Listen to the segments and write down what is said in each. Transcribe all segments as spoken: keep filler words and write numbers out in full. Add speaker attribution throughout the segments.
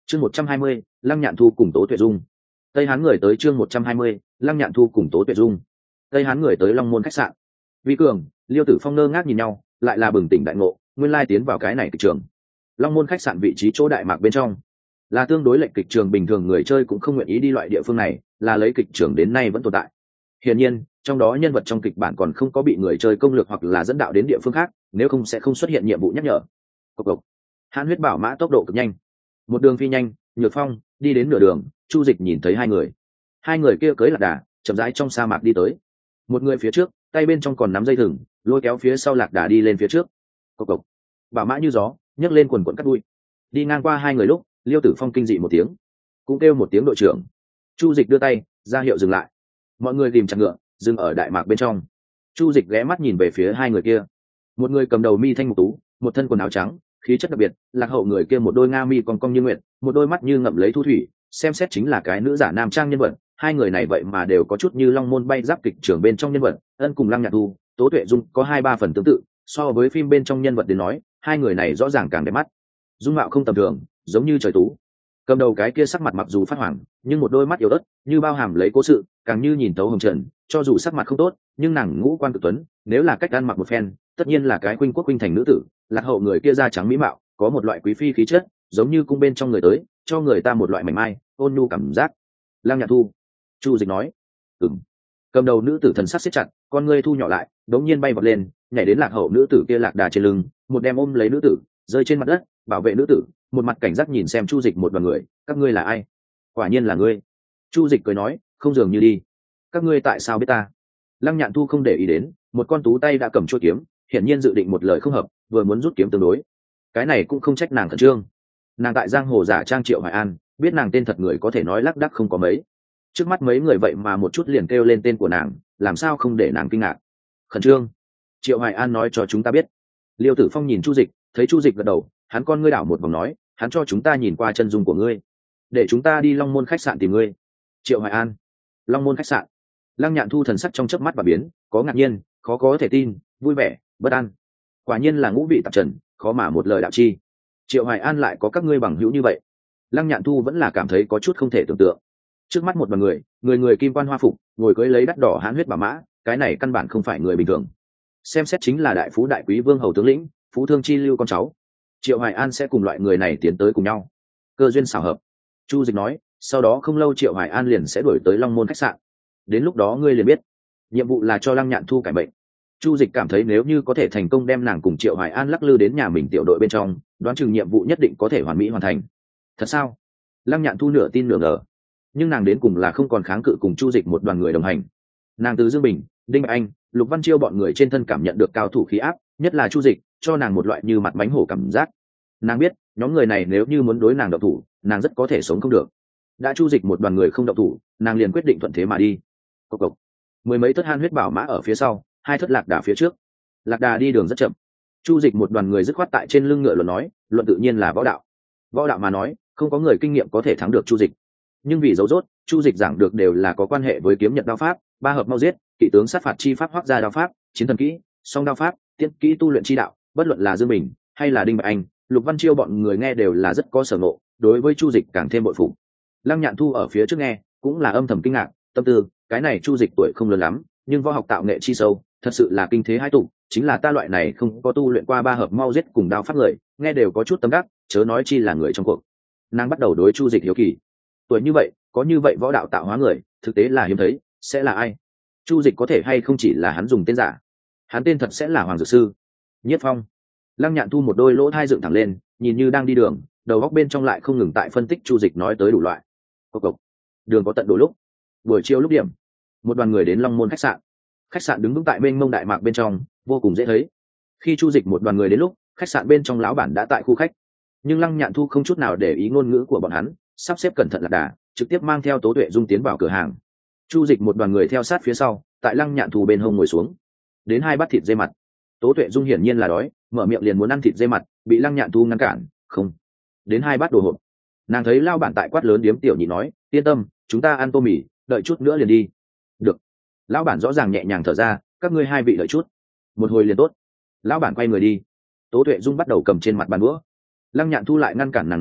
Speaker 1: chương một trăm hai mươi Lăng Nhạn Thu cùng Tố Tuệ Dung. Tây Hán người tới chương một trăm hai mươi Lăng Nhạn Thu cùng Tố Tuệ Dung. Tây Hán người tới Long Môn khách sạn. Vi Cường, Liêu Tử Phong ngơ ngác nhìn nhau, lại là bừng tỉnh đại ngộ, nguyên lai tiến vào cái này kịch trường. Long Môn khách sạn vị trí chỗ đại mạc bên trong, là tương đối lệch kịch trường, bình thường người chơi cũng không nguyện ý đi loại địa phương này, là lấy kịch trường đến nay vẫn tồn tại. Hiển nhiên, trong đó nhân vật trong kịch bản còn không có bị người chơi công lược hoặc là dẫn đạo đến địa phương khác, nếu không sẽ không xuất hiện nhiệm vụ nhắc nhở. Cộc cộc. Hán huyết bảo mã tốc độ cực nhanh, một đường phi nhanh, Nhược Phong đi đến nửa đường, Chu Dịch nhìn thấy hai người. Hai người kia cưỡi lạc đà, chậm rãi trong sa mạc đi tới. Một người phía trước, tay bên trong còn nắm dây thừng, lôi kéo phía sau lạc đà đi lên phía trước. Cộc cộc. Bảo mã như gió, nhấc lên quần quần cắt đuôi. Đi ngang qua hai người lúc, Liêu Tử Phong kinh dị một tiếng, cũng kêu một tiếng đội trưởng. Chu Dịch đưa tay ra hiệu dừng lại. Mọi người tìm chặt ngựa, dừng ở đại mạc bên trong. Chu Dịch ghé mắt nhìn về phía hai người kia. Một người cầm đầu mi thanh mục tú, một thân quần áo trắng, khí chất đặc biệt. Lạc Hậu người kia một đôi nga mi cong cong như nguyện, một đôi mắt như ngậm lấy thu thủy, xem xét chính là cái nữ giả nam trang nhân vật. Hai người này vậy mà đều có chút như Long Môn bay giáp kịch trường bên trong nhân vật. Ân cùng Lăng Nhạn Thu, Tố Tuệ Dung có hai ba phần tương tự, so với phim bên trong nhân vật đến nói, hai người này rõ ràng càng đẹp mắt. Dung mạo không tầm thường, giống như trời tú. Cầm đầu cái kia sắc mặt mặc dù phát hoảng, nhưng một đôi mắt yếu ớt như bao hàm lấy cố sự, càng như nhìn thấu hồng trần. Cho dù sắc mặt không tốt, nhưng nàng ngũ quan cực tuấn, nếu là cách ăn mặc một phen, tất nhiên là cái khuynh quốc khuynh thành nữ tử. Lạc Hậu người kia da trắng mỹ mạo, có một loại quý phi khí chất, giống như cung bên trong người tới, cho người ta một loại mảnh mai ôn nhu cảm giác. Lăng Nhạn Thu. Chu Dịch nói. Ừm. Cầm đầu nữ tử thần sắc siết chặt, con ngươi thu nhỏ lại, đống nhiên bay vọt lên, nhảy đến Lạc Hậu nữ tử kia lạc đà trên lưng, một đem ôm lấy nữ tử, rơi trên mặt đất, bảo vệ nữ tử, một mặt cảnh giác nhìn xem Chu Dịch một đoàn người, các ngươi là ai? Quả nhiên là ngươi. Chu Dịch cười nói, không dường như đi. Các ngươi tại sao biết ta? Lăng Nhạn Thu không để ý đến, một con tú tay đã cầm chuôi kiếm, hiển nhiên dự định một lời không hợp, vừa muốn rút kiếm tương đối. Cái này cũng không trách nàng khẩn trương. Nàng tại giang hồ giả trang Triệu Hoài An, biết nàng tên thật người có thể nói lác đác không có mấy. Trước mắt mấy người vậy mà một chút liền kêu lên tên của nàng, làm sao không để nàng kinh ngạc. Khẩn trương. Triệu Hoài An nói cho chúng ta biết. Liêu Tử Phong nhìn Chu Dịch, thấy Chu Dịch gật đầu, hắn con ngươi đảo một vòng nói, hắn cho chúng ta nhìn qua chân dung của ngươi, để chúng ta đi Long Môn khách sạn tìm ngươi. Triệu Hoài An. Long Môn khách sạn. Lăng Nhạn Thu thần sắc trong chớp mắt và biến, có ngạc nhiên, khó có thể tin, vui vẻ, bất an. Quả nhiên là ngũ vị tạp trần, khó mà một lời đạo chi. Triệu Hoài An lại có các ngươi bằng hữu như vậy. Lăng Nhạn Thu vẫn là cảm thấy có chút không thể tưởng tượng. Trước mắt một đoàn người, người người kim quan hoa phục, ngồi cưỡi lấy đắt đỏ hán huyết bảo mã, cái này căn bản không phải người bình thường. Xem xét chính là đại phú đại quý vương hầu tướng lĩnh, phú thương chi lưu con cháu. Triệu Hoài An sẽ cùng loại người này tiến tới cùng nhau, cơ duyên xảo hợp. Chu Dịch nói, sau đó không lâu Triệu Hoài An liền sẽ đuổi tới Long Môn khách sạn. Đến lúc đó ngươi liền biết. Nhiệm vụ là cho Lăng Nhạn Thu cải bệnh. Chu Dịch cảm thấy nếu như có thể thành công đem nàng cùng Triệu Hoài An lắc lư đến nhà mình tiểu đội bên trong, đoán chừng nhiệm vụ nhất định có thể hoàn mỹ hoàn thành. Thật sao? Lăng Nhạn Thu nửa tin nửa ngờ, nhưng nàng đến cùng là không còn kháng cự cùng Chu Dịch một đoàn người đồng hành. Nàng từ Dương Bình, Đinh Bạch Anh, Lục Văn Chiêu bọn người trên thân cảm nhận được cao thủ khí áp, nhất là Chu Dịch, cho nàng một loại như mặt mánh hổ cảm giác. Nàng biết, nhóm người này nếu như muốn đối nàng động thủ, nàng rất có thể sống không được. Đã Chu Dịch một đoàn người không động thủ, nàng liền quyết định thuận thế mà đi. Cộc cộc. Mười mấy thất han huyết bảo mã ở phía sau, hai thất lạc đà phía trước. Lạc đà đi đường rất chậm. Chu Dịch một đoàn người dứt khoát tại trên lưng ngựa luận nói, luận tự nhiên là võ đạo. Võ đạo mà nói, không có người kinh nghiệm có thể thắng được Chu Dịch. Nhưng vì dấu rốt, Chu Dịch giảng được đều là có quan hệ với kiếm nhật đao pháp, ba hợp mau giết, kỵ tướng sát phạt chi pháp hoắc gia đao pháp, chiến thần kỹ, song đao pháp, tiết kỹ tu luyện chi đạo, bất luận là Dương Bình hay là Đinh Bạch Anh, Lục Văn Chiêu bọn người nghe đều là rất có sở ngộ, đối với Chu Dịch càng thêm bội phục. Lăng Nhạn Thu ở phía trước nghe, cũng là âm thầm kinh ngạc, tâm tư, cái này Chu Dịch tuổi không lớn lắm, nhưng võ học tạo nghệ chi sâu, thật sự là kinh thế hai tụ, chính là ta loại này không có tu luyện qua ba hợp mau giết cùng đao pháp người, nghe đều có chút tâm đắc, chớ nói chi là người trong cuộc. Nàng bắt đầu đối Chu Dịch hiếu kỳ. Tuổi như vậy, có như vậy võ đạo tạo hóa người, thực tế là hiếm thấy, sẽ là ai? Chu Dịch có thể hay không chỉ là hắn dùng tên giả? Hắn tên thật sẽ là Hoàng Dược Sư, Nhiếp Phong. Lăng Nhạn Thu một đôi lỗ tai dựng thẳng lên, nhìn như đang đi đường, đầu óc bên trong lại không ngừng tại phân tích Chu Dịch nói tới đủ loại. Cộc cộc. Đường có tận đôi lúc. Buổi chiều lúc điểm, một đoàn người đến Long Môn khách sạn. Khách sạn đứng vững tại mênh mông đại mạc bên trong, vô cùng dễ thấy. Khi Chu Dịch một đoàn người đến lúc, khách sạn bên trong lão bản đã tại khu khách. Nhưng Lăng Nhạn Thu không chút nào để ý ngôn ngữ của bọn hắn, sắp xếp cẩn thận lạc đà, trực tiếp mang theo Tố Tuệ Dung tiến vào cửa hàng. Chu Dịch một đoàn người theo sát phía sau, tại Lăng Nhạn Thu bên hông ngồi xuống. Đến hai bát thịt dê mặt. Tố Tuệ Dung hiển nhiên là đói, mở miệng liền muốn ăn thịt dê mặt, bị Lăng Nhạn Thu ngăn cản, "Không." Đến hai bát đồ hộp. Nàng thấy lão bản tại quát lớn điếm tiểu nhị nói, "Yên tâm, chúng ta ăn tô mì, đợi chút nữa liền đi." "Được." Lão bản rõ ràng nhẹ nhàng thở ra, "Các ngươi hai vị đợi chút, một hồi liền tốt." Lão bản quay người đi. Tố Tuệ Dung bắt đầu cầm trên mặt bàn đũa. Lăng Nhạn Thu lại ngăn cản nàng nói,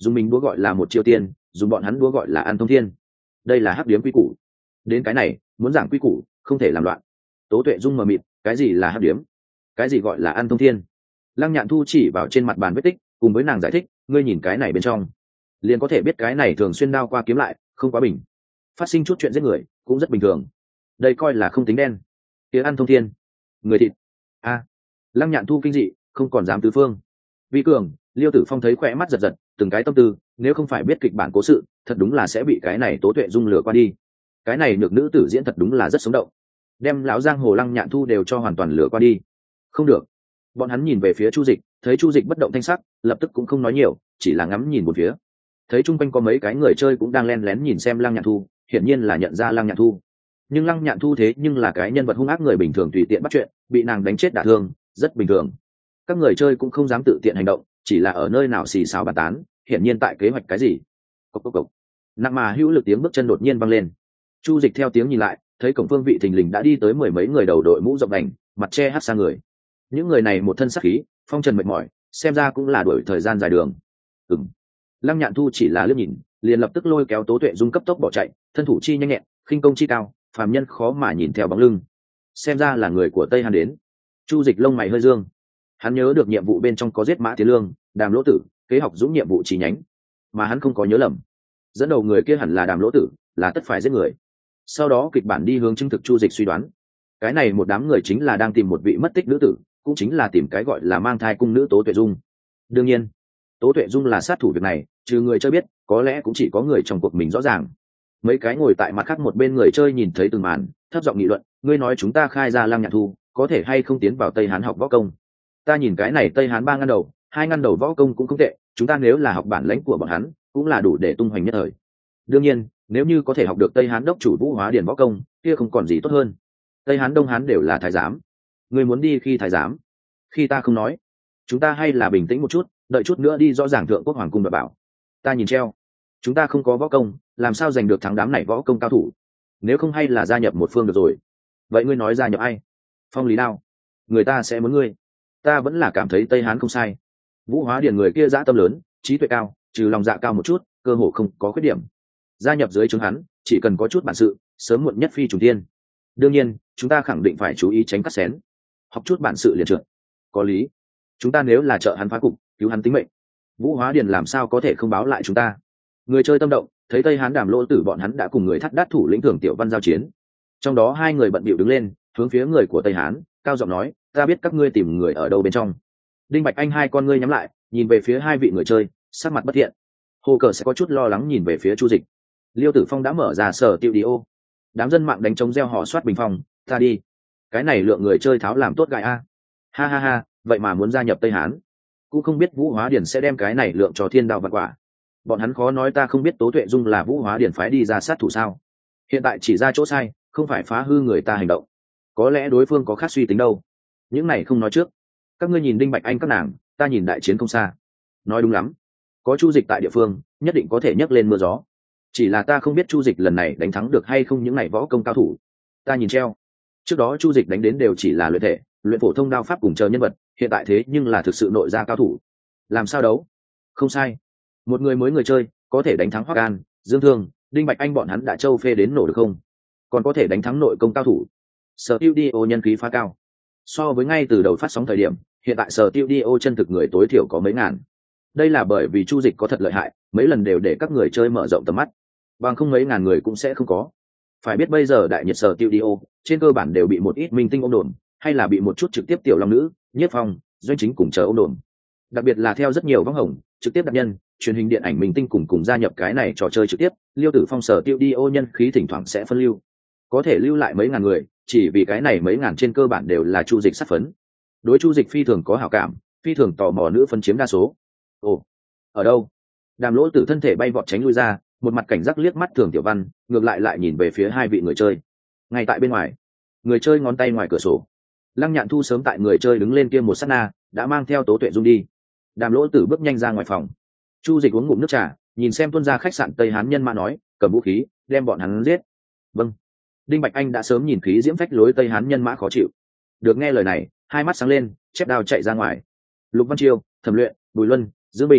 Speaker 1: dùng mình đũa gọi là một chiêu tiên, dùng bọn hắn đũa gọi là ăn thông thiên. Đây là hắc điếm quy củ. Đến cái này muốn giảng quy củ không thể làm loạn. Tố Tuệ Dung mờ mịt, cái gì là hắc điếm, cái gì gọi là ăn thông thiên? Lăng Nhạn Thu chỉ vào trên mặt bàn vết tích, cùng với nàng giải thích, ngươi nhìn cái này bên trong liền có thể biết cái này thường xuyên đao qua kiếm lại, không quá bình, phát sinh chút chuyện giết người cũng rất bình thường, đây coi là không tính đen. Kia ăn thông thiên, người thịt a. À, Lăng Nhạn Thu kinh dị, không còn dám tứ phương. Vi Cường, Liêu Tử Phong thấy khỏe mắt giật giật, từng cái tâm tư, nếu không phải biết kịch bản cố sự, thật đúng là sẽ bị cái này Tố Tuệ Dung lừa qua đi. Cái này được nữ tử diễn thật đúng là rất sống động, đem lão giang hồ Lăng Nhạn Thu đều cho hoàn toàn lừa qua đi. Không được. Bọn hắn nhìn về phía Chu Dịch, thấy Chu Dịch bất động thanh sắc, lập tức cũng không nói nhiều, chỉ là ngắm nhìn một phía. Thấy chung quanh có mấy cái người chơi cũng đang lén lén nhìn xem Lăng Nhạn Thu, hiển nhiên là nhận ra Lăng Nhạn Thu. Nhưng Lăng Nhạn Thu thế nhưng là cái nhân vật hung ác, người bình thường tùy tiện bắt chuyện, bị nàng đánh chết đả thương, rất bình thường. Các người chơi cũng không dám tự tiện hành động, chỉ là ở nơi nào xì xào bàn tán, hiển nhiên tại kế hoạch cái gì. Cốc cốc cốc. Nặng mà hữu lực tiếng bước chân đột nhiên vang lên. Chu Dịch theo tiếng nhìn lại, thấy cổng phương vị thình lình đã đi tới mười mấy người đầu đội mũ rộng đành, mặt che hắt sang người. Những người này một thân sắc khí, phong trần mệt mỏi, xem ra cũng là đuổi thời gian dài đường. Ừm. Lăng Nhạn Thu chỉ là liếc nhìn, liền lập tức lôi kéo Tố Tuệ Dung cấp tốc bỏ chạy, thân thủ chi nhanh nhẹn, khinh công chi cao, phàm nhân khó mà nhìn theo bóng lưng. Xem ra là người của Tây Hàn đến. Chu Dịch lông mày hơi dương. Hắn nhớ được nhiệm vụ bên trong có giết Mã Tiến Lương, Đàm Lỗ Tử, kế học dũng nhiệm vụ chi nhánh, mà hắn không có nhớ lầm. Dẫn đầu người kia hẳn là Đàm Lỗ Tử, là tất phải giết người. Sau đó kịch bản đi hướng chứng thực Chu Dịch suy đoán. Cái này một đám người chính là đang tìm một vị mất tích nữ tử, cũng chính là tìm cái gọi là mang thai cung nữ Tố Tuệ Dung. Đương nhiên, Tố Tuệ Dung là sát thủ việc này, trừ người chơi biết, có lẽ cũng chỉ có người trong cuộc mình rõ ràng. Mấy cái ngồi tại mặt khác một bên người chơi nhìn thấy từng màn, thấp giọng nghị luận, ngươi nói chúng ta khai ra Lăng Nhạn Thu, có thể hay không tiến vào Tây Hán học võ công? Ta nhìn cái này Tây Hán ba ngăn đầu, hai ngăn đầu võ công cũng không tệ, chúng ta nếu là học bản lãnh của bọn hắn, cũng là đủ để tung hoành nhất thời. Đương nhiên, nếu như có thể học được Tây Hán đốc chủ Vũ Hóa Điển võ công, kia không còn gì tốt hơn. Tây Hán Đông Hán đều là thái giám, ngươi muốn đi khi thái giám, khi ta không nói. Chúng ta hay là bình tĩnh một chút, đợi chút nữa đi rõ ràng thượng quốc hoàng cung đảm bảo. Ta nhìn treo, chúng ta không có võ công, làm sao giành được thắng đám này võ công cao thủ? Nếu không hay là gia nhập một phương được rồi. Vậy ngươi nói gia nhập ai? Phong Lý Đao, người ta sẽ muốn ngươi. Ta vẫn là cảm thấy Tây Hán không sai. Vũ Hóa Điển người kia dã tâm lớn, trí tuệ cao, trừ lòng dạ cao một chút, cơ hồ không có khuyết điểm. Gia nhập dưới trướng hắn, chỉ cần có chút bản sự, sớm muộn nhất phi trùng thiên. Đương nhiên, chúng ta khẳng định phải chú ý tránh cắt xén, học chút bản sự liền trượt. Có lý. Chúng ta nếu là trợ hắn phá cục, cứu hắn tính mệnh, Vũ Hóa Điền làm sao có thể không báo lại chúng ta? Người chơi tâm động, thấy Tây Hán Đàm Lỗ Tử bọn hắn đã cùng người thắt đát thủ lĩnh Thường Tiểu Văn giao chiến. Trong đó hai người bận bịu đứng lên, hướng phía người của Tây Hán, cao giọng nói, ta biết các ngươi tìm người ở đâu bên trong. Đinh Bạch Anh hai con ngươi nhắm lại, nhìn về phía hai vị người chơi, sắc mặt bất thiện. Hồ Cờ sẽ có chút lo lắng nhìn về phía Chu Dịch. Liêu Tử Phong đã mở ra sở tiêu đi ô. Đám dân mạng đánh trống reo hò soát bình phong, ta đi. Cái này lượng người chơi tháo làm tốt gại a. Ha ha ha, vậy mà muốn gia nhập Tây Hán. Cũng không biết Vũ Hóa Điển sẽ đem cái này lượng cho thiên đạo vật quả. Bọn hắn khó nói ta không biết Tố Tuệ Dung là Vũ Hóa Điển phái đi ra sát thủ sao? Hiện tại chỉ ra chỗ sai, không phải phá hư người ta hành động. Có lẽ đối phương có khác suy tính đâu. Những này không nói trước. Các ngươi nhìn Đinh Bạch Anh các nàng, ta nhìn đại chiến không xa. Nói đúng lắm. Có Chu Dịch tại địa phương, nhất định có thể nhấc lên mưa gió. Chỉ là ta không biết Chu Dịch lần này đánh thắng được hay không những này võ công cao thủ. Ta nhìn treo. Trước đó Chu Dịch đánh đến đều chỉ là luyện thể, luyện phổ thông đao pháp cùng chờ nhân vật, hiện tại thế nhưng là thực sự nội gia cao thủ. Làm sao đấu? Không sai. Một người mới người chơi, có thể đánh thắng Hoắc An, Dương Thương, Đinh Bạch Anh bọn hắn đã châu phê đến nổ được không? Còn có thể đánh thắng nội công cao thủ. Studio nhân khí phá cao. So với ngay từ đầu phát sóng thời điểm, hiện tại Studio chân thực người tối thiểu có mấy ngàn. Đây là bởi vì Chu Dịch có thật lợi hại, mấy lần đều để các người chơi mở rộng tầm mắt. Bằng không mấy ngàn người cũng sẽ không có. Phải biết bây giờ đại nhiệt Studio, trên cơ bản đều bị một ít minh tinh ôm đồn, hay là bị một chút trực tiếp tiểu long nữ, Nhiếp Phong, Doanh Chính cùng chờ ôm đồn. Đặc biệt là theo rất nhiều vong hồng, trực tiếp đặc nhân, truyền hình điện ảnh minh tinh cùng cùng gia nhập cái này trò chơi trực tiếp, Liêu Tử Phong Studio nhân khí thỉnh thoảng sẽ phân lưu. Có thể lưu lại mấy ngàn người, chỉ vì cái này mấy ngàn trên cơ bản đều là Chu Dịch sát phấn. Đối Chu Dịch phi thường có hảo cảm, phi thường tò mò nữ phân chiếm đa số. Ồ, ở đâu? Đàm Lỗ Tử thân thể bay vọt tránh lui ra, một mặt cảnh giác liếc mắt Thường Tiểu Văn, ngược lại lại nhìn về phía hai vị người chơi. Ngay tại bên ngoài, người chơi ngón tay ngoài cửa sổ. Lăng Nhạn Thu sớm tại người chơi đứng lên kia một sát na, đã mang theo Tố Tuệ Dung đi. Đàm Lỗ Tử bước nhanh ra ngoài phòng. Chu Dịch uống ngụm nước trà, nhìn xem tuân ra khách sạn Tây Hán nhân mã nói, cầm vũ khí, đem bọn hắn giết. Vâng. Đinh Bạch Anh đã sớm nhìn khí diễm phách lối Tây Hán nhân mã khó chịu. Được nghe lời này, hai mắt sáng lên, chép đao chạy ra ngoài. Lục Văn Chiêu, Thẩm Luyện, Bùi Luân, Dương Bình,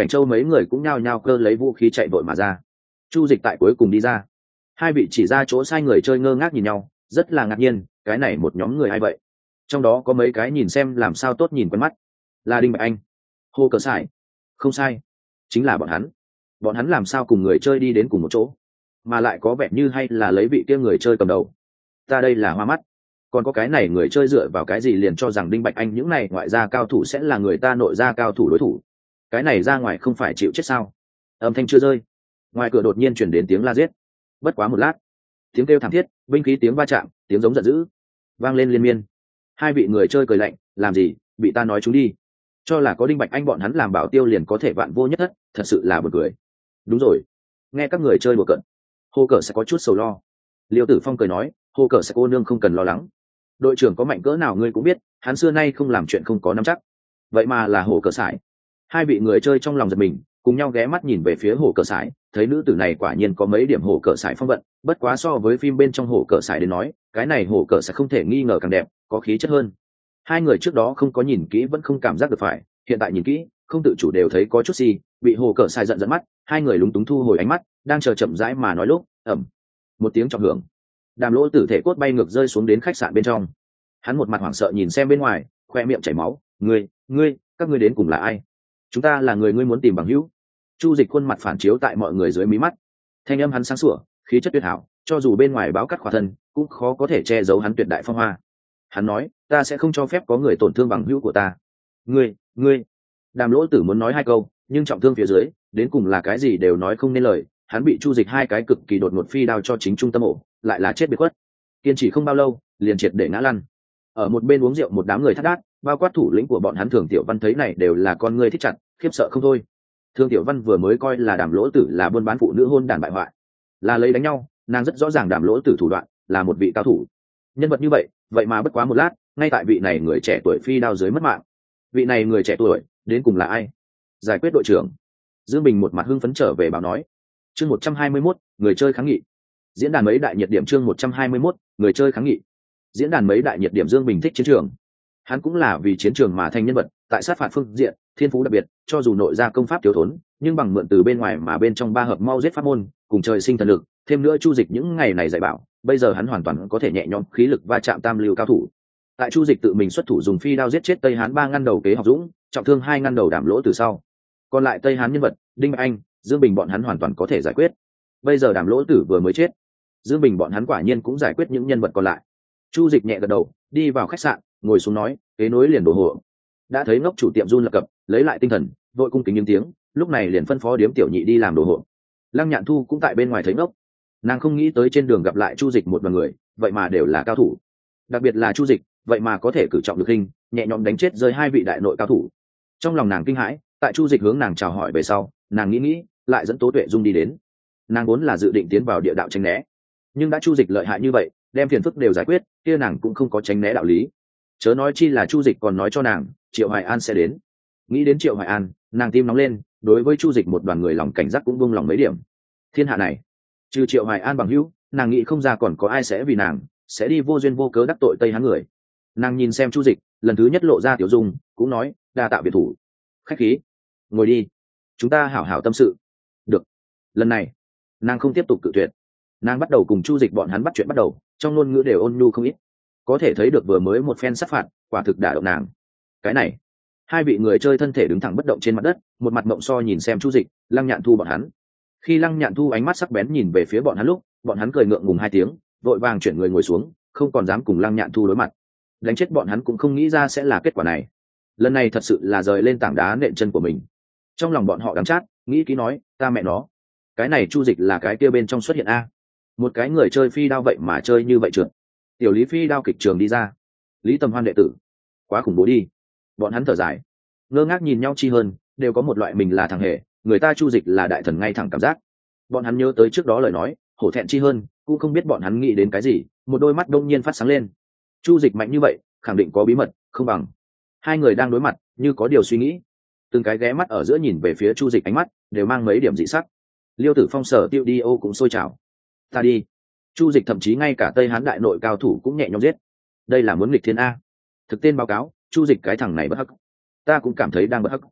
Speaker 1: Cảnh Châu mấy người cũng nhao nhao cơ lấy vũ khí chạy vội mà ra. Chu Dịch tại cuối cùng đi ra. Hai vị chỉ ra chỗ sai người chơi ngơ ngác nhìn nhau, rất là ngạc nhiên, cái này một nhóm người ai vậy? Trong đó có mấy cái nhìn xem làm sao tốt nhìn quen mắt. Là Đinh Bạch Anh, Hồ Cờ Sải. Không sai, chính là bọn hắn. Bọn hắn làm sao cùng người chơi đi đến cùng một chỗ, mà lại có vẻ như hay là lấy vị kia người chơi cầm đầu. Ta đây là hoa mắt. Còn có cái này người chơi dựa vào cái gì liền cho rằng Đinh Bạch Anh những này ngoại gia cao thủ sẽ là người ta nội gia cao thủ đối thủ? Cái này ra ngoài không phải chịu chết sao? Âm thanh chưa rơi, ngoài cửa đột nhiên chuyển đến tiếng la giết. Bất quá một lát, tiếng kêu thảm thiết, binh khí tiếng va chạm, tiếng giống giận dữ vang lên liên miên. Hai vị người chơi cười lạnh, làm gì, bị ta nói chúng đi, cho là có Đinh Bạch Anh bọn hắn làm bảo tiêu liền có thể vạn vô nhất thất, thật sự là buồn cười. Đúng rồi, nghe các người chơi đùa cợt, Hồ Cờ sẽ có chút sầu lo. Liêu Tử Phong cười nói, Hồ Cờ sẽ cô nương không cần lo lắng, đội trưởng có mạnh cỡ nào ngươi cũng biết, hắn xưa nay không làm chuyện không có nắm chắc. Vậy mà là Hồ Cờ Sải. Hai vị người chơi trong lòng giật mình, cùng nhau ghé mắt nhìn về phía Hồ Cờ Sải, thấy nữ tử này quả nhiên có mấy điểm Hồ Cờ Sải phong vận, bất quá so với phim bên trong Hồ Cờ Sải đến nói, cái này Hồ Cờ Sải không thể nghi ngờ càng đẹp, có khí chất hơn. Hai người trước đó không có nhìn kỹ vẫn không cảm giác được phải, hiện tại nhìn kỹ, không tự chủ đều thấy có chút gì, bị Hồ Cờ Sải giận giận mắt, hai người lúng túng thu hồi ánh mắt, đang chờ chậm rãi mà nói lúc, ầm, một tiếng trọng hưởng. Đàm Lỗ tử thể cốt bay ngược rơi xuống đến khách sạn bên trong. Hắn một mặt hoảng sợ nhìn xem bên ngoài, khoe miệng chảy máu, "Ngươi, ngươi, các ngươi đến cùng là ai? Chúng ta là người ngươi muốn tìm bằng hữu." Chu Dịch khuôn mặt phản chiếu tại mọi người dưới mí mắt. Thanh âm hắn sáng sủa, khí chất tuyệt hảo, cho dù bên ngoài báo cắt khỏa thân, cũng khó có thể che giấu hắn tuyệt đại phong hoa. Hắn nói, "Ta sẽ không cho phép có người tổn thương bằng hữu của ta." "Ngươi, ngươi." Đàm Lỗ tử muốn nói hai câu, nhưng trọng thương phía dưới, đến cùng là cái gì đều nói không nên lời, hắn bị Chu Dịch hai cái cực kỳ đột ngột phi đao cho chính trung tâm ổ, lại là chết biệt khuất. Kiên trì không bao lâu, liền triệt để ngã lăn. Ở một bên uống rượu một đám người thắt đát, bao quát thủ lĩnh của bọn hắn Thường Tiểu Văn thấy này đều là con người thích chặt, khiếp sợ không thôi. Thường Tiểu Văn vừa mới coi là Đàm Lỗ tử là buôn bán phụ nữ hôn đàn bại hoại, là lấy đánh nhau, nàng rất rõ ràng Đàm Lỗ tử thủ đoạn, là một vị cao thủ. Nhân vật như vậy, vậy mà bất quá một lát, ngay tại vị này người trẻ tuổi phi đao dưới mất mạng. Vị này người trẻ tuổi, đến cùng là ai? Giải quyết đội trưởng. Dương Bình một mặt hưng phấn trở về báo nói. Chương một trăm hai mươi mốt, người chơi kháng nghị. Diễn đàn mấy đại nhiệt điểm chương một trăm hai mươi mốt, người chơi kháng nghị. Diễn đàn mấy đại nhiệt điểm Dương Bình thích chiến trường. Hắn cũng là vì chiến trường mà thành nhân vật, tại sát phạt phương diện, thiên phú đặc biệt, cho dù nội gia công pháp thiếu thốn, nhưng bằng mượn từ bên ngoài mà bên trong ba hợp mau giết pháp môn, cùng trời sinh thần lực, thêm nữa Chu Dịch những ngày này dạy bảo, bây giờ hắn hoàn toàn có thể nhẹ nhõm khí lực va chạm tam lưu cao thủ. Tại Chu Dịch tự mình xuất thủ dùng phi đao giết chết Tây Hán ba ngăn đầu kế học dũng, trọng thương hai ngăn đầu Đàm Lỗ từ sau. Còn lại Tây Hán nhân vật, Đinh Anh, Dương Bình bọn hắn hoàn toàn có thể giải quyết. Bây giờ Đàm Lỗ tử vừa mới chết, Dương Bình bọn hắn quả nhiên cũng giải quyết những nhân vật còn lại. Chu Dịch nhẹ gật đầu, đi vào khách sạn, ngồi xuống nói, kế nối liền đổ hộ. Đã thấy ngốc chủ tiệm run lập cập, lấy lại tinh thần, vội cung kính những tiếng, lúc này liền phân phó điếm tiểu nhị đi làm đồ hộ. Lăng Nhạn Thu cũng tại bên ngoài thấy ngốc, nàng không nghĩ tới trên đường gặp lại Chu Dịch một đoàn người, vậy mà đều là cao thủ. Đặc biệt là Chu Dịch, vậy mà có thể cử trọng lực hình, nhẹ nhõm đánh chết rơi hai vị đại nội cao thủ. Trong lòng nàng kinh hãi, tại Chu Dịch hướng nàng chào hỏi về sau, nàng nghĩ nghĩ, lại dẫn Tố Tuệ Dung đi đến. Nàng vốn là dự định tiến vào địa đạo tránh né, nhưng đã Chu Dịch lợi hại như vậy, đem phiền phức đều giải quyết, kia nàng cũng không có tránh né đạo lý. Chớ nói chi là Chu Dịch còn nói cho nàng, Triệu Hoài An sẽ đến. Nghĩ đến Triệu Hoài An, nàng tim nóng lên, đối với Chu Dịch một đoàn người lòng cảnh giác cũng buông lòng mấy điểm. Thiên hạ này, trừ Triệu Hoài An bằng hữu, nàng nghĩ không ra còn có ai sẽ vì nàng, sẽ đi vô duyên vô cớ đắc tội Tây Hán người. Nàng nhìn xem Chu Dịch, lần thứ nhất lộ ra tiểu dung, cũng nói, đa tạ biệt thủ. Khách khí, ngồi đi, chúng ta hảo hảo tâm sự. Được. Lần này, nàng không tiếp tục cự tuyệt. Nàng bắt đầu cùng Chu Dịch bọn hắn bắt chuyện bắt đầu, trong ngôn ngữ đều ôn nhu không ít. Có thể thấy được vừa mới một phen sát phạt, quả thực đả động nàng. Cái này, hai vị người chơi thân thể đứng thẳng bất động trên mặt đất, một mặt mộng so nhìn xem Chu Dịch, Lăng Nhạn Thu bọn hắn. Khi Lăng Nhạn Thu ánh mắt sắc bén nhìn về phía bọn hắn lúc, bọn hắn cười ngượng ngùng hai tiếng, vội vàng chuyển người ngồi xuống, không còn dám cùng Lăng Nhạn Thu đối mặt. Đánh chết bọn hắn cũng không nghĩ ra sẽ là kết quả này. Lần này thật sự là rời lên tảng đá nện chân của mình. Trong lòng bọn họ đắng chát, nghĩ kỹ nói, ta mẹ nó, cái này Chu Dịch là cái kia bên trong xuất hiện a. Một cái người chơi phi đao vậy mà chơi như vậy trượt. Tiểu Lý phi đao kịch trường đi ra, Lý Tầm Hoan đệ tử, quá khủng bố đi. Bọn hắn thở dài, ngơ ngác nhìn nhau chi hơn, đều có một loại mình là thằng hề, người ta Chu Dịch là đại thần ngay thẳng cảm giác. Bọn hắn nhớ tới trước đó lời nói, hổ thẹn chi hơn, cũng không biết bọn hắn nghĩ đến cái gì, một đôi mắt đông nhiên phát sáng lên. Chu Dịch mạnh như vậy, khẳng định có bí mật, không bằng. Hai người đang đối mặt, như có điều suy nghĩ, từng cái ghé mắt ở giữa nhìn về phía Chu Dịch, ánh mắt đều mang mấy điểm dị sắc. Liêu Tử Phong Sở Tiêu đi ô cũng sôi trào. Ta đi. Chu Dịch thậm chí ngay cả Tây Hán đại nội cao thủ cũng nhẹ nhõm giết. Đây là muốn nghịch thiên a. Thực tên báo cáo, Chu Dịch cái thằng này bất hắc. Ta cũng cảm thấy đang bất hắc.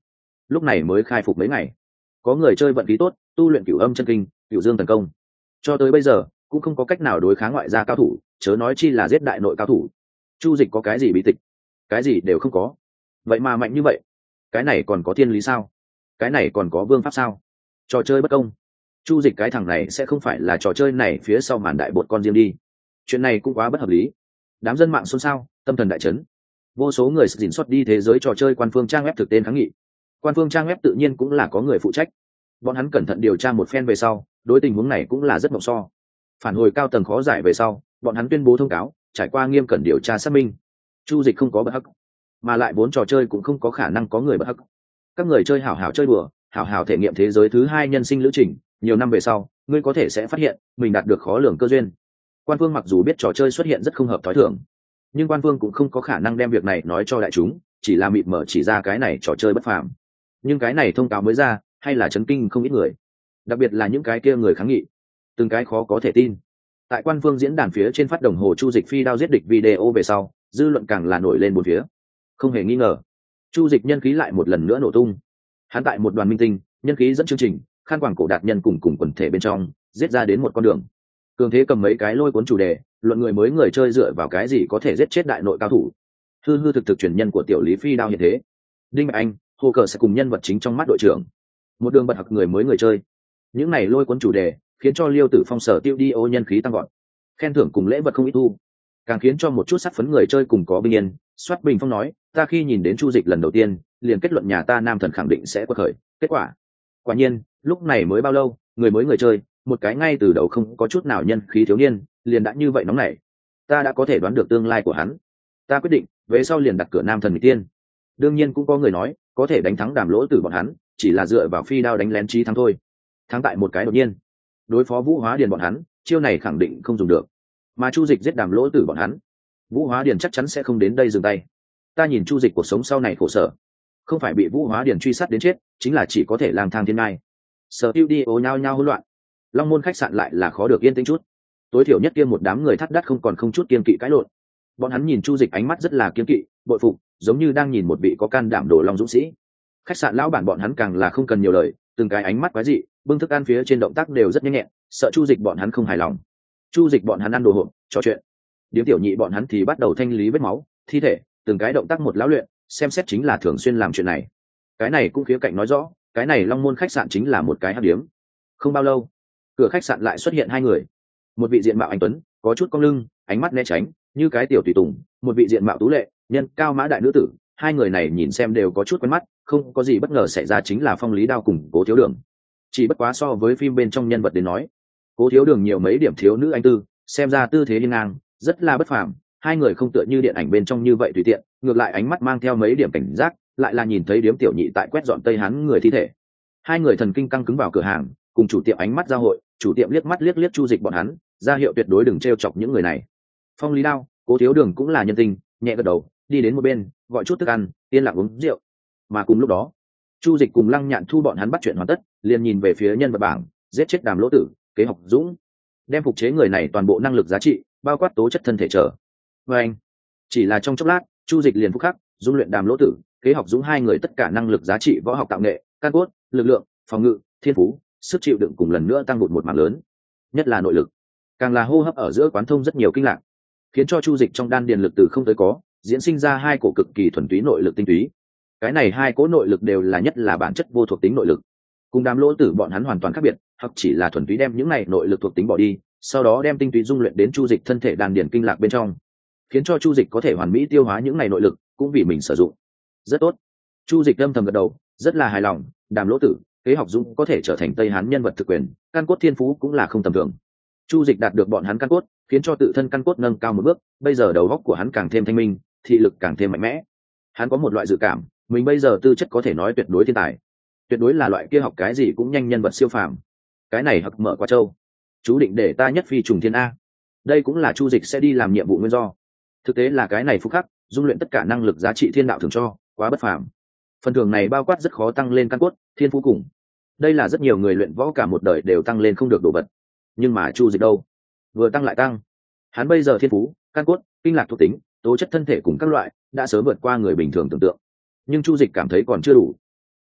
Speaker 1: lúc này mới khai phục mấy ngày. Có người chơi vận khí tốt, tu luyện cửu âm chân kinh, cửu dương thần công, cho tới bây giờ cũng không có cách nào đối kháng ngoại gia cao thủ, chớ nói chi là giết đại nội cao thủ. Chu Dịch có cái gì bí tịch? Cái gì đều không có. Vậy mà mạnh như vậy, cái này còn có thiên lý sao? Cái này còn có vương pháp sao? Trò chơi bất công. Chu Dịch cái thằng này sẽ không phải là trò chơi này phía sau màn đại bột con riêng đi. Chuyện này cũng quá bất hợp lý. Đám dân mạng xôn xao, tâm thần đại chấn. Vô số người dình xuất đi thế giới trò chơi quan phương trang web thực tên kháng nghị. Quan phương trang web tự nhiên cũng là có người phụ trách. Bọn hắn cẩn thận điều tra một phen về sau, đối tình huống này cũng là rất mộng so. Phản hồi cao tầng khó giải về sau, bọn hắn tuyên bố thông cáo, trải qua nghiêm cẩn điều tra xác minh. Chu Dịch không có bất hắc, mà lại vốn trò chơi cũng không có khả năng có người bất hắc. Các người chơi hảo hảo chơi đùa, hảo hảo thể nghiệm thế giới thứ hai nhân sinh lữ trình, nhiều năm về sau, ngươi có thể sẽ phát hiện mình đạt được khó lường cơ duyên. Quan phương mặc dù biết trò chơi xuất hiện rất không hợp thói thường, nhưng quan phương cũng không có khả năng đem việc này nói cho đại chúng, chỉ là mịt mờ chỉ ra cái này trò chơi bất phàm. Nhưng cái này thông cáo mới ra, hay là chấn kinh không ít người, đặc biệt là những cái kia người kháng nghị, từng cái khó có thể tin. Tại quan phương diễn đàn phía trên phát đồng hồ Chu Dịch phi đao giết địch video về sau, dư luận càng là nổi lên bốn phía. Không hề nghi ngờ, Chu Dịch nhân khí lại một lần nữa nổ tung. Hắn tại một đoàn minh tinh, nhân khí dẫn chương trình, khăn quàng cổ đạt nhân cùng cùng quần thể bên trong, giết ra đến một con đường. Cường thế cầm mấy cái lôi cuốn chủ đề, luận người mới người chơi dựa vào cái gì có thể giết chết đại nội cao thủ. Hư hư thực thực truyền nhân của tiểu Lý Phi đao hiện thế. Đinh Mạch Anh, Hồ Cờ sẽ cùng nhân vật chính trong mắt đội trưởng. Một đường bật học người mới người chơi. Những này lôi cuốn chủ đề, khiến cho Liêu Tử Phong sở tiêu đi ô nhân khí tăng vọt. Khen thưởng cùng lễ vật không ít thu. Càng khiến cho một chút sát phấn người chơi cùng có bình yên. Soát Bình Phong nói, ta khi nhìn đến Chu Dịch lần đầu tiên, liền kết luận nhà ta Nam Thần khẳng định sẽ quật khởi. Kết quả, quả nhiên, lúc này mới bao lâu, người mới người chơi, một cái ngay từ đầu không có chút nào nhân khí thiếu niên, liền đã như vậy nóng nảy. Ta đã có thể đoán được tương lai của hắn. Ta quyết định, về sau liền đặt cửa Nam Thần Mỹ Tiên. Đương nhiên cũng có người nói, có thể đánh thắng Đàm Lỗ Tử bọn hắn, chỉ là dựa vào phi đao đánh lén trí thắng thôi. Thắng tại một cái đột nhiên. Đối phó Vũ Hóa Điền bọn hắn, chiêu này khẳng định không dùng được. Mà Chu Dịch giết Đàm Lỗ Tử bọn hắn, Vũ Hóa Điền chắc chắn sẽ không đến đây dừng tay. Ta nhìn Chu Dịch cuộc sống sau này khổ sở, không phải bị Vũ Hóa Điền truy sát đến chết, chính là chỉ có thể lang thang thiên ngai. Sở Tiêu đi ố nhau nhau hỗn loạn. Long Môn khách sạn lại là khó được yên tĩnh chút. Tối thiểu nhất kia một đám người thắt đắt không còn không chút kiên kỵ cãi lộn. Bọn hắn nhìn Chu Dịch ánh mắt rất là kiên kỵ, bội phục, giống như đang nhìn một vị có can đảm đổ long dũng sĩ. Khách sạn lão bản bọn hắn càng là không cần nhiều lời, từng cái ánh mắt quái dị, bưng thức ăn phía trên động tác đều rất nhanh nhẹn, sợ Chu Dịch bọn hắn không hài lòng. Chu Dịch bọn hắn ăn đồ hộp, trò chuyện. Điếm tiểu nhị bọn hắn thì bắt đầu thanh lý vết máu, thi thể, từng cái động tác một lão luyện, xem xét chính là thường xuyên làm chuyện này. Cái này cũng khía cạnh nói rõ, cái này Long Môn khách sạn chính là một cái hắc điếm. Không bao lâu, cửa khách sạn lại xuất hiện hai người. Một vị diện mạo anh tuấn, có chút cong lưng, ánh mắt né tránh, như cái tiểu tùy tùng, một vị diện mạo tú lệ, nhân cao mã đại nữ tử. Hai người này nhìn xem đều có chút quen mắt, không có gì bất ngờ xảy ra chính là Phong Lý Đao cùng Cố Thiếu Đường. Chỉ bất quá so với phim bên trong nhân vật đến nói, Cố Thiếu Đường nhiều mấy điểm thiếu nữ anh tư, xem ra tư thế hiên ngang, rất là bất phàm. Hai người không tựa như điện ảnh bên trong như vậy tùy tiện, ngược lại ánh mắt mang theo mấy điểm cảnh giác, lại là nhìn thấy điếm tiểu nhị tại quét dọn Tây Hán người thi thể. Hai người thần kinh căng cứng vào cửa hàng, cùng chủ tiệm ánh mắt giao hội, chủ tiệm liếc mắt liếc liếc Chu Dịch bọn hắn, ra hiệu tuyệt đối đừng trêu chọc những người này. Phong Lý Đao, Cố Thiếu Đường cũng là nhân tình, nhẹ gật đầu, đi đến một bên, gọi chút thức ăn, yên lặng uống rượu. Mà cùng lúc đó, Chu Dịch cùng Lăng Nhạn Thu bọn hắn bắt chuyện hoàn tất, liền nhìn về phía nhân vật bảng, giết chết Đàm Lỗ Tử, Kế Học Dũng, đem phục chế người này toàn bộ năng lực giá trị, bao quát tố chất thân thể trở. Và anh, chỉ là trong chốc lát, Chu Dịch liền phúc khắc, dung luyện Đàm Lỗ Tử, Kế Học Dũng hai người tất cả năng lực giá trị võ học tạo nghệ, căn cốt, lực lượng, phòng ngự, thiên phú, sức chịu đựng cùng lần nữa tăng vụt một mảng lớn, nhất là nội lực, càng là hô hấp ở giữa quán thông rất nhiều kinh lạc, khiến cho Chu Dịch trong đan điền lực từ không tới có, diễn sinh ra hai cổ cực kỳ thuần túy nội lực tinh túy. Cái này hai cỗ nội lực đều là nhất là bản chất vô thuộc tính nội lực, cùng Đàm Lỗ Tử bọn hắn hoàn toàn khác biệt, hoặc chỉ là thuần túy đem những này nội lực thuộc tính bỏ đi, sau đó đem tinh túy dung luyện đến Chu Dịch thân thể đan điền kinh lạc bên trong, khiến cho Chu Dịch có thể hoàn mỹ tiêu hóa những này nội lực, cũng vì mình sử dụng. Rất tốt. Chu Dịch âm thầm gật đầu, rất là hài lòng, Đàm Lỗ Tử, Kế Học Dũng có thể trở thành Tây Hán nhân vật thực quyền, căn cốt thiên phú cũng là không tầm thường. Chu Dịch đạt được bọn hắn căn cốt, khiến cho tự thân căn cốt nâng cao một bước, bây giờ đầu óc của hắn càng thêm thanh minh, thị lực càng thêm mạnh mẽ. Hắn có một loại dự cảm, mình bây giờ tư chất có thể nói tuyệt đối thiên tài, tuyệt đối là loại kia học cái gì cũng nhanh nhân vật siêu phàm. Cái này hặc mở qua châu, chú định để ta nhất phi trùng thiên a. Đây cũng là Chu Dịch sẽ đi làm nhiệm vụ nguyên do. Thực tế là cái này phúc khắc, dung luyện tất cả năng lực giá trị thiên đạo thường cho, quá bất phàm. Phần thưởng này bao quát rất khó tăng lên căn cốt, thiên phú cùng. Đây là rất nhiều người luyện võ cả một đời đều tăng lên không được đồ vật. Nhưng mà Chu Dịch đâu, vừa tăng lại tăng. Hắn bây giờ thiên phú, căn cốt, kinh lạc thuộc tính, tố chất thân thể cùng các loại đã sớm vượt qua người bình thường tưởng tượng. Nhưng Chu Dịch cảm thấy còn chưa đủ.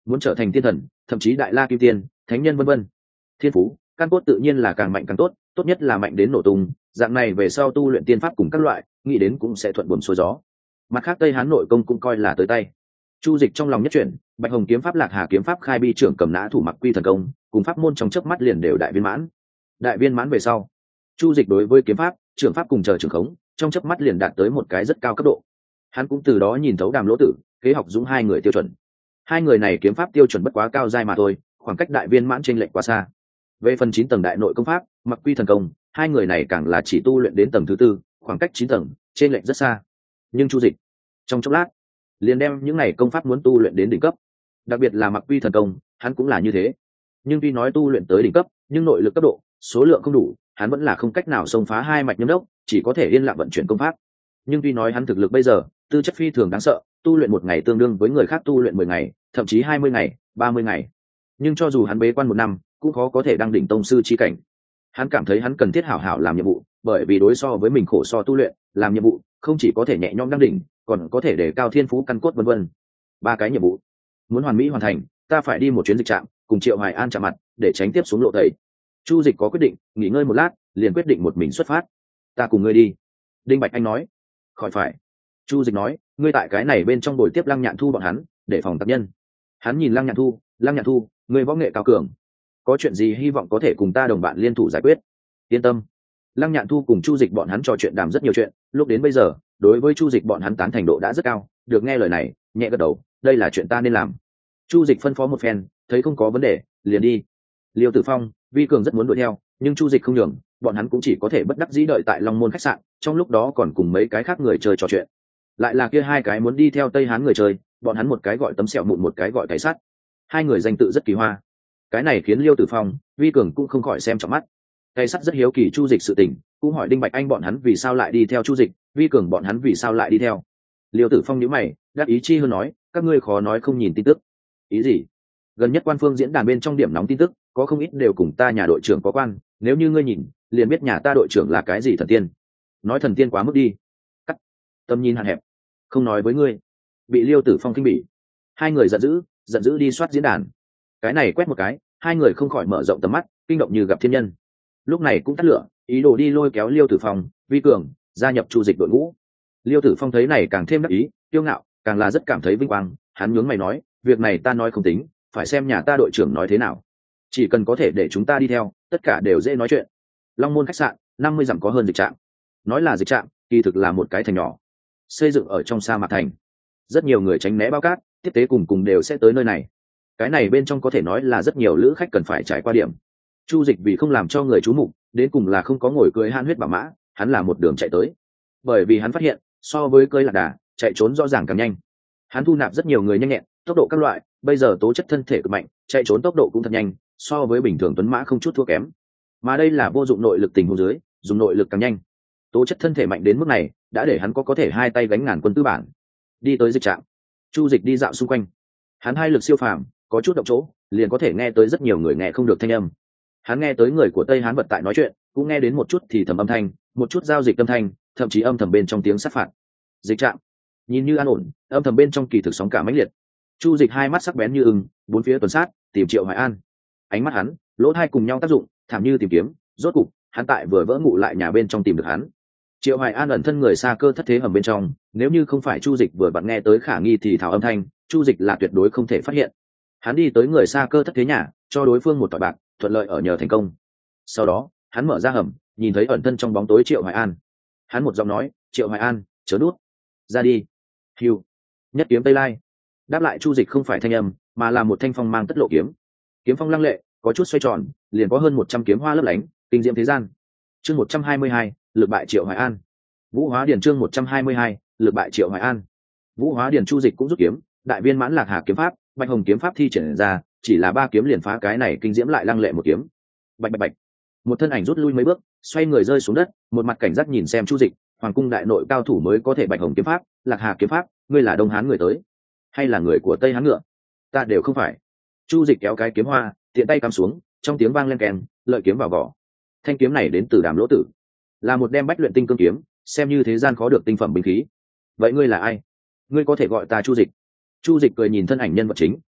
Speaker 1: muốn trở thành thiên thần, thậm chí đại la kim tiên, thánh nhân vân vân. Thiên phú căn cốt tự nhiên là càng mạnh càng tốt, tốt nhất là mạnh đến nổ tung, dạng này về sau tu luyện tiên pháp cùng các loại nghĩ đến cũng sẽ thuận buồm xuôi gió. Mặt khác tây hán nội công cũng coi là tới tay. Chu Dịch trong lòng nhất chuyển, bạch hồng kiếm pháp, lạc hà kiếm pháp, khai bi trưởng cầm nã thủ mặc quy thần công cùng pháp môn trong chớp mắt liền đều đại viên mãn. Đại viên mãn về sau, Chu Dịch đối với kiếm pháp, trưởng pháp cùng chờ trường khống trong chớp mắt liền đạt tới một cái rất cao cấp độ. Hắn cũng từ đó nhìn thấu Đàm Lỗ Tử, Kế Học Dũng hai người tiêu chuẩn. Hai người này kiếm pháp tiêu chuẩn bất quá cao giai mà thôi, khoảng cách đại viên mãn chênh lệch quá xa. Về phần chín tầng đại nội công pháp, mặc quy thần công, hai người này càng là chỉ tu luyện đến tầng thứ tư, khoảng cách chín tầng chênh lệch rất xa. Nhưng Chu Dịch trong chốc lát liền đem những này công pháp muốn tu luyện đến đỉnh cấp, đặc biệt là mặc quy thần công, hắn cũng là như thế. Nhưng tuy nói tu luyện tới đỉnh cấp, nhưng nội lực cấp độ, số lượng không đủ, hắn vẫn là không cách nào xông phá hai mạch nhâm đốc, chỉ có thể yên lặng vận chuyển công pháp. Nhưng tuy nói hắn thực lực bây giờ tư chất phi thường đáng sợ, tu luyện một ngày tương đương với người khác tu luyện mười ngày, thậm chí hai mươi ngày, ba mươi ngày. Nhưng cho dù hắn bế quan một năm, cũng khó có thể đăng đỉnh tông sư chi cảnh. Hắn cảm thấy hắn cần thiết hảo hảo làm nhiệm vụ, bởi vì đối so với mình khổ so tu luyện, làm nhiệm vụ không chỉ có thể nhẹ nhõm đăng đỉnh, còn có thể đề cao thiên phú căn cốt vân vân. Ba cái nhiệm vụ muốn hoàn mỹ hoàn thành, ta phải đi một chuyến dịch trạm, cùng Triệu Hoài An chạm mặt, để tránh tiếp xuống lộ tẩy. Chu Dịch có quyết định, nghỉ ngơi một lát, liền quyết định một mình xuất phát. Ta cùng ngươi đi. Đinh Bạch Anh nói. Khỏi phải. Chu Dịch nói, ngươi tại cái này bên trong buổi tiếp Lăng Nhạn Thu bọn hắn, để phòng tập nhân. Hắn nhìn Lăng Nhạn Thu, Lăng Nhạn Thu, ngươi võ nghệ cao cường, có chuyện gì hy vọng có thể cùng ta đồng bạn liên thủ giải quyết. Yên tâm. Lăng Nhạn Thu cùng Chu Dịch bọn hắn trò chuyện đàm rất nhiều chuyện, lúc đến bây giờ, đối với Chu Dịch bọn hắn tán thành độ đã rất cao, được nghe lời này, nhẹ gật đầu, đây là chuyện ta nên làm. Chu Dịch phân phó một phen, thấy không có vấn đề, liền đi. Liêu Tử Phong, Vi Cường rất muốn đuổi theo, nhưng Chu Dịch không nhường, bọn hắn cũng chỉ có thể bất đắc dĩ đợi tại Long Môn khách sạn, trong lúc đó còn cùng mấy cái khác người chơi trò chuyện. Lại là kia hai cái muốn đi theo Tây Hán người chơi, bọn hắn một cái gọi tấm sẹo mụn, một cái gọi cái sắt. Hai người danh tự rất kỳ hoa. Cái này khiến Liêu Tử Phong, Vi Cường cũng không khỏi xem trọng mắt. Cái sắt rất hiếu kỳ Chu Dịch sự tình, cũng hỏi Đinh Bạch Anh bọn hắn vì sao lại đi theo Chu Dịch, Vi Cường bọn hắn vì sao lại đi theo. Liêu Tử Phong nhíu mày, đáp ý chi hơn nói, các ngươi khó nói không nhìn tin tức. Ý gì? Gần nhất quan phương diễn đàn bên trong điểm nóng tin tức, có không ít đều cùng ta nhà đội trưởng có quan, nếu như ngươi nhìn, liền biết nhà ta đội trưởng là cái gì thần tiên. Nói thần tiên quá mức đi. Cắt. Tâm nhìn hạn hẹp. Không nói với ngươi. Bị Liêu Tử Phong kinh bỉ. Hai người giận dữ, giận dữ đi soát diễn đàn. Cái này quét một cái, hai người không khỏi mở rộng tầm mắt, kinh động như gặp thiên nhân. Lúc này cũng tắt lửa, ý đồ đi lôi kéo Liêu Tử Phong, Vi Cường gia nhập Chu Dịch đội ngũ. Liêu Tử Phong thấy này càng thêm đắc ý, kiêu ngạo, càng là rất cảm thấy vinh quang. Hắn nhướng mày nói, việc này ta nói không tính, phải xem nhà ta đội trưởng nói thế nào. Chỉ cần có thể để chúng ta đi theo, tất cả đều dễ nói chuyện. Long Môn khách sạn, năm mươi dặm có hơn dịch trạm. Nói là dịch trạm, kỳ thực là một cái thành nhỏ, xây dựng ở trong sa mạc thành. Rất nhiều người tránh né bao cát, tiếp tế cùng cùng đều sẽ tới nơi này. Cái này bên trong có thể nói là rất nhiều lữ khách cần phải trải qua điểm. Chu Dịch vì không làm cho người chú mục, đến cùng là không có ngồi cưỡi han huyết bảo mã, hắn là một đường chạy tới. Bởi vì hắn phát hiện, so với cưỡi lạc đà, chạy trốn rõ ràng càng nhanh. Hắn thu nạp rất nhiều người nhanh nhẹn, tốc độ các loại, bây giờ tố chất thân thể cực mạnh, chạy trốn tốc độ cũng thật nhanh, so với bình thường tuấn mã không chút thua kém. Mà đây là vô dụng nội lực tình huống dưới, dùng nội lực càng nhanh. Tố chất thân thể mạnh đến mức này, đã để hắn có có thể hai tay gánh ngàn quân tư bản. Đi tới dịch trạm, Chu Dịch đi dạo xung quanh. Hắn hai lực siêu phàm, có chút động chỗ, liền có thể nghe tới rất nhiều người nghe không được thanh âm. Hắn nghe tới người của Tây Hán vật tại nói chuyện, cũng nghe đến một chút thì thầm âm thanh, một chút giao dịch âm thanh, thậm chí âm thầm bên trong tiếng sát phạt. Dịch trạm, nhìn như an ổn, âm thầm bên trong kỳ thực sóng cả mãnh liệt. Chu Dịch hai mắt sắc bén như ưng, bốn phía tuần sát, tìm Triệu Hoài An. Ánh mắt hắn, lỗ tai cùng nhau tác dụng, thảm như tìm kiếm, rốt cục, hắn tại vừa vỡ ngụ lại nhà bên trong tìm được hắn. Triệu Hoài An ẩn thân người xa cơ thất thế hầm bên trong, nếu như không phải Chu Dịch vừa vặn nghe tới khả nghi thì thảo âm thanh, Chu Dịch là tuyệt đối không thể phát hiện. Hắn đi tới người xa cơ thất thế nhà, cho đối phương một tỏi bạc, thuận lợi ở nhờ thành công. Sau đó, hắn mở ra hầm, nhìn thấy ẩn thân trong bóng tối Triệu Hoài An. Hắn một giọng nói, "Triệu Hoài An, chớ nuốt, ra đi." Hưu, nhất kiếm Tây Lai. Đáp lại Chu Dịch không phải thanh âm, mà là một thanh phong mang tất lộ kiếm. Kiếm phong lăng lệ, có chút xoay tròn, liền có hơn một trăm kiếm hoa lấp lánh, kinh diễm thế gian. Chương một trăm hai mươi hai, lực bại Triệu Hoài An. Vũ Hóa Điển chương một trăm hai mươi hai, lực bại Triệu Hoài An. Vũ Hóa Điển Chu Dịch cũng rút kiếm, đại viên mãn lạc hà kiếm pháp, bạch hồng kiếm pháp thi triển ra, chỉ là ba kiếm liền phá cái này kinh diễm lại lăng lệ một kiếm. Bạch bạch bạch. Một thân ảnh rút lui mấy bước, xoay người rơi xuống đất, một mặt cảnh giác nhìn xem Chu Dịch, hoàng cung đại nội cao thủ mới có thể bạch hồng kiếm pháp, lạc hà kiếm pháp, ngươi là Đông Hán người tới, hay là người của Tây Hán ngựa? Ta đều không phải. Chu Dịch kéo cái kiếm hoa, tiện tay cắm xuống, trong tiếng vang lên keng, lợi kiếm vào vỏ. Thanh kiếm này đến từ Đàm Lỗ Tử, là một đem bách luyện tinh cương kiếm, xem như thế gian khó được tinh phẩm binh khí. Vậy ngươi là ai? Ngươi có thể gọi ta Chu Dịch. Chu Dịch cười nhìn thân ảnh nhân vật chính,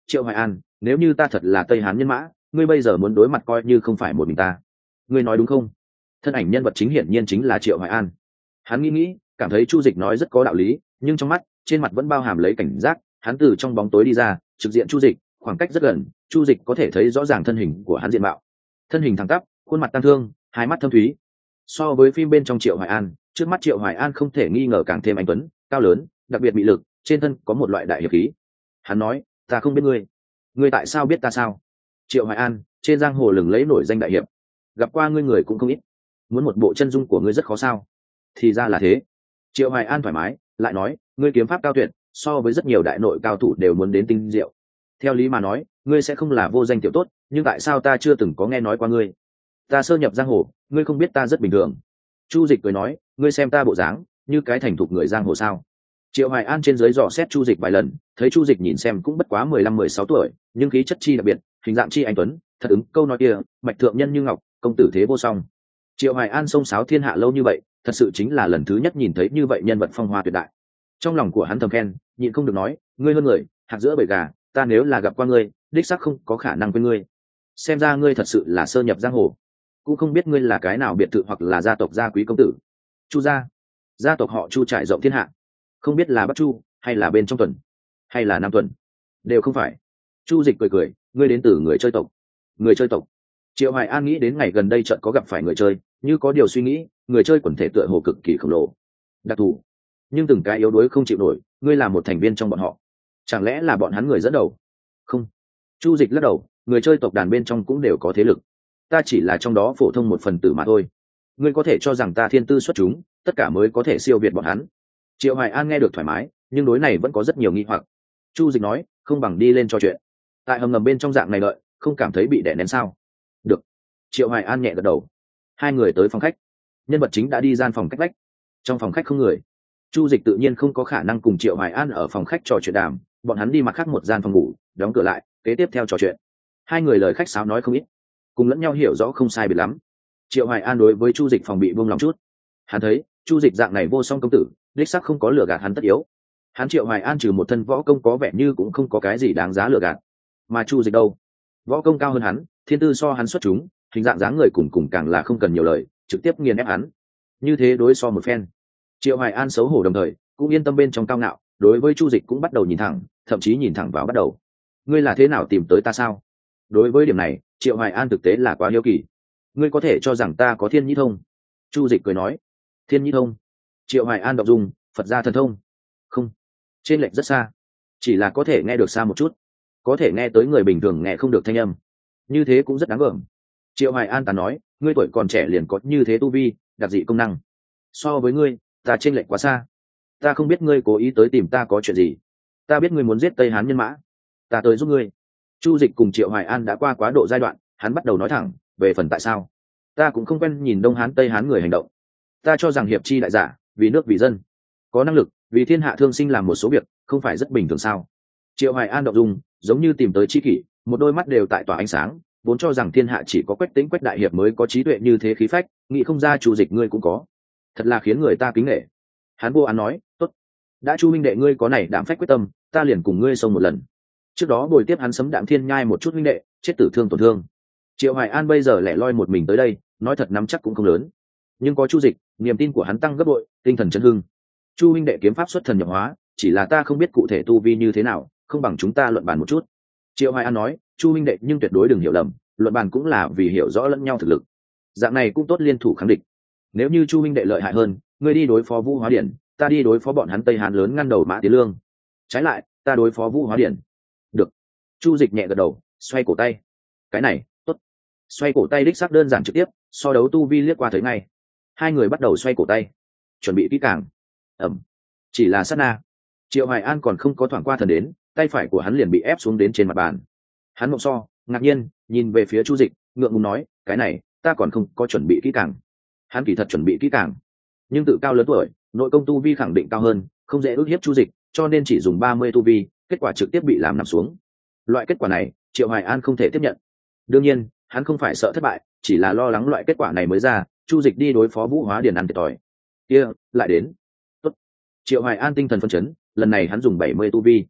Speaker 1: Triệu Hoài An, nếu như ta thật là Tây Hán nhân mã, ngươi bây giờ muốn đối mặt coi như không phải một mình ta, ngươi nói đúng không? Thân ảnh nhân vật chính hiển nhiên chính là Triệu Hoài An. Hắn nghĩ nghĩ, cảm thấy Chu Dịch nói rất có đạo lý, nhưng trong mắt, trên mặt vẫn bao hàm lấy cảnh giác. Hắn từ trong bóng tối đi ra, trực diện Chu Dịch, khoảng cách rất gần, Chu Dịch có thể thấy rõ ràng thân hình của hắn diện mạo. Thân hình thẳng tắp, khuôn mặt tăng thương, hai mắt thâm thúy. So với phim bên trong Triệu Hoài An, trước mắt Triệu Hoài An không thể nghi ngờ càng thêm anh tuấn, cao lớn, đặc biệt bị lực, trên thân có một loại đại hiệp khí. Hắn nói, ta không biết ngươi, ngươi tại sao biết ta sao? Triệu Hoài An, trên giang hồ lừng lẫy nổi danh đại hiệp, gặp qua ngươi người cũng không ít, muốn một bộ chân dung của ngươi rất khó sao? Thì ra là thế. Triệu Hoài An thoải mái, lại nói, ngươi kiếm pháp cao tuyệt, so với rất nhiều đại nội cao thủ đều muốn đến tinh diệu. Theo lý mà nói, ngươi sẽ không là vô danh tiểu tốt, nhưng tại sao ta chưa từng có nghe nói qua ngươi? Ta sơ nhập giang hồ, ngươi không biết ta rất bình thường. Chu Dịch cười nói, ngươi xem ta bộ dáng, như cái thành thục người giang hồ sao? Triệu Hoài An trên dưới dò xét Chu Dịch vài lần, thấy Chu Dịch nhìn xem cũng bất quá mười lăm mười sáu tuổi, nhưng khí chất chi đặc biệt, hình dạng chi anh tuấn, thật ứng câu nói kia, mạch thượng nhân như ngọc, công tử thế vô song. Triệu Hoài An xông xáo thiên hạ lâu như vậy, thật sự chính là lần thứ nhất nhìn thấy như vậy nhân vật phong hoa tuyệt đại. Trong lòng của hắn thầm khen, nhịn không được nói, ngươi hơn người, hạt giữa bầy gà, ta nếu là gặp qua ngươi, đích xác không có khả năng quên ngươi. Xem ra ngươi thật sự là sơ nhập giang hồ, cũng không biết ngươi là cái nào biệt thự hoặc là gia tộc gia quý công tử. Chu gia, gia tộc họ Chu trải rộng thiên hạ, không biết là Bắc Chu hay là bên trong Tuần hay là Nam Tuần, đều không phải. Chu Dịch cười cười, ngươi đến từ người chơi tộc. Người chơi tộc. Triệu Hoài An nghĩ đến ngày gần đây chợt có gặp phải người chơi, như có điều suy nghĩ, người chơi quần thể tựa hồ cực kỳ khổng lồ, đặc thù, nhưng từng cái yếu đuối không chịu nổi, ngươi là một thành viên trong bọn họ, chẳng lẽ là bọn hắn người dẫn đầu? Không. Chu Dịch lắc đầu, người chơi tộc đàn bên trong cũng đều có thế lực, ta chỉ là trong đó phổ thông một phần tử mà thôi. Ngươi có thể cho rằng ta thiên tư xuất chúng, tất cả mới có thể siêu việt bọn hắn. Triệu Hoài An nghe được thoải mái, nhưng đối này vẫn có rất nhiều nghi hoặc. Chu Dịch nói, không bằng đi lên trò chuyện, tại hầm ngầm bên trong dạng này đợi, không cảm thấy bị đè nén sao? Được. Triệu Hoài An nhẹ gật đầu. Hai người tới phòng khách, nhân vật chính đã đi gian phòng cách vách. Trong phòng khách không người, Chu Dịch tự nhiên không có khả năng cùng Triệu Hoài An ở phòng khách trò chuyện đàm, bọn hắn đi mặt khác một gian phòng ngủ, đóng cửa lại, kế tiếp theo trò chuyện. Hai người lời khách sáo nói không ít, cùng lẫn nhau hiểu rõ không sai biệt lắm. Triệu Hoài An đối với Chu Dịch phòng bị buông lòng chút. Hắn thấy Chu Dịch dạng này vô song công tử, đích xác không có lừa gạt hắn tất yếu. Hắn Triệu Hoài An trừ một thân võ công có vẻ như cũng không có cái gì đáng giá lừa gạt, mà Chu Dịch đâu, võ công cao hơn hắn, thiên tư so hắn xuất chúng, hình dạng dáng người cùng cùng càng là không cần nhiều lời, trực tiếp nghiền ép hắn. Như thế đối so một phen, Triệu Hoài An xấu hổ đồng thời cũng yên tâm bên trong cao ngạo, đối với Chu Dịch cũng bắt đầu nhìn thẳng, thậm chí nhìn thẳng vào bắt đầu. Ngươi là thế nào tìm tới ta sao? Đối với điểm này, Triệu Hoài An thực tế là quá hiếu kỳ. Ngươi có thể cho rằng ta có thiên nhĩ thông? Chu Dịch cười nói. Thiên nhĩ thông? Triệu Hoài An đọc dùng, Phật gia thần thông? Không, trên lệch rất xa, chỉ là có thể nghe được xa một chút, có thể nghe tới người bình thường nghe không được thanh âm, như thế cũng rất đáng gờm. Triệu Hoài An tán nói, ngươi tuổi còn trẻ liền có như thế tu vi, đặc dị công năng, so với ngươi ta trên lệch quá xa. Ta không biết ngươi cố ý tới tìm ta có chuyện gì, ta biết ngươi muốn giết Tây Hán nhân mã, ta tới giúp ngươi. Chu Dịch cùng Triệu Hoài An đã qua quá độ giai đoạn, hắn bắt đầu nói thẳng, về phần tại sao, ta cũng không quen nhìn Đông Hán Tây Hán người hành động. Ta cho rằng hiệp chi đại giả, vì nước vì dân, có năng lực, vì thiên hạ thương sinh làm một số việc, không phải rất bình thường sao? Triệu Hoài An động dung, giống như tìm tới tri kỷ, một đôi mắt đều tại tỏa ánh sáng, vốn cho rằng thiên hạ chỉ có Quách Tĩnh Quách đại hiệp mới có trí tuệ như thế khí phách, nghĩ không ra Chu Dịch ngươi cũng có, thật là khiến người ta kính nể. Hắn vô án nói, tốt, đã Chu minh đệ ngươi có này đảm phách quyết tâm, ta liền cùng ngươi xông một lần. Trước đó bồi tiếp hắn sấm đạm thiên nhai một chút minh đệ, chết tử thương tổn thương. Triệu Hoài An bây giờ lẻ loi một mình tới đây, nói thật nắm chắc cũng không lớn, nhưng có Chu Dịch, niềm tin của hắn tăng gấp bội, tinh thần chấn hưng. Chu huynh đệ kiếm pháp xuất thần nhập hóa, chỉ là ta không biết cụ thể tu vi như thế nào, không bằng chúng ta luận bàn một chút. Triệu Hoài An nói, Chu huynh đệ nhưng tuyệt đối đừng hiểu lầm, luận bàn cũng là vì hiểu rõ lẫn nhau thực lực, dạng này cũng tốt liên thủ kháng địch. Nếu như Chu huynh đệ lợi hại hơn, ngươi đi đối phó Vũ Hóa Điển, ta đi đối phó bọn hắn Tây Hán lớn ngăn đầu Mã Tiến Lương. Trái lại, ta đối phó Vũ Hóa Điển. Được. Chu Dịch nhẹ gật đầu, xoay cổ tay. Cái này, tốt. Xoay cổ tay đích xác đơn giản trực tiếp, so đấu tu vi liếc qua thấy ngay. Hai người bắt đầu xoay cổ tay, chuẩn bị kỹ càng. Ẩm. Chỉ là sát na, Triệu Hoài An còn không có thoảng qua thần đến, tay phải của hắn liền bị ép xuống đến trên mặt bàn. Hắn mộng so, ngạc nhiên, nhìn về phía Chu Dịch, ngượng ngùng nói, cái này, ta còn không có chuẩn bị kỹ càng. Hắn kỳ thật chuẩn bị kỹ càng, nhưng tự cao lớn tuổi, nội công tu vi khẳng định cao hơn, không dễ ức hiếp Chu Dịch, cho nên chỉ dùng ba mươi tu vi, kết quả trực tiếp bị làm nằm xuống. Loại kết quả này, Triệu Hoài An không thể tiếp nhận. Đương nhiên, hắn không phải sợ thất bại, chỉ là lo lắng loại kết quả này mới ra, Chu Dịch đi đối phó Vũ Hóa Điển ăn thiệt thòi. Kia, lại đến. Tốt. Triệu Hoài An tinh thần phấn chấn, lần này hắn dùng bảy mươi tu vi,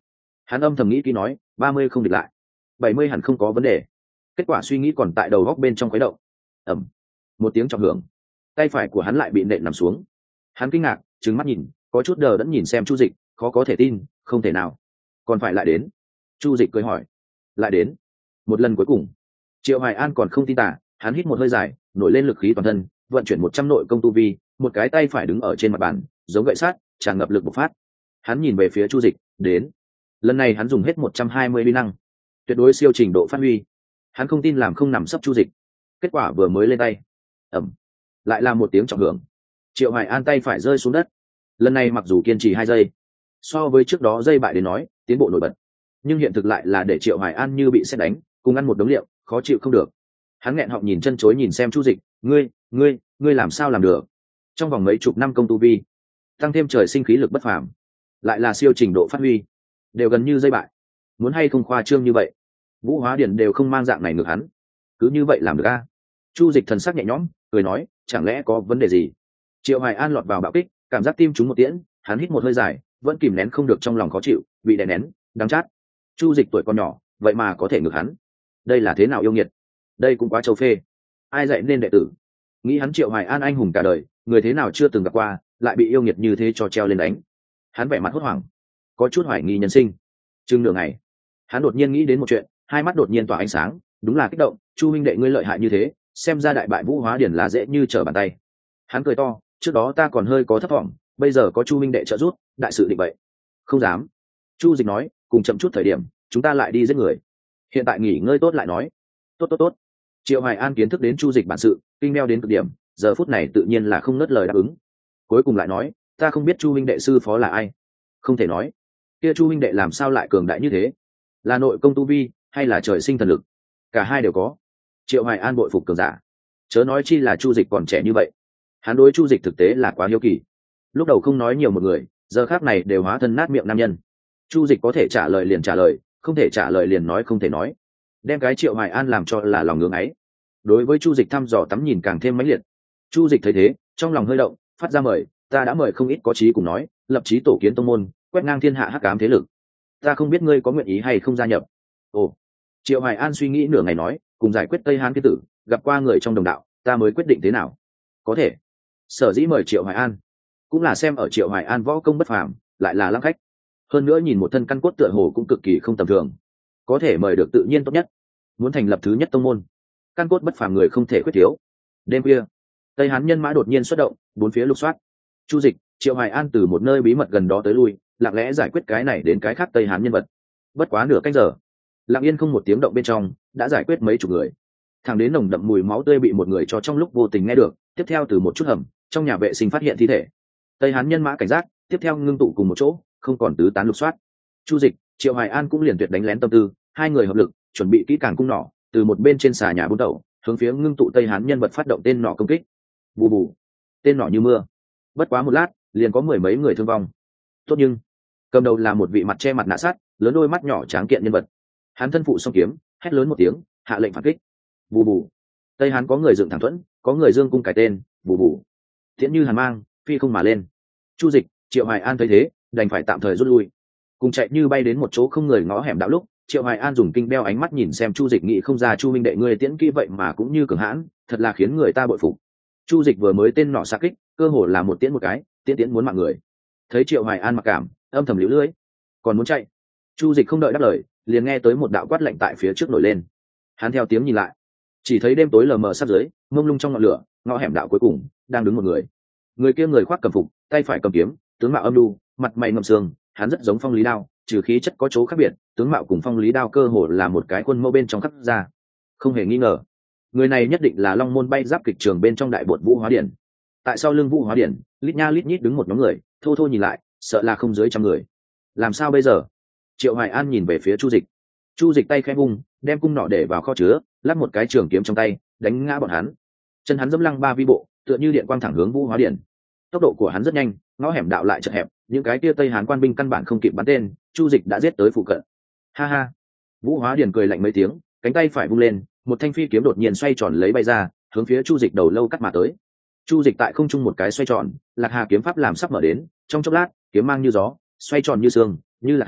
Speaker 1: Hắn âm thầm nghĩ kỹ nói, ba mươi không địch lại, bảy mươi hẳn không có vấn đề. Kết quả suy nghĩ còn tại đầu góc bên trong khuấy động. Ẩm, một tiếng trọng hưởng, tay phải của hắn lại bị nện nằm xuống. Hắn kinh ngạc trừng mắt nhìn, có chút đờ đẫn nhìn xem Chu Dịch, khó có thể tin, không thể nào, còn phải lại đến. Chu Dịch cười hỏi, lại đến một lần cuối cùng. Triệu Hoài An còn không tin tả, hắn hít một hơi dài, nổi lên lực khí toàn thân, vận chuyển một trăm nội công tu vi, một cái tay phải đứng ở trên mặt bàn, giống gậy sắt, tràn ngập lực bộc phát. Hắn nhìn về phía Chu Dịch, đến. Lần này hắn dùng hết một trăm hai mươi uy năng, tuyệt đối siêu trình độ phát huy. Hắn không tin làm không nằm sấp Chu Dịch. Kết quả vừa mới lên tay, ầm, lại là một tiếng trọng hưởng. Triệu Hoài An tay phải rơi xuống đất. Lần này mặc dù kiên trì hai giây, so với trước đó dây bại đến nói tiến bộ nổi bật, nhưng hiện thực lại là để Triệu Hoài An như bị sét đánh, cùng ăn một đống liệu, khó chịu không được. Hắn nghẹn họng nhìn chân chối nhìn xem Chu Dịch, ngươi ngươi ngươi làm sao làm được? Trong vòng mấy chục năm công tu vi, tăng thêm trời sinh khí lực bất phàm, lại là siêu trình độ phát huy, đều gần như dây bại. Muốn hay không khoa trương như vậy, Vũ Hóa Điển đều không mang dạng này ngược hắn, cứ như vậy làm được a? Chu Dịch thần sắc nhẹ nhõm, cười nói, chẳng lẽ có vấn đề gì? Triệu Hoài An lọt vào bạo kích, cảm giác tim trúng một tiễn, hắn hít một hơi dài, vẫn kìm nén không được trong lòng khó chịu, bị đè nén, đắng chát. Chu Dịch tuổi còn nhỏ, vậy mà có thể ngược hắn, đây là thế nào yêu nghiệt? Đây cũng quá trâu phê, ai dạy nên đệ tử? Nghĩ hắn Triệu Hoài An anh hùng cả đời, người thế nào chưa từng gặp qua, lại bị yêu nghiệt như thế cho treo lên đánh. Hắn vẻ mặt hốt hoảng, có chút hoài nghi nhân sinh. Chừng nửa ngày, hắn đột nhiên nghĩ đến một chuyện, hai mắt đột nhiên tỏa ánh sáng, đúng là kích động. Chu huynh đệ ngươi lợi hại như thế, xem ra đại bại Vũ Hóa Điển là dễ như trở bàn tay. Hắn cười to, trước đó ta còn hơi có thất vọng, bây giờ có Chu huynh đệ trợ giúp, đại sự định vậy. Không dám. Chu Dịch nói, cùng chậm chút thời điểm, chúng ta lại đi giết người. Hiện tại nghỉ ngơi tốt lại nói. Tốt tốt tốt. Triệu Hoài An kiến thức đến Chu Dịch bản sự, kinh meo đến cực điểm, giờ phút này tự nhiên là không ngớt lời đáp ứng. Cuối cùng lại nói, ta không biết Chu huynh đệ sư phó là ai. Không thể nói. Kia Chu huynh đệ làm sao lại cường đại như thế? Là nội công tu vi, hay là trời sinh thần lực? Cả hai đều có. Triệu Hoài An bội phục cường giả, chớ nói chi là Chu Dịch còn trẻ như vậy. Hắn đối Chu Dịch thực tế là quá hiếu kỳ. Lúc đầu không nói nhiều một người, giờ khác này đều hóa thân nát miệng nam nhân. Chu Dịch có thể trả lời liền trả lời, không thể trả lời liền nói không thể nói, đem cái Triệu Hoài An làm cho là lòng ngưỡng ấy. Đối với Chu Dịch thăm dò tắm nhìn càng thêm mãnh liệt. Chu Dịch thấy thế, trong lòng hơi động, phát ra mời, ta đã mời không ít có chí cùng nói, lập chí tổ kiến tông môn, quét ngang thiên hạ hắc ám thế lực. Ta không biết ngươi có nguyện ý hay không gia nhập. Ồ. Triệu Hoài An suy nghĩ nửa ngày nói, cùng giải quyết Tây Hán thiên tử, gặp qua người trong đồng đạo, ta mới quyết định thế nào. Có thể. Sở dĩ mời Triệu Hoài An, cũng là xem ở Triệu Hoài An võ công bất phàm, lại là lãng khách. Hơn nữa nhìn một thân căn cốt tựa hồ cũng cực kỳ không tầm thường, có thể mời được tự nhiên tốt nhất. Muốn thành lập thứ nhất tông môn, căn cốt bất phàm người không thể khuyết thiếu. Đêm khuya, Tây Hán nhân mã đột nhiên xuất động, bốn phía lục soát. Chu Dịch, Triệu Hoài An từ một nơi bí mật gần đó tới lui, lặng lẽ giải quyết cái này đến cái khác Tây Hán nhân vật. Bất quá nửa canh giờ, lặng yên không một tiếng động bên trong, đã giải quyết mấy chục người. Thẳng đến nồng đậm mùi máu tươi bị một người cho trong lúc vô tình nghe được, tiếp theo từ một chút hầm, trong nhà vệ sinh phát hiện thi thể. Tây Hán nhân mã cảnh giác, tiếp theo ngưng tụ cùng một chỗ, không còn tứ tán lục soát. Chu Dịch, Triệu Hoài An cũng liền tuyệt đánh lén tâm tư, hai người hợp lực, chuẩn bị kỹ càng cung nỏ, từ một bên trên xà nhà bốn tàu, hướng phía ngưng tụ Tây Hán nhân vật phát động tên nỏ công kích. Bù bù, tên nỏ như mưa. Bất quá một lát, liền có mười mấy người thương vong. Tốt nhưng, cầm đầu là một vị mặt che mặt nạ sát, lớn đôi mắt nhỏ tráng kiện nhân vật. Hắn thân phụ song kiếm, hét lớn một tiếng, hạ lệnh phản kích. Bù bù. Tây Hán có người dựng thẳng thuẫn, có người dương cung cài tên, bù bù. Thiện như hàn mang, phi không mà lên. Chu Dịch, Triệu Hoài An thấy thế, đành phải tạm thời rút lui. Cùng chạy như bay đến một chỗ không người ngõ hẻm đạo lúc, Triệu Hoài An dùng kinh beo ánh mắt nhìn xem Chu Dịch, nghĩ không ra Chu minh đệ ngươi tiễn kỹ vậy mà cũng như cường hãn, thật là khiến người ta bội phục. Chu Dịch vừa mới tên nọ xạ kích, cơ hồ là một tiễn một cái, tiễn tiễn muốn mạng người. Thấy Triệu Hoài An mặc cảm, âm thầm liễu lưỡi, còn muốn chạy. Chu Dịch không đợi đáp lời, liền nghe tới một đạo quát lạnh tại phía trước nổi lên. Hắn theo tiếng nhìn lại, chỉ thấy đêm tối lờ mờ sát dưới, mông lung trong ngọn lửa, ngõ hẻm đạo cuối cùng đang đứng một người. Người kia người khoác cầm phục, tay phải cầm kiếm, tướng mạo âm lưu, mặt mày ngậm sương, hắn rất giống Phong Lý Đao, trừ khí chất có chỗ khác biệt, tướng mạo cùng Phong Lý Đao cơ hồ là một cái khuôn mẫu bên trong khắc ra. Không hề nghi ngờ, người này nhất định là Long Môn bay giáp kịch trường bên trong đại bột Vũ Hóa Điển. Tại sau lưng Vũ Hóa Điển, lít nha lít nhít đứng một nhóm người, thô thô nhìn lại, sợ là không dưới trăm người. Làm sao bây giờ? Triệu Hoài An nhìn về phía Chu Dịch. Chu Dịch tay khẽ vung, đem cung nỏ để vào kho chứa, lắp một cái trường kiếm trong tay, đánh ngã bọn hắn. Chân hắn dẫm lăng ba vi bộ, tựa như điện quang thẳng hướng Vũ Hóa Điển. Tốc độ của hắn rất nhanh, ngõ hẻm đạo lại chật hẹp, những cái kia Tây Hán quan binh căn bản không kịp bắn tên, Chu Dịch đã giết tới phụ cận. Ha ha. Vũ Hóa Điển cười lạnh mấy tiếng, cánh tay phải vung lên, một thanh phi kiếm đột nhiên xoay tròn lấy bay ra, hướng phía Chu Dịch đầu lâu cắt mà tới. Chu Dịch tại không trung một cái xoay tròn, Lạc Hà kiếm pháp làm sắp mở đến, trong chốc lát, kiếm mang như gió, xoay tròn như sương, như lạc hà,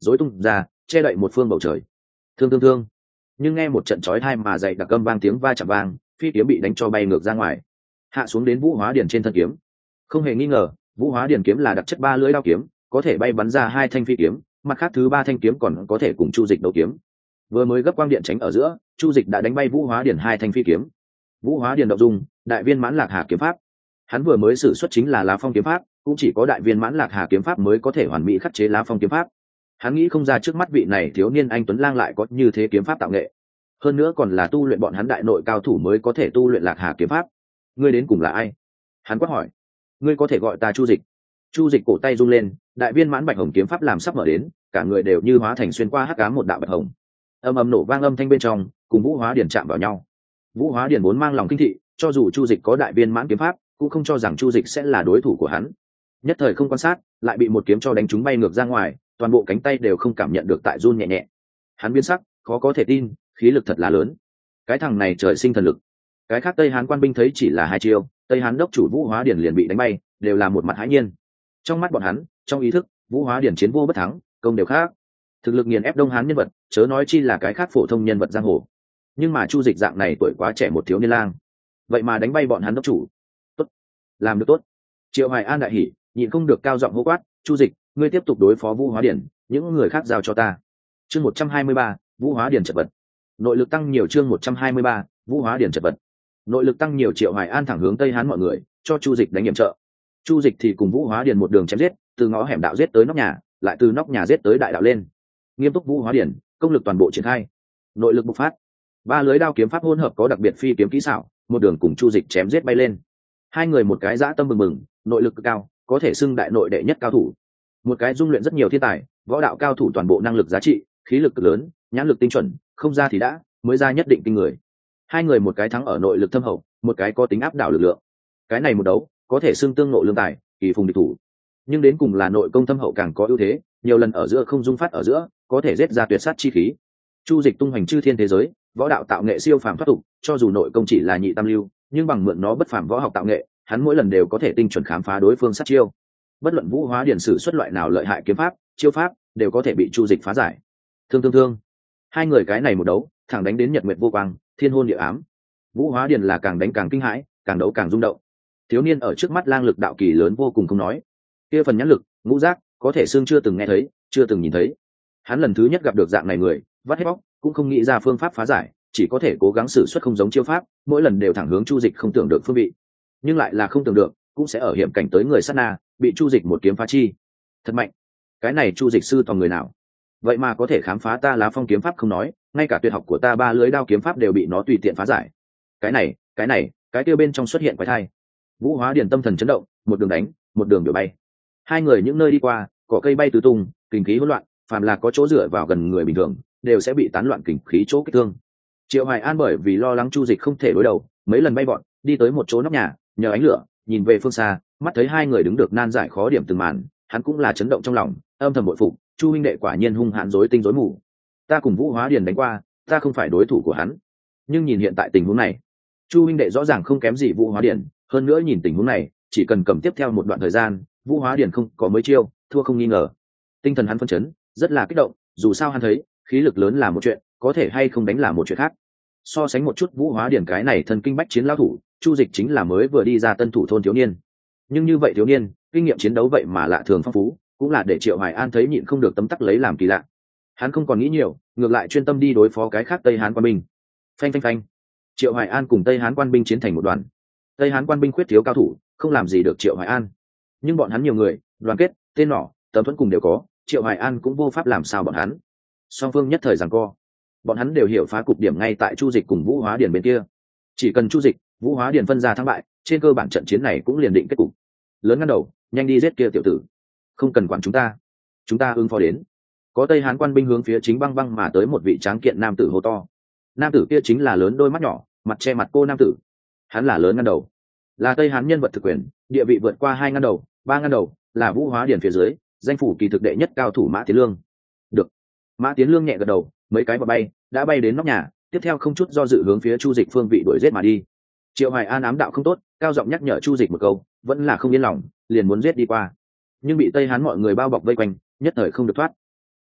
Speaker 1: rối tung ra che đậy một phương bầu trời. Thương thương thương. Nhưng nghe một trận chói tai mà dày đặc âm vang tiếng va chạm vang, phi kiếm bị đánh cho bay ngược ra ngoài, hạ xuống đến Vũ Hóa Điển trên thân kiếm. Không hề nghi ngờ, Vũ Hóa Điển kiếm là đặc chất ba lưỡi đao kiếm, có thể bay bắn ra hai thanh phi kiếm, mặt khác thứ ba thanh kiếm còn có thể cùng Chu Dịch đấu kiếm. Vừa mới gấp quang điện tránh ở giữa, Chu Dịch đã đánh bay Vũ Hóa Điển hai thanh phi kiếm. Vũ Hóa Điển động dung, đại viên mãn Lạc Hà kiếm pháp. Hắn vừa mới sử xuất chính là Lá Phong kiếm pháp, cũng chỉ có đại viên mãn Lạc Hà kiếm pháp mới có thể hoàn mỹ khắc chế Lá Phong kiếm pháp. Hắn nghĩ không ra trước mắt vị này thiếu niên anh tuấn lang lại có như thế kiếm pháp tạo nghệ, hơn nữa còn là tu luyện bọn hắn đại nội cao thủ mới có thể tu luyện Lạc Hà kiếm pháp. Ngươi đến cùng là ai? Hắn quát hỏi. Ngươi có thể gọi ta Chu Dịch. Chu Dịch cổ tay rung lên, đại viên mãn bạch hồng kiếm pháp làm sắp mở đến, cả người đều như hóa thành xuyên qua hắc ám một đạo bạch hồng. Âm ầm nổ vang âm thanh bên trong, cùng Vũ Hóa Điển chạm vào nhau. Vũ Hóa Điển vốn mang lòng kinh thị, cho dù Chu Dịch có đại viên mãn kiếm pháp, cũng không cho rằng Chu Dịch sẽ là đối thủ của hắn. Nhất thời không quan sát, lại bị một kiếm cho đánh trúng bay ngược ra ngoài, toàn bộ cánh tay đều không cảm nhận được tại run nhẹ nhẹ. Hắn biến sắc, khó có thể tin, khí lực thật là lớn. Cái thằng này trời sinh thần lực. Cái khác Tây Hán quan binh thấy chỉ là hai chiêu, Tây Hán đốc chủ Vũ Hóa Điển liền bị đánh bay, đều là một mặt hãi nhiên. Trong mắt bọn hắn, trong ý thức, Vũ Hóa Điển chiến vô bất thắng, công đều khác. Thực lực nghiền ép Đông Hán nhân vật, chớ nói chi là cái khác phổ thông nhân vật giang hồ. Nhưng mà Chu Dịch dạng này tuổi quá trẻ một thiếu niên lang, vậy mà đánh bay bọn hắn đốc chủ. Tốt, làm được tốt. Triệu Hoài An đại hỉ, nhịn không được cao giọng hô quát, "Chu Dịch, ngươi tiếp tục đối phó Vũ Hóa Điển, những người khác giao cho ta." Chương một trăm hai mươi ba, Vũ Hóa Điển chật vật. Nội lực tăng nhiều chương một trăm hai mươi ba, Vũ Hóa Điển chật vật. Nội lực tăng nhiều, Triệu Hoài An thẳng hướng Tây Hán mọi người, cho Chu Dịch đánh nhiệm trợ. Chu Dịch thì cùng Vũ Hóa Điển một đường chém giết, từ ngõ hẻm đạo giết tới nóc nhà, lại từ nóc nhà giết tới đại đạo lên. Nghiêm túc Vũ Hóa Điển, công lực toàn bộ triển khai. Nội lực bộc phát. Ba lưới đao kiếm pháp hỗn hợp có đặc biệt phi kiếm kỹ xảo, một đường cùng Chu Dịch chém giết bay lên. Hai người một cái dã tâm bừng bừng, nội lực cực cao, có thể xưng đại nội đệ nhất cao thủ. Một cái dung luyện rất nhiều thiên tài, võ đạo cao thủ toàn bộ năng lực giá trị, khí lực cực lớn, nhãn lực tinh chuẩn, không ra thì đã, mới ra nhất định kinh người. Hai người một cái thắng ở nội lực thâm hậu, một cái có tính áp đảo lực lượng. Cái này một đấu, có thể xưng tương nộ lương tài, kỳ phùng địch thủ. Nhưng đến cùng là nội công thâm hậu càng có ưu thế, nhiều lần ở giữa không dung phát ở giữa, có thể giết ra tuyệt sát chi khí. Chu Dịch tung hoành chư thiên thế giới, võ đạo tạo nghệ siêu phàm thoát tục, cho dù nội công chỉ là nhị tam lưu, nhưng bằng mượn nó bất phàm võ học tạo nghệ, hắn mỗi lần đều có thể tinh chuẩn khám phá đối phương sát chiêu. Bất luận Vũ Hóa Điển sử xuất loại nào lợi hại kiếm pháp, chiêu pháp, đều có thể bị Chu Dịch phá giải. Thương thương thương. Hai người cái này một đấu, thẳng đánh đến nhật nguyệt vô quang, thiên hôn địa ám. Vũ Hóa Điển là càng đánh càng kinh hãi, càng đấu càng rung động. Thiếu niên ở trước mắt lang lực đạo kỳ lớn vô cùng không nói. Kia phần nhãn lực, ngũ giác, có thể xương chưa từng nghe thấy, chưa từng nhìn thấy. Hắn lần thứ nhất gặp được dạng này người, vắt hết bóc, cũng không nghĩ ra phương pháp phá giải, chỉ có thể cố gắng sử xuất không giống chiêu pháp, mỗi lần đều thẳng hướng Chu Dịch không tưởng được phương vị. Nhưng lại là không tưởng được, cũng sẽ ở hiểm cảnh tới người sát na, bị Chu Dịch một kiếm phá chi. Thật mạnh. Cái này Chu Dịch sư tòng người nào? Vậy mà có thể khám phá ta Lá Phong kiếm pháp không nói, ngay cả tuyệt học của ta ba lưới đao kiếm pháp đều bị nó tùy tiện phá giải. Cái này, cái này, cái kia bên trong xuất hiện quái thai. Vũ Hóa Điển tâm thần chấn động, một đường đánh, một đường đuổi bay. Hai người những nơi đi qua, cỏ cây bay tứ tung, kinh khí hỗn loạn, phàm là có chỗ dựa vào gần người bình thường, đều sẽ bị tán loạn kinh khí chỗ kích thương. Triệu Hoài An bởi vì lo lắng Chu Dịch không thể đối đầu, mấy lần bay bọn, đi tới một chỗ nóc nhà, nhờ ánh lửa, nhìn về phương xa, mắt thấy hai người đứng được nan giải khó điểm từng màn, hắn cũng là chấn động trong lòng, âm thầm bội phục, Chu huynh đệ quả nhiên hung hãn rối tinh rối mù. Ta cùng Vũ Hóa Điển đánh qua, ta không phải đối thủ của hắn. Nhưng nhìn hiện tại tình huống này, Chu huynh đệ rõ ràng không kém gì Vũ Hóa Điển, hơn nữa nhìn tình huống này, chỉ cần cầm tiếp theo một đoạn thời gian, Vũ Hóa Điển không có mấy chiêu, thua không nghi ngờ. Tinh thần hắn phấn chấn, rất là kích động, dù sao hắn thấy, khí lực lớn là một chuyện, có thể hay không đánh là một chuyện khác. So sánh một chút Vũ Hóa Điển cái này thần kinh bách chiến lão thủ, Chu Dịch chính là mới vừa đi ra tân thủ thôn thiếu niên. Nhưng như vậy thiếu niên, kinh nghiệm chiến đấu vậy mà lạ thường phong phú, cũng là để Triệu Hoài An thấy nhịn không được tấm tắc lấy làm kỳ lạ. Hắn không còn nghĩ nhiều, ngược lại chuyên tâm đi đối phó cái khác Tây Hán quan binh. Phanh phanh phanh. Triệu Hoài An cùng Tây Hán quan binh chiến thành một đoàn. Tây Hán quan binh khuyết thiếu cao thủ, không làm gì được Triệu Hoài An. Nhưng bọn hắn nhiều người, đoàn kết, tên nỏ, tấm thuẫn cùng đều có, Triệu Hoài An cũng vô pháp làm sao bọn hắn. Song phương nhất thời giằng co. Bọn hắn đều hiểu phá cục điểm ngay tại Chu Dịch cùng Vũ Hóa Điển bên kia. Chỉ cần Chu Dịch, Vũ Hóa Điển phân ra thắng bại, trên cơ bản trận chiến này cũng liền định kết cục. Lớn ngăn đầu, nhanh đi giết kia tiểu tử. Không cần quản chúng ta, chúng ta ứng phó đến. Có Tây Hán quan binh hướng phía chính băng băng mà tới một vị tráng kiện nam tử hô to. Nam tử kia chính là lớn đôi mắt nhỏ, mặt che mặt cô nam tử. Hắn là lớn ngăn đầu, là Tây Hán nhân vật thực quyền, địa vị vượt qua hai ngăn đầu, ba ngăn đầu, là Vũ Hóa Điển phía dưới, danh phủ kỳ thực đệ nhất cao thủ Mã Tiến Lương. Được. Mã Tiến Lương nhẹ gật đầu, mấy cái bò bay, đã bay đến nóc nhà, tiếp theo không chút do dự hướng phía Chu Dịch phương vị đuổi giết mà đi. Triệu Hoài An ám đạo không tốt, cao giọng nhắc nhở Chu Dịch một câu, vẫn là không yên lòng, liền muốn giết đi qua. Nhưng bị Tây Hán mọi người bao bọc vây quanh, nhất thời không được thoát.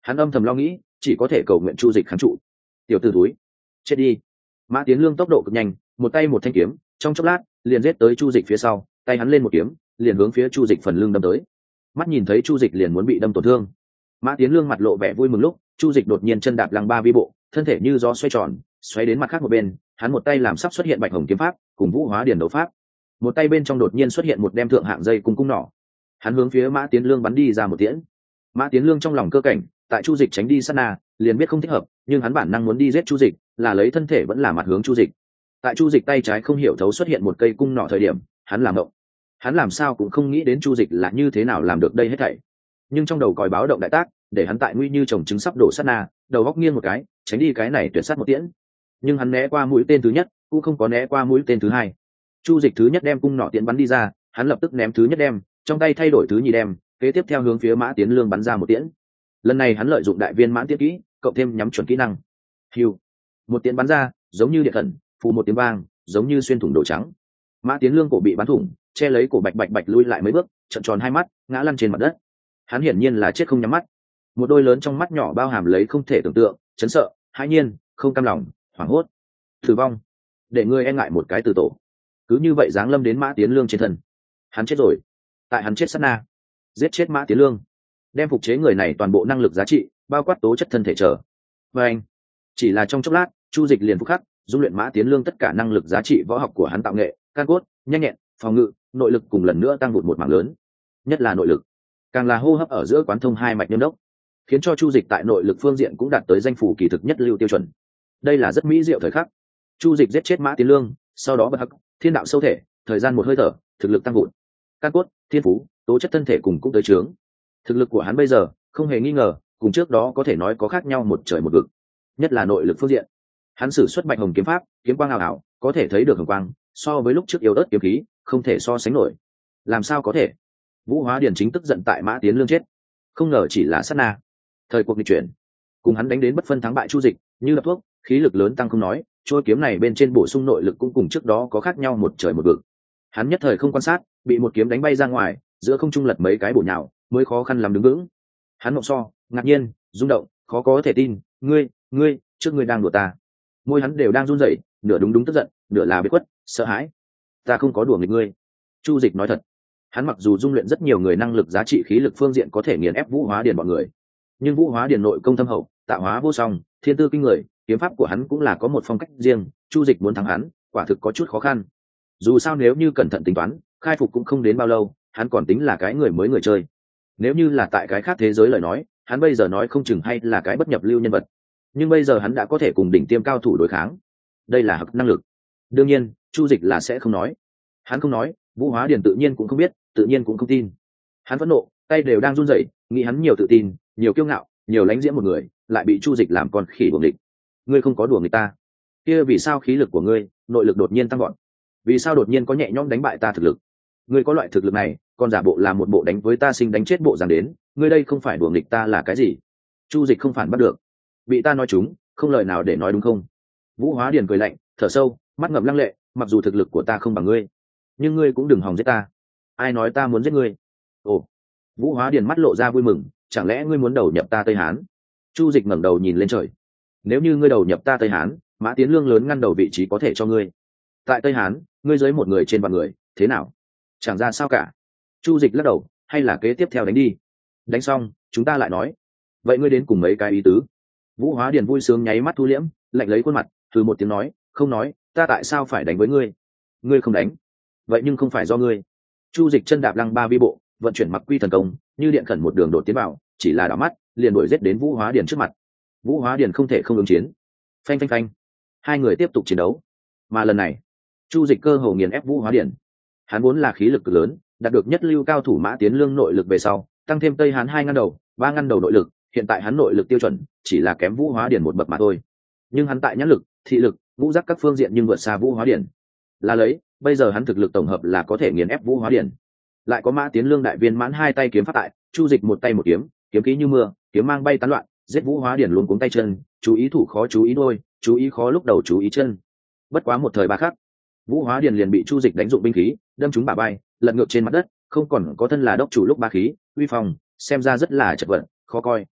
Speaker 1: Hắn âm thầm lo nghĩ, chỉ có thể cầu nguyện chu dịch kháng trụ. Tiểu tử túi, chết đi. Mã Tiến Lương tốc độ cực nhanh, một tay một thanh kiếm, trong chốc lát liền giết tới chu dịch phía sau, tay hắn lên một kiếm, liền hướng phía chu dịch phần lưng đâm tới. Mắt nhìn thấy chu dịch liền muốn bị đâm tổn thương, Mã Tiến Lương mặt lộ vẻ vui mừng lúc chu dịch đột nhiên chân đạp lăng ba vi bộ, thân thể như gió xoay tròn, xoay đến mặt khác một bên, hắn một tay làm sắp xuất hiện bạch hồng kiếm pháp cùng vũ hóa điển đấu pháp, một tay bên trong đột nhiên xuất hiện một đem thượng hạng dây cung cung nỏ, hắn hướng phía Mã Tiến Lương bắn đi ra một tiễn. Mã Tiến Lương trong lòng cơ cảnh, tại chu dịch tránh đi sát na liền biết không thích hợp, nhưng hắn bản năng muốn đi giết chu dịch, là lấy thân thể vẫn là mặt hướng chu dịch. Tại chu dịch tay trái không hiểu thấu xuất hiện một cây cung nỏ thời điểm, hắn làm động, hắn làm sao cũng không nghĩ đến chu dịch là như thế nào làm được đây hết thảy. Nhưng trong đầu còi báo động đại tác, để hắn tại nguy như trồng trứng sắp đổ sát na, đầu góc nghiêng một cái, tránh đi cái này tuyệt sát một tiễn. Nhưng hắn né qua mũi tên thứ nhất, cũng không có né qua mũi tên thứ hai. Chu dịch thứ nhất đem cung nỏ tiễn bắn đi ra, hắn lập tức ném thứ nhất đem, trong tay thay đổi thứ nhì đem, kế tiếp theo hướng phía Mã Tiến Lương bắn ra một tiễn. Lần này hắn lợi dụng đại viên mãn tiết kỹ, cộng thêm nhắm chuẩn kỹ năng. Hưu, một tiễn bắn ra, giống như điện thần, phù một tiếng vang, giống như xuyên thủng đồ trắng. Mã Tiến Lương cổ bị bắn thủng, che lấy cổ bạch bạch bạch lui lại mấy bước, trợn tròn hai mắt, ngã lăn trên mặt đất. Hắn hiển nhiên là chết không nhắm mắt, một đôi lớn trong mắt nhỏ bao hàm lấy không thể tưởng tượng, chấn sợ, hãi nhiên, không cam lòng, hoảng hốt, tử vong, để ngươi e ngại một cái từ tổ. Cứ như vậy giáng lâm đến Mã Tiến Lương trên thân. Hắn chết rồi. Tại hắn chết sát na, giết chết Mã Tiến Lương, đem phục chế người này toàn bộ năng lực giá trị, bao quát tố chất thân thể trở. Và anh, chỉ là trong chốc lát, chu dịch liền phục khắc, dung luyện Mã Tiến Lương tất cả năng lực giá trị võ học của hắn tạo nghệ, can cốt, nhanh nhẹn, phòng ngự, nội lực cùng lần nữa tăng vụt một mảng lớn. Nhất là nội lực, càng là hô hấp ở giữa quán thông hai mạch nhâm đốc, khiến cho chu dịch tại nội lực phương diện cũng đạt tới danh phủ kỳ thực nhất lưu tiêu chuẩn. Đây là rất mỹ diệu thời khắc. Chu dịch giết chết Mã Tiến Lương, sau đó bật hắc, thiên đạo sâu thể, thời gian một hơi thở, thực lực tăng vụt, can cốt, thiên phú, tố chất thân thể cùng cũng tới trướng. Thực lực của hắn bây giờ không hề nghi ngờ cùng trước đó có thể nói có khác nhau một trời một vực, nhất là nội lực phương diện. Hắn sử xuất bạch hồng kiếm pháp, kiếm quang ảo ảo, có thể thấy được hồng quang, so với lúc trước yếu ớt kiếm khí không thể so sánh nổi. Làm sao có thể? Vũ Hóa Điển chính tức giận tại Mã Tiến Lương chết, không ngờ chỉ là sát na. Thời cuộc nghịch chuyển, cùng hắn đánh đến bất phân thắng bại chu dịch như đập thuốc, khí lực lớn tăng không nói, trôi kiếm này bên trên bổ sung nội lực cũng cùng trước đó có khác nhau một trời một vực. Hắn nhất thời không quan sát, bị một kiếm đánh bay ra ngoài, giữa không trung lật mấy cái bổ nhào, mới khó khăn làm đứng vững. Hắn mộng so, ngạc nhiên, rung động, khó có thể tin, ngươi, ngươi, trước ngươi đang đùa ta. Môi hắn đều đang run rẩy, nửa đúng đúng tức giận, nửa là biết quất, sợ hãi. Ta không có đùa nghịch ngươi. Chu dịch nói thật. Hắn mặc dù dung luyện rất nhiều người năng lực giá trị khí lực phương diện có thể nghiền ép Vũ Hóa Điển bọn người, nhưng Vũ Hóa Điển nội công thâm hậu, tạo hóa vô song, thiên tư kinh người, kiếm pháp của hắn cũng là có một phong cách riêng, chu dịch muốn thắng hắn, quả thực có chút khó khăn. Dù sao nếu như cẩn thận tính toán, khai phục cũng không đến bao lâu, hắn còn tính là cái người mới người chơi. Nếu như là tại cái khác thế giới lời nói, hắn bây giờ nói không chừng hay là cái bất nhập lưu nhân vật. Nhưng bây giờ hắn đã có thể cùng đỉnh tiêm cao thủ đối kháng. Đây là hặc năng lực. Đương nhiên, chu dịch là sẽ không nói. Hắn không nói, Vũ Hóa Điển tự nhiên cũng không biết, tự nhiên cũng không tin. Hắn phẫn nộ, tay đều đang run rẩy, nghĩ hắn nhiều tự tin, nhiều kiêu ngạo, nhiều lãnh diễm một người, lại bị chu dịch làm con khỉ đuổi địch. Ngươi không có đùa người ta. Kia vì sao khí lực của ngươi, nội lực đột nhiên tăng vọt? Vì sao đột nhiên có nhẹ nhõm đánh bại ta thực lực? Ngươi có loại thực lực này, còn giả bộ làm một bộ đánh với ta sinh đánh chết bộ dáng đến, ngươi đây không phải đùa nghịch ta là cái gì? Chu dịch không phản bắt được. Bị ta nói chúng, không lời nào để nói đúng không? Vũ Hóa Điển cười lạnh, thở sâu, mắt ngậm lăng lệ, mặc dù thực lực của ta không bằng ngươi, nhưng ngươi cũng đừng hòng giết ta. Ai nói ta muốn giết ngươi? Ồ. Vũ Hóa Điển mắt lộ ra vui mừng, chẳng lẽ ngươi muốn đầu nhập ta Tây Hán? Chu dịch ngẩng đầu nhìn lên trời. Nếu như ngươi đầu nhập ta Tây Hán, Mã Tiến Lương lớn ngăn đầu vị trí có thể cho ngươi. Tại Tây Hán, ngươi dưới một người trên vạn người, thế nào? Chẳng ra sao cả. Chu dịch lắc đầu, hay là kế tiếp theo đánh đi. Đánh xong, chúng ta lại nói. Vậy ngươi đến cùng mấy cái ý tứ? Vũ Hóa Điển vui sướng nháy mắt thu liễm, lạnh lấy khuôn mặt, từ một tiếng nói, không nói, ta tại sao phải đánh với ngươi? Ngươi không đánh, vậy nhưng không phải do ngươi. Chu dịch chân đạp lăng ba vi bộ, vận chuyển mặc quy thần công, như điện khẩn một đường đột tiến vào, chỉ là đảo mắt, liền đuổi giết đến Vũ Hóa Điển trước mặt. Vũ Hóa Điển không thể không ứng chiến. Phanh phanh phanh. Hai người tiếp tục chiến đấu. Mà lần này, chu dịch cơ hồ nghiền ép Vũ Hóa Điển. Hắn vốn là khí lực cực lớn, đạt được nhất lưu cao thủ Mã Tiến Lương nội lực về sau, tăng thêm Tây Hán hai ngăn đầu, ba ngăn đầu nội lực, hiện tại hắn nội lực tiêu chuẩn chỉ là kém Vũ Hóa Điển một bậc mà thôi. Nhưng hắn tại nhãn lực, thị lực, ngũ giác các phương diện nhưng vượt xa Vũ Hóa Điển. Là lấy, bây giờ hắn thực lực tổng hợp là có thể nghiền ép Vũ Hóa Điển. Lại có Mã Tiến Lương đại viên mãn hai tay kiếm phát tại, chu dịch một tay một kiếm, kiếm khí như mưa, kiếm mang bay tán loạn, giết Vũ Hóa Điển luống cuống tay chân, chú ý thủ khó chú ý đôi, chú ý khó lúc đầu chú ý chân. Bất quá một thời ba khắc, Vũ Hóa Điển liền bị chu dịch đánh dụng binh khí, đâm trúng bả vai, lật ngược trên mặt đất, không còn có thân là đốc chủ lúc ba khí, uy phong, xem ra rất là chật vật, khó coi.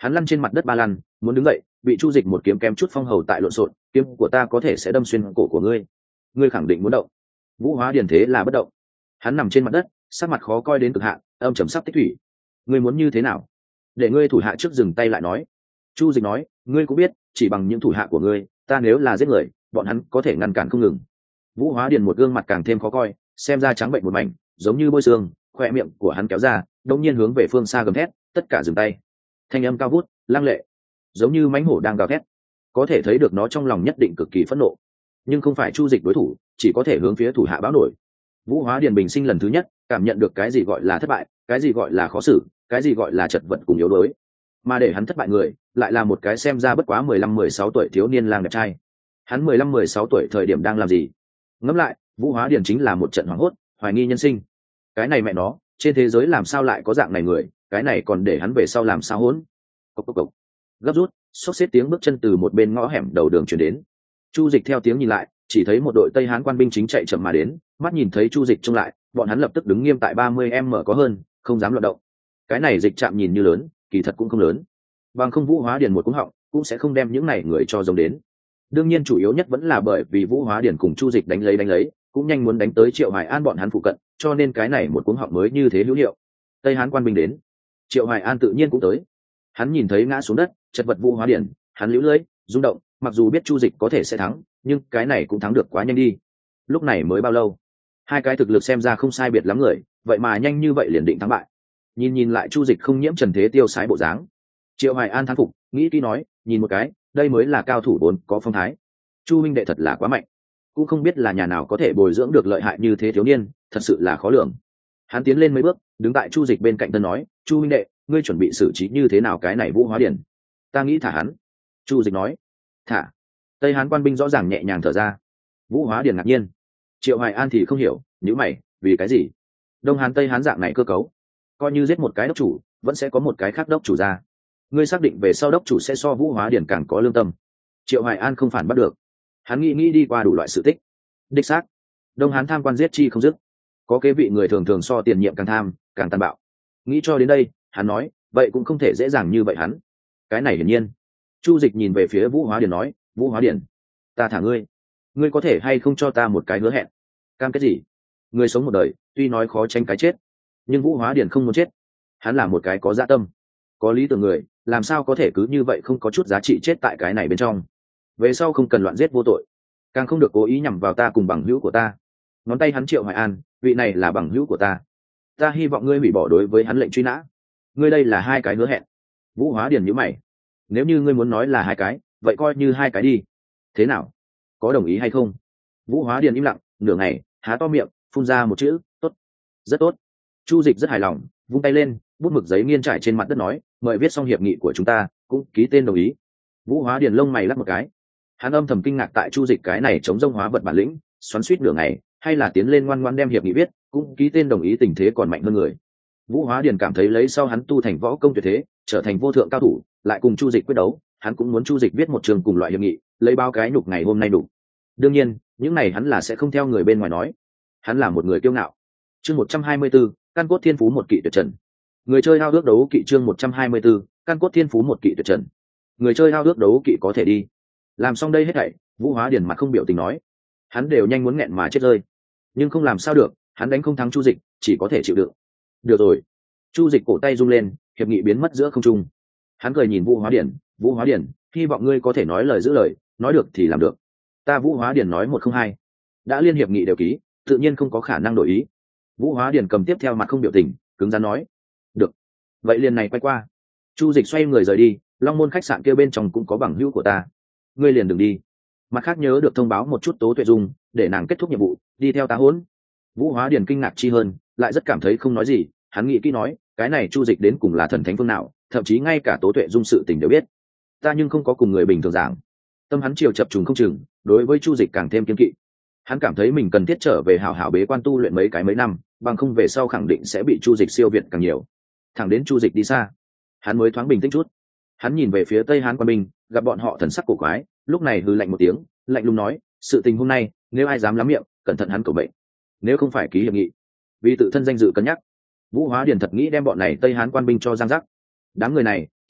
Speaker 1: Hắn lăn trên mặt đất ba lăn, muốn đứng dậy, bị Chu Dịch một kiếm kém chút phong hầu tại lộn xộn, kiếm của ta có thể sẽ đâm xuyên cổ của ngươi. Ngươi khẳng định muốn động. Vũ Hóa Điền thế là bất động. Hắn nằm trên mặt đất, sắc mặt khó coi đến cực hạn, âm trầm sắp tích thủy. Ngươi muốn như thế nào? Để ngươi thủ hạ trước dừng tay lại nói. Chu Dịch nói, ngươi cũng biết, chỉ bằng những thủ hạ của ngươi, ta nếu là giết người, bọn hắn có thể ngăn cản không ngừng. Vũ Hóa Điền một gương mặt càng thêm khó coi, xem ra trắng bệnh một mảnh, giống như bôi xương, khoe miệng của hắn kéo ra, đột nhiên hướng về phương xa gầm thét, tất cả dừng tay. Thanh âm cao vút, lăng lệ, giống như mãnh hổ đang gào thét, có thể thấy được nó trong lòng nhất định cực kỳ phẫn nộ, nhưng không phải Chu Dịch đối thủ, chỉ có thể hướng phía thủ hạ báo nổi. Vũ Hóa Điền bình sinh lần thứ nhất cảm nhận được cái gì gọi là thất bại, cái gì gọi là khó xử, cái gì gọi là chật vật cùng yếu đuối, mà để hắn thất bại người lại là một cái xem ra bất quá mười lăm mười sáu tuổi thiếu niên lang đẹp trai. Hắn mười lăm mười sáu tuổi thời điểm đang làm gì? Ngẫm lại, Vũ Hóa Điền chính là một trận hoảng hốt, hoài nghi nhân sinh. Cái này mẹ nó, trên thế giới làm sao lại có dạng này người, cái này còn để hắn về sau làm sao hỗn. Cốc cốc cốc. Gấp rút, xốc xếp tiếng bước chân từ một bên ngõ hẻm đầu đường truyền đến. Chu Dịch theo tiếng nhìn lại, chỉ thấy một đội Tây Hán quan binh chính chạy chậm mà đến, mắt nhìn thấy Chu Dịch trông lại, bọn hắn lập tức đứng nghiêm tại ba mươi m có hơn, không dám loạn động. Cái này dịch trạm nhìn như lớn, kỳ thật cũng không lớn. Bằng không Vũ Hóa Điền một cú họng, cũng sẽ không đem những này người cho giống đến. Đương nhiên chủ yếu nhất vẫn là bởi vì Vũ Hóa Điền cùng Chu Dịch đánh lấy đánh lấy, cũng nhanh muốn đánh tới Triệu Hoài An bọn hắn phụ cận, cho nên cái này một cú họng mới như thế hữu hiệu. Tây Hán quan binh đến, Triệu Hoài An tự nhiên cũng tới. Hắn nhìn thấy ngã xuống đất, chật vật Vũ Hóa Điền, hắn liễu lưỡi, rung động, mặc dù biết Chu Dịch có thể sẽ thắng, nhưng cái này cũng thắng được quá nhanh đi. Lúc này mới bao lâu? Hai cái thực lực xem ra không sai biệt lắm người, vậy mà nhanh như vậy liền định thắng bại. Nhìn nhìn lại Chu Dịch không nhiễm trần thế tiêu sái bộ dáng, Triệu Hoài An thán phục, nghĩ kỹ nói, nhìn một cái, đây mới là cao thủ vốn có phong thái. Chu huynh đệ thật là quá mạnh, cũng không biết là nhà nào có thể bồi dưỡng được lợi hại như thế thiếu niên, thật sự là khó lường. Hắn tiến lên mấy bước, đứng tại Chu Dịch bên cạnh tân nói, Chu huynh đệ, ngươi chuẩn bị xử trí như thế nào cái này Vũ Hóa Điền? Ta nghĩ thả hắn. Chu Dịch nói, thả? Tây Hán quan binh rõ ràng nhẹ nhàng thở ra. Vũ Hóa Điền ngạc nhiên. Triệu Hoài An thì không hiểu, nhíu mày, vì cái gì? Đông Hán Tây Hán dạng này cơ cấu, coi như giết một cái đốc chủ, vẫn sẽ có một cái khác đốc chủ ra. Ngươi xác định về sau đốc chủ sẽ so Vũ Hóa Điền càng có lương tâm? Triệu Hoài An không phản bắt được. Hắn nghĩ nghĩ đi qua đủ loại sự tích. Đích xác, Đông Hán tham quan giết chi không dứt, có kế vị người thường thường so tiền nhiệm càng tham, càng tàn bạo. Nghĩ cho đến đây, hắn nói, vậy cũng không thể dễ dàng như vậy hắn. Cái này hiển nhiên. Chu Dịch nhìn về phía Vũ Hóa Điền nói, Vũ Hóa Điền, ta thả ngươi, ngươi có thể hay không cho ta một cái hứa hẹn? Cam kết gì? Người sống một đời, tuy nói khó tránh cái chết, nhưng Vũ Hóa Điền không muốn chết. Hắn là một cái có dạ tâm, có lý tưởng người, làm sao có thể cứ như vậy không có chút giá trị chết tại cái này bên trong? Về sau không cần loạn giết vô tội, càng không được cố ý nhằm vào ta cùng bằng hữu của ta. Ngón tay hắn Triệu Hoài An, vị này là bằng hữu của ta, ta hy vọng ngươi hủy bỏ đối với hắn lệnh truy nã. Ngươi đây là hai cái hứa hẹn. Vũ Hóa Điền nhíu mày, nếu như ngươi muốn nói là hai cái, vậy coi như hai cái đi. Thế nào, có đồng ý hay không? Vũ Hóa Điền im lặng nửa ngày, há to miệng, phun ra một chữ, tốt. Rất tốt. Chu Dịch rất hài lòng, vung tay lên, bút mực giấy nghiên trải trên mặt đất nói, mời viết xong hiệp nghị của chúng ta, cũng ký tên đồng ý. Vũ Hóa Điền lông mày lắc một cái, hắn âm thầm kinh ngạc tại Chu Dịch cái này chống rông hóa vật bản lĩnh, xoắn xuýt nửa ngày, hay là tiến lên ngoan ngoãn đem hiệp nghị viết, cũng ký tên đồng ý, tình thế còn mạnh hơn người. Vũ Hóa Điền cảm thấy lấy sau hắn tu thành võ công tuyệt thế, trở thành vô thượng cao thủ, lại cùng Chu Dịch quyết đấu, hắn cũng muốn Chu Dịch viết một trường cùng loại hiệp nghị, lấy bao cái nhục ngày hôm nay đủ. Đương nhiên, những này hắn là sẽ không theo người bên ngoài nói. Hắn là một người kiêu ngạo. Chương một trăm hai mươi 124, căn cốt thiên phú một kỵ tuyệt trần. Người chơi ao ước đấu kỵ chương một trăm hai mươi 124, căn cốt thiên phú một kỵ tuyệt trần. Người chơi ao ước đấu kỵ có thể đi. Làm xong đây hết thảy, Vũ Hóa Điền mặt không biểu tình nói, hắn đều nhanh muốn nghẹn mà chết rơi, nhưng không làm sao được, hắn đánh không thắng Chu Dịch, chỉ có thể chịu đựng. Được rồi. Chu Dịch cổ tay rung lên, hiệp nghị biến mất giữa không trung. Hắn cười nhìn Vũ Hóa Điền, Vũ Hóa Điền, hy vọng ngươi có thể nói lời giữ lời, nói được thì làm được. Ta Vũ Hóa Điền nói một không hai, đã liên hiệp nghị đều ký, tự nhiên không có khả năng đổi ý. Vũ Hóa Điền cầm tiếp theo mặt không biểu tình, cứng rắn nói, được, vậy liền này quay qua. Chu Dịch xoay người rời đi, Long Môn khách sạn kia bên trong cũng có bằng hữu của ta, ngươi liền đừng đi. Mặt khác nhớ được thông báo một chút Tố Tuệ Dung, để nàng kết thúc nhiệm vụ, đi theo ta hỗn. Vũ Hóa Điền kinh ngạc chi hơn, lại rất cảm thấy không nói gì. Hắn nghĩ kỹ nói, cái này Chu Dịch đến cùng là thần thánh phương nào, thậm chí ngay cả Tố Tuệ Dung sự tình đều biết. Ta nhưng không có cùng người bình thường giảng. Tâm hắn chiều chập trùng không chừng, đối với Chu Dịch càng thêm kiên kỵ. Hắn cảm thấy mình cần thiết trở về hảo hảo bế quan tu luyện mấy cái mấy năm, bằng không về sau khẳng định sẽ bị Chu Dịch siêu việt càng nhiều. Thẳng đến Chu Dịch đi xa, hắn mới thoáng bình tĩnh chút. Hắn nhìn về phía Tây Hán quân binh, gặp bọn họ thần sắc cổ quái, lúc này hừ lạnh một tiếng, lạnh lùng nói, sự tình hôm nay, nếu ai dám lắm miệng, cẩn thận hắn cầu bệnh. Nếu không phải ký hiệp nghị, vì tự thân danh dự cân nhắc. Vũ Hóa Điền thật nghĩ đem bọn này Tây Hán quan binh cho giang giác. Đám người này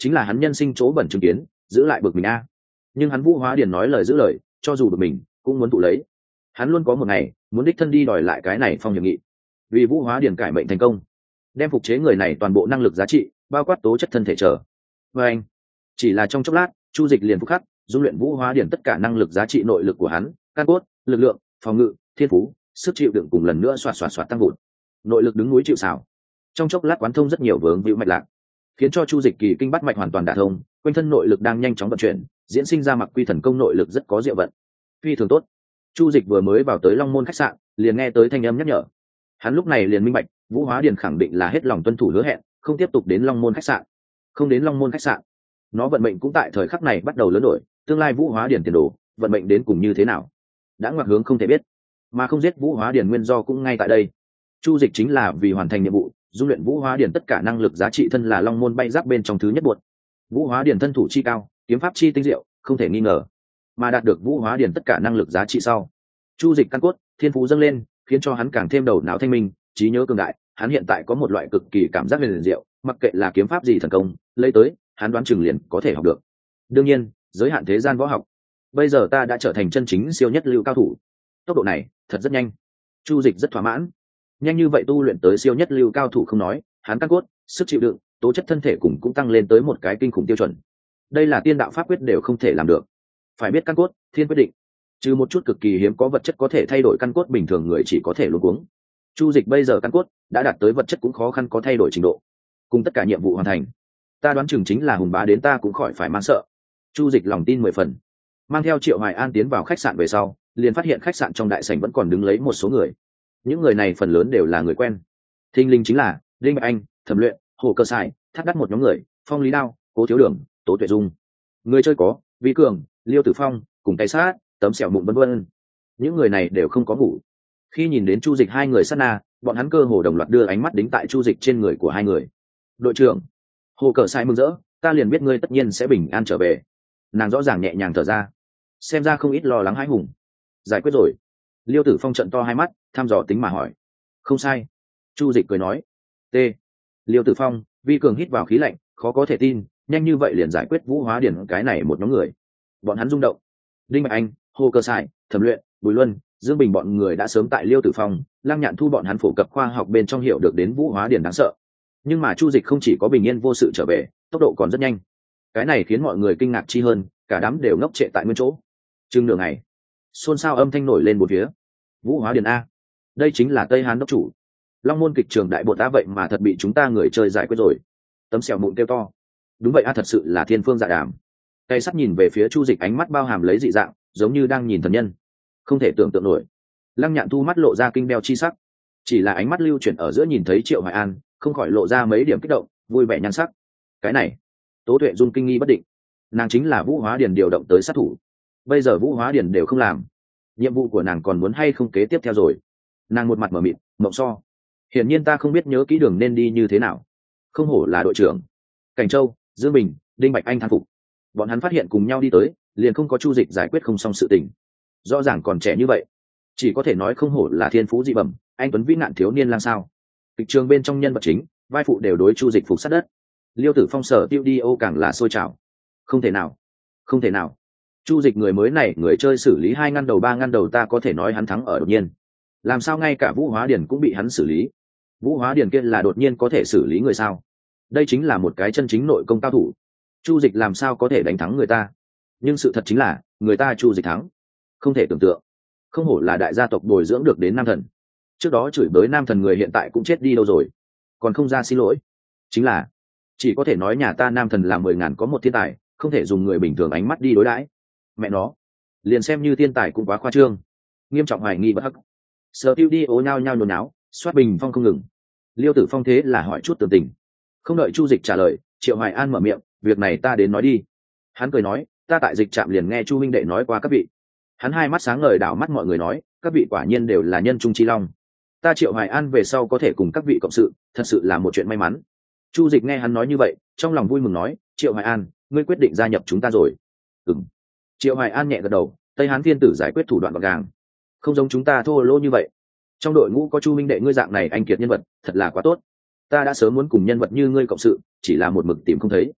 Speaker 1: chính là hắn nhân sinh chỗ bẩn chứng kiến, giữ lại bực mình a. Nhưng hắn Vũ Hóa Điền nói lời giữ lời, cho dù bực mình cũng muốn tụ lấy. Hắn luôn có một ngày muốn đích thân đi đòi lại cái này phong hiệp nghị, vì Vũ Hóa Điền cải mệnh thành công, đem phục chế người này toàn bộ năng lực giá trị, bao quát tố chất thân thể trở. Và anh chỉ là trong chốc lát, Chu Dịch liền phúc khắc dung luyện Vũ Hóa Điền tất cả năng lực giá trị nội lực của hắn, căn cốt, lực lượng, phòng ngự, thiên phú, sức chịu đựng cùng lần nữa xoạt xoạt xoạt tăng vụt. Nội lực đứng núi chịu sào, trong chốc lát quán thông rất nhiều vướng víu mạch lạc, khiến cho Chu Dịch kỳ kinh bát mạch hoàn toàn đả thông, quanh thân nội lực đang nhanh chóng vận chuyển, diễn sinh ra mặc quy thần công nội lực rất có diệu vận, phi thường tốt. Chu Dịch vừa mới vào tới Long Môn khách sạn, liền nghe tới thanh âm nhắc nhở. Hắn lúc này liền minh bạch, Vũ Hóa Điền khẳng định là hết lòng tuân thủ hứa hẹn, không tiếp tục đến Long Môn khách sạn. Không đến Long Môn khách sạn, nó vận mệnh cũng tại thời khắc này bắt đầu lớn đổi, tương lai Vũ Hóa Điền tiền đồ, vận mệnh đến cùng như thế nào, đã ngoặt hướng không thể biết. Mà không giết Vũ Hóa Điền nguyên do cũng ngay tại đây. Chu Dịch chính là vì hoàn thành nhiệm vụ, dung luyện Vũ Hóa Điền tất cả năng lực giá trị thân là Long Môn bay giáp bên trong thứ nhất buột. Vũ Hóa Điền thân thủ chi cao, kiếm pháp chi tinh diệu, không thể nghi ngờ. Mà đạt được Vũ Hóa Điền tất cả năng lực giá trị sau, Chu Dịch căn cốt, thiên phú dâng lên, khiến cho hắn càng thêm đầu não thanh minh, trí nhớ cường đại. Hắn hiện tại có một loại cực kỳ cảm giác huyền diệu, mặc kệ là kiếm pháp gì thần công, lấy tới, hắn đoán chừng liền có thể học được. Đương nhiên, giới hạn thế gian võ học. Bây giờ ta đã trở thành chân chính siêu nhất lưu cao thủ. Tốc độ này, thật rất nhanh. Chu Dịch rất thỏa mãn. Nhanh như vậy tu luyện tới siêu nhất lưu cao thủ không nói, hắn căn cốt, sức chịu đựng, tố chất thân thể cùng cũng tăng lên tới một cái kinh khủng tiêu chuẩn. Đây là tiên đạo pháp quyết đều không thể làm được. Phải biết căn cốt, thiên quyết định. Trừ một chút cực kỳ hiếm có vật chất có thể thay đổi căn cốt, bình thường người chỉ có thể luống cuống. Chu Dịch bây giờ căn cốt đã đạt tới vật chất cũng khó khăn có thay đổi trình độ. Cùng tất cả nhiệm vụ hoàn thành, ta đoán chừng chính là hùng bá đến ta cũng khỏi phải mang sợ. Chu Dịch lòng tin mười phần, mang theo Triệu Hoài An tiến vào khách sạn về sau, liền phát hiện khách sạn trong đại sảnh vẫn còn đứng lấy một số người. Những người này phần lớn đều là người quen. Thinh linh chính là Đinh Bạch Anh, Thẩm Luyện, Hồ Cơ Sải, Thác Đắt một nhóm người, Phong Lý Đao, Cố Thiếu Đường, Tố Tuệ Dung. Người chơi có Vi Cường, Liêu Tử Phong, cùng Tay Sát, Tấm Sẹo Mụn vân vân. Những người này đều không có ngủ. Khi nhìn đến Chu Dịch hai người sát na, bọn hắn cơ hồ đồng loạt đưa ánh mắt đính tại Chu Dịch trên người của hai người. Đội trưởng, Hồ Cờ Sai mừng rỡ, ta liền biết ngươi tất nhiên sẽ bình an trở về. Nàng rõ ràng nhẹ nhàng thở ra, xem ra không ít lo lắng hãi hùng. Giải quyết rồi. Liêu Tử Phong trận to hai mắt, thăm dò tính mà hỏi. Không sai. Chu Dịch cười nói. T. Liêu Tử Phong, Vi Cường hít vào khí lạnh, khó có thể tin, nhanh như vậy liền giải quyết Vũ Hóa Điền cái này một nhóm người. Bọn hắn rung động. Đinh Bạch Anh, Hồ Cơ Sải, Thẩm Luyện, Bùi Luân, Dương Bình bọn người đã sớm tại Liêu Tử Phong, Lăng Nhạn Thu bọn hắn phổ cập khoa học bên trong hiểu được đến Vũ Hóa Điền đáng sợ. Nhưng mà Chu Dịch không chỉ có bình yên vô sự trở về, tốc độ còn rất nhanh. Cái này khiến mọi người kinh ngạc chi hơn, cả đám đều ngốc trệ tại nguyên chỗ. Chừng nửa ngày, xôn xao âm thanh nổi lên bốn phía. Vũ Hóa Điền a, đây chính là Tây Hán đốc chủ. Long Môn kịch trường đại bột ta vậy mà thật bị chúng ta người chơi giải quyết rồi. Tấm Sẹo Mụn kêu to. Đúng vậy a, thật sự là thiên phương dạ đàm. Cây sắt nhìn về phía Chu Dịch, ánh mắt bao hàm lấy dị dạng, giống như đang nhìn thần nhân. Không thể tưởng tượng nổi. Lăng Nhạn Thu mắt lộ ra kinh đeo chi sắc, chỉ là ánh mắt lưu chuyển ở giữa nhìn thấy Triệu Hoài An, không khỏi lộ ra mấy điểm kích động, vui vẻ nhan sắc. Cái này, Tố Tuệ Dung kinh nghi bất định. Nàng chính là Vũ Hóa Điền điều động tới sát thủ, bây giờ Vũ Hóa Điền đều không làm, nhiệm vụ của nàng còn muốn hay không kế tiếp theo rồi. Nàng một mặt mở mịt, mộng so. Hiển nhiên ta không biết nhớ kỹ đường nên đi như thế nào. Không hổ là đội trưởng. Cảnh Châu, Dương Bình, Đinh Bạch Anh thán phục. Bọn hắn phát hiện cùng nhau đi tới, liền không có Chu Dịch giải quyết không xong sự tình. Rõ ràng còn trẻ như vậy, chỉ có thể nói không hổ là thiên phú dị bẩm, anh tuấn vĩ nạn thiếu niên lang sao. Kịch trường bên trong nhân vật chính, vai phụ đều đối Chu Dịch phục sát đất. Liêu Tử Phong sở tiêu đi ô càng là sôi trào. Không thể nào, không thể nào. Chu Dịch người mới này, người chơi xử lý hai ngăn đầu ba ngăn đầu, ta có thể nói hắn thắng ở đột nhiên. Làm sao ngay cả Vũ Hóa Điền cũng bị hắn xử lý? Vũ Hóa Điền kia là đột nhiên có thể xử lý người sao? Đây chính là một cái chân chính nội công cao thủ. Chu Dịch làm sao có thể đánh thắng người ta? Nhưng sự thật chính là, người ta Chu Dịch thắng. Không thể tưởng tượng. Không hổ là đại gia tộc bồi dưỡng được đến nam thần. Trước đó chửi bới nam thần người hiện tại cũng chết đi đâu rồi, còn không ra xin lỗi. Chính là, chỉ có thể nói nhà ta nam thần là mười ngàn có một thiên tài, không thể dùng người bình thường ánh mắt đi đối đãi. Mẹ nó, liền xem như thiên tài cũng quá khoa trương. Nghiêm trọng hoài nghi bất hắc. Sở Tiêu đi ố nhao nhao nhốn náo, xoát bình phong không ngừng. Liêu Tử Phong thế là hỏi chút tường tình. Không đợi Chu Dịch trả lời, Triệu Hoài An mở miệng, việc này ta đến nói đi. Hắn cười nói, ta tại dịch trạm liền nghe Chu minh đệ nói qua các vị. Hắn hai mắt sáng ngời đảo mắt mọi người nói, các vị quả nhiên đều là nhân trung chi long. Ta Triệu Hoài An về sau có thể cùng các vị cộng sự, thật sự là một chuyện may mắn. Chu Dịch nghe hắn nói như vậy, trong lòng vui mừng nói, Triệu Hoài An, ngươi quyết định gia nhập chúng ta rồi. Ừm. Triệu Hoài An nhẹ gật đầu, Tây Hán Thiên tử giải quyết thủ đoạn gọn gàng, không giống chúng ta thô lỗ như vậy. Trong đội ngũ có Chu minh đệ ngươi dạng này anh kiệt nhân vật, thật là quá tốt. Ta đã sớm muốn cùng nhân vật như ngươi cộng sự, chỉ là một mực tìm không thấy.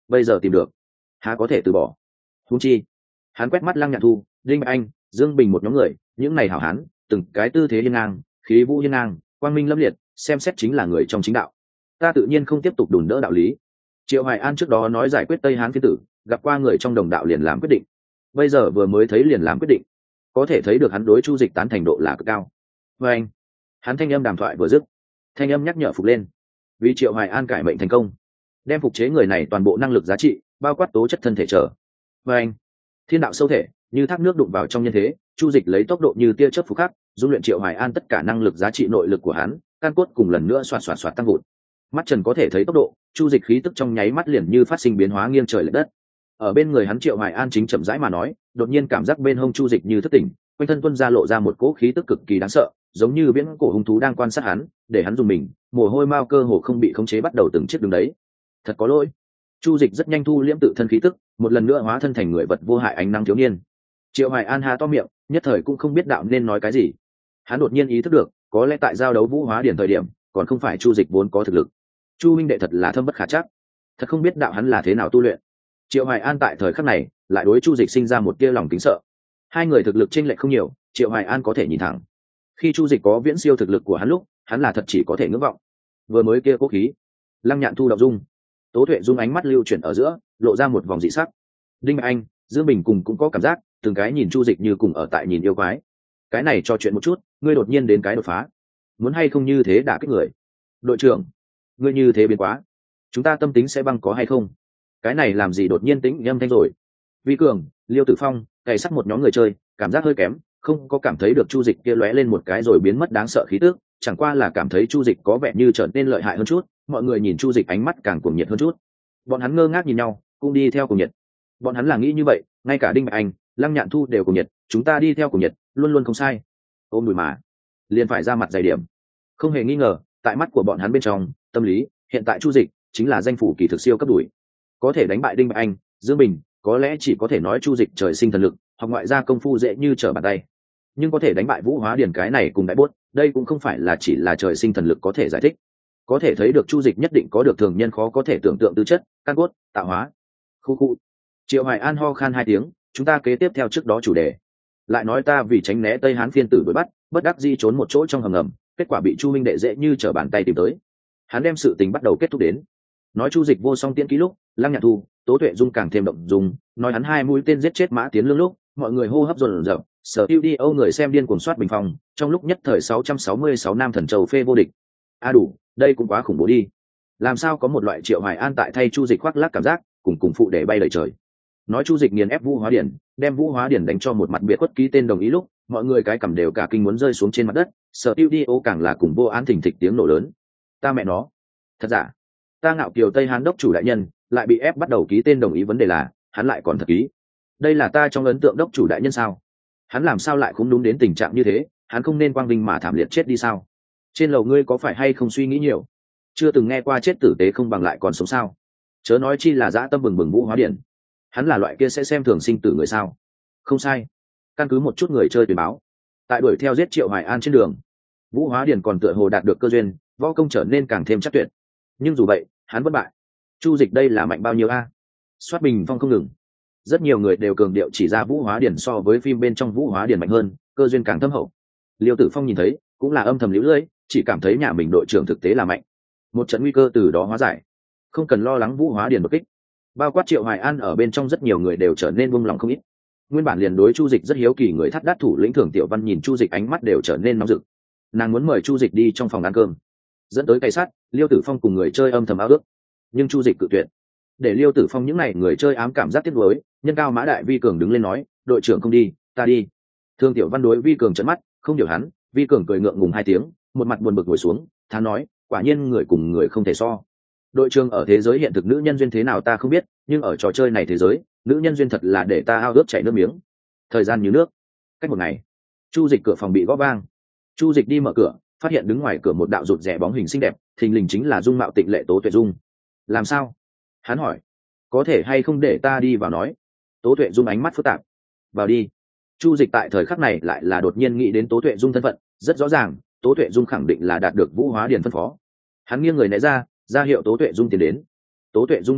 Speaker 1: bây giờ tìm được há có thể từ bỏ. Huống chi hắn quét mắt Lăng Nhạn Thu, Đinh Bạch Anh, Dương Bình một nhóm người, những này hảo hán từng cái tư thế hiên ngang, khí vũ hiên ngang, quang minh lâm liệt, xem xét chính là người trong chính đạo, ta tự nhiên không tiếp tục đùn đỡ đạo lý. Triệu Hoài An trước đó nói giải quyết Tây Hán phiên tử, gặp qua người trong đồng đạo liền làm quyết định, bây giờ vừa mới thấy liền làm quyết định, có thể thấy được hắn đối Chu Dịch tán thành độ là cực cao. Và anh, hắn thanh âm đàm thoại vừa dứt, thanh âm nhắc nhở phục lên, vì Triệu Hoài An cải mệnh thành công, đem phục chế người này toàn bộ năng lực giá trị, bao quát tố chất thân thể trở. Và anh, thiên đạo sâu thể như thác nước đụng vào trong nhân thế, Chu Dịch lấy tốc độ như tia chớp phù khắc, dung luyện Triệu Hoài An tất cả năng lực giá trị nội lực của hắn, căn cốt cùng lần nữa xoạt xoạt xoạt tăng vụt. Mắt trần có thể thấy tốc độ, Chu Dịch khí tức trong nháy mắt liền như phát sinh biến hóa nghiêng trời lệch đất. Ở bên người hắn Triệu Hoài An chính chậm rãi mà nói, đột nhiên cảm giác bên hông Chu Dịch như thức tỉnh, quanh thân tuôn ra lộ ra một cỗ khí tức cực kỳ đáng sợ, giống như viễn cổ hung thú đang quan sát hắn, để hắn dùng mình, mồ hôi mao cơ hồ không bị khống chế bắt đầu từng chiếc đứng đấy. Thật có lỗi. Chu Dịch rất nhanh thu liễm tự thân khí tức, một lần nữa hóa thân thành người vật vô hại ánh nắng thiếu niên. Triệu Hoài An há to miệng, nhất thời cũng không biết đạo nên nói cái gì. Hắn đột nhiên ý thức được, có lẽ tại giao đấu Vũ Hóa Điển thời điểm, còn không phải Chu Dịch vốn có thực lực. Chu minh đệ thật là thâm bất khả trắc, thật không biết đạo hắn là thế nào tu luyện. Triệu Hoài An tại thời khắc này lại đối Chu Dịch sinh ra một tia lòng kính sợ. Hai người thực lực chênh lệch không nhiều, Triệu Hoài An có thể nhìn thẳng. Khi Chu Dịch có viễn siêu thực lực của hắn lúc, hắn là thật chỉ có thể ngưỡng vọng. Vừa mới kia cố khí, Lăng Nhạn Thu động dung, Tố Tuệ dung ánh mắt lưu chuyển ở giữa, lộ ra một vòng dị sắc. Đinh Bạch Anh, Dương Bình cùng cũng có cảm giác, từng cái nhìn Chu Dịch như cùng ở tại nhìn yêu quái. Cái này trò chuyện một chút, ngươi đột nhiên đến cái đột phá, muốn hay không như thế đả kích người. Đội trưởng, ngươi như thế biến quá, chúng ta tâm tính sẽ băng có hay không? Cái này làm gì đột nhiên tĩnh âm thanh rồi? Vi Cường, Liêu Tử Phong, cày sắt một nhóm người chơi, cảm giác hơi kém, không có cảm thấy được Chu Dịch kia lóe lên một cái rồi biến mất đáng sợ khí tức, chẳng qua là cảm thấy Chu Dịch có vẻ như trở nên lợi hại hơn chút, mọi người nhìn Chu Dịch ánh mắt càng cuồng nhiệt hơn chút. Bọn hắn ngơ ngác nhìn nhau, cũng đi theo cuồng nhiệt. Bọn hắn là nghĩ như vậy, ngay cả Đinh Bạch Anh, Lăng Nhạn Thu đều cuồng nhiệt, chúng ta đi theo cuồng nhiệt, luôn luôn không sai. Ôm đùi mà, liền phải ra mặt dày điểm. Không hề nghi ngờ, tại mắt của bọn hắn bên trong, tâm lý, hiện tại Chu Dịch chính là danh phủ kỳ thực siêu cấp đuổi. Có thể đánh bại Đinh Bạch Anh, Dương Bình, có lẽ chỉ có thể nói Chu Dịch trời sinh thần lực, học ngoại gia công phu dễ như trở bàn tay. Nhưng có thể đánh bại Vũ Hóa Điển cái này cùng đại bốt, đây cũng không phải là chỉ là trời sinh thần lực có thể giải thích. Có thể thấy được Chu Dịch nhất định có được thường nhân khó có thể tưởng tượng tư chất, căn cốt, tạo hóa. Khu khu. Triệu Hoài An ho khan hai tiếng, chúng ta kế tiếp theo trước đó chủ đề. Lại nói ta vì tránh né Tây Hán phiên tử đuổi bắt, bất đắc dĩ trốn một chỗ trong hầm ngầm, kết quả bị Chu minh đệ dễ như trở bàn tay tìm tới. Hắn đem sự tình bắt đầu kết thúc đến. Nói Chu Dịch vô song tiễn ký lúc, Lăng Nhạn Thu, Tố Tuệ dung càng thêm động dung, nói hắn hai mũi tên giết chết Mã Tiến Lương lúc, mọi người hô hấp dồn dập, sở studio người xem điên cuồng soát bình phong, trong lúc nhất thời sáu trăm sáu mươi sáu nam thần châu phê vô địch. A à đủ, đây cũng quá khủng bố đi. Làm sao có một loại Triệu Hoài An tại thay Chu Dịch khoác lác cảm giác, cùng cùng phụ để bay lời trời. Nói Chu Dịch nghiền ép Vũ Hóa Điển, đem Vũ Hóa Điển đánh cho một mặt biệt khuất ký tên đồng ý lúc, mọi người cái cầm đều cả kinh muốn rơi xuống trên mặt đất, sở studio càng là cùng vô án thình thịch tiếng nổ lớn. Ta mẹ nó, thật giả? Ta ngạo kiều Tây Hán đốc chủ đại nhân lại bị ép bắt đầu ký tên đồng ý, vấn đề là hắn lại còn thật ký. Đây là ta trong ấn tượng đốc chủ đại nhân sao? Hắn làm sao lại cũng đúng đến tình trạng như thế? Hắn không nên quang vinh mà thảm liệt chết đi sao? Trên lầu ngươi có phải hay không suy nghĩ nhiều? Chưa từng nghe qua chết tử tế không bằng lại còn sống sao? Chớ nói chi là dã tâm bừng bừng Vũ Hóa Điển. Hắn là loại kia sẽ xem thường sinh tử người sao? Không sai. Căn cứ một chút người chơi tuyên báo, tại đuổi theo giết Triệu Hoài An trên đường, Vũ Hóa Điển còn tựa hồ đạt được cơ duyên, võ công trở nên càng thêm chắc tuyệt. Nhưng dù vậy, hắn bất bại. Chu Dịch đây là mạnh bao nhiêu a? Soát bình phong không ngừng. Rất nhiều người đều cường điệu chỉ ra Vũ Hóa Điển so với phim bên trong Vũ Hóa Điển mạnh hơn, cơ duyên càng thâm hậu. Liêu Tử Phong nhìn thấy, cũng là âm thầm liễu lưỡi, chỉ cảm thấy nhà mình đội trưởng thực tế là mạnh. Một trận nguy cơ từ đó hóa giải, không cần lo lắng Vũ Hóa Điển đột kích. Bao quát Triệu Hoài An ở bên trong rất nhiều người đều trở nên buông lòng không ít. Nguyên bản liền đối Chu Dịch rất hiếu kỳ người thắt đát thủ lĩnh Thường Tiểu Văn nhìn Chu Dịch ánh mắt đều trở nên nóng rực. Nàng muốn mời Chu Dịch đi trong phòng ăn cơm, dẫn tới cảnh sát, Liêu Tử Phong cùng người chơi âm thầm ao ước, nhưng Chu Dịch cự tuyệt. Để Liêu Tử Phong những này người chơi ám cảm giác tiếc nuối, nhân cao Mã Đại Vi Cường đứng lên nói, đội trưởng không đi, ta đi. Thương Tiểu Văn đối Vi Cường trợn mắt, không điều hắn. Vi Cường cười ngượng ngùng hai tiếng, một mặt buồn bực ngồi xuống, thán nói, quả nhiên người cùng người không thể so. Đội trưởng ở thế giới hiện thực nữ nhân duyên thế nào ta không biết, nhưng ở trò chơi này thế giới, nữ nhân duyên thật là để ta ao ước chảy nước miếng. Thời gian như nước. Cách một ngày, Chu Dịch cửa phòng bị gõ vang. Chu Dịch đi mở cửa, phát hiện đứng ngoài cửa một đạo rụt rè bóng hình xinh đẹp, thình lình chính là dung mạo tịnh lệ Tố Tuệ Dung. Làm sao? Hắn hỏi. Có thể hay không để ta đi vào nói? Tố Tuệ Dung ánh mắt phức tạp. Vào đi. Chu Dịch tại thời khắc này lại là đột nhiên nghĩ đến Tố Tuệ Dung thân phận, rất rõ ràng, Tố Tuệ Dung khẳng định là đạt được Vũ Hóa Điển phân phó. Hắn nghiêng người né ra, ra hiệu Tố Tuệ Dung tiến đến. Tố Tuệ Dung đi vào,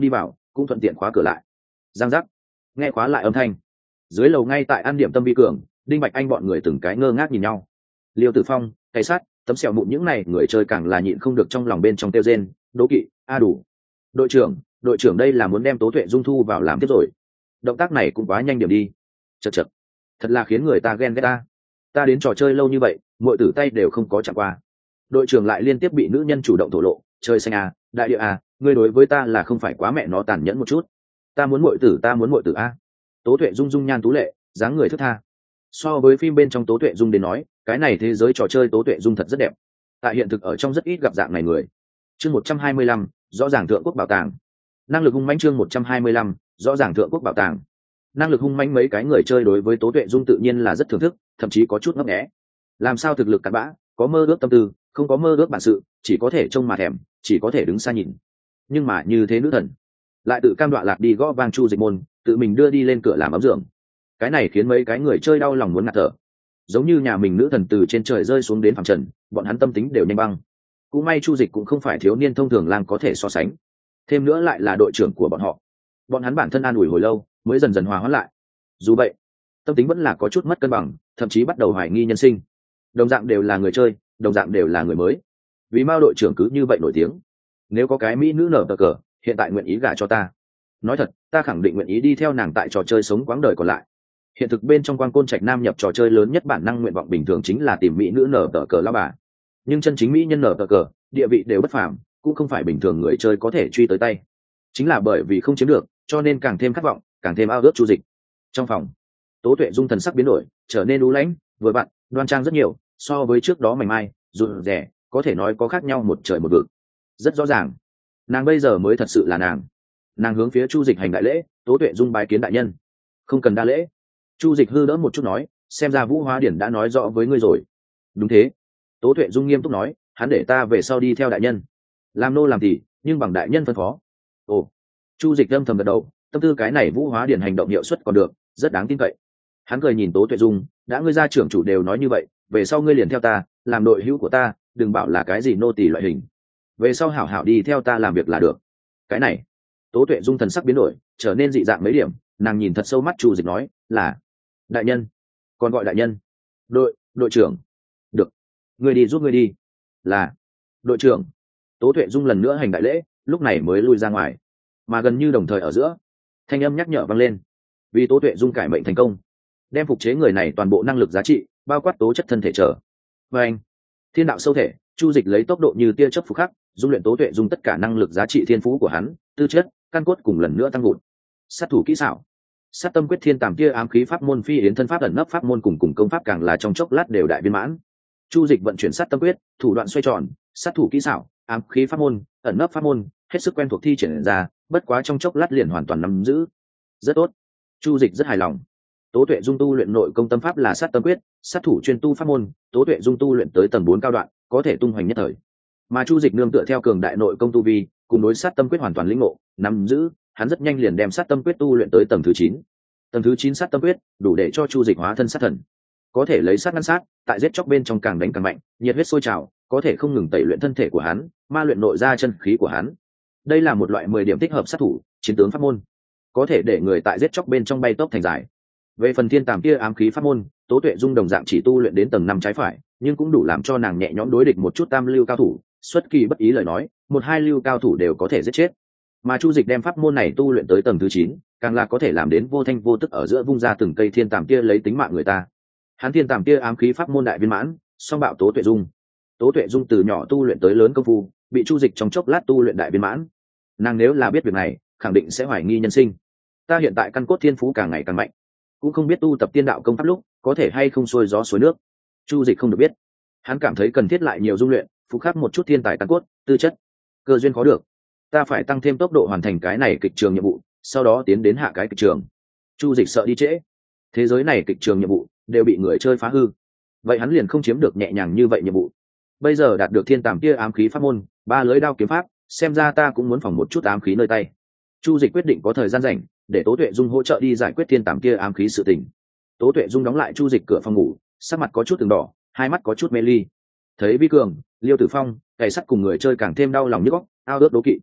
Speaker 1: cũng thuận tiện khóa cửa lại. Giang giác, nghe khóa lại âm thanh. Dưới lầu ngay tại ăn điểm tâm vi cường, Đinh Bạch Anh bọn người từng cái ngơ ngác nhìn nhau. Liêu Tử Phong, Cảnh sát, tấm sẹo mụn những này người chơi càng là nhịn không được trong lòng bên trong tiêu rên, đố kỵ, a đủ. Đội trưởng, đội trưởng đây là muốn đem Tố Tuệ Dung thu vào làm tiếp rồi. Động tác này cũng quá nhanh điểm đi. Chậc chậc, thật là khiến người ta ghen ghét ta. Ta đến trò chơi lâu như vậy, muội tử tay đều không có chạm qua. Đội trưởng lại liên tiếp bị nữ nhân chủ động thổ lộ, chơi xanh à, đại địa à, ngươi đối với ta là không phải quá mẹ nó tàn nhẫn một chút. Ta muốn muội tử, ta muốn muội tử a. Tố Tuệ Dung dung nhan tú lệ, dáng người thướt tha. So với phim bên trong Tố Tuệ Dung đến nói, cái này thế giới trò chơi Tố Tuệ Dung thật rất đẹp. Tại hiện thực ở trong rất ít gặp dạng này người. Chương một trăm hai mươi lăm, rõ ràng thượng quốc bảo tàng. Năng lực hung mãnh chương một trăm hai mươi lăm, rõ ràng thượng quốc bảo tàng. Năng lực hung mãnh mấy cái người chơi đối với Tố Tuệ Dung tự nhiên là rất thưởng thức, thậm chí có chút ngấp nghé. Làm sao thực lực cặn bã, có mơ ước tâm tư, không có mơ ước bản sự, chỉ có thể trông mà thèm, chỉ có thể đứng xa nhìn. Nhưng mà như thế nữ thần, lại tự cam đoạ lạc đi gõ vang Chu Dịch môn, tự mình đưa đi lên cửa làm ấm giường. Cái này khiến mấy cái người chơi đau lòng muốn ngạt thở. Giống như nhà mình nữ thần từ trên trời rơi xuống đến phàm trần, bọn hắn tâm tính đều nhanh băng. Cũng may Chu Dịch cũng không phải thiếu niên thông thường lang có thể so sánh. Thêm nữa lại là đội trưởng của bọn họ. Bọn hắn bản thân an ủi hồi lâu, mới dần dần hòa hoãn lại. Dù vậy, tâm tính vẫn là có chút mất cân bằng, thậm chí bắt đầu hoài nghi nhân sinh. Đồng dạng đều là người chơi, đồng dạng đều là người mới. Vì Mao đội trưởng cứ như vậy nổi tiếng. Nếu có cái mỹ nữ nở tờ cờ, hiện tại nguyện ý gả cho ta. Nói thật, ta khẳng định nguyện ý đi theo nàng tại trò chơi sống quãng đời còn lại. Hiện thực bên trong Quang Côn Trạch Nam nhập trò chơi lớn nhất bản năng nguyện vọng bình thường chính là tìm mỹ nữ nở tờ cờ lao bà. Nhưng chân chính mỹ nhân nở tờ cờ, địa vị đều bất phàm, cũng không phải bình thường người chơi có thể truy tới tay. Chính là bởi vì không chiếm được, cho nên càng thêm khát vọng, càng thêm ao ước Chu Dịch. Trong phòng, Tố Tuệ Dung thần sắc biến đổi, trở nên u lãnh, vừa vặn, đoan trang rất nhiều, so với trước đó mảnh mai, rụt rè, có thể nói có khác nhau một trời một vực. Rất rõ ràng, nàng bây giờ mới thật sự là nàng. Nàng hướng phía Chu Dịch hành đại lễ, Tố Tuệ Dung bái kiến đại nhân. Không cần đa lễ. Chu Dịch hư đỡ một chút nói, xem ra Vũ Hóa Điển đã nói rõ với ngươi rồi. Đúng thế. Tố Tuệ Dung nghiêm túc nói, hắn để ta về sau đi theo đại nhân, làm nô làm thì, nhưng bằng đại nhân phân phó. Ồ. Chu Dịch âm thầm gật đầu, tâm tư cái này Vũ Hóa Điển hành động hiệu suất còn được, rất đáng tin cậy. Hắn cười nhìn Tố Tuệ Dung, đã ngươi gia trưởng chủ đều nói như vậy, về sau ngươi liền theo ta, làm đội hữu của ta, đừng bảo là cái gì nô tỳ loại hình. Về sau hảo hảo đi theo ta làm việc là được. Cái này. Tố Tuệ Dung thần sắc biến đổi, trở nên dị dạng mấy điểm, nàng nhìn thật sâu mắt Chu Dịch nói, là đại nhân. Còn gọi đại nhân. Đội, đội trưởng. Được. Ngươi đi giúp ngươi đi. Là đội trưởng. Tố Tuệ Dung lần nữa hành đại lễ, lúc này mới lui ra ngoài. Mà gần như đồng thời ở giữa, thanh âm nhắc nhở vang lên. Vì Tố Tuệ Dung cải mệnh thành công, đem phục chế người này toàn bộ năng lực giá trị, bao quát tố chất thân thể trở. Và anh, thiên đạo sâu thể, Chu Dịch lấy tốc độ như tia chớp phục khắc, dung luyện Tố Tuệ Dung tất cả năng lực giá trị thiên phú của hắn, tư chất, căn cốt cùng lần nữa tăng vụt. Sát thủ kỹ xảo, sát tâm quyết thiên tàm tia ám khí pháp môn phi yến thân pháp ẩn nấp pháp môn cùng cùng công pháp càng là trong chốc lát đều đại viên mãn. Chu Dịch vận chuyển sát tâm quyết, thủ đoạn xoay tròn, sát thủ kỹ xảo, ám khí pháp môn, ẩn nấp pháp môn, hết sức quen thuộc thi triển ra, bất quá trong chốc lát liền hoàn toàn nắm giữ. Rất tốt. Chu Dịch rất hài lòng. Tố Tuệ Dung tu luyện nội công tâm pháp là sát tâm quyết, sát thủ chuyên tu pháp môn, Tố Tuệ Dung tu luyện tới tầng bốn cao đoạn, có thể tung hoành nhất thời. Mà Chu Dịch nương tựa theo cường đại nội công tu vi, cùng đối sát tâm quyết hoàn toàn lĩnh ngộ, nắm giữ, hắn rất nhanh liền đem sát tâm quyết tu luyện tới tầng thứ chín. Tầng thứ chín sát tâm quyết, đủ để cho Chu Dịch hóa thân sát thần. Có thể lấy sát ngăn sát, tại giết chóc bên trong càng đánh càng mạnh, nhiệt huyết sôi trào, có thể không ngừng tẩy luyện thân thể của hắn, ma luyện nội ra chân khí của hắn. Đây là một loại mười điểm thích hợp sát thủ, chiến tướng pháp môn, có thể để người tại giết chóc bên trong bay tốc thành giải. Về phần thiên tàm kia ám khí pháp môn, Tố Tuệ Dung đồng dạng chỉ tu luyện đến tầng năm trái phải, nhưng cũng đủ làm cho nàng nhẹ nhõm đối địch một chút tam lưu cao thủ, xuất kỳ bất ý lời nói, một hai lưu cao thủ đều có thể giết chết. Mà Chu Dịch đem pháp môn này tu luyện tới tầng thứ chín, càng là có thể làm đến vô thanh vô tức ở giữa vung ra từng cây thiên tàm kia lấy tính mạng người ta. Hắn thiên tàm kia ám khí pháp môn đại viên mãn, song bạo Tố Tuệ Dung. Tố Tuệ Dung từ nhỏ tu luyện tới lớn công phu, bị Chu Dịch trong chốc lát tu luyện đại viên mãn. Nàng nếu là biết việc này, khẳng định sẽ hoài nghi nhân sinh. Ta hiện tại căn cốt thiên phú càng ngày càng mạnh, cũng không biết tu tập tiên đạo công pháp lúc có thể hay không xuôi gió suối nước. Chu Dịch không được biết, hắn cảm thấy cần thiết lại nhiều dung luyện, phục khắc một chút thiên tài căn cốt, tư chất, cơ duyên khó được. Ta phải tăng thêm tốc độ hoàn thành cái này kịch trường nhiệm vụ, sau đó tiến đến hạ cái kịch trường. Chu Dịch sợ đi trễ, thế giới này kịch trường nhiệm vụ đều bị người chơi phá hư, vậy hắn liền không chiếm được nhẹ nhàng như vậy nhiệm vụ. Bây giờ đạt được thiên tàm kia ám khí pháp môn, ba lưỡi đao kiếm pháp, xem ra ta cũng muốn phòng một chút ám khí nơi tay. Chu Dịch quyết định có thời gian rảnh, để Tố Tuệ Dung hỗ trợ đi giải quyết thiên tàm kia ám khí sự tình. Tố Tuệ Dung đóng lại Chu Dịch cửa phòng ngủ, sắc mặt có chút từng đỏ, hai mắt có chút mê ly. Thấy Vi Cường, Liêu Tử Phong, Cày Sắt cùng người chơi càng thêm đau lòng nhức óc, ao ước đố kỵ.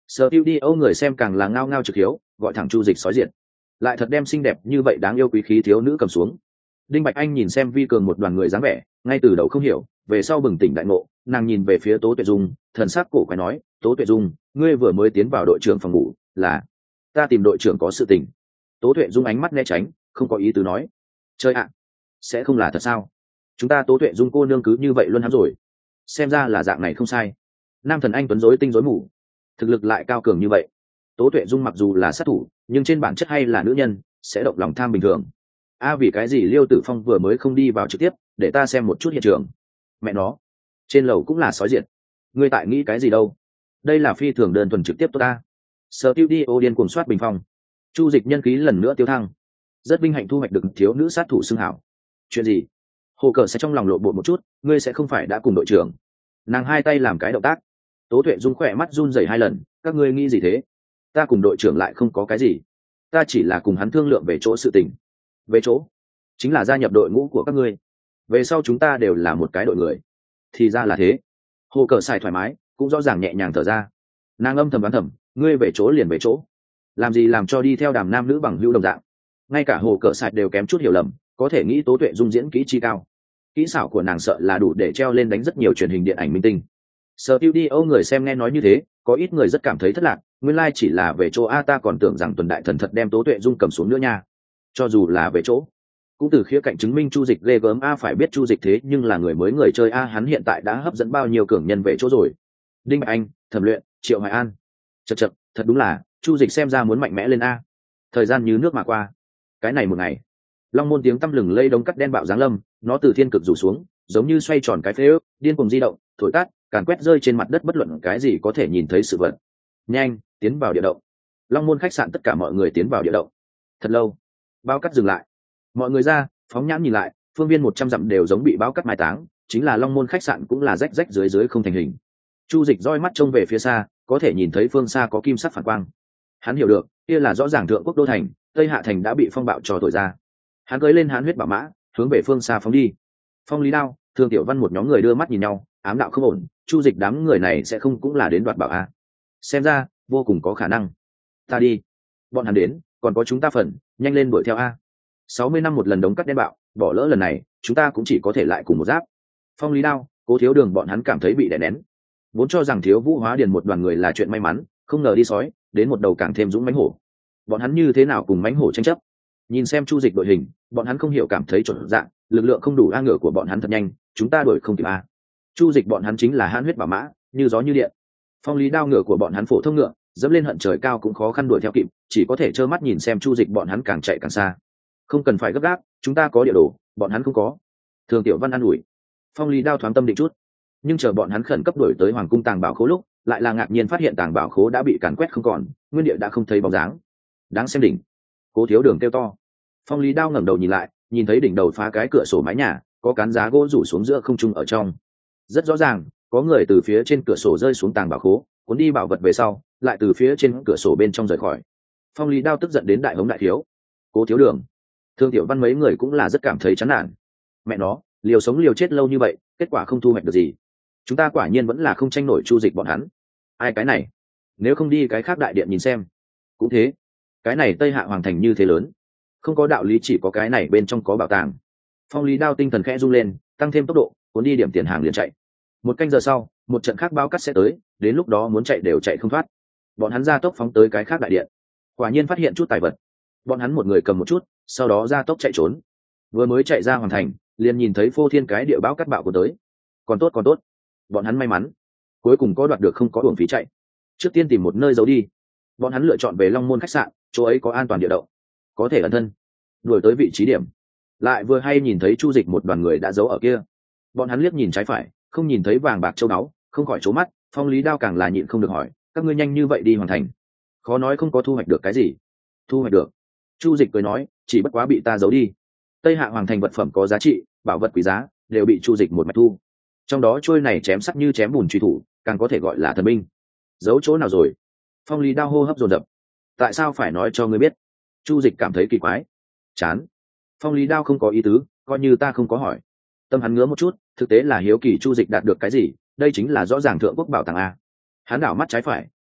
Speaker 1: Sở tiêu đi âu người xem càng là ngao ngao trực hiếu, gọi thẳng chu dịch sói diện, lại thật đem xinh đẹp như vậy đáng yêu quý khí thiếu nữ cầm xuống. Đinh Bạch Anh nhìn xem Vi Cường một đoàn người dáng vẻ, ngay từ đầu không hiểu, về sau bừng tỉnh đại ngộ, nàng nhìn về phía Tố Tuệ Dung, thần sắc cổ quái nói, Tố Tuệ Dung, ngươi vừa mới tiến vào đội trưởng phòng ngủ, là ta tìm đội trưởng có sự tình. Tố Tuệ Dung ánh mắt né tránh, không có ý tứ nói, chơi ạ, sẽ không là thật sao? Chúng ta Tố Tuệ Dung cô nương cứ như vậy luôn hám rồi, xem ra là dạng này không sai. Nam thần anh tuấn rối tinh rối mù, thực lực lại cao cường như vậy. Tố Tuệ Dung mặc dù là sát thủ, nhưng trên bản chất hay là nữ nhân, sẽ động lòng tham bình thường. A vì cái gì Liêu Tử Phong vừa mới không đi vào trực tiếp, để ta xem một chút hiện trường. Mẹ nó, trên lầu cũng là sói diện. Ngươi tại nghĩ cái gì đâu? Đây là phi thường đơn thuần trực tiếp tốt ta. Sở Tiêu đi ô điên cuồng soát bình phong. Chu Dịch nhân khí lần nữa tiêu thăng. Rất vinh hạnh thu hoạch được thiếu nữ sát thủ xưng hảo. Chuyện gì? Hồ Cờ sẽ trong lòng lộ bộ một chút, ngươi sẽ không phải đã cùng đội trưởng? Nàng hai tay làm cái động tác. Tố Tuệ Dung khỏe mắt run rẩy hai lần, các ngươi nghĩ gì thế? Ta cùng đội trưởng lại không có cái gì, ta chỉ là cùng hắn thương lượng về chỗ sự tình. Về chỗ chính là gia nhập đội ngũ của các ngươi, về sau chúng ta đều là một cái đội người. Thì ra là thế. Hồ Cờ xài thoải mái, cũng rõ ràng nhẹ nhàng thở ra. Nàng âm thầm đoán thầm, ngươi về chỗ liền về chỗ, làm gì làm cho đi theo đàm nam nữ bằng hữu đồng dạng. Ngay cả Hồ Cờ xài đều kém chút hiểu lầm, có thể nghĩ Tố Tuệ Dung diễn kỹ chi cao, kỹ xảo của nàng sợ là đủ để treo lên đánh rất nhiều truyền hình điện ảnh minh tinh. Sở Tiêu đi âu người xem nghe nói như thế, có ít người rất cảm thấy thất lạc, nguyên lai chỉ là về chỗ a, ta còn tưởng rằng tuần đại thần thật đem Tố Tuệ Dung cầm xuống nữa nha. Cho dù là về chỗ, cũng từ khía cạnh chứng minh Chu Dịch ghê gớm a, phải biết Chu Dịch thế nhưng là người mới người chơi a, hắn hiện tại đã hấp dẫn bao nhiêu cường nhân về chỗ rồi. Đinh Bạch Anh, Thẩm Luyện, Triệu Hoài An, chậc chậc, thật đúng là Chu Dịch xem ra muốn mạnh mẽ lên a. Thời gian như nước mà qua, cái này một ngày, long môn tiếng tăm lừng lây đống cắt đen bạo giáng lâm, nó từ thiên cực rủ xuống, giống như xoay tròn cái phế ước, điên cuồng di động, thổi tát, càn quét rơi trên mặt đất bất luận cái gì có thể nhìn thấy sự vật. Nhanh, tiến vào địa động. Long môn khách sạn tất cả mọi người tiến vào địa động. Thật lâu, bao cắt dừng lại, mọi người ra phóng nhãn nhìn lại, phương viên một trăm dặm đều giống bị bao cắt mai táng, chính là long môn khách sạn cũng là rách rách dưới dưới không thành hình. Chu Dịch roi mắt trông về phía xa, có thể nhìn thấy phương xa có kim sắc phản quang. Hắn hiểu được, kia là rõ ràng thượng quốc đô thành, tây hạ thành đã bị phong bạo trò thổi ra. Hắn cưỡi lên hán huyết bảo mã, hướng về phương xa phóng đi. Phong Lý Đao, Thương Tiểu Văn một nhóm người đưa mắt nhìn nhau, ám đạo không ổn, Chu Dịch đám người này sẽ không cũng là đến đoạt bảo a? Xem ra vô cùng có khả năng. Ta đi, bọn hắn đến, còn có chúng ta phần, nhanh lên đuổi theo a. sáu mươi năm một lần đống cắt đen bạo, bỏ lỡ lần này, chúng ta cũng chỉ có thể lại cùng một giáp. Phong Lý Đao, Cố Thiếu Đường bọn hắn cảm thấy bị đè nén. Vốn cho rằng Thiếu Vũ Hóa Điền một đoàn người là chuyện may mắn, không ngờ đi sói, đến một đầu càng thêm dũng mãnh hổ. Bọn hắn như thế nào cùng mãnh hổ tranh chấp? Nhìn xem Chu Dịch đội hình, bọn hắn không hiểu cảm thấy chột dạ, lực lượng không đủ, a ngựa của bọn hắn thật nhanh, chúng ta đuổi không kịp a. Chu Dịch bọn hắn chính là hãn huyết bảo mã, như gió như điện. Phong Lý Đao ngựa của bọn hắn phổ thông ngựa, dẫm lên hận trời cao cũng khó khăn đuổi theo kịp, chỉ có thể trơ mắt nhìn xem Chu Dịch bọn hắn càng chạy càng xa. Không cần phải gấp gáp, chúng ta có địa đồ, bọn hắn không có. Thường Tiểu Văn an ủi. Phong Lý Đao thoáng tâm định chút, nhưng chờ bọn hắn khẩn cấp đuổi tới hoàng cung tàng bảo khố lúc, lại là ngạc nhiên phát hiện tàng bảo khố đã bị càn quét không còn, nguyên địa đã không thấy bóng dáng. Đáng xem đỉnh. Cố Thiếu Đường kêu to. Phong Lý Đao ngẩng đầu nhìn lại, nhìn thấy đỉnh đầu phá cái cửa sổ mái nhà, có cán giá gỗ rủ xuống giữa không trung ở trong. Rất rõ ràng, có người từ phía trên cửa sổ rơi xuống tàng bảo khố, cuốn đi bảo vật về sau, lại từ phía trên cửa sổ bên trong rời khỏi. Phong Lý Đao tức giận đến đại hống đại thiếu. Cố Thiếu Đường, Thương Tiểu Văn mấy người cũng là rất cảm thấy chán nản. Mẹ nó, liều sống liều chết lâu như vậy, kết quả không thu hoạch được gì. Chúng ta quả nhiên vẫn là không tranh nổi Chu Dịch bọn hắn. Ai cái này? Nếu không đi cái khác đại điện nhìn xem. Cũng thế, cái này Tây Hạ hoàng thành như thế lớn, không có đạo lý chỉ có cái này bên trong có bảo tàng. Phong Lý Đao tinh thần khẽ rung lên, tăng thêm tốc độ, cuốn đi điểm tiền hàng liền chạy. Một canh giờ sau, một trận khác bao cắt sẽ tới, đến lúc đó muốn chạy đều chạy không thoát. Bọn hắn ra tốc phóng tới cái khác đại điện, quả nhiên phát hiện chút tài vật. Bọn hắn một người cầm một chút, sau đó ra tốc chạy trốn. Vừa mới chạy ra hoàn thành, liền nhìn thấy phô thiên cái địa báo cắt bạo của tới. Còn tốt còn tốt, bọn hắn may mắn, cuối cùng có đoạt được, không có uổng phí chạy. Trước tiên tìm một nơi giấu đi. Bọn hắn lựa chọn về Long Môn khách sạn, chỗ ấy có an toàn địa động, có thể ẩn thân. Đuổi tới vị trí điểm, lại vừa hay nhìn thấy Chu Dịch một đoàn người đã giấu ở kia. Bọn hắn liếc nhìn trái phải, không nhìn thấy vàng bạc châu báu, không khỏi trố mắt. Phong Lý Đao càng là nhịn không được hỏi, các ngươi nhanh như vậy đi hoàn thành, khó nói không có thu hoạch được cái gì? Thu hoạch được. Chu Dịch cười nói, chỉ bất quá bị ta giấu đi. Tây Hạ hoàng thành vật phẩm có giá trị, bảo vật quý giá, đều bị Chu Dịch một mạch thu. Trong đó trôi này chém sắc như chém bùn truy thủ, càng có thể gọi là thần binh. Giấu chỗ nào rồi? Phong Lý Đao hô hấp dồn dập. Tại sao phải nói cho ngươi biết? Chu Dịch cảm thấy kỳ quái. Chán. Phong Lý Đao không có ý tứ, coi như ta không có hỏi. Tâm hắn ngứa một chút, thực tế là hiếu kỳ Chu Dịch đạt được cái gì, đây chính là rõ ràng thượng quốc bảo tàng a. Hắn đảo mắt trái phải,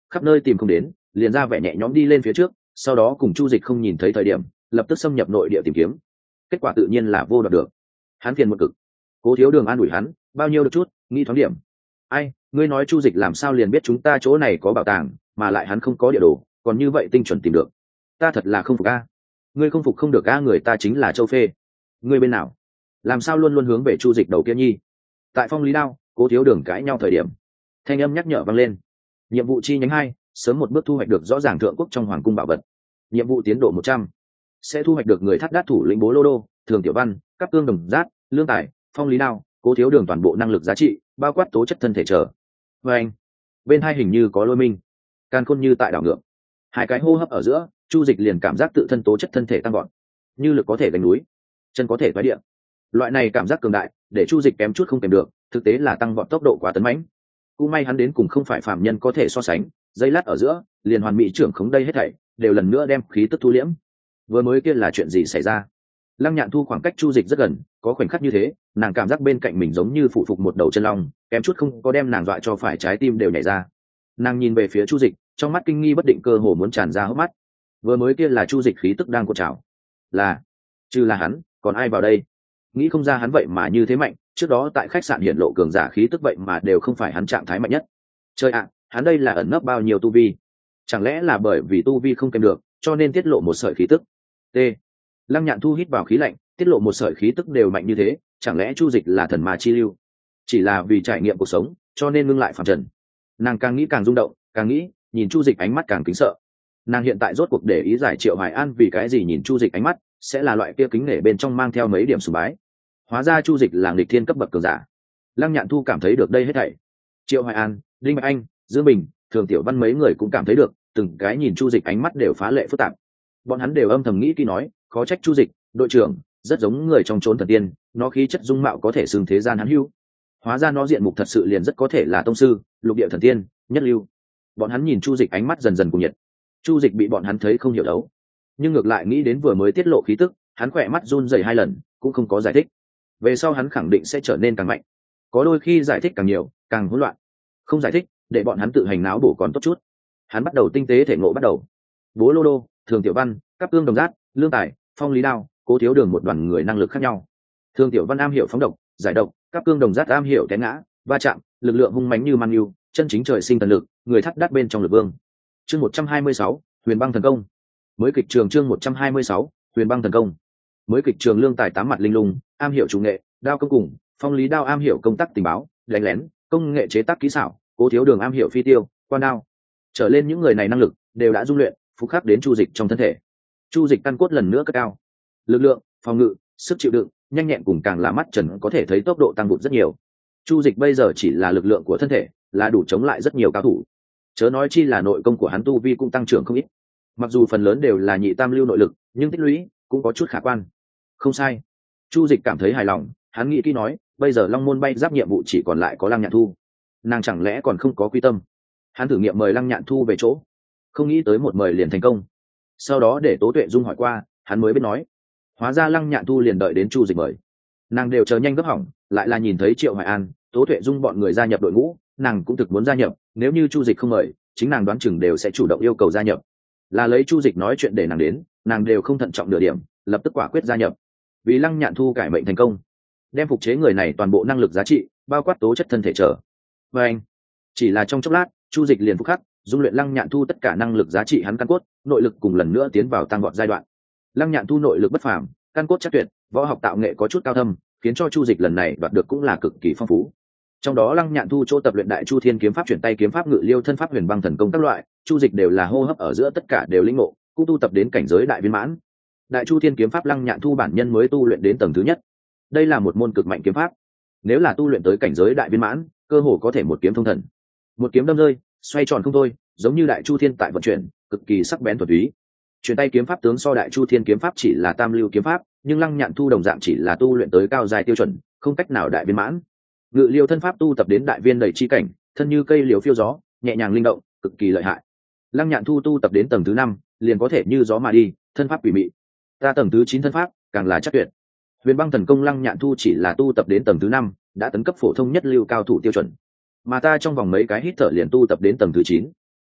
Speaker 1: khắp nơi tìm không đến, liền ra vẻ nhẹ nhõm đi lên phía trước, sau đó cùng Chu Dịch không nhìn thấy thời điểm, lập tức xâm nhập nội địa tìm kiếm. Kết quả tự nhiên là vô đoạt được. Hắn phiền một cực. Cố Thiếu Đường an ủi hắn, bao nhiêu được chút, nghĩ thoáng điểm. Ai, ngươi nói Chu Dịch làm sao liền biết chúng ta chỗ này có bảo tàng, mà lại hắn không có địa đồ, còn như vậy tinh chuẩn tìm được. Ta thật là không phục a. Ngươi không phục không được a, người ta chính là Châu Phê. Ngươi bên nào? Làm sao luôn luôn hướng về Chu Dịch đầu kia nhi? Tại Phong Lý Đao, Cố Thiếu Đường cãi nhau thời điểm, thanh âm nhắc nhở vang lên. Nhiệm vụ chi nhánh hai, sớm một bước thu hoạch được rõ ràng thượng quốc trong hoàng cung bảo vật. Nhiệm vụ tiến độ một trăm, sẽ thu hoạch được người thắt đát thủ lĩnh Bố Lô Đô, Thường Tiểu Văn, Cáp Cương Đồng Giác, Lương Tài, Phong Lý Đao, Cố Thiếu Đường toàn bộ năng lực giá trị, bao quát tố chất thân thể trở. Và anh, bên hai hình như có lôi minh, càn khôn như tại đảo ngược. Hai cái hô hấp ở giữa, Chu Dịch liền cảm giác tự thân tố chất thân thể tăng gọn, như lực có thể gánh núi, chân có thể thoái địa. Loại này cảm giác cường đại, để Chu Dịch kém chút không kèm được, thực tế là tăng vọt tốc độ quá tấn mãnh. Cũng may hắn đến cùng không phải phàm nhân có thể so sánh, giây lát ở giữa, liền hoàn mỹ trưởng khống đây hết thảy, đều lần nữa đem khí tức thu liễm. Vừa mới kia là chuyện gì xảy ra? Lăng Nhạn Thu khoảng cách Chu Dịch rất gần, có khoảnh khắc như thế, nàng cảm giác bên cạnh mình giống như phụ phục một đầu chân long, kém chút không có đem nàng dọa cho phải trái tim đều nhảy ra. Nàng nhìn về phía Chu Dịch, trong mắt kinh nghi bất định, cơ hồ muốn tràn ra hốc mắt. Vừa mới kia là Chu Dịch khí tức đang cuộn trào. Là, trừ là hắn, còn ai vào đây? Nghĩ không ra hắn vậy mà như thế mạnh, trước đó tại khách sạn hiện lộ cường giả khí tức vậy mà đều không phải hắn trạng thái mạnh nhất. Trời ạ, hắn đây là ẩn nấp bao nhiêu tu vi? Chẳng lẽ là bởi vì tu vi không kèm được, cho nên tiết lộ một sợi khí tức? T. Lăng Nhạn Thu hít vào khí lạnh, tiết lộ một sợi khí tức đều mạnh như thế, chẳng lẽ Chu Dịch là thần ma chi lưu? Chỉ là vì trải nghiệm cuộc sống, cho nên ngưng lại phàm trần. Nàng càng nghĩ càng rung động, càng nghĩ, nhìn Chu Dịch ánh mắt càng kính sợ. Nàng hiện tại rốt cuộc để ý giải Triệu Hoài An vì cái gì nhìn Chu Dịch ánh mắt sẽ là loại kia kính nể bên trong mang theo mấy điểm sùng bái. Hóa ra Chu Dịch là nghịch thiên cấp bậc cường giả. Lăng Nhạn Thu cảm thấy được đây hết thảy. Triệu Hoài An, Đinh Bạch Anh, Dương Bình, Thường Tiểu Văn mấy người cũng cảm thấy được, từng cái nhìn Chu Dịch ánh mắt đều phá lệ phức tạp. Bọn hắn đều âm thầm nghĩ kỹ nói, khó trách Chu Dịch, đội trưởng, rất giống người trong chốn thần tiên, nó khí chất dung mạo có thể xưng thế gian hắn hưu. Hóa ra nó diện mục thật sự liền rất có thể là tông sư, lục địa thần tiên, nhất lưu. Bọn hắn nhìn Chu Dịch ánh mắt dần dần cuồng nhiệt. Chu Dịch bị bọn hắn thấy không hiểu đấu, nhưng ngược lại nghĩ đến vừa mới tiết lộ khí tức, hắn khỏe mắt run rẩy hai lần, cũng không có giải thích. Về sau hắn khẳng định sẽ trở nên càng mạnh. Có đôi khi giải thích càng nhiều, càng hỗn loạn. Không giải thích, để bọn hắn tự hành náo bổ còn tốt chút. Hắn bắt đầu tinh tế thể ngộ bắt đầu. Bố Lô Đô, Thường Tiểu Văn, Cáp Cương Đồng Giác, Lương Tài, Phong Lý Đao, Cố Thiếu Đường một đoàn người năng lực khác nhau. Thường Tiểu Văn am hiểu phóng độc, giải độc, Cáp Cương Đồng Giác am hiểu té ngã, va chạm, lực lượng hung mãnh như man yêu, chân chính trời sinh thần lực, người thắt đắt bên trong lực vương. Chương một trăm hai mươi sáu, Huyền Băng Thần Công. Mới kịch trường chương một trăm hai mươi sáu, Huyền Băng Thần Công. Mới kịch trường Lương Tài tám mặt linh lung, am hiểu chủ nghệ, đao công cùng, Phong Lý Đao am hiểu công tác tình báo, đánh lén, công nghệ chế tác kỹ xảo, Cố Thiếu Đường am hiểu phi tiêu, quan đao. Trở lên những người này năng lực đều đã dung luyện, phục khắc đến Chu Dịch trong thân thể. Chu Dịch căn cốt lần nữa cất cao, lực lượng, phòng ngự, sức chịu đựng, nhanh nhẹn cùng càng là mắt trần có thể thấy tốc độ tăng vụt rất nhiều. Chu Dịch bây giờ chỉ là lực lượng của thân thể, là đủ chống lại rất nhiều cao thủ. Chớ nói chi là nội công của hắn tu vi cũng tăng trưởng không ít. Mặc dù phần lớn đều là nhị tam lưu nội lực, nhưng tích lũy cũng có chút khả quan. Không sai. Chu Dịch cảm thấy hài lòng, hắn nghĩ kỹ nói, bây giờ Long Môn bay giáp nhiệm vụ chỉ còn lại có Lăng Nhạn Thu. Nàng chẳng lẽ còn không có quy tâm? Hắn thử nghiệm mời Lăng Nhạn Thu về chỗ, không nghĩ tới một mời liền thành công. Sau đó để Tố Tuệ Dung hỏi qua, hắn mới biết nói, hóa ra Lăng Nhạn Thu liền đợi đến Chu Dịch mời. Nàng đều chờ nhanh gấp hỏng, lại là nhìn thấy Triệu Hoài An, Tố Tuệ Dung bọn người gia nhập đội ngũ, nàng cũng thực muốn gia nhập, nếu như Chu Dịch không mời, chính nàng đoán chừng đều sẽ chủ động yêu cầu gia nhập. Là lấy Chu Dịch nói chuyện để nàng đến, nàng đều không thận trọng nửa điểm, lập tức quả quyết gia nhập. Vì Lăng Nhạn Thu cải mệnh thành công, đem phục chế người này toàn bộ năng lực giá trị, bao quát tố chất thân thể trở. Và anh, chỉ là trong chốc lát, Chu Dịch liền phục khắc, dung luyện Lăng Nhạn Thu tất cả năng lực giá trị hắn căn cốt, nội lực cùng lần nữa tiến vào tăng vọt giai đoạn. Lăng Nhạn Thu nội lực bất phàm, căn cốt chắc tuyệt, võ học tạo nghệ có chút cao thâm, khiến cho Chu Dịch lần này đoạt được cũng là cực kỳ phong phú. Trong đó Lăng Nhạn Thu chỗ tập luyện Đại Chu Thiên kiếm pháp, chuyển tay kiếm pháp, ngự liêu thân pháp, huyền băng thần công các loại, Chu Dịch đều là hô hấp ở giữa tất cả đều lĩnh ngộ, cũng tu tập đến cảnh giới đại viên mãn. Đại Chu Thiên kiếm pháp Lăng Nhạn Thu bản nhân mới tu luyện đến tầng thứ nhất. Đây là một môn cực mạnh kiếm pháp, nếu là tu luyện tới cảnh giới đại viên mãn, cơ hồ có thể một kiếm thông thần. Một kiếm đâm rơi, xoay tròn không thôi, giống như Đại Chu Thiên tại vận chuyển, cực kỳ sắc bén thuần túy. Chuyển tay kiếm pháp tướng so Đại Chu Thiên kiếm pháp chỉ là tam lưu kiếm pháp, nhưng Lăng Nhạn Thu đồng dạng chỉ là tu luyện tới cao giai tiêu chuẩn, không cách nào đại viên mãn. Ngự liêu thân pháp tu tập đến đại viên đầy chi cảnh, thân như cây liễu phiêu gió, nhẹ nhàng linh động, cực kỳ lợi hại. Lăng Nhạn Thu tu tập đến tầng thứ năm, liền có thể như gió mà đi, thân pháp quỷ mị. Ta tầng thứ chín thân pháp, càng là chắc tuyệt. Huyền băng thần công Lăng Nhạn Thu chỉ là tu tập đến tầng thứ năm, đã tấn cấp phổ thông nhất lưu cao thủ tiêu chuẩn. Mà ta trong vòng mấy cái hít thở liền tu tập đến tầng thứ chín.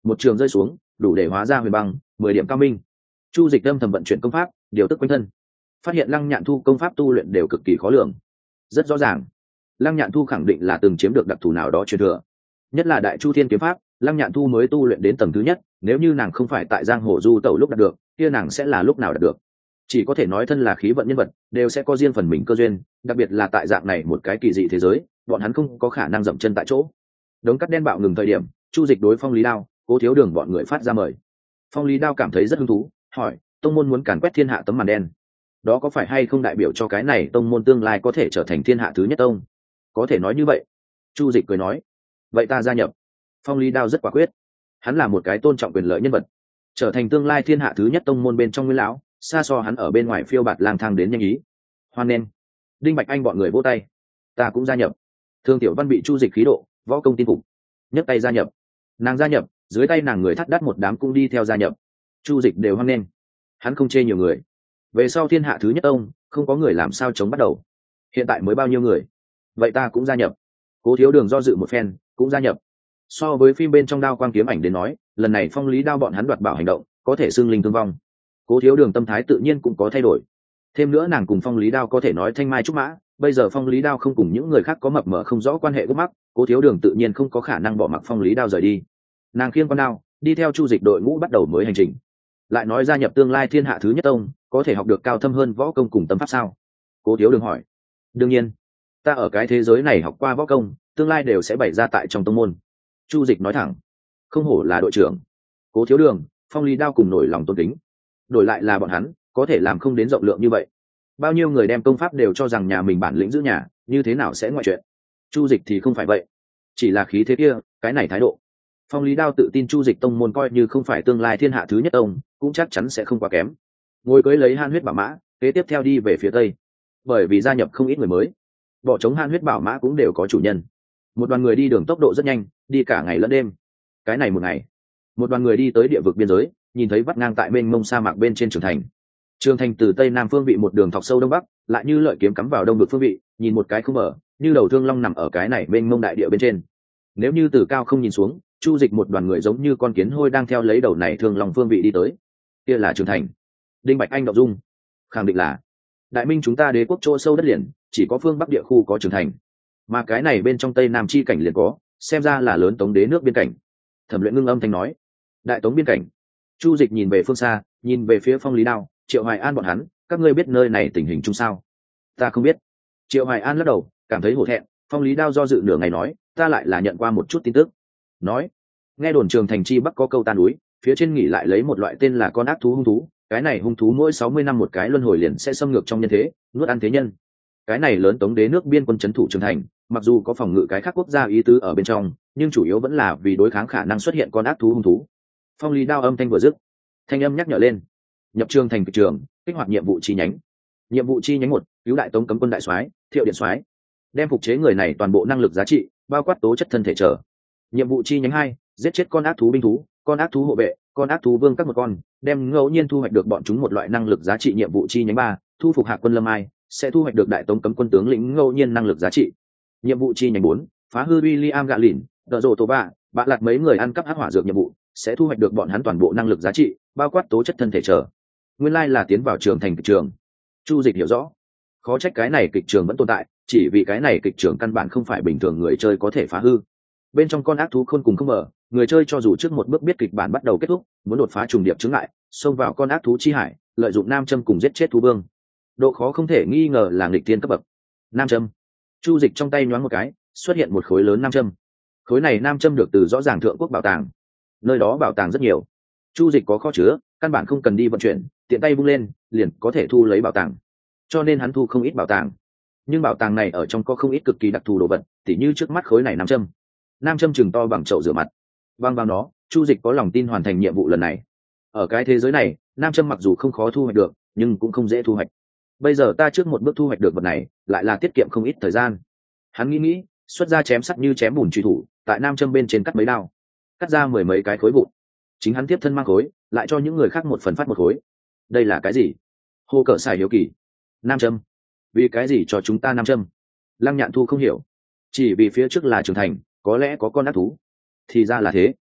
Speaker 1: một trường rơi xuống đủ để hóa ra huyền băng, mười điểm cao minh. Chu Dịch âm thầm vận chuyển công pháp, điều tức quanh thân, phát hiện Lăng Nhạn Thu công pháp tu luyện đều cực kỳ khó lường. Rất rõ ràng, Lăng Nhạn Thu khẳng định là từng chiếm được đặc thù nào đó truyền thừa, nhất là Đại Chu Thiên kiếm pháp. Lăng Nhạn Thu mới tu luyện đến tầng thứ nhất, nếu như nàng không phải tại giang hồ du tẩu lúc đạt được, kia nàng sẽ là lúc nào đạt được? Chỉ có thể nói thân là khí vận nhân vật, đều sẽ có riêng phần mình cơ duyên, đặc biệt là tại dạng này một cái kỳ dị thế giới, bọn hắn không có khả năng dậm chân tại chỗ. Đống cắt đen bạo ngừng thời điểm, Chu Dịch đối Phong Lý Đao, Cố Thiếu Đường bọn người phát ra mời. Phong Lý Đao cảm thấy rất hứng thú, hỏi: tông môn muốn càn quét thiên hạ tấm màn đen, đó có phải hay không đại biểu cho cái này tông môn tương lai có thể trở thành thiên hạ thứ nhất tông? Có thể nói như vậy. Chu Dịch cười nói: vậy ta gia nhập. Phong Lý Đao rất quả quyết, hắn là một cái tôn trọng quyền lợi nhân vật, trở thành tương lai thiên hạ thứ nhất tông môn bên trong nguyên lão, xa so hắn ở bên ngoài phiêu bạt lang thang đến nhanh ý. Hoan nghênh. Đinh Bạch Anh bọn người vỗ tay. Ta cũng gia nhập. Thương Tiểu Văn bị Chu Dịch khí độ, võ công tin phục, nhấc tay gia nhập. Nàng gia nhập, dưới tay nàng người thắt đắt một đám cũng đi theo gia nhập. Chu Dịch đều hoan nghênh, hắn không chê nhiều người. Về sau thiên hạ thứ nhất tông, không có người làm sao chống bắt đầu. Hiện tại mới bao nhiêu người? Vậy ta cũng gia nhập. Cố Thiếu Đường do dự một phen, cũng gia nhập. So với phim bên trong Đao Quang Kiếm Ảnh đến nói, lần này Phong Lý Đao bọn hắn đoạt bảo hành động, có thể xưng linh thương vong. Cố Thiếu Đường tâm thái tự nhiên cũng có thay đổi. Thêm nữa nàng cùng Phong Lý Đao có thể nói thanh mai trúc mã, bây giờ Phong Lý Đao không cùng những người khác có mập mờ không rõ quan hệ gốc mắc, Cố Thiếu Đường tự nhiên không có khả năng bỏ mặc Phong Lý Đao rời đi. Nàng khiêng con đao, đi theo Chu Dịch đội ngũ bắt đầu mới hành trình. Lại nói gia nhập tương lai thiên hạ thứ nhất tông, có thể học được cao thâm hơn võ công cùng tâm pháp sao? Cố Thiếu Đường hỏi. Đương nhiên, ta ở cái thế giới này học qua võ công, tương lai đều sẽ bày ra tại trong tông môn. Chu Dịch nói thẳng. Không hổ là đội trưởng. Cố Thiếu Đường, Phong Lý Đao cùng nổi lòng tôn kính. Đổi lại là bọn hắn, có thể làm không đến rộng lượng như vậy. Bao nhiêu người đem công pháp đều cho rằng nhà mình bản lĩnh giữ nhà, như thế nào sẽ ngoại chuyện. Chu Dịch thì không phải vậy, chỉ là khí thế kia, cái này thái độ. Phong Lý Đao tự tin Chu Dịch tông môn coi như không phải tương lai thiên hạ thứ nhất tông, cũng chắc chắn sẽ không quá kém. Ngồi cưới lấy Han Huyết Bảo Mã, kế tiếp theo đi về phía tây. Bởi vì gia nhập không ít người mới, bỏ trống Han Huyết Bảo Mã cũng đều có chủ nhân. Một đoàn người đi đường tốc độ rất nhanh, đi cả ngày lẫn đêm. Cái này một ngày, một đoàn người đi tới địa vực biên giới, nhìn thấy vắt ngang tại bên mông sa mạc bên trên trường thành. Trường thành từ tây nam phương vị một đường thọc sâu đông bắc, lại như lợi kiếm cắm vào đông vực phương vị, nhìn một cái không mở, như đầu thương long nằm ở cái này bên mông đại địa bên trên. Nếu như từ cao không nhìn xuống, Chu Dịch một đoàn người giống như con kiến hôi đang theo lấy đầu này thương long phương vị đi tới. Kia là trường thành. Đinh Bạch Anh động dung, khẳng định là đại minh chúng ta đế quốc chỗ sâu đất liền, chỉ có phương bắc địa khu có trường thành, mà cái này bên trong tây nam chi cảnh liền có, xem ra là lớn Tống đế nước biên cảnh. Thẩm Luyện ngưng âm thanh nói. Đại Tống biên cảnh. Chu Dịch nhìn về phương xa, nhìn về phía Phong Lý Đao, Triệu Hoài An bọn hắn, các ngươi biết nơi này tình hình chung sao? Ta không biết. Triệu Hoài An lắc đầu, cảm thấy hổ thẹn. Phong Lý Đao do dự nửa ngày nói, ta lại là nhận qua một chút tin tức. Nói, nghe đồn trường thành chi bắc có câu tan núi, phía trên nghỉ lại lấy một loại tên là con ác thú hung thú, cái này hung thú mỗi sáu mươi năm một cái luân hồi liền sẽ xâm ngược trong nhân thế, nuốt ăn thế nhân. Cái này lớn Tống đế nước biên quân trấn thủ trường thành, mặc dù có phòng ngự cái khác quốc gia ý tứ ở bên trong, nhưng chủ yếu vẫn là vì đối kháng khả năng xuất hiện con ác thú hung thú. Phong Lý Đao âm thanh vừa dứt, thanh âm nhắc nhở lên. Nhập trường thành kịch trường, kích hoạt nhiệm vụ chi nhánh. Nhiệm vụ chi nhánh một, cứu đại Tống cấm quân đại soái Thiệu Điện soái, đem phục chế người này toàn bộ năng lực giá trị, bao quát tố chất thân thể trở. Nhiệm vụ chi nhánh hai, giết chết con ác thú binh thú, con ác thú hộ vệ, con ác thú vương các một con, đem ngẫu nhiên thu hoạch được bọn chúng một loại năng lực giá trị. Nhiệm vụ chi nhánh ba, thu phục Hạc quân Lâm Ai, sẽ thu hoạch được đại Tống cấm quân tướng lĩnh ngẫu nhiên năng lực giá trị. Nhiệm vụ chi nhánh bốn, phá hư William gạ lìn, đỡ rồ tổ bạ, bạ lạt mấy người ăn cắp hắc hỏa dược nhiệm vụ, sẽ thu hoạch được bọn hắn toàn bộ năng lực giá trị, bao quát tố chất thân thể trở. Nguyên lai là tiến vào trường thành kịch trường. Chu Dịch hiểu rõ, khó trách cái này kịch trường vẫn tồn tại, chỉ vì cái này kịch trường căn bản không phải bình thường người chơi có thể phá hư. Bên trong con ác thú khôn cùng không mở, người chơi cho dù trước một bước biết kịch bản bắt đầu kết thúc, muốn đột phá trùng điệp chướng ngại, xông vào con ác thú chi hải, lợi dụng nam châm cùng giết chết thú vương. Độ khó không thể nghi ngờ là nghịch thiên cấp bậc. Nam châm. Chu Dịch trong tay nhoáng một cái, xuất hiện một khối lớn nam châm. Khối này nam châm được từ rõ ràng thượng quốc bảo tàng. Nơi đó bảo tàng rất nhiều. Chu Dịch có kho chứa, căn bản không cần đi vận chuyển, tiện tay vung lên, liền có thể thu lấy bảo tàng. Cho nên hắn thu không ít bảo tàng. Nhưng bảo tàng này ở trong có không ít cực kỳ đặc thù đồ vật, tỉ như trước mắt khối này nam châm. Nam châm chừng to bằng chậu rửa mặt. Vang vào nó, Chu Dịch có lòng tin hoàn thành nhiệm vụ lần này. Ở cái thế giới này, nam châm mặc dù không khó thu hoạch được, nhưng cũng không dễ thu hoạch. Bây giờ ta trước một bước thu hoạch được vật này, lại là tiết kiệm không ít thời gian. Hắn nghĩ nghĩ, xuất ra chém sắt như chém bùn truy thủ, tại nam châm bên trên cắt mấy đao, cắt ra mười mấy cái khối vụn. Chính hắn tiếp thân mang khối, lại cho những người khác một phần phát một khối. Đây là cái gì? Hồ Cở Sải hiếu kỳ. Nam châm. Vì cái gì cho chúng ta nam châm? Lăng Nhạn Thu không hiểu. Chỉ vì phía trước là trường thành, có lẽ có con ác thú. Thì ra là thế.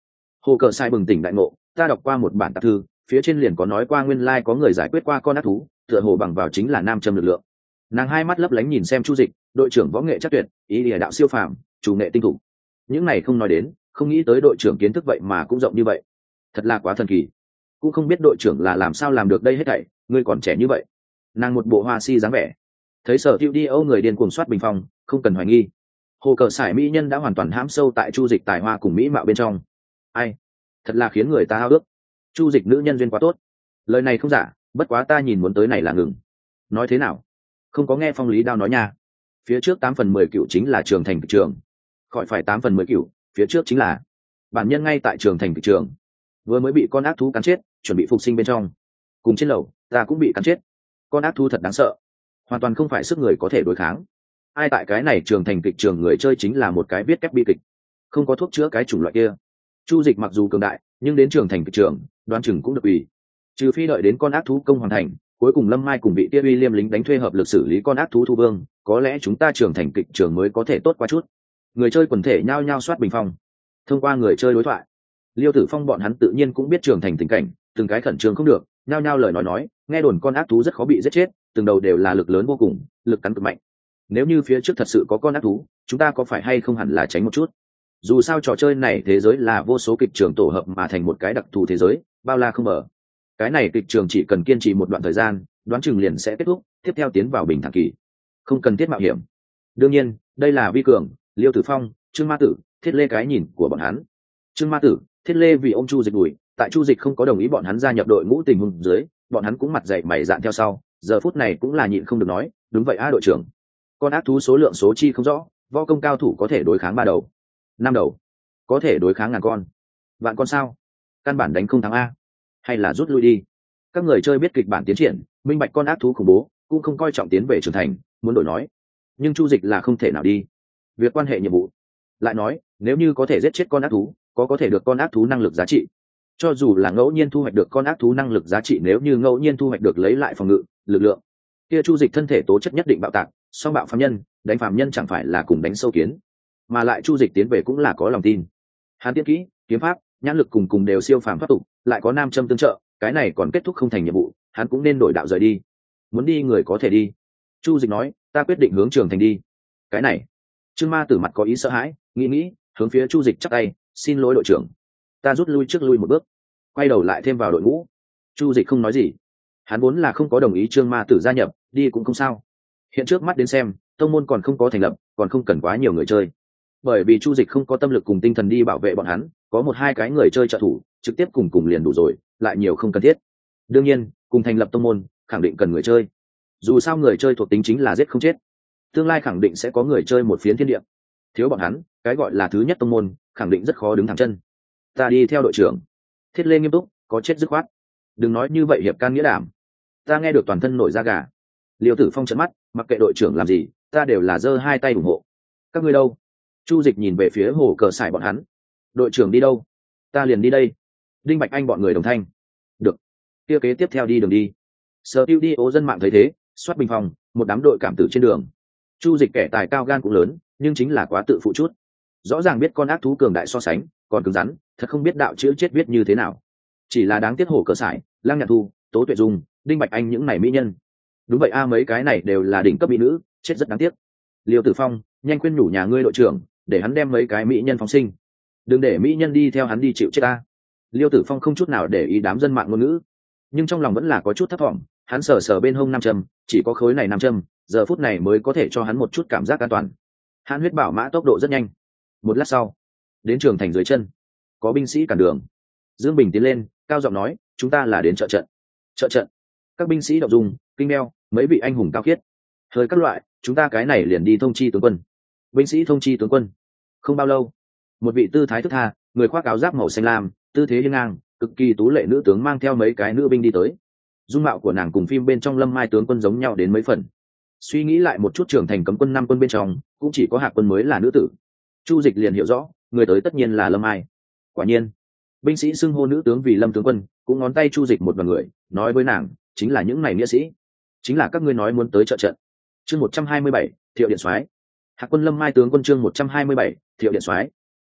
Speaker 1: Hồ Cờ Sai bừng tỉnh đại ngộ, ta đọc qua một bản tạp thư, phía trên liền có nói qua nguyên lai có người giải quyết qua con ác thú, tựa hồ bằng vào chính là nam châm lực lượng. Nàng hai mắt lấp lánh nhìn xem Chu Dịch, đội trưởng võ nghệ chắc tuyệt, ý địa đạo siêu phàm, chủ nghệ tinh thủ. Những này không nói đến, không nghĩ tới đội trưởng kiến thức vậy mà cũng rộng như vậy, thật là quá thần kỳ. Cũng không biết đội trưởng là làm sao làm được đây hết thảy, ngươi còn trẻ như vậy. Nàng một bộ hoa si dáng vẻ. Thấy Sở Tiêu đi Âu người điên cuồng soát bình phong, không cần hoài nghi. Hồ Cờ Sải mỹ nhân đã hoàn toàn hãm sâu tại Chu Dịch tài hoa cùng mỹ mạo bên trong. Ai, thật là khiến người ta hao ước. Chu Dịch nữ nhân duyên quá tốt. Lời này không giả, bất quá ta nhìn muốn tới này là ngừng. Nói thế nào? Không có nghe Phong Lý Đao nói nha. Phía trước tám phần mười cựu chính là trường thành kịch trường. Khỏi phải tám phần mười cựu, phía trước chính là bản nhân ngay tại trường thành kịch trường. Vừa mới bị con ác thú cắn chết, chuẩn bị phục sinh bên trong. Cùng trên lầu, ta cũng bị cắn chết. Con ác thú thật đáng sợ, hoàn toàn không phải sức người có thể đối kháng. Ai tại cái này trường thành kịch trường người chơi chính là một cái viết kép bi kịch, không có thuốc chữa cái chủng loại kia. Chu Dịch mặc dù cường đại, nhưng đến trường thành kịch trường, đoán chừng cũng được ủy. Trừ phi đợi đến con ác thú công hoàn thành, cuối cùng Lâm Mai cùng vị Tia Uy Liêm lính đánh thuê hợp lực xử lý con ác thú thu vương, có lẽ chúng ta trường thành kịch trường mới có thể tốt qua chút. Người chơi quần thể nhao nhao soát bình phong. Thông qua người chơi đối thoại, Liêu Tử Phong bọn hắn tự nhiên cũng biết trường thành tình cảnh, từng cái khẩn trương không được, nhao nhao lời nói nói, nghe đồn con ác thú rất khó bị giết chết, từng đầu đều là lực lớn vô cùng, lực cắn cực mạnh. Nếu như phía trước thật sự có con ác thú, chúng ta có phải hay không hẳn là tránh một chút. Dù sao trò chơi này thế giới là vô số kịch trường tổ hợp mà thành một cái đặc thù thế giới, bao la không mở. Cái này kịch trường chỉ cần kiên trì một đoạn thời gian, đoán chừng liền sẽ kết thúc, tiếp theo tiến vào bình thản kỳ, không cần thiết mạo hiểm. Đương nhiên, đây là Vi Cường, Liêu Tử Phong, Trương Ma Tử, Thiết Lê cái nhìn của bọn hắn. Trương Ma Tử, Thiết Lê vì ông Chu Dịch đuổi, tại Chu Dịch không có đồng ý bọn hắn gia nhập đội ngũ tình huống dưới, bọn hắn cũng mặt dày mày dạn theo sau, giờ phút này cũng là nhịn không được nói, đúng vậy a đội trưởng. Con ác thú số lượng số chi không rõ, võ công cao thủ có thể đối kháng ba đầu, năm đầu, có thể đối kháng ngàn con, vạn con sao? Căn bản đánh không thắng a, hay là rút lui đi. Các người chơi biết kịch bản tiến triển, minh bạch con ác thú khủng bố, cũng không coi trọng tiến về trưởng thành, muốn đổi nói. Nhưng Chu Dịch là không thể nào đi. Việc quan hệ nhiệm vụ. Lại nói, nếu như có thể giết chết con ác thú, có có thể được con ác thú năng lực giá trị. Cho dù là ngẫu nhiên thu hoạch được con ác thú năng lực giá trị, nếu như ngẫu nhiên thu hoạch được lấy lại phòng ngự, lực lượng, kia Chu Dịch thân thể tố chất nhất định bạo tạc, song bạo phàm nhân, đánh phàm nhân chẳng phải là cùng đánh sâu kiến. Mà lại Chu Dịch tiến về cũng là có lòng tin. Hắn tiên kỹ, kiếm pháp, nhãn lực cùng cùng đều siêu phàm thoát tục, lại có nam châm tương trợ, cái này còn kết thúc không thành nhiệm vụ, hắn cũng nên đổi đạo rời đi. Muốn đi người có thể đi. Chu Dịch nói, ta quyết định hướng trường thành đi. Cái này, Trương Ma Tử mặt có ý sợ hãi, nghĩ nghĩ, hướng phía Chu Dịch chắp tay, xin lỗi đội trưởng, ta rút lui trước lui một bước, quay đầu lại thêm vào đội ngũ. Chu Dịch không nói gì, hắn vốn là không có đồng ý Trương Ma Tử gia nhập, đi cũng không sao. Hiện trước mắt đến xem, tông môn còn không có thành lập, còn không cần quá nhiều người chơi. Bởi vì Chu Dịch không có tâm lực cùng tinh thần đi bảo vệ bọn hắn, có một hai cái người chơi trợ thủ, trực tiếp cùng cùng liền đủ rồi, lại nhiều không cần thiết. Đương nhiên, cùng thành lập tông môn, khẳng định cần người chơi. Dù sao người chơi thuộc tính chính là giết không chết. Tương lai khẳng định sẽ có người chơi một phiến thiên địa. Thiếu bọn hắn, cái gọi là thứ nhất tông môn, khẳng định rất khó đứng thẳng chân. Ta đi theo đội trưởng. Thiết Lê nghiêm túc, có chết dứt khoát. Đừng nói như vậy hiệp can nghĩa đảm. Ta nghe được toàn thân nổi da gà. Liêu Tử Phong trợn mắt, mặc kệ đội trưởng làm gì, ta đều là giơ hai tay ủng hộ. Các ngươi đâu? Chu Dịch nhìn về phía Hồ Cờ Sải bọn hắn. Đội trưởng đi đâu? Ta liền đi đây. Đinh Bạch Anh bọn người đồng thanh. Được. Kia kế tiếp theo đi đường đi. Sở Tiêu đi ố dân mạng thấy thế, soát bình phòng, một đám đội cảm tử trên đường. Chu Dịch kẻ tài cao gan cũng lớn, nhưng chính là quá tự phụ chút. Rõ ràng biết con ác thú cường đại so sánh, còn cứng rắn, thật không biết đạo chữ chết viết như thế nào. Chỉ là đáng tiếc Hồ Cờ Sải, Lăng Nhạn Thu, Tố Tuệ Dung, Đinh Bạch Anh những này mỹ nhân. Đúng vậy a, mấy cái này đều là đỉnh cấp mỹ nữ, chết rất đáng tiếc. Liêu Tử Phong, nhanh khuyên nhủ nhà ngươi đội trưởng, để hắn đem mấy cái mỹ nhân phóng sinh, đừng để mỹ nhân đi theo hắn đi chịu chết ta. Liêu Tử Phong không chút nào để ý đám dân mạng ngôn ngữ, nhưng trong lòng vẫn là có chút thấp thỏm. Hắn sờ sờ bên hông nam châm, chỉ có khối này nam châm, giờ phút này mới có thể cho hắn một chút cảm giác an toàn. Hắn huyết bảo mã tốc độ rất nhanh. Một lát sau, đến trường thành dưới chân, có binh sĩ cản đường. Dương Bình tiến lên, cao giọng nói, chúng ta là đến trợ trận. Trợ trận? Các binh sĩ động dung, kinh đeo, mấy vị anh hùng cao khiết. Hơi các loại, chúng ta cái này liền đi thông chi tướng quân. Binh sĩ thông chi tướng quân. Không bao lâu, một vị tư thái thức tha, người khoác áo giáp màu xanh lam, tư thế hiên ngang, cực kỳ tú lệ nữ tướng mang theo mấy cái nữ binh đi tới. Dung mạo của nàng cùng phim bên trong Lâm Mai tướng quân giống nhau đến mấy phần. Suy nghĩ lại một chút, trưởng thành cấm quân năm quân bên trong cũng chỉ có Hạc quân mới là nữ tử. Chu Dịch liền hiểu rõ, người tới tất nhiên là Lâm Mai. Quả nhiên, binh sĩ xưng hô nữ tướng vì Lâm tướng quân, cũng ngón tay Chu Dịch một đoàn người, nói với nàng, chính là những này nghĩa sĩ, chính là các ngươi nói muốn tới trợ trận. Chương một trăm hai mươi bảy, Thiệu Điện Soái. Hạc quân Lâm Mai tướng quân chương một trăm hai mươi bảy, Thiệu Điện Soái.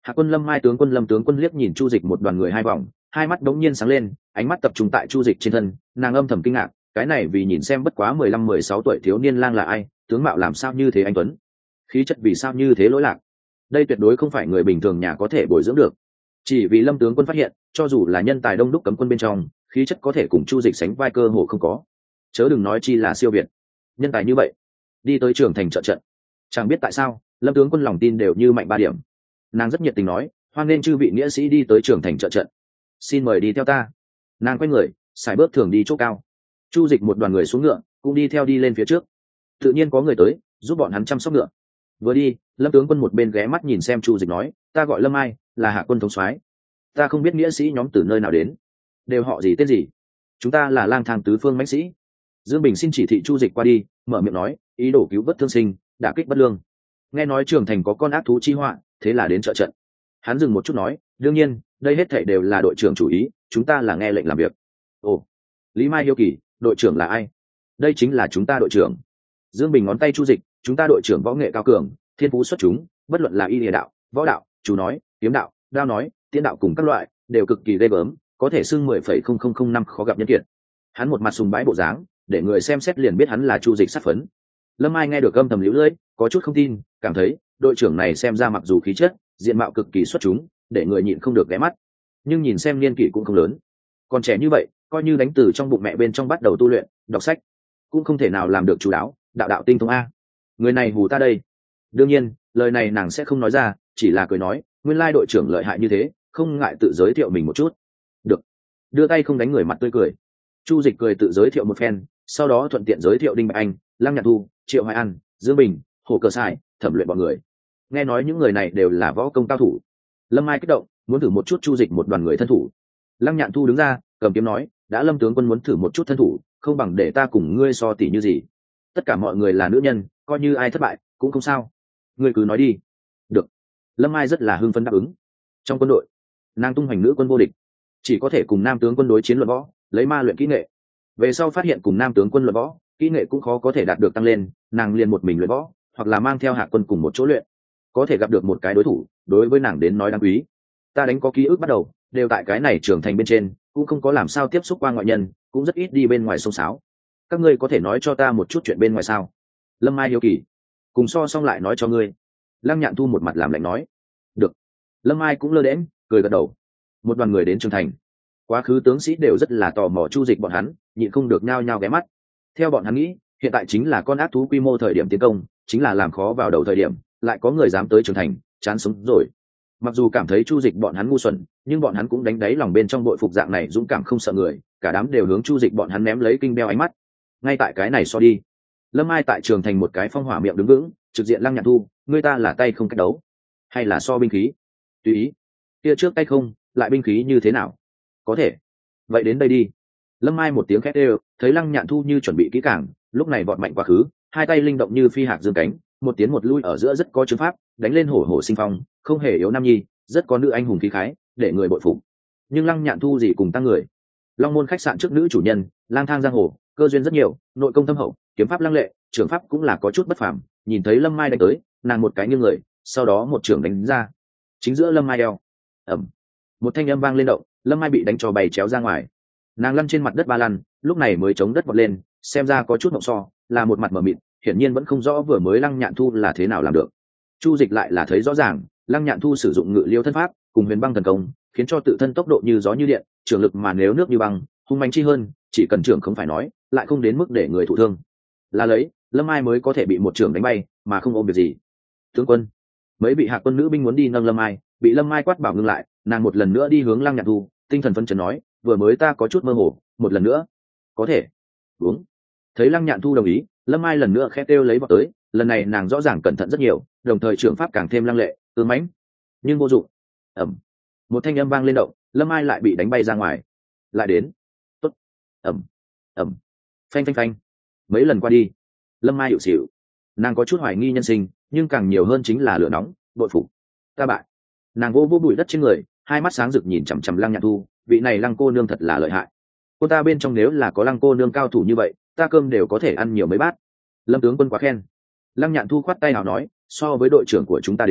Speaker 1: Hạ quân Lâm Mai tướng quân Lâm tướng quân liếc nhìn Chu Dịch một đoàn người hai vòng, hai mắt đống nhiên sáng lên, ánh mắt tập trung tại Chu Dịch trên thân, nàng âm thầm kinh ngạc, cái này vì nhìn xem bất quá mười lăm mười sáu tuổi thiếu niên lang là ai, tướng mạo làm sao như thế anh tuấn, khí chất vì sao như thế lỗi lạc, đây tuyệt đối không phải người bình thường nhà có thể bồi dưỡng được. Chỉ vì Lâm tướng quân phát hiện, cho dù là nhân tài đông đúc cấm quân bên trong, khí chất có thể cùng Chu Dịch sánh vai cơ hồ không có, chớ đừng nói chi là siêu việt. Nhân tài như vậy, đi tới trường thành trợ trận, chẳng biết tại sao, Lâm tướng quân lòng tin đều như mạnh ba điểm. Nàng rất nhiệt tình nói, hoan nên chư vị nghĩa sĩ đi tới trường thành trợ trận, xin mời đi theo ta. Nàng quay người, xài bước thường đi chỗ cao. Chu Dịch một đoàn người xuống ngựa, cũng đi theo đi lên phía trước. Tự nhiên có người tới, giúp bọn hắn chăm sóc ngựa. Vừa đi, Lâm tướng quân một bên ghé mắt nhìn xem Chu Dịch nói, ta gọi Lâm Ai, là Hạ quân thống soái. Ta không biết nghĩa sĩ nhóm từ nơi nào đến, đều họ gì tên gì. Chúng ta là lang thang tứ phương mãnh sĩ. Dương Bình xin chỉ thị Chu Dịch qua đi, mở miệng nói, ý đồ cứu vớt thương sinh, đả kích bất lương. Nghe nói trường thành có con ác thú chi họa, thế là đến trợ trận. Hắn dừng một chút nói, đương nhiên, đây hết thảy đều là đội trưởng chủ ý, chúng ta là nghe lệnh làm việc. Ồ, Lý Mai hiếu kỳ, đội trưởng là ai? Đây chính là chúng ta đội trưởng. Dương Bình ngón tay Chu Dịch, chúng ta đội trưởng võ nghệ cao cường, thiên phú xuất chúng, bất luận là y lìa đạo, võ đạo, chú nói, kiếm đạo, đao nói, tiễn đạo cùng các loại, đều cực kỳ ghê gớm, có thể xưng mười phẩy không không không năm khó gặp nhân kiệt. Hắn một mặt sùng bái bộ dáng, để người xem xét liền biết hắn là Chu Dịch sát phấn. Lâm Ai nghe được âm thầm liễu lưỡi, có chút không tin, cảm thấy đội trưởng này xem ra mặc dù khí chất, diện mạo cực kỳ xuất chúng, để người nhịn không được ghé mắt. Nhưng nhìn xem niên kỷ cũng không lớn, còn trẻ như vậy, coi như đánh từ trong bụng mẹ bên trong bắt đầu tu luyện, đọc sách, cũng không thể nào làm được chú đáo, đạo đạo tinh thông a. Người này hù ta đây. Đương nhiên, lời này nàng sẽ không nói ra, chỉ là cười nói, nguyên lai đội trưởng lợi hại như thế, không ngại tự giới thiệu mình một chút. Được. Đưa tay không đánh người mặt tươi cười. Chu Dịch cười tự giới thiệu một phen, sau đó thuận tiện giới thiệu Đinh Bạch Anh, Lăng Nhạn Thu, Triệu Hoài An, Dương Bình, Hồ Cờ Sai, Thẩm Luyện bọn người. Nghe nói những người này đều là võ công cao thủ. Lâm Ai kích động, muốn thử một chút Chu Dịch một đoàn người thân thủ. Lăng Nhạn Thu đứng ra, cầm kiếm nói, đã Lâm tướng quân muốn thử một chút thân thủ, không bằng để ta cùng ngươi so tỉ như gì. Tất cả mọi người là nữ nhân, coi như ai thất bại cũng không sao, ngươi cứ nói đi. Được. Lâm Ai rất là hưng phấn đáp ứng. Trong quân đội, nàng tung hoành nữ quân vô địch, chỉ có thể cùng nam tướng quân đối chiến luận võ, lấy ma luyện kỹ nghệ. Về sau phát hiện cùng nam tướng quân luận võ, kỹ nghệ cũng khó có thể đạt được tăng lên, nàng liền một mình luyện võ, hoặc là mang theo Hạ quân cùng một chỗ luyện. Có thể gặp được một cái đối thủ, đối với nàng đến nói đáng quý. Ta đánh có ký ức bắt đầu, đều tại cái này trưởng thành bên trên, cũng không có làm sao tiếp xúc qua ngoại nhân, cũng rất ít đi bên ngoài sông sáo. Các ngươi có thể nói cho ta một chút chuyện bên ngoài sao? Lâm Ai hiếu kỳ. Cùng so xong lại nói cho ngươi. Lăng Nhạn Thu một mặt làm lạnh nói. Được. Lâm Ai cũng lơ đễnh, cười gật đầu. Một đoàn người đến trưởng thành. Quá khứ tướng sĩ đều rất là tò mò Chu Dịch bọn hắn, nhịn không được nhao nhao ghé mắt. Theo bọn hắn nghĩ, hiện tại chính là con ác thú quy mô thời điểm tiến công, chính là làm khó vào đầu thời điểm, lại có người dám tới trưởng thành, chán sống rồi. Mặc dù cảm thấy Chu Dịch bọn hắn ngu xuẩn, nhưng bọn hắn cũng đánh đáy lòng bên trong bội phục dạng này dũng cảm không sợ người, cả đám đều hướng Chu Dịch bọn hắn ném lấy kinh đeo ánh mắt. Ngay tại cái này so đi, Lâm Ai tại trường thành một cái phong hỏa miệng đứng vững, trực diện Lăng Nhạn Thu, người ta là tay không cách đấu, hay là so binh khí? Tùy ý. Kia trước tay không, lại binh khí như thế nào? Có thể. Vậy đến đây đi. Lâm Ai một tiếng khét đều, thấy Lăng Nhạn Thu như chuẩn bị kỹ càng, lúc này vọt mạnh quá khứ, hai tay linh động như phi hạc dương cánh, một tiến một lui ở giữa rất có chứng pháp, đánh lên hổ hổ sinh phong, không hề yếu nam nhi, rất có nữ anh hùng khí khái, để người bội phục. Nhưng Lăng Nhạn Thu gì cùng tăng người. Long Môn khách sạn trước nữ chủ nhân, lang thang giang hồ, cơ duyên rất nhiều, nội công thâm hậu, kiếm pháp lăng lệ, trường pháp cũng là có chút bất phàm. Nhìn thấy Lâm Mai đánh tới, nàng một cái nghiêng người, sau đó một trường đánh ra, chính giữa Lâm Mai eo. Ầm. Một thanh âm vang lên động, Lâm Mai bị đánh cho bay chéo ra ngoài. Nàng lăn trên mặt đất ba lăn, lúc này mới chống đất vọt lên, xem ra có chút mộng so, là một mặt mờ mịt, hiển nhiên vẫn không rõ vừa mới Lăng Nhạn Thu là thế nào làm được. Chu Dịch lại là thấy rõ ràng, Lăng Nhạn Thu sử dụng ngự liêu thân pháp cùng huyền băng thần công, khiến cho tự thân tốc độ như gió như điện, trường lực mà nếu nước như băng, hung mãnh chi hơn, chỉ cần trưởng không phải nói, lại không đến mức để người thụ thương. Là lấy, Lâm Ai mới có thể bị một trưởng đánh bay, mà không ôm việc gì. Tướng quân, mấy vị hạ quân nữ binh muốn đi nâng Lâm Ai, bị Lâm Ai quát bảo ngưng lại, nàng một lần nữa đi hướng Lăng Nhạn Thu, tinh thần phấn chấn nói, vừa mới ta có chút mơ hồ, một lần nữa, có thể. Uống. Thấy Lăng Nhạn Thu đồng ý, Lâm Ai lần nữa khẽ kêu lấy vào tới, lần này nàng rõ ràng cẩn thận rất nhiều, đồng thời trưởng pháp càng thêm lăng lệ, ương mãnh, nhưng vô dụng. Ẩm. Một thanh âm vang lên động, Lâm Ai lại bị đánh bay ra ngoài. Lại đến. Tốt. Ẩm. Ẩm. Phanh phanh phanh. Mấy lần qua đi, Lâm Ai hiệu xỉu. Nàng có chút hoài nghi nhân sinh, nhưng càng nhiều hơn chính là lửa nóng, bội phục. Ta bại. Nàng vô vô bụi đất trên người, hai mắt sáng rực nhìn chằm chằm Lăng Nhạn Thu, vị này Lăng cô nương thật là lợi hại. Cô ta bên trong nếu là có Lăng cô nương cao thủ như vậy, ta cơm đều có thể ăn nhiều mấy bát. Lâm tướng quân quá khen. Lăng Nhạn Thu khoát tay nào nói, so với đội trưởng của chúng ta đến,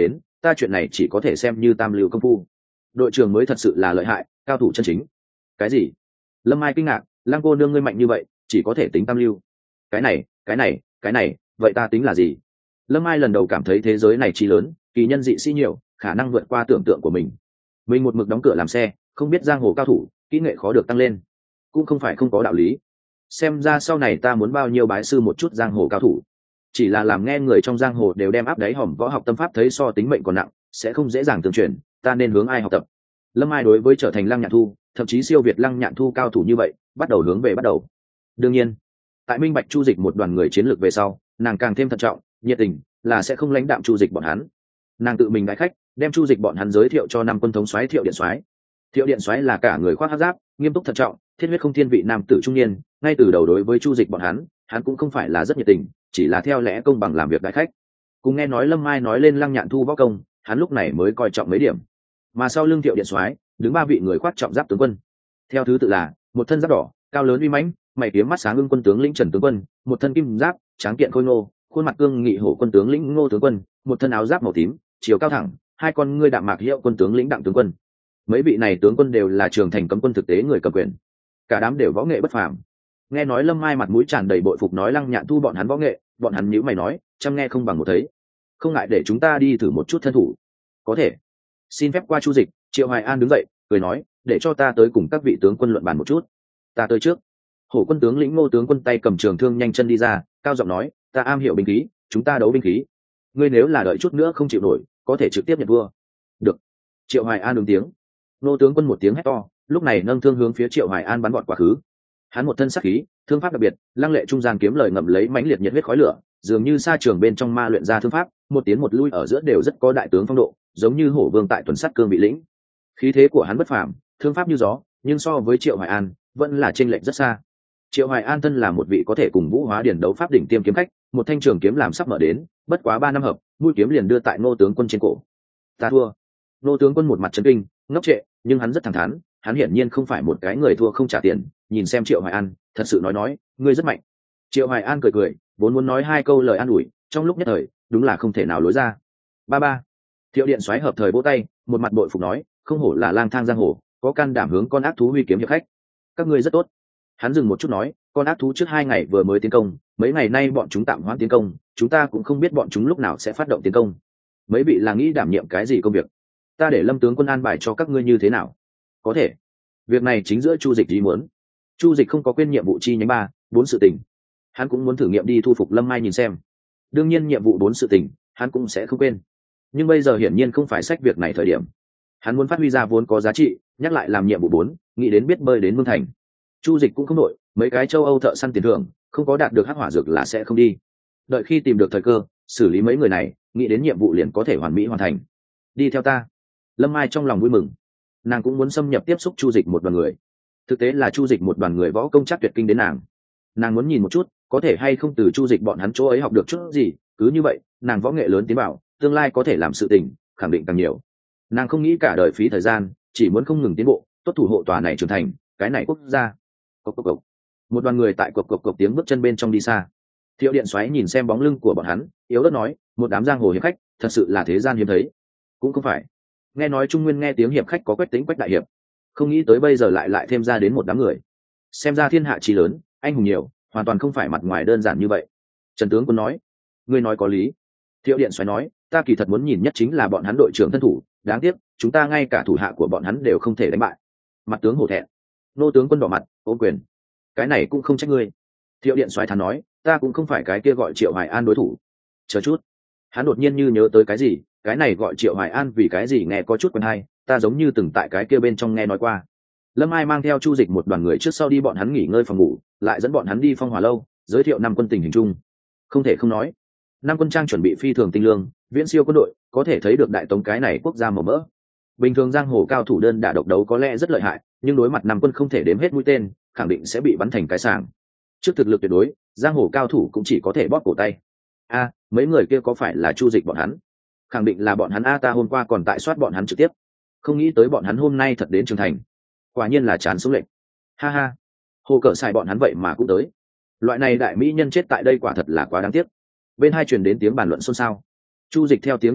Speaker 1: ta chuyện này chỉ có thể xem như tam lưu công phu. Đội trưởng mới thật sự là lợi hại, cao thủ chân chính. Cái gì? Lâm Mai kinh ngạc, Lăng cô nương ngươi mạnh như vậy, chỉ có thể tính tam lưu. Cái này, cái này, cái này, vậy ta tính là gì? Lâm Mai lần đầu cảm thấy thế giới này chi lớn, kỳ nhân dị sĩ nhiều, khả năng vượt qua tưởng tượng của mình. Mình một mực đóng cửa làm xe, không biết giang hồ cao thủ, kỹ nghệ khó được tăng lên, cũng không phải không có đạo lý. Xem ra sau này ta muốn bao nhiêu bái sư một chút giang hồ cao thủ. Chỉ là làm nghe người trong giang hồ đều đem áp đáy hòm võ học tâm pháp thấy so tính mệnh còn nặng, sẽ không dễ dàng tương truyền, ta nên hướng ai học tập? Lâm Mai đối với trở thành Lăng Nhạn Thu, thậm chí siêu việt Lăng Nhạn Thu cao thủ như vậy, bắt đầu hướng về bắt đầu. Đương nhiên, tại minh bạch Chu Dịch một đoàn người chiến lược về sau, nàng càng thêm thận trọng, nhiệt tình, là sẽ không lãnh đạm Chu Dịch bọn hắn. Nàng tự mình đãi khách, đem Chu Dịch bọn hắn giới thiệu cho năm quân thống soái Thiệu Điện soái. Thiệu Điện soái là cả người khoác hắc giáp, nghiêm túc thận trọng, thiết huyết không thiên vị nam tử trung niên, ngay từ đầu đối với Chu Dịch bọn hắn, hắn cũng không phải là rất nhiệt tình, chỉ là theo lẽ công bằng làm việc đãi khách. Cùng nghe nói Lâm Mai nói lên Lăng Nhạn Thu võ công, hắn lúc này mới coi trọng mấy điểm. Mà sau lưng Thiệu Điện soái, đứng ba vị người khoác trọng giáp tướng quân. Theo thứ tự là, một thân giáp đỏ, cao lớn uy mãnh, mày kiếm mắt sáng ưng quân tướng lĩnh Trần tướng quân, một thân kim giáp, tráng kiện khôi ngô, khuôn mặt cương nghị hổ quân tướng lĩnh Ngô tướng quân, một thân áo giáp màu tím, chiều cao thẳng, hai con ngươi đạm mạc hiệu quân tướng lĩnh Đặng tướng quân. Mấy vị này tướng quân đều là trường thành cấm quân thực tế người cầm quyền, cả đám đều võ nghệ bất phàm. Nghe nói Lâm Mai mặt mũi tràn đầy bội phục nói Lăng Nhạn Thu bọn hắn võ nghệ, bọn hắn nhíu mày nói, chăm nghe không bằng một thấy, không ngại để chúng ta đi thử một chút thân thủ. Có thể. Xin phép qua Chu Dịch. Triệu Hoài An đứng dậy, cười nói, để cho ta tới cùng các vị tướng quân luận bàn một chút. Ta tới trước. Hổ quân tướng lĩnh Ngô tướng quân tay cầm trường thương nhanh chân đi ra, cao giọng nói, ta am hiểu binh khí, chúng ta đấu binh khí. Ngươi nếu là đợi chút nữa không chịu nổi, có thể trực tiếp nhận vua. Được. Triệu Hoài An ứng tiếng. Ngô tướng quân một tiếng hét to, lúc này nâng thương hướng phía Triệu Hoài An bắn gọn quá khứ. Hắn một thân sắc khí, thương pháp đặc biệt, lăng lệ trung gian kiếm lời ngậm lấy mãnh liệt nhiệt huyết khói lửa, dường như sa trường bên trong ma luyện ra thương pháp, một tiến một lui ở giữa đều rất có đại tướng phong độ, giống như hổ vương tại tuần sắt cương bị lĩnh. Khí thế của hắn bất phàm, thương pháp như gió, nhưng so với Triệu Hoài An, vẫn là chênh lệch rất xa. Triệu Hoài An thân là một vị có thể cùng Vũ Hóa Điển đấu pháp đỉnh tiêm kiếm khách, một thanh trường kiếm làm sắp mở đến, bất quá ba năm hợp, mũi kiếm liền đưa tại Ngô tướng quân trên cổ. Ta thua. Ngô tướng quân một mặt chấn kinh, ngốc trệ, nhưng hắn rất thẳng thắn, hắn hiển nhiên không phải một cái người thua không trả tiền, nhìn xem Triệu Hoài An, thật sự nói nói, ngươi rất mạnh. Triệu Hoài An cười cười, vốn muốn nói hai câu lời an ủi, trong lúc nhất thời, đúng là không thể nào lối ra. Ba ba. Thiệu Điện soái hợp thời vỗ tay, một mặt bội phục nói, không hổ là lang thang giang hồ, có can đảm hướng con ác thú huy kiếm hiệp khách. Các ngươi rất tốt. Hắn dừng một chút nói, con ác thú trước hai ngày vừa mới tiến công, mấy ngày nay bọn chúng tạm hoãn tiến công, chúng ta cũng không biết bọn chúng lúc nào sẽ phát động tiến công. Mấy vị là nghĩ đảm nhiệm cái gì công việc? Ta để Lâm tướng quân an bài cho các ngươi như thế nào? Có thể. Việc này chính giữa Chu Dịch ý muốn. Chu Dịch không có quên nhiệm vụ chi nhánh ba, bốn sự tình. Hắn cũng muốn thử nghiệm đi thu phục Lâm Mai nhìn xem. Đương nhiên nhiệm vụ bốn sự tình, hắn cũng sẽ không quên. Nhưng bây giờ hiển nhiên không phải sách việc này thời điểm. Hắn muốn phát huy ra vốn có giá trị, nhắc lại làm nhiệm vụ bốn, nghĩ đến biết bơi đến Mương Thành. Chu Dịch cũng không nổi, mấy cái châu Âu thợ săn tiền thưởng, không có đạt được hắc hỏa dược là sẽ không đi. Đợi khi tìm được thời cơ, xử lý mấy người này, nghĩ đến nhiệm vụ liền có thể hoàn mỹ hoàn thành. Đi theo ta. Lâm Mai trong lòng vui mừng. Nàng cũng muốn xâm nhập tiếp xúc Chu Dịch một đoàn người. Thực tế là Chu Dịch một đoàn người võ công chắc tuyệt kinh đến nàng. Nàng muốn nhìn một chút, có thể hay không từ Chu Dịch bọn hắn chỗ ấy học được chút gì, cứ như vậy, nàng võ nghệ lớn tiến bảo, tương lai có thể làm sự tình, khẳng định càng nhiều. Nàng không nghĩ cả đời phí thời gian, chỉ muốn không ngừng tiến bộ, tốt thủ hộ tòa này trưởng thành, cái này quốc gia. Cộc cộc cộc. Một đoàn người tại cộc cộc cộc tiếng bước chân bên trong đi xa. Thiệu Điện xoáy nhìn xem bóng lưng của bọn hắn, yếu ớt nói, một đám giang hồ hiệp khách, thật sự là thế gian hiếm thấy. Cũng không phải. Nghe nói Trung Nguyên nghe tiếng hiệp khách có Quách Tĩnh Quách đại hiệp, không nghĩ tới bây giờ lại lại thêm ra đến một đám người. Xem ra thiên hạ chí lớn, anh hùng nhiều, hoàn toàn không phải mặt ngoài đơn giản như vậy. Trần tướng quân nói, ngươi nói có lý. Thiệu Điện xoáy nói, ta kỳ thật muốn nhìn nhất chính là bọn hắn đội trưởng thân thủ, đáng tiếc, chúng ta ngay cả thủ hạ của bọn hắn đều không thể đánh bại. Mặt tướng hổ thẹn. Nô tướng quân đỏ mặt, ôm quyền. Cái này cũng không trách ngươi. Thiệu Điện xoáy thản nói, ta cũng không phải cái kia gọi Triệu Hoài An đối thủ. Chờ chút. Hắn đột nhiên như nhớ tới cái gì, cái này gọi Triệu Hoài An vì cái gì nghe có chút quen hay, ta giống như từng tại cái kia bên trong nghe nói qua. Lâm Ai mang theo Chu Dịch một đoàn người trước sau đi bọn hắn nghỉ ngơi phòng ngủ, lại dẫn bọn hắn đi Phong Hòa lâu, giới thiệu năm quân tình hình chung. Không thể không nói, năm quân trang chuẩn bị phi thường tinh lương, viễn siêu quân đội, có thể thấy được đại tống cái này quốc gia màu mỡ. Bình thường giang hồ cao thủ đơn đả độc đấu có lẽ rất lợi hại, nhưng đối mặt năm quân không thể đếm hết mũi tên, khẳng định sẽ bị bắn thành cái sàng. Trước thực lực tuyệt đối, giang hồ cao thủ cũng chỉ có thể bóp cổ tay. A, mấy người kia có phải là Chu Dịch bọn hắn? Khẳng định là bọn hắn a, ta hôm qua còn tại soát bọn hắn trực tiếp, không nghĩ tới bọn hắn hôm nay thật đến trưởng thành. Quả nhiên là chán xuống lệnh. Ha ha, hồ cỡ xài bọn hắn vậy mà cũng tới. Loại này đại mỹ nhân chết tại đây quả thật là quá đáng tiếc. Bên hai truyền đến tiếng bàn luận xôn xao. Chu Dịch theo tiếng nhìn lại,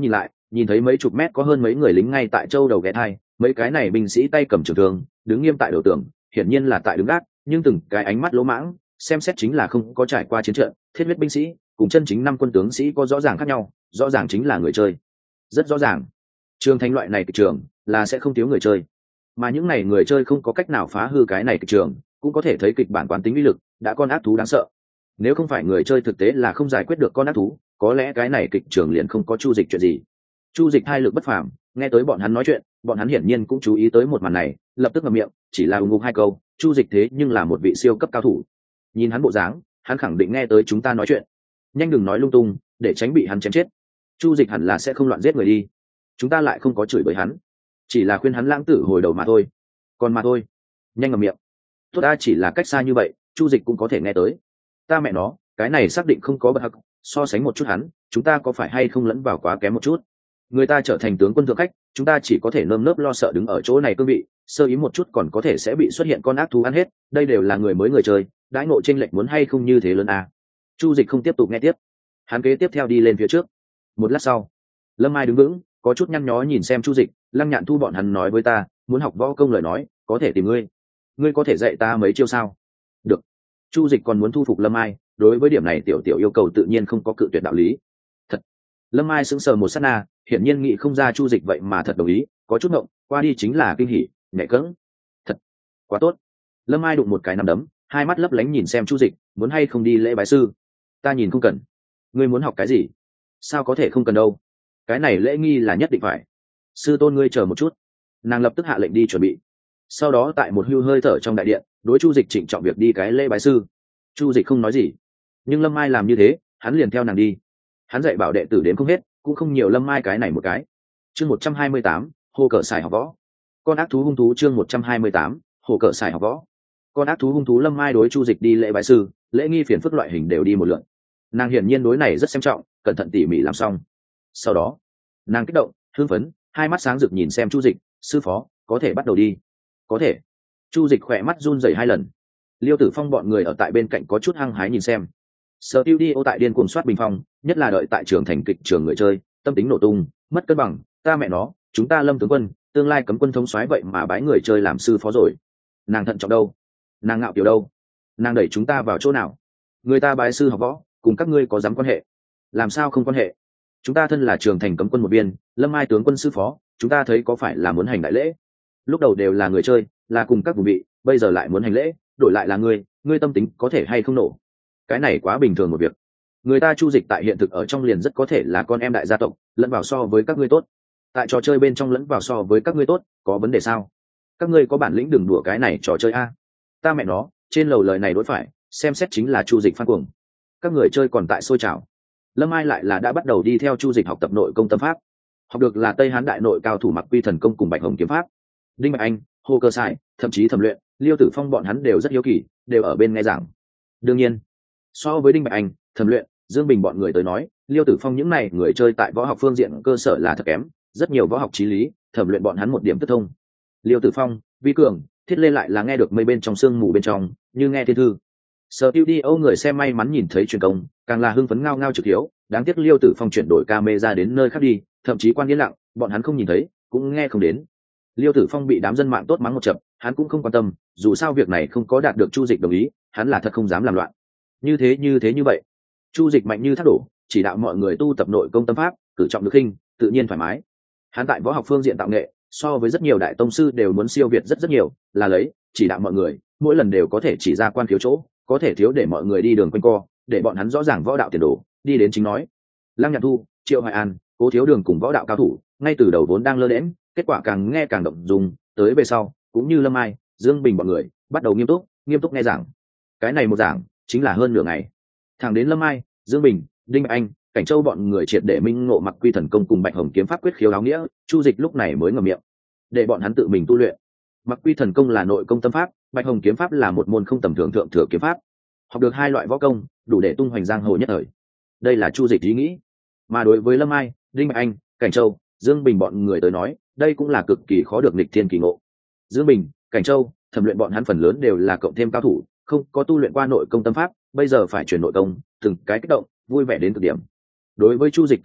Speaker 1: nhìn thấy mấy chục mét có hơn mấy người lính ngay tại châu đầu ghé thai, mấy cái này binh sĩ tay cầm trường thương đứng nghiêm tại đầu tường, hiển nhiên là tại đứng gác, nhưng từng cái ánh mắt lỗ mãng xem xét chính là không có trải qua chiến trận. Thiết huyết binh sĩ cùng chân chính năm quân tướng sĩ có rõ ràng khác nhau, rõ ràng chính là người chơi, rất rõ ràng. Trường thành loại này kịch trường là sẽ không thiếu người chơi, mà những này người chơi không có cách nào phá hư cái này kịch trường, cũng có thể thấy kịch bản quán tính uy lực đã con ác thú đáng sợ. Nếu không phải người chơi thực tế là không giải quyết được con ác thú, có lẽ cái này kịch trường liền không có Chu Dịch chuyện gì. Chu Dịch hai lực bất phàm, nghe tới bọn hắn nói chuyện, bọn hắn hiển nhiên cũng chú ý tới một màn này, lập tức ngậm miệng, chỉ là ung ung hai câu. Chu Dịch thế nhưng là một vị siêu cấp cao thủ, nhìn hắn bộ dáng, hắn khẳng định nghe tới chúng ta nói chuyện. Nhanh đừng nói lung tung, để tránh bị hắn chém chết. Chu Dịch hẳn là sẽ không loạn giết người đi, chúng ta lại không có chửi bới hắn, chỉ là khuyên hắn lãng tử hồi đầu mà thôi, còn mà thôi. Nhanh ngậm miệng. Tốt, ta chỉ là cách xa như vậy, Chu Dịch cũng có thể nghe tới. Ta mẹ nó, cái này xác định không có bậc hắc, so sánh một chút hắn, chúng ta có phải hay không lẫn vào quá kém một chút. Người ta trở thành tướng quân thượng khách, chúng ta chỉ có thể nơm nớp lo sợ đứng ở chỗ này cương vị, sơ ý một chút còn có thể sẽ bị xuất hiện con ác thú ăn hết. Đây đều là người mới người chơi, đãi ngộ chênh lệch muốn hay không như thế lớn à. Chu Dịch không tiếp tục nghe tiếp, hắn kế tiếp theo đi lên phía trước. Một lát sau, Lâm Mai đứng vững, có chút nhăn nhó nhìn xem Chu Dịch. Lăng Nhạn Thu bọn hắn nói với ta, muốn học võ công lời nói, có thể tìm ngươi. Ngươi có thể dạy ta mấy chiêu sao? Được. Chu Dịch còn muốn thu phục Lâm Mai, đối với điểm này tiểu tiểu yêu cầu tự nhiên không có cự tuyệt đạo lý. Thật. Lâm Mai sững sờ một sát na, hiển nhiên nghĩ không ra Chu Dịch vậy mà thật đồng ý, có chút ngộng, qua đi chính là kinh hỉ, nhẹ cẫng. Thật, quá tốt. Lâm Mai đụng một cái nắm đấm, hai mắt lấp lánh nhìn xem Chu Dịch, muốn hay không đi lễ bái sư? Ta nhìn không cần. Ngươi muốn học cái gì? Sao có thể không cần đâu? Cái này lễ nghi là nhất định phải. Sư tôn ngươi chờ một chút. Nàng lập tức hạ lệnh đi chuẩn bị. Sau đó tại một hưu hơi thở trong đại điện, đối Chu Dịch trịnh trọng việc đi cái lễ bái sư. Chu Dịch không nói gì, nhưng Lâm Mai làm như thế, hắn liền theo nàng đi. Hắn dạy bảo đệ tử đến không hết, cũng không nhiều Lâm Mai cái này một cái. Chương một trăm hai mươi tám, hồ cờ xài học võ. Con ác thú hung thú chương một trăm hai mươi tám, hồ cờ xài học võ. Con ác thú hung thú Lâm Mai đối Chu Dịch đi lễ bái sư, lễ nghi phiền phức loại hình đều đi một lượt. Nàng hiển nhiên đối này rất xem trọng, cẩn thận tỉ mỉ làm xong. Sau đó, nàng kích động, hưng phấn, hai mắt sáng rực nhìn xem Chu Dịch, sư phó, có thể bắt đầu đi. Có thể. Chu Dịch khỏe mắt run rẩy hai lần. Liêu Tử Phong bọn người ở tại bên cạnh có chút hăng hái nhìn xem. Sở Tiêu đi ô tại điên cuồng soát bình phong, nhất là đợi tại trường thành kịch trường người chơi, tâm tính nổ tung, mất cân bằng. Ta mẹ nó, chúng ta Lâm tướng quân, tương lai cấm quân thống soái vậy mà bái người chơi làm sư phó rồi. Nàng thận trọng đâu? Nàng ngạo kiểu đâu? Nàng đẩy chúng ta vào chỗ nào? Người ta bái sư học võ, cùng các ngươi có dám quan hệ? Làm sao không quan hệ? Chúng ta thân là trường thành cấm quân một viên, Lâm Mai tướng quân sư phó, chúng ta thấy có phải là muốn hành đại lễ? Lúc đầu đều là người chơi, là cùng các vùng vị, bây giờ lại muốn hành lễ, đổi lại là ngươi, ngươi tâm tính có thể hay không nổ? Cái này quá bình thường một việc. Người ta Chu Dịch tại hiện thực ở trong liền rất có thể là con em đại gia tộc, lẫn vào so với các ngươi tốt. Tại trò chơi bên trong lẫn vào so với các ngươi tốt, có vấn đề sao? Các ngươi có bản lĩnh đừng đùa cái này trò chơi a. Ta mẹ nó, trên lầu lời này đối phải, xem xét chính là Chu Dịch phan cuồng. Các người chơi còn tại sôi trào. Lâm Ai lại là đã bắt đầu đi theo Chu Dịch học tập nội công tâm pháp. Học được là Tây Hán đại nội cao thủ Mặc Quy thần công cùng Bạch Hồng kiếm pháp. Đinh Bạch Anh, Hồ Cơ Sải, thậm chí Thẩm Luyện, Liêu Tử Phong bọn hắn đều rất hiếu kỳ, đều ở bên nghe giảng. Đương nhiên, so với Đinh Bạch Anh, Thẩm Luyện, Dương Bình bọn người tới nói, Liêu Tử Phong những này người chơi tại võ học phương diện cơ sở là thật kém, rất nhiều võ học chí lý, Thẩm Luyện bọn hắn một điểm tức thông. Liêu Tử Phong, Vi Cường, Thiết Lê lại là nghe được mây bên trong sương mù bên trong, như nghe thiên thư. Sở Tiêu đi Âu người xem may mắn nhìn thấy truyền công, càng là hưng phấn ngao ngao trực hiếu, đáng tiếc Liêu Tử Phong chuyển đổi camera đến nơi khác đi, thậm chí quan yên lặng, bọn hắn không nhìn thấy, cũng nghe không đến. Liêu Tử Phong bị đám dân mạng tốt mắng một chập, hắn cũng không quan tâm, dù sao việc này không có đạt được Chu Dịch đồng ý, hắn là thật không dám làm loạn. Như thế như thế như vậy, Chu Dịch mạnh như thác đổ, chỉ đạo mọi người tu tập nội công tâm pháp, cử trọng được khinh, tự nhiên thoải mái. Hắn tại võ học phương diện tạo nghệ, so với rất nhiều đại tông sư đều muốn siêu việt rất rất nhiều, là lấy, chỉ đạo mọi người, mỗi lần đều có thể chỉ ra quan thiếu chỗ, có thể thiếu để mọi người đi đường quanh co, để bọn hắn rõ ràng võ đạo tiền đồ, đi đến chính nói. Lăng Nhạn Thu, Triệu Hoài An, Cố Thiếu Đường cùng võ đạo cao thủ, ngay từ đầu vốn đang lơ đễnh, kết quả càng nghe càng động dung, tới về sau, cũng như Lâm Ai, Dương Bình bọn người, bắt đầu nghiêm túc, nghiêm túc nghe giảng. Cái này một giảng, chính là hơn nửa ngày. Thẳng đến Lâm Ai, Dương Bình, Đinh Bạch Anh, Cảnh Châu bọn người triệt để minh ngộ Mặc Quy thần công cùng Bạch Hồng kiếm pháp quyết khiếu áo nghĩa, Chu Dịch lúc này mới ngậm miệng, để bọn hắn tự mình tu luyện. Mặc Quy thần công là nội công tâm pháp, Bạch Hồng kiếm pháp là một môn không tầm thường thượng thừa kiếm pháp. Học được hai loại võ công, đủ để tung hoành giang hồ nhất thời. Đây là Chu Dịch ý nghĩ. Mà đối với Lâm Ai, Đinh Bạch Anh, Cảnh Châu, Dương Bình bọn người tới nói, đây cũng là cực kỳ khó được nghịch thiên kỳ ngộ. Dương Bình, Cảnh Châu, Thẩm Luyện bọn hắn phần lớn đều là cộng thêm cao thủ, không có tu luyện qua nội công tâm pháp, bây giờ phải chuyển nội công, từng cái kích động, vui vẻ đến cực điểm. Đối với Chu Dịch cảm kích,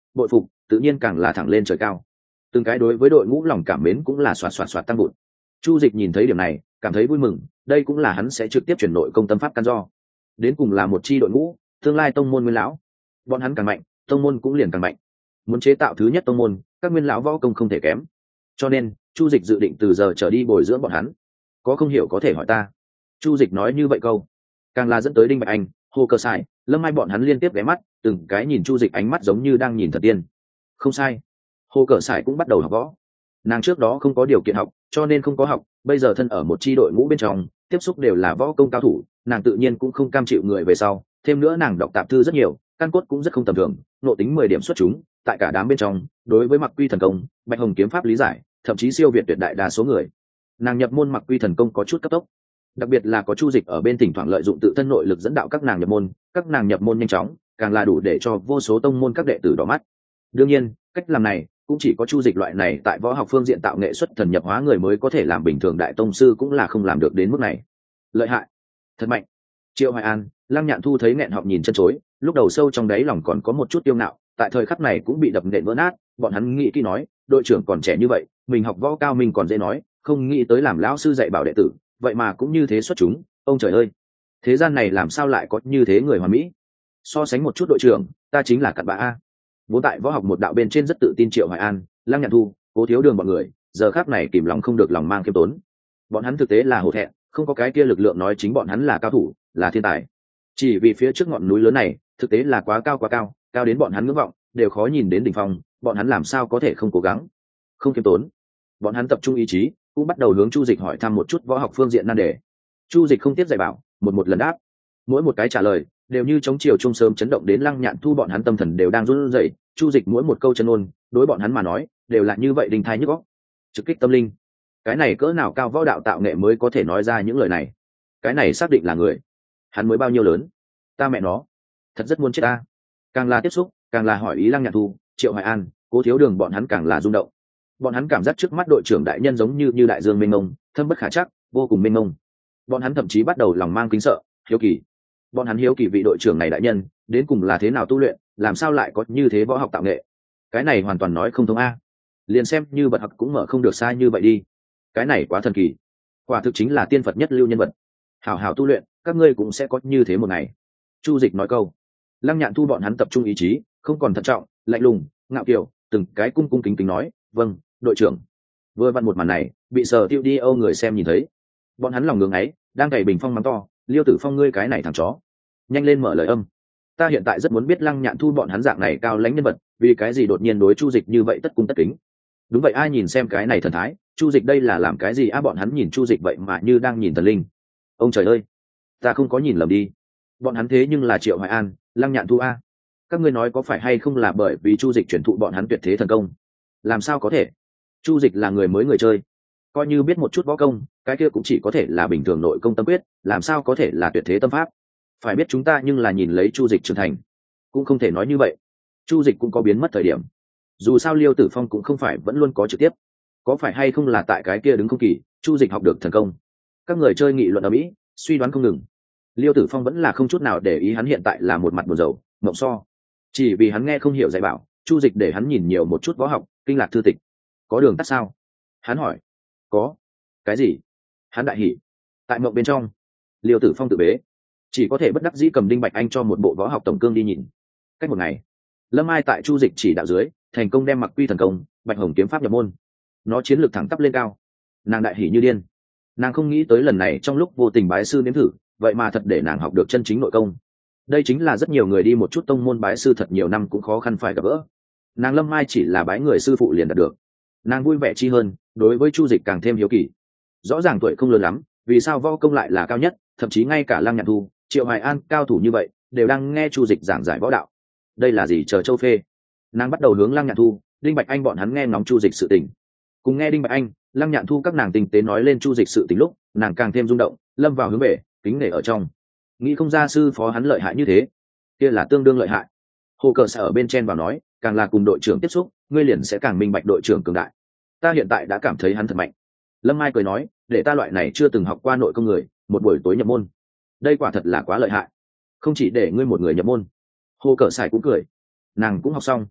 Speaker 1: bội phục tự nhiên càng là thẳng lên trời cao. Từng cái đối với đội ngũ lòng cảm mến cũng là xoạt xoạt xoạt tăng vụt. Chu Dịch nhìn thấy điểm này cảm thấy vui mừng, đây cũng là hắn sẽ trực tiếp chuyển nội công tâm pháp căn do. Đến cùng là một chi đội ngũ, tương lai tông môn nguyên lão, bọn hắn càng mạnh tông môn cũng liền càng mạnh. Muốn chế tạo thứ nhất tông môn, các nguyên lão võ công không thể kém, cho nên Chu Dịch dự định từ giờ trở đi bồi dưỡng bọn hắn. Có không hiểu có thể hỏi ta. Chu Dịch nói như vậy câu càng là dẫn tới Đinh Bạch Anh, Hồ Cơ Sải, Lâm Mai bọn hắn liên tiếp ghé mắt, từng cái nhìn Chu Dịch ánh mắt giống như đang nhìn thần tiên. Không sai, Hồ Cơ Sải cũng bắt đầu học võ. Nàng trước đó không có điều kiện học, cho nên không có học, bây giờ thân ở một chi đội ngũ bên trong, tiếp xúc đều là võ công cao thủ, nàng tự nhiên cũng không cam chịu người về sau, thêm nữa nàng đọc tạp thư rất nhiều, căn cốt cũng rất không tầm thường, nội tính mười điểm xuất chúng, tại cả đám bên trong, đối với Mặc Quy thần công, Bạch Hồng kiếm pháp lý giải, thậm chí siêu việt tuyệt đại đa số người. Nàng nhập môn Mặc Quy thần công có chút cấp tốc, đặc biệt là có Chu Dịch ở bên thỉnh thoảng lợi dụng tự thân nội lực dẫn đạo các nàng nhập môn, các nàng nhập môn nhanh chóng, càng là đủ để cho vô số tông môn các đệ tử đỏ mắt. Đương nhiên, cách làm này cũng chỉ có Chu Dịch loại này tại võ học phương diện tạo nghệ xuất thần nhập hóa người mới có thể làm, bình thường đại tông sư cũng là không làm được đến mức này. Lợi hại, thật mạnh. Triệu Hoài An, Lăng Nhạn Thu thấy nghẹn họng nhìn chân chối, lúc đầu sâu trong đáy lòng còn có một chút tiêu ngạo, tại thời khắc này cũng bị đập nện vỡ nát. Bọn hắn nghĩ kỹ nói, đội trưởng còn trẻ như vậy, mình học võ cao mình còn dễ nói, không nghĩ tới làm lão sư dạy bảo đệ tử, vậy mà cũng như thế xuất chúng. Ông trời ơi, thế gian này làm sao lại có như thế người hoàn mỹ. So sánh một chút đội trưởng, ta chính là cặn bã a. Vốn tại võ học một đạo bên trên rất tự tin Triệu Hoài An, Lăng Nhạn Thu, Cố Thiếu Đường bọn người, giờ khắc này kìm lòng không được lòng mang khiêm tốn. Bọn hắn thực tế là hổ thẹn, không có cái kia lực lượng nói chính bọn hắn là cao thủ, là thiên tài. Chỉ vì phía trước ngọn núi lớn này, thực tế là quá cao quá cao, cao đến bọn hắn ngưỡng vọng, đều khó nhìn đến đỉnh phong, bọn hắn làm sao có thể không cố gắng, không khiêm tốn. Bọn hắn tập trung ý chí, cũng bắt đầu hướng Chu Dịch hỏi thăm một chút võ học phương diện nan đề. Chu Dịch không tiếp dạy bảo, một một lần đáp. Mỗi một cái trả lời đều như chống chiều trung sớm chấn động đến Lăng Nhạn Thu bọn hắn tâm thần đều đang run rẩy. Chu Dịch mỗi một câu chân ngôn, đối bọn hắn mà nói, đều là như vậy đình thai nhức óc, trực kích tâm linh. Cái này cỡ nào cao võ đạo tạo nghệ mới có thể nói ra những lời này. Cái này xác định là người. Hắn mới bao nhiêu lớn? Ta mẹ nó, thật rất muốn chết ta. Càng là tiếp xúc, càng là hỏi ý Lăng Nhạn Thu, Triệu Hoài An, Cố Thiếu Đường bọn hắn càng là rung động. Bọn hắn cảm giác trước mắt đội trưởng đại nhân giống như như đại dương mênh mông, thâm bất khả trắc, vô cùng mênh mông. Bọn hắn thậm chí bắt đầu lòng mang kính sợ, hiếu kỳ. Bọn hắn hiếu kỳ vị đội trưởng này đại nhân đến cùng là thế nào tu luyện, làm sao lại có như thế võ học tạo nghệ. Cái này hoàn toàn nói không thông a. Liền xem như bật học cũng mở không được sai như vậy đi. Cái này quá thần kỳ, quả thực chính là tiên Phật nhất lưu nhân vật. Hảo hảo tu luyện, các ngươi cũng sẽ có như thế một ngày. Chu Dịch nói câu. Lăng Nhạn Thu bọn hắn tập trung ý chí, không còn thận trọng, lạnh lùng, ngạo kiều, từng cái cung cung kính kính nói, vâng, đội trưởng. Vừa vặn một màn này bị Sở Tiêu đi Âu người xem nhìn thấy, bọn hắn lòng ngưỡng ấy đang cày bình phong mắng to, Liêu Tử Phong ngươi cái này thằng chó, nhanh lên mở lời âm. Ta hiện tại rất muốn biết Lăng Nhạn Thu bọn hắn dạng này cao lãnh nhân vật, vì cái gì đột nhiên đối Chu Dịch như vậy tất cung tất kính. Đúng vậy, ai nhìn xem cái này thần thái, Chu Dịch đây là làm cái gì á? Bọn hắn nhìn Chu Dịch vậy mà như đang nhìn thần linh. Ông trời ơi, ta không có nhìn lầm đi, bọn hắn thế nhưng là Triệu Hoài An, Lăng Nhạn Thu a. Các ngươi nói có phải hay không là bởi vì Chu Dịch truyền thụ bọn hắn tuyệt thế thần công? Làm sao có thể? Chu Dịch là người mới người chơi, coi như biết một chút võ công, cái kia cũng chỉ có thể là bình thường nội công tâm quyết, làm sao có thể là tuyệt thế tâm pháp. Phải biết chúng ta nhưng là nhìn lấy Chu Dịch trưởng thành, cũng không thể nói như vậy. Chu Dịch cũng có biến mất thời điểm, dù sao Liêu Tử Phong cũng không phải vẫn luôn có trực tiếp. Có phải hay không là tại cái kia đứng không kỳ, Chu Dịch học được thần công? Các người chơi nghị luận ở mỹ, suy đoán không ngừng. Liêu Tử Phong vẫn là không chút nào để ý, hắn hiện tại là một mặt buồn rầu, mộng so. Chỉ vì hắn nghe không hiểu dạy bảo, Chu Dịch để hắn nhìn nhiều một chút võ học, kinh lạc thư tịch. Có đường tắt sao? Hắn hỏi. Có. Cái gì? Hắn đại hỉ. Tại mộng bên trong, Liêu Tử Phong tự bế, chỉ có thể bất đắc dĩ cầm Đinh Bạch Anh cho một bộ võ học tổng cương đi nhìn. Cách một ngày, Lâm Ai tại Chu Dịch chỉ đạo dưới, thành công đem Mặc Quy thần công, Bạch Hồng kiếm pháp nhập môn. Nó chiến lược thẳng tắp lên cao. Nàng đại hỉ như điên. Nàng không nghĩ tới lần này trong lúc vô tình bái sư nếm thử, vậy mà thật để nàng học được chân chính nội công. Đây chính là rất nhiều người đi một chút tông môn bái sư thật nhiều năm cũng khó khăn phải gặp gỡ. Nàng Lâm Mai chỉ là bái người sư phụ liền đạt được. Nàng vui vẻ chi hơn, đối với Chu Dịch càng thêm hiếu kỳ. Rõ ràng tuổi không lớn lắm, vì sao võ công lại là cao nhất, thậm chí ngay cả Lăng Nhạn Thu, Triệu Hoài An cao thủ như vậy đều đang nghe Chu Dịch giảng giải võ đạo. Đây là gì chờ châu phê. Nàng bắt đầu hướng Lăng Nhạn Thu, Đinh Bạch Anh bọn hắn nghe ngóng Chu Dịch sự tình. Cùng nghe Đinh Bạch Anh, Lăng Nhạn Thu các nàng tinh tế nói lên Chu Dịch sự tình lúc, nàng càng thêm rung động, lâm vào hướng bể, kính nể ở trong. Nghĩ không ra sư phó hắn lợi hại như thế, kia là tương đương lợi hại. Hồ Cờ sẽ ở bên trên vào nói, càng là cùng đội trưởng tiếp xúc, ngươi liền sẽ càng minh bạch đội trưởng cường đại. Ta hiện tại đã cảm thấy hắn thật mạnh. Lâm Mai cười nói, để ta loại này chưa từng học qua nội công người, một buổi tối nhập môn, đây quả thật là quá lợi hại. Không chỉ để ngươi một người nhập môn. Hồ Cờ Sải cũng cười, nàng cũng học xong.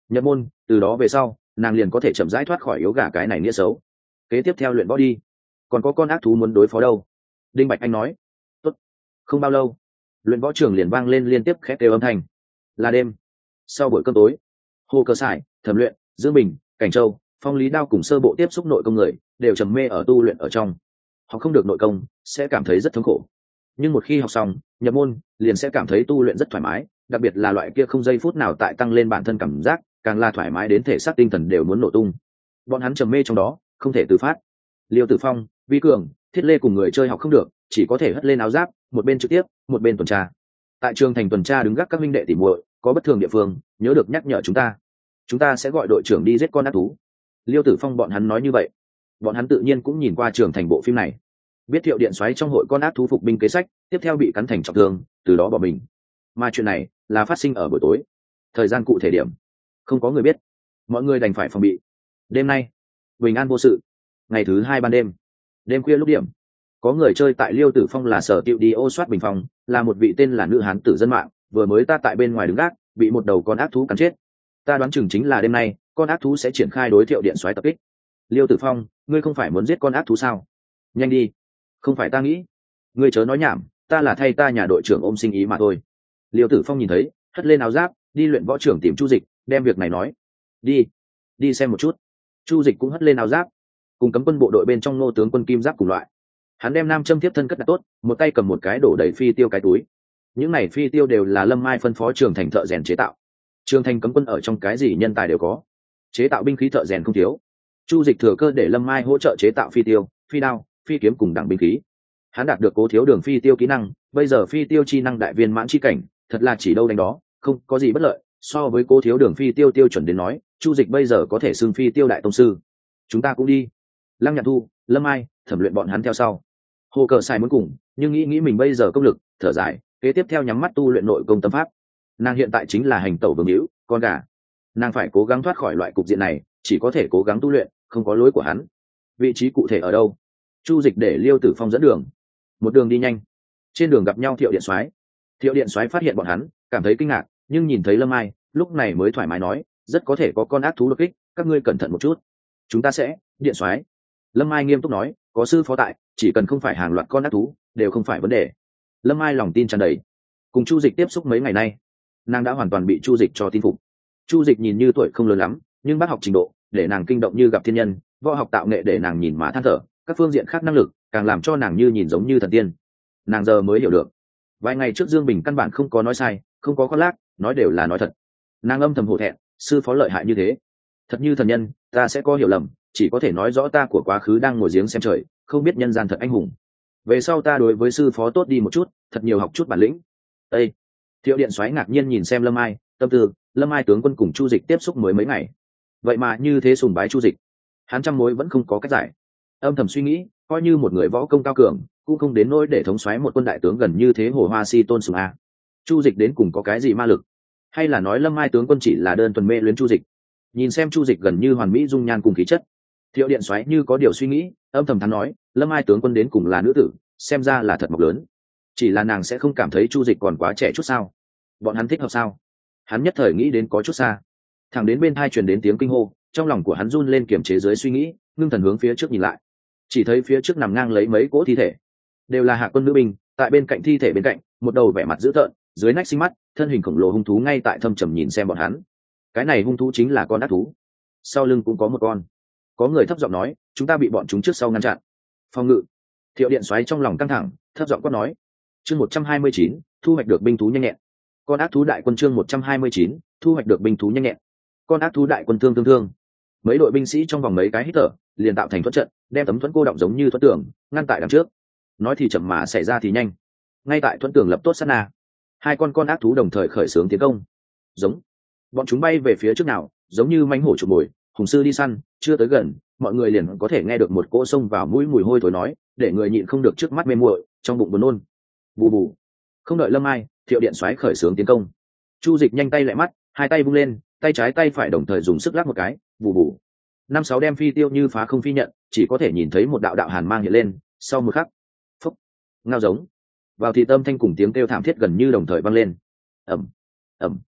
Speaker 1: nhập môn, từ đó về sau nàng liền có thể chậm rãi thoát khỏi yếu gà cái này nghĩa xấu. Kế tiếp theo luyện võ đi, còn có con ác thú muốn đối phó đâu. Đinh Bạch Anh nói. Tốt. Không bao lâu luyện võ trường liền vang lên liên tiếp khét kêu âm thanh. Là đêm sau buổi cơm tối, Hồ Cơ Sải, Thẩm Luyện, Dương Bình, Cảnh Châu, Phong Lý Đao cùng sơ bộ tiếp xúc nội công người đều trầm mê ở tu luyện ở trong. Họ không được nội công sẽ cảm thấy rất thống khổ, nhưng một khi học xong nhập môn liền sẽ cảm thấy tu luyện rất thoải mái, đặc biệt là loại kia không giây phút nào tại tăng lên bản thân cảm giác, càng là thoải mái đến thể xác tinh thần đều muốn nổ tung. Bọn hắn trầm mê trong đó không thể tự phát. Liêu Tử Phong, Vi Cường, Thiết Lê cùng người chơi học không được, chỉ có thể hất lên áo giáp, một bên trực tiếp một bên tuần tra. Tại trường thành tuần tra đứng gác các minh đệ tỉ muội, có bất thường địa phương nhớ được nhắc nhở chúng ta, chúng ta sẽ gọi đội trưởng đi giết con ác thú. Liêu Tử Phong bọn hắn nói như vậy, bọn hắn tự nhiên cũng nhìn qua trường thành bộ phim này, biết Thiệu Điện xoáy trong hội con ác thú phục binh kế sách tiếp theo bị cắn thành trọng thương, từ đó bỏ mình. Mà chuyện này là phát sinh ở buổi tối, thời gian cụ thể điểm không có người biết, mọi người đành phải phòng bị. Đêm nay bình an vô sự. Ngày thứ hai ban đêm, đêm khuya lúc điểm, có người chơi tại Liêu Tử Phong là sở tiệu đi ô soát bình phòng, là một vị tên là nữ hán tử dân mạng, vừa mới ta tại bên ngoài đứng gác bị một đầu con ác thú cắn chết, ta đoán chừng chính là đêm nay con ác thú sẽ triển khai đối Thiệu Điện xoáy tập kích. Liêu Tử Phong, ngươi không phải muốn giết con ác thú sao? Nhanh đi. Không phải ta nghĩ. Ngươi chớ nói nhảm, ta là thay ta nhà đội trưởng ôm sinh ý mà thôi. Liêu Tử Phong nhìn thấy, hất lên áo giáp, đi luyện võ trưởng tìm Chu Dịch, đem việc này nói. Đi, đi xem một chút. Chu Dịch cũng hất lên áo giáp, cùng cấm quân bộ đội bên trong nô tướng quân kim giáp cùng loại. Hắn đem nam châm tiếp thân cất đặt tốt, một tay cầm một cái đổ đầy phi tiêu cái túi. Những này phi tiêu đều là Lâm Mai phân phó trường thành thợ rèn chế tạo. Trường thành cấm quân ở trong cái gì nhân tài đều có, chế tạo binh khí thợ rèn không thiếu. Chu Dịch thừa cơ để Lâm Mai hỗ trợ chế tạo phi tiêu, phi đao, phi kiếm cùng đẳng binh khí. Hắn đạt được Cố Thiếu Đường phi tiêu kỹ năng, bây giờ phi tiêu chi năng đại viên mãn chi cảnh, thật là chỉ đâu đánh đó, không có gì bất lợi. So với Cố Thiếu Đường phi tiêu tiêu chuẩn đến nói, Chu Dịch bây giờ có thể xưng phi tiêu đại tông sư. Chúng ta cũng đi. Lăng Nhạn Thu, Lâm Mai, Thẩm Luyện bọn hắn theo sau. Hồ Cờ Sai muốn cùng, nhưng nghĩ nghĩ mình bây giờ công lực, thở dài, kế tiếp theo nhắm mắt tu luyện nội công tâm pháp. Nàng hiện tại chính là hành tẩu vương hữu, con gà. Nàng phải cố gắng thoát khỏi loại cục diện này, chỉ có thể cố gắng tu luyện, không có lối của hắn. Vị trí cụ thể ở đâu? Chu Dịch để Liêu Tử Phong dẫn đường. Một đường đi nhanh, trên đường gặp nhau Thiệu Điện soái. Thiệu Điện soái phát hiện bọn hắn, cảm thấy kinh ngạc, nhưng nhìn thấy Lâm Mai, lúc này mới thoải mái nói, rất có thể có con ác thú đột kích, các ngươi cẩn thận một chút. Chúng ta sẽ, Điện soái. Lâm Mai nghiêm túc nói, có sư phó tại, chỉ cần không phải hàng loạt con ác thú, đều không phải vấn đề. Lâm Mai lòng tin tràn đầy. Cùng Chu Dịch tiếp xúc mấy ngày nay, nàng đã hoàn toàn bị Chu Dịch cho tin phục. Chu Dịch nhìn như tuổi không lớn lắm, nhưng bác học trình độ để nàng kinh động như gặp thiên nhân, võ học tạo nghệ để nàng nhìn mà than thở, các phương diện khác năng lực càng làm cho nàng như nhìn giống như thần tiên. Nàng giờ mới hiểu được, vài ngày trước Dương Bình căn bản không có nói sai, không có khoác lác, nói đều là nói thật. Nàng âm thầm hổ thẹn, sư phó lợi hại như thế, thật như thần nhân, ta sẽ có hiểu lầm, chỉ có thể nói rõ ta của quá khứ đang ngồi giếng xem trời, không biết nhân gian thật anh hùng. Về sau ta đối với sư phó tốt đi một chút, thật nhiều học chút bản lĩnh. Ê! Thiệu Điện soái ngạc nhiên nhìn xem Lâm Mai, tâm tư, Lâm Mai tướng quân cùng Chu Dịch tiếp xúc mới mấy ngày, vậy mà như thế sùng bái Chu Dịch, hắn trăm mối vẫn không có cách giải. Âm thầm suy nghĩ, coi như một người võ công cao cường, cũng không đến nỗi để thống soái một quân đại tướng gần như thế hồ hoa si tôn sùng a. Chu Dịch đến cùng có cái gì ma lực, hay là nói Lâm Mai tướng quân chỉ là đơn thuần mê luyến Chu Dịch? Nhìn xem Chu Dịch gần như hoàn mỹ dung nhan cùng khí chất, Thiệu Điện soái như có điều suy nghĩ, âm thầm thắn nói, Lâm Mai tướng quân đến cùng là nữ tử, xem ra là thật mọc lớn. Chỉ là nàng sẽ không cảm thấy Chu Dịch còn quá trẻ chút sao? Bọn hắn thích hợp sao? Hắn nhất thời nghĩ đến có chút xa. Thẳng đến bên tai truyền đến tiếng kinh hô, trong lòng của hắn run lên kiềm chế dưới suy nghĩ, ngưng thần hướng phía trước nhìn lại. Chỉ thấy phía trước nằm ngang lấy mấy cỗ thi thể, đều là hạ quân nữ binh, tại bên cạnh thi thể bên cạnh, một đầu vẻ mặt dữ tợn, dưới nách xinh mắt, thân hình khổng lồ hung thú ngay tại thâm trầm nhìn xem bọn hắn. Cái này hung thú chính là con ác thú. Sau lưng cũng có một con. Có người thấp giọng nói, chúng ta bị bọn chúng trước sau ngăn chặn. Phòng ngự. Thiệu Điện xoáy trong lòng căng thẳng, thấp giọng quát nói. Chương một trăm hai mươi chín, thu hoạch được binh thú nhanh nhẹn. Con ác thú đại quân chương một trăm hai mươi chín, thu hoạch được binh thú nhanh nhẹn. Con ác thú đại quân thương thương thương. Mấy đội binh sĩ trong vòng mấy cái hít thở, liền tạo thành thuẫn trận, đem tấm thuẫn cô động giống như thuẫn tường, ngăn tại đằng trước. Nói thì chậm mà xảy ra thì nhanh. Ngay tại thuẫn tường lập tốt sát na, hai con con ác thú đồng thời khởi xướng tiến công. Giống. Bọn chúng bay về phía trước nào, giống như mãnh hổ chụp mồi, hùng sư đi săn, chưa tới gần, mọi người liền có thể nghe được một cỗ xông vào mũi mùi hôi thối nói, để người nhịn không được trước mắt mê muội, trong bụng buồn nôn. Bù bù. Không đợi Lâm Mai, Thiệu Điện xoáy khởi xướng tiến công. Chu Dịch nhanh tay lẹ mắt, hai tay vung lên, tay trái tay phải đồng thời dùng sức lắc một cái, bù bù. Năm sáu đem phi tiêu như phá không phi nhận, chỉ có thể nhìn thấy một đạo đạo hàn mang hiện lên, sau một khắc, phốc, ngao giống. Vào thì âm thanh cùng tiếng kêu thảm thiết gần như đồng thời vang lên. Ầm, ầm.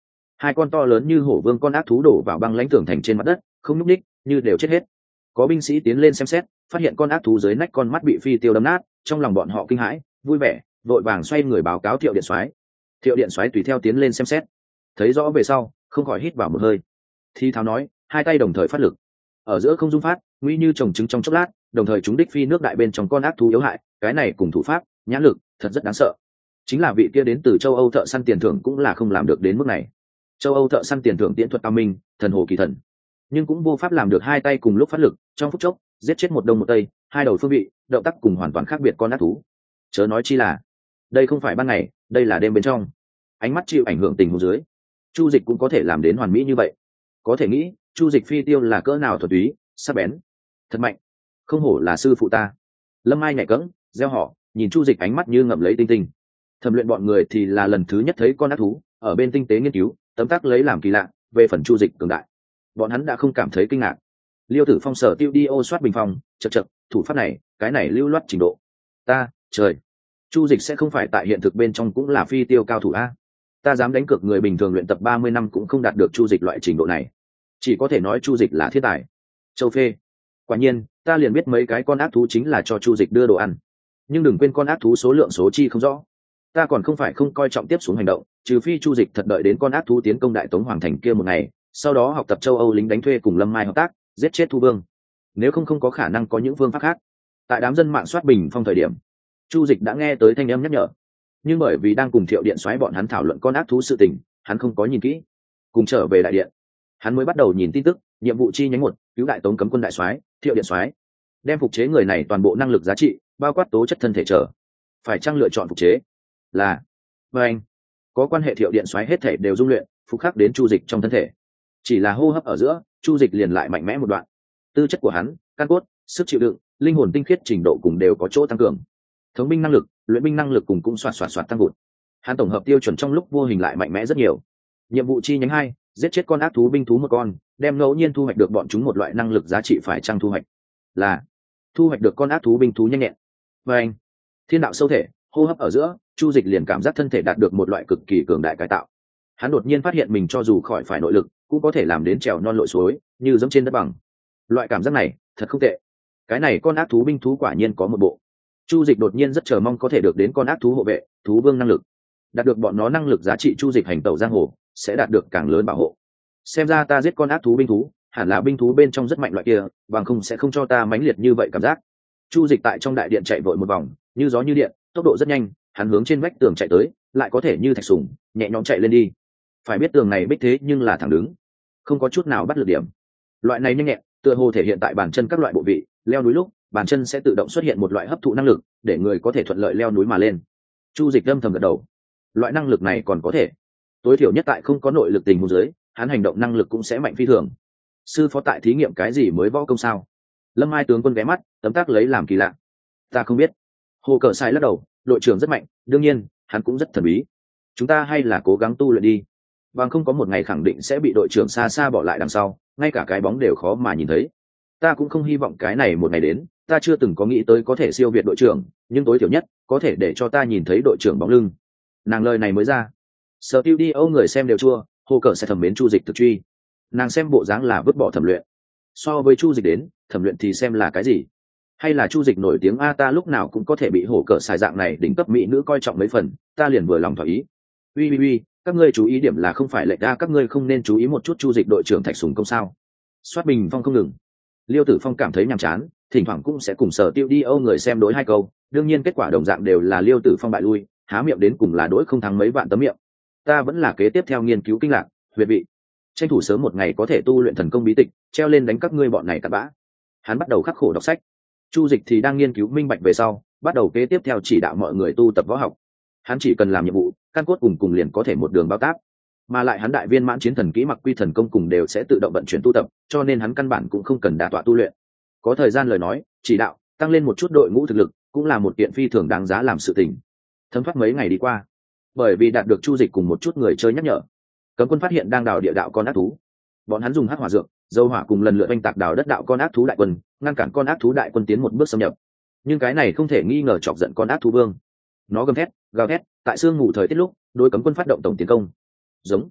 Speaker 1: hai con to lớn như hổ vương con ác thú đổ vào băng lãnh tường thành trên mặt đất, không nhúc ních, như đều chết hết. Có binh sĩ tiến lên xem xét, phát hiện con ác thú dưới nách con mắt bị phi tiêu đâm nát, trong lòng bọn họ kinh hãi, vui vẻ, vội vàng xoay người báo cáo Thiệu điện soái. Thiệu điện soái tùy theo tiến lên xem xét, thấy rõ về sau, không khỏi hít vào một hơi. Thi tháo nói, hai tay đồng thời phát lực, ở giữa không dung phát, nguy như trồng trứng trong chốc lát, đồng thời chúng đích phi nước đại bên trong con ác thú yếu hại, cái này cùng thủ pháp, nhãn lực, thật rất đáng sợ. Chính là vị kia đến từ châu Âu thợ săn tiền thưởng cũng là không làm được đến mức này. Châu Âu thợ săn tiền thưởng tiễn thuật cao minh, thần hồ kỳ thần, nhưng cũng vô pháp làm được hai tay cùng lúc phát lực, trong phút chốc giết chết một đông một tây, hai đầu phương vị, động tác cùng hoàn toàn khác biệt con ác thú. Chớ nói chi là, đây không phải ban ngày, đây là đêm bên trong. Ánh mắt chịu ảnh hưởng tình huống dưới, Chu Dịch cũng có thể làm đến hoàn mỹ như vậy. Có thể nghĩ, Chu Dịch phi tiêu là cỡ nào thuật túy, sắc bén, thật mạnh. Không hổ là sư phụ ta. Lâm Mai nhẹ cẫng, gieo họ, nhìn Chu Dịch ánh mắt như ngậm lấy tinh tinh. Thẩm Luyện bọn người thì là lần thứ nhất thấy con ác thú, ở bên tinh tế nghiên cứu, tấm tắc lấy làm kỳ lạ. Về phần Chu Dịch cường đại, bọn hắn đã không cảm thấy kinh ngạc. Liêu Tử Phong sở tiêu đi ô soát bình phong, chậc chậc, thủ pháp này, cái này lưu loát trình độ. Ta, trời, Chu Dịch sẽ không phải tại hiện thực bên trong cũng là phi tiêu cao thủ a? Ta dám đánh cược người bình thường luyện tập ba mươi năm cũng không đạt được Chu Dịch loại trình độ này. Chỉ có thể nói Chu Dịch là thiên tài. Châu Phê, quả nhiên, ta liền biết mấy cái con ác thú chính là cho Chu Dịch đưa đồ ăn. Nhưng đừng quên con ác thú số lượng số chi không rõ. Ta còn không phải không coi trọng tiếp xuống hành động, trừ phi Chu Dịch thật đợi đến con ác thú tiến công Đại Tống Hoàng thành kia một ngày, sau đó học tập châu Âu lính đánh thuê cùng Lâm Mai hợp tác, giết chết Thu Vương. Nếu không không có khả năng có những phương pháp khác. Tại đám dân mạng soát bình phong thời điểm, Chu Dịch đã nghe tới thanh âm nhắc nhở, nhưng bởi vì đang cùng Thiệu điện soái bọn hắn thảo luận con ác thú sự tình, hắn không có nhìn kỹ. Cùng trở về đại điện, hắn mới bắt đầu nhìn tin tức, nhiệm vụ chi nhánh một, cứu Đại Tống cấm quân đại soái, Thiệu điện soái, đem phục chế người này toàn bộ năng lực giá trị, bao quát tố chất thân thể trở, phải chăng lựa chọn phục chế? Là, và anh, có quan hệ Thiệu điện soái hết thể đều dung luyện, phục khắc đến Chu Dịch trong thân thể. Chỉ là hô hấp ở giữa, Chu Dịch liền lại mạnh mẽ một đoạn. Tư chất của hắn, căn cốt, sức chịu đựng, linh hồn tinh khiết trình độ cùng đều có chỗ tăng cường. Thống binh năng lực, luyện binh năng lực cùng cũng xoạt xoạt xoạt tăng vụt. Hắn tổng hợp tiêu chuẩn trong lúc vô hình lại mạnh mẽ rất nhiều. Nhiệm vụ chi nhánh hai, giết chết con ác thú binh thú một con, đem ngẫu nhiên thu hoạch được bọn chúng một loại năng lực giá trị phải chăng thu hoạch. Là, thu hoạch được con ác thú binh thú nhanh nhẹn. Và anh, thiên đạo sâu thể, hô hấp ở giữa, Chu Dịch liền cảm giác thân thể đạt được một loại cực kỳ cường đại cải tạo. Hắn đột nhiên phát hiện mình cho dù khỏi phải nội lực, cũng có thể làm đến trèo non lội suối, như dẫm trên đất bằng. Loại cảm giác này, thật không tệ. Cái này con ác thú binh thú quả nhiên có một bộ. Chu Dịch đột nhiên rất chờ mong có thể được đến con ác thú hộ vệ, thú vương năng lực. Đạt được bọn nó năng lực giá trị Chu Dịch hành tẩu giang hồ, sẽ đạt được càng lớn bảo hộ. Xem ra ta giết con ác thú binh thú, hẳn là binh thú bên trong rất mạnh loại kia, bằng không sẽ không cho ta mãnh liệt như vậy cảm giác. Chu Dịch tại trong đại điện chạy vội một vòng, như gió như điện, tốc độ rất nhanh, hắn hướng trên vách tường chạy tới, lại có thể như thạch sùng, nhẹ nhõm chạy lên đi. Phải biết tường này bích thế nhưng là thẳng đứng, không có chút nào bắt lực điểm. Loại này nhanh nhẹn, tựa hồ thể hiện tại bàn chân các loại bộ vị, leo núi lúc, bàn chân sẽ tự động xuất hiện một loại hấp thụ năng lực, để người có thể thuận lợi leo núi mà lên. Chu Dịch âm thầm gật đầu. Loại năng lực này còn có thể, tối thiểu nhất tại không có nội lực tình huống dưới, hắn hành động năng lực cũng sẽ mạnh phi thường. Sư phó tại thí nghiệm cái gì mới võ công sao? Lâm Mai tướng quân ghé mắt, tấm tắc lấy làm kỳ lạ. Ta không biết. Hồ Cờ Sai lắc đầu, đội trưởng rất mạnh, đương nhiên, hắn cũng rất thần bí. Chúng ta hay là cố gắng tu luyện đi. Bằng không có một ngày khẳng định sẽ bị đội trưởng xa xa bỏ lại đằng sau, ngay cả cái bóng đều khó mà nhìn thấy. Ta cũng không hy vọng cái này một ngày đến, ta chưa từng có nghĩ tới có thể siêu việt đội trưởng, nhưng tối thiểu nhất có thể để cho ta nhìn thấy đội trưởng bóng lưng. Nàng lời này mới ra, sở tiêu đi âu người xem đều chua. Hồ Cờ sẽ thẩm mến Chu Dịch thực truy. Nàng xem bộ dáng là vứt bỏ thẩm luyện, so với Chu Dịch đến, thẩm luyện thì xem là cái gì? Hay là Chu Dịch nổi tiếng a, ta lúc nào cũng có thể bị Hồ Cờ xài dạng này đỉnh cấp mỹ nữ coi trọng mấy phần, ta liền vừa lòng thỏa ý. Ui ui ui, các ngươi chú ý điểm là không phải lệch ra, các ngươi không nên chú ý một chút Chu Dịch đội trưởng Thạch Sùng công sao? Soát bình phong không ngừng. Liêu Tử Phong cảm thấy nhàm chán, thỉnh thoảng cũng sẽ cùng sở tiêu đi âu người xem đối hai câu, đương nhiên kết quả đồng dạng đều là Liêu Tử Phong bại lui, há miệng đến cùng là đối không thắng mấy vạn tấm miệng. Ta vẫn là kế tiếp theo nghiên cứu kinh lạc, huyệt vị, tranh thủ sớm một ngày có thể tu luyện thần công bí tịch, treo lên đánh các ngươi bọn này cặn bã. Hắn bắt đầu khắc khổ đọc sách. Chu Dịch thì đang nghiên cứu minh bạch về sau, bắt đầu kế tiếp theo chỉ đạo mọi người tu tập võ học. Hắn chỉ cần làm nhiệm vụ, căn cốt cùng cùng liền có thể một đường bao tác, mà lại hắn đại viên mãn chiến thần kỹ mặc quy thần công cùng đều sẽ tự động vận chuyển tu tập, cho nên hắn căn bản cũng không cần đả tọa tu luyện. Có thời gian lời nói, chỉ đạo, tăng lên một chút đội ngũ thực lực, cũng là một kiện phi thường đáng giá làm sự tình. Thấm thoát mấy ngày đi qua, bởi vì đạt được Chu Dịch cùng một chút người chơi nhắc nhở, cấm quân phát hiện đang đào địa đạo con ác thú. Bọn hắn dùng hắc hỏa dược, dâu hỏa cùng lần lượt oanh tạc đào đất đạo con ác thú đại quân, ngăn cản con ác thú đại quân tiến một bước xâm nhập. Nhưng cái này không thể nghi ngờ chọc giận con ác thú vương. Nó gầm thét, gào thét, tại sương ngủ thời tiết lúc, đối cấm quân phát động tổng tiến công. Giống.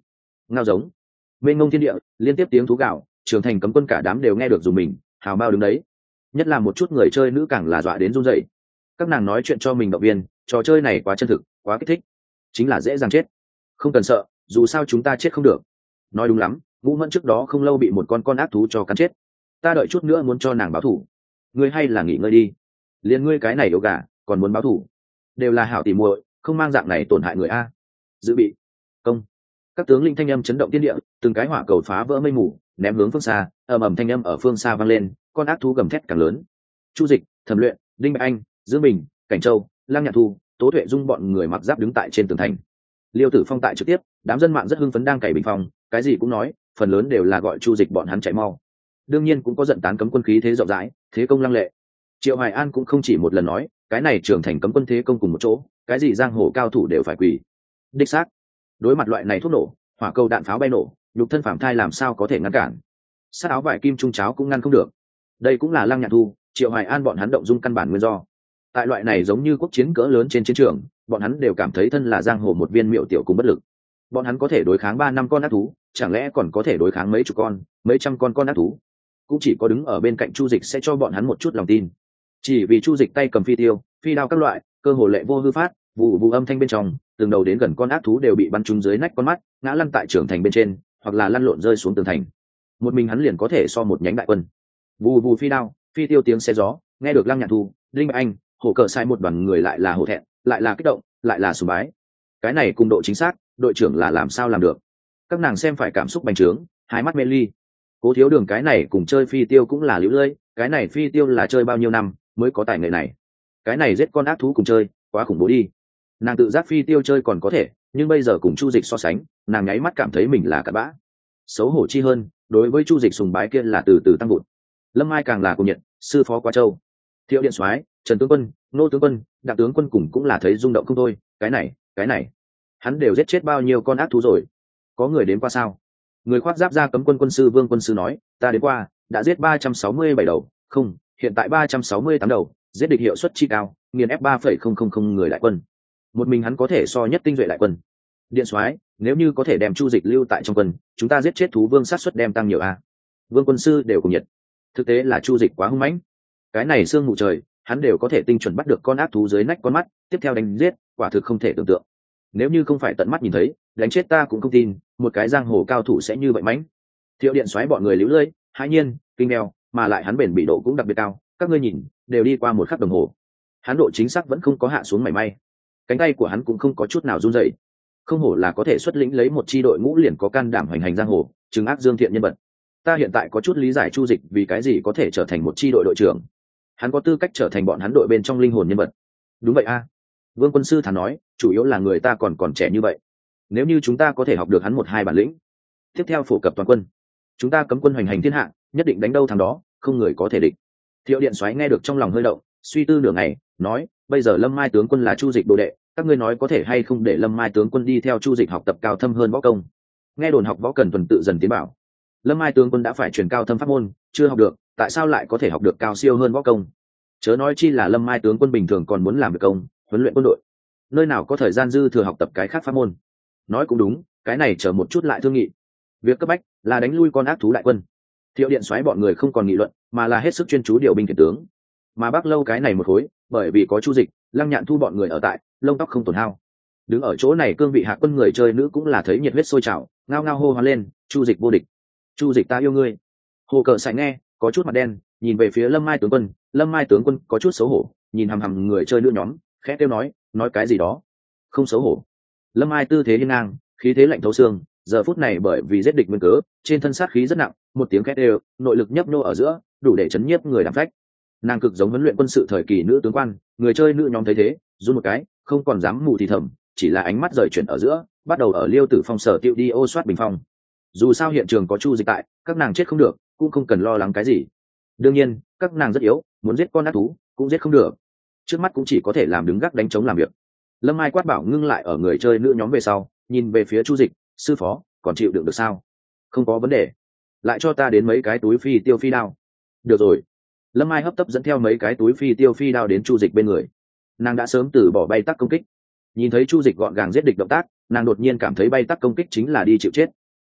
Speaker 1: ngao giống, mênh mông thiên địa, liên tiếp tiếng thú gạo, trưởng thành cấm quân cả đám đều nghe được dùng mình hào bao đứng đấy. Nhất là một chút người chơi nữ càng là dọa đến run rẩy. Các nàng nói chuyện cho mình động viên, trò chơi này quá chân thực, quá kích thích, chính là dễ dàng chết, không cần sợ, dù sao chúng ta chết không được. Nói đúng lắm, Ngũ Mẫn trước đó không lâu bị một con con ác thú cho cắn chết, ta đợi chút nữa muốn cho nàng báo thù. Ngươi hay là nghỉ ngơi đi, liền ngươi cái này yếu gà còn muốn báo thù, đều là hảo tỉ muội, không mang dạng này tổn hại người a. Dự bị công, các tướng linh thanh âm chấn động thiên địa, từng cái hỏa cầu phá vỡ mây mù ném hướng phương xa, ầm ầm thanh âm ở phương xa vang lên, con ác thú gầm thét càng lớn. Chu Dịch, Thẩm Luyện, Đinh Bạch Anh, Dương Bình, Cảnh Châu, Lăng Nhạn Thu, Tố Tuệ Dung bọn người mặc giáp đứng tại trên tường thành. Liêu Tử Phong tại trực tiếp, đám dân mạng rất hưng phấn đang cày bình phòng, cái gì cũng nói, phần lớn đều là gọi Chu Dịch bọn hắn chạy mau. Đương nhiên cũng có giận tán cấm quân khí thế rộng rãi, thế công lăng lệ. Triệu Hoài An cũng không chỉ một lần nói, cái này trưởng thành cấm quân thế công cùng một chỗ, cái gì giang hồ cao thủ đều phải quỳ. Đích xác, đối mặt loại này thuốc nổ, hỏa cầu đạn pháo bay nổ, nhục thân phàm thai làm sao có thể ngăn cản? Sát áo vải kim trung cháo cũng ngăn không được. Đây cũng là Lăng Nhạn Thu, Triệu Hoài An bọn hắn động dung căn bản nguyên do. Tại loại này giống như quốc chiến cỡ lớn trên chiến trường, bọn hắn đều cảm thấy thân là giang hồ một viên miệu tiểu cùng bất lực. Bọn hắn có thể đối kháng ba năm con ác thú, chẳng lẽ còn có thể đối kháng mấy chục con, mấy trăm con con ác thú? Cũng chỉ có đứng ở bên cạnh Chu Dịch sẽ cho bọn hắn một chút lòng tin. Chỉ vì Chu Dịch tay cầm phi tiêu, phi đao các loại, cơ hồ lệ vô hư phát, vụ vụ âm thanh bên trong, từng đầu đến gần con ác thú đều bị bắn trúng dưới nách con mắt, ngã lăn tại trưởng thành bên trên, hoặc là lăn lộn rơi xuống tường thành. Một mình hắn liền có thể so một nhánh đại quân. Vù vù phi đao, phi tiêu tiếng xe gió, nghe được Lăng Nhạn Thu, Linh Bạch Anh, hổ cờ sai một đoàn người lại là hổ thẹn, lại là kích động, lại là sùng bái. Cái này cùng độ chính xác, đội trưởng là làm sao làm được? Các nàng xem phải cảm xúc bành trướng, hai mắt mê ly. Cố Thiếu Đường cái này cùng chơi phi tiêu cũng là liễu lơi, cái này phi tiêu là chơi bao nhiêu năm mới có tài nghệ này. Cái này giết con ác thú cùng chơi, quá khủng bố đi. Nàng tự giác phi tiêu chơi còn có thể, nhưng bây giờ cùng Chu Dịch so sánh, nàng nháy mắt cảm thấy mình là cặn bã. Xấu hổ chi hơn, đối với Chu Dịch sùng bái kia là từ từ tăng vụt. Lâm Mai càng là công nhận, sư phó quá châu. Thiệu Điện Soái, Trần tướng quân, Nô tướng quân, Đặng tướng quân cùng cũng là thấy rung động không thôi, cái này, cái này, hắn đều giết chết bao nhiêu con ác thú rồi? Có người đến qua sao? Người khoác giáp ra cấm quân quân sư Vương quân sư nói, ta đến qua, đã giết ba trăm sáu mươi bảy đầu, không, hiện tại ba trăm sáu mươi tám đầu, giết địch hiệu suất chi cao, nghiền ép ba phẩy không không không người đại quân. Một mình hắn có thể so nhất tinh duệ đại quân. Điện Soái, nếu như có thể đem Chu Dịch lưu tại trong quân, chúng ta giết chết thú vương sát suất đem tăng nhiều a. Vương quân sư đều cùng nhiệt. Thực tế là Chu Dịch quá hung mãnh. Cái này xương mù trời, hắn đều có thể tinh chuẩn bắt được con ác thú dưới nách con mắt, tiếp theo đánh giết, quả thực không thể tưởng tượng. Nếu như không phải tận mắt nhìn thấy, đánh chết ta cũng không tin, một cái giang hồ cao thủ sẽ như vậy mãnh. Thiệu Điện Soái bọn người líu lưỡi, hãi nhiên, kinh đeo, mà lại hắn bền bị độ cũng đặc biệt cao, các ngươi nhìn, đều đi qua một khắc đồng hồ. Hắn độ chính xác vẫn không có hạ xuống mảy may. Cánh tay của hắn cũng không có chút nào run rẩy. Không hổ là có thể xuất lĩnh lấy một chi đội ngũ liền có can đảm hoành hành giang hồ, trừng ác dương thiện nhân vật. Ta hiện tại có chút lý giải Chu Dịch vì cái gì có thể trở thành một chi đội đội trưởng. Hắn có tư cách trở thành bọn hắn đội bên trong linh hồn nhân vật. Đúng vậy a. Vương quân sư thản nói, chủ yếu là người ta còn còn trẻ như vậy. Nếu như chúng ta có thể học được hắn một hai bản lĩnh, tiếp theo phổ cập toàn quân, chúng ta cấm quân hoành hành thiên hạ, nhất định đánh đâu thằng đó, không người có thể địch. Thiệu Điện Soái nghe được trong lòng hơi động, suy tư nửa ngày, nói, bây giờ Lâm Mai tướng quân là Chu Dịch đồ đệ, các ngươi nói có thể hay không để Lâm Mai tướng quân đi theo Chu Dịch học tập cao thâm hơn võ công. Nghe đồn học võ cần tuần tự dần tiến bảo. Lâm Mai tướng quân đã phải truyền cao thâm pháp môn, chưa học được, tại sao lại có thể học được cao siêu hơn võ công? Chớ nói chi là Lâm Mai tướng quân bình thường còn muốn làm việc công, huấn luyện quân đội, nơi nào có thời gian dư thừa học tập cái khác pháp môn. Nói cũng đúng, cái này chờ một chút lại thương nghị. Việc cấp bách là đánh lui con ác thú đại quân. Thiệu Điện Soái bọn người không còn nghị luận, mà là hết sức chuyên chú điều binh khiển tướng. Mà Bắc Lâu cái này một khối, bởi vì có Chu Dịch, Lăng Nhạn Thu bọn người ở tại, lông tóc không tổn hao. Đứng ở chỗ này cương vị hạ quân người chơi nữ cũng là thấy nhiệt huyết sôi trào, ngao ngao hô hoán lên, Chu Dịch vô địch, Chu Dịch ta yêu ngươi. Hồ Cờ Sải nghe, có chút mặt đen, nhìn về phía Lâm Mai tướng quân, Lâm Mai tướng quân có chút xấu hổ, nhìn hằm hằm người chơi nữ nhóm, khẽ kêu nói, nói cái gì đó, không xấu hổ. Lâm Mai tư thế hiên ngang, khí thế lạnh thấu xương, giờ phút này bởi vì giết địch nguyên cớ, trên thân sát khí rất nặng, một tiếng khét đều, nội lực nhấp nhô ở giữa, đủ để chấn nhiếp người đảm phách. Nàng cực giống huấn luyện quân sự thời kỳ nữ tướng quan, người chơi nữ nhóm thấy thế, run một cái, không còn dám mù thì thầm, chỉ là ánh mắt rời chuyển ở giữa, bắt đầu ở Liêu Tử Phong sở tiêu đi ô soát bình phong. Dù sao hiện trường có Chu Dịch tại, các nàng chết không được, cũng không cần lo lắng cái gì. Đương nhiên, các nàng rất yếu, muốn giết con ác thú, cũng giết không được. Trước mắt cũng chỉ có thể làm đứng gác đánh chống làm việc. Lâm Mai quát bảo ngưng lại ở người chơi nữ nhóm về sau, nhìn về phía Chu Dịch, sư phó, còn chịu đựng được sao? Không có vấn đề. Lại cho ta đến mấy cái túi phi tiêu phi đao. Được rồi. Lâm Mai hấp tấp dẫn theo mấy cái túi phi tiêu phi đao đến Chu Dịch bên người. Nàng đã sớm từ bỏ bay tắc công kích. Nhìn thấy Chu Dịch gọn gàng giết địch động tác, nàng đột nhiên cảm thấy bay tắc công kích chính là đi chịu chết.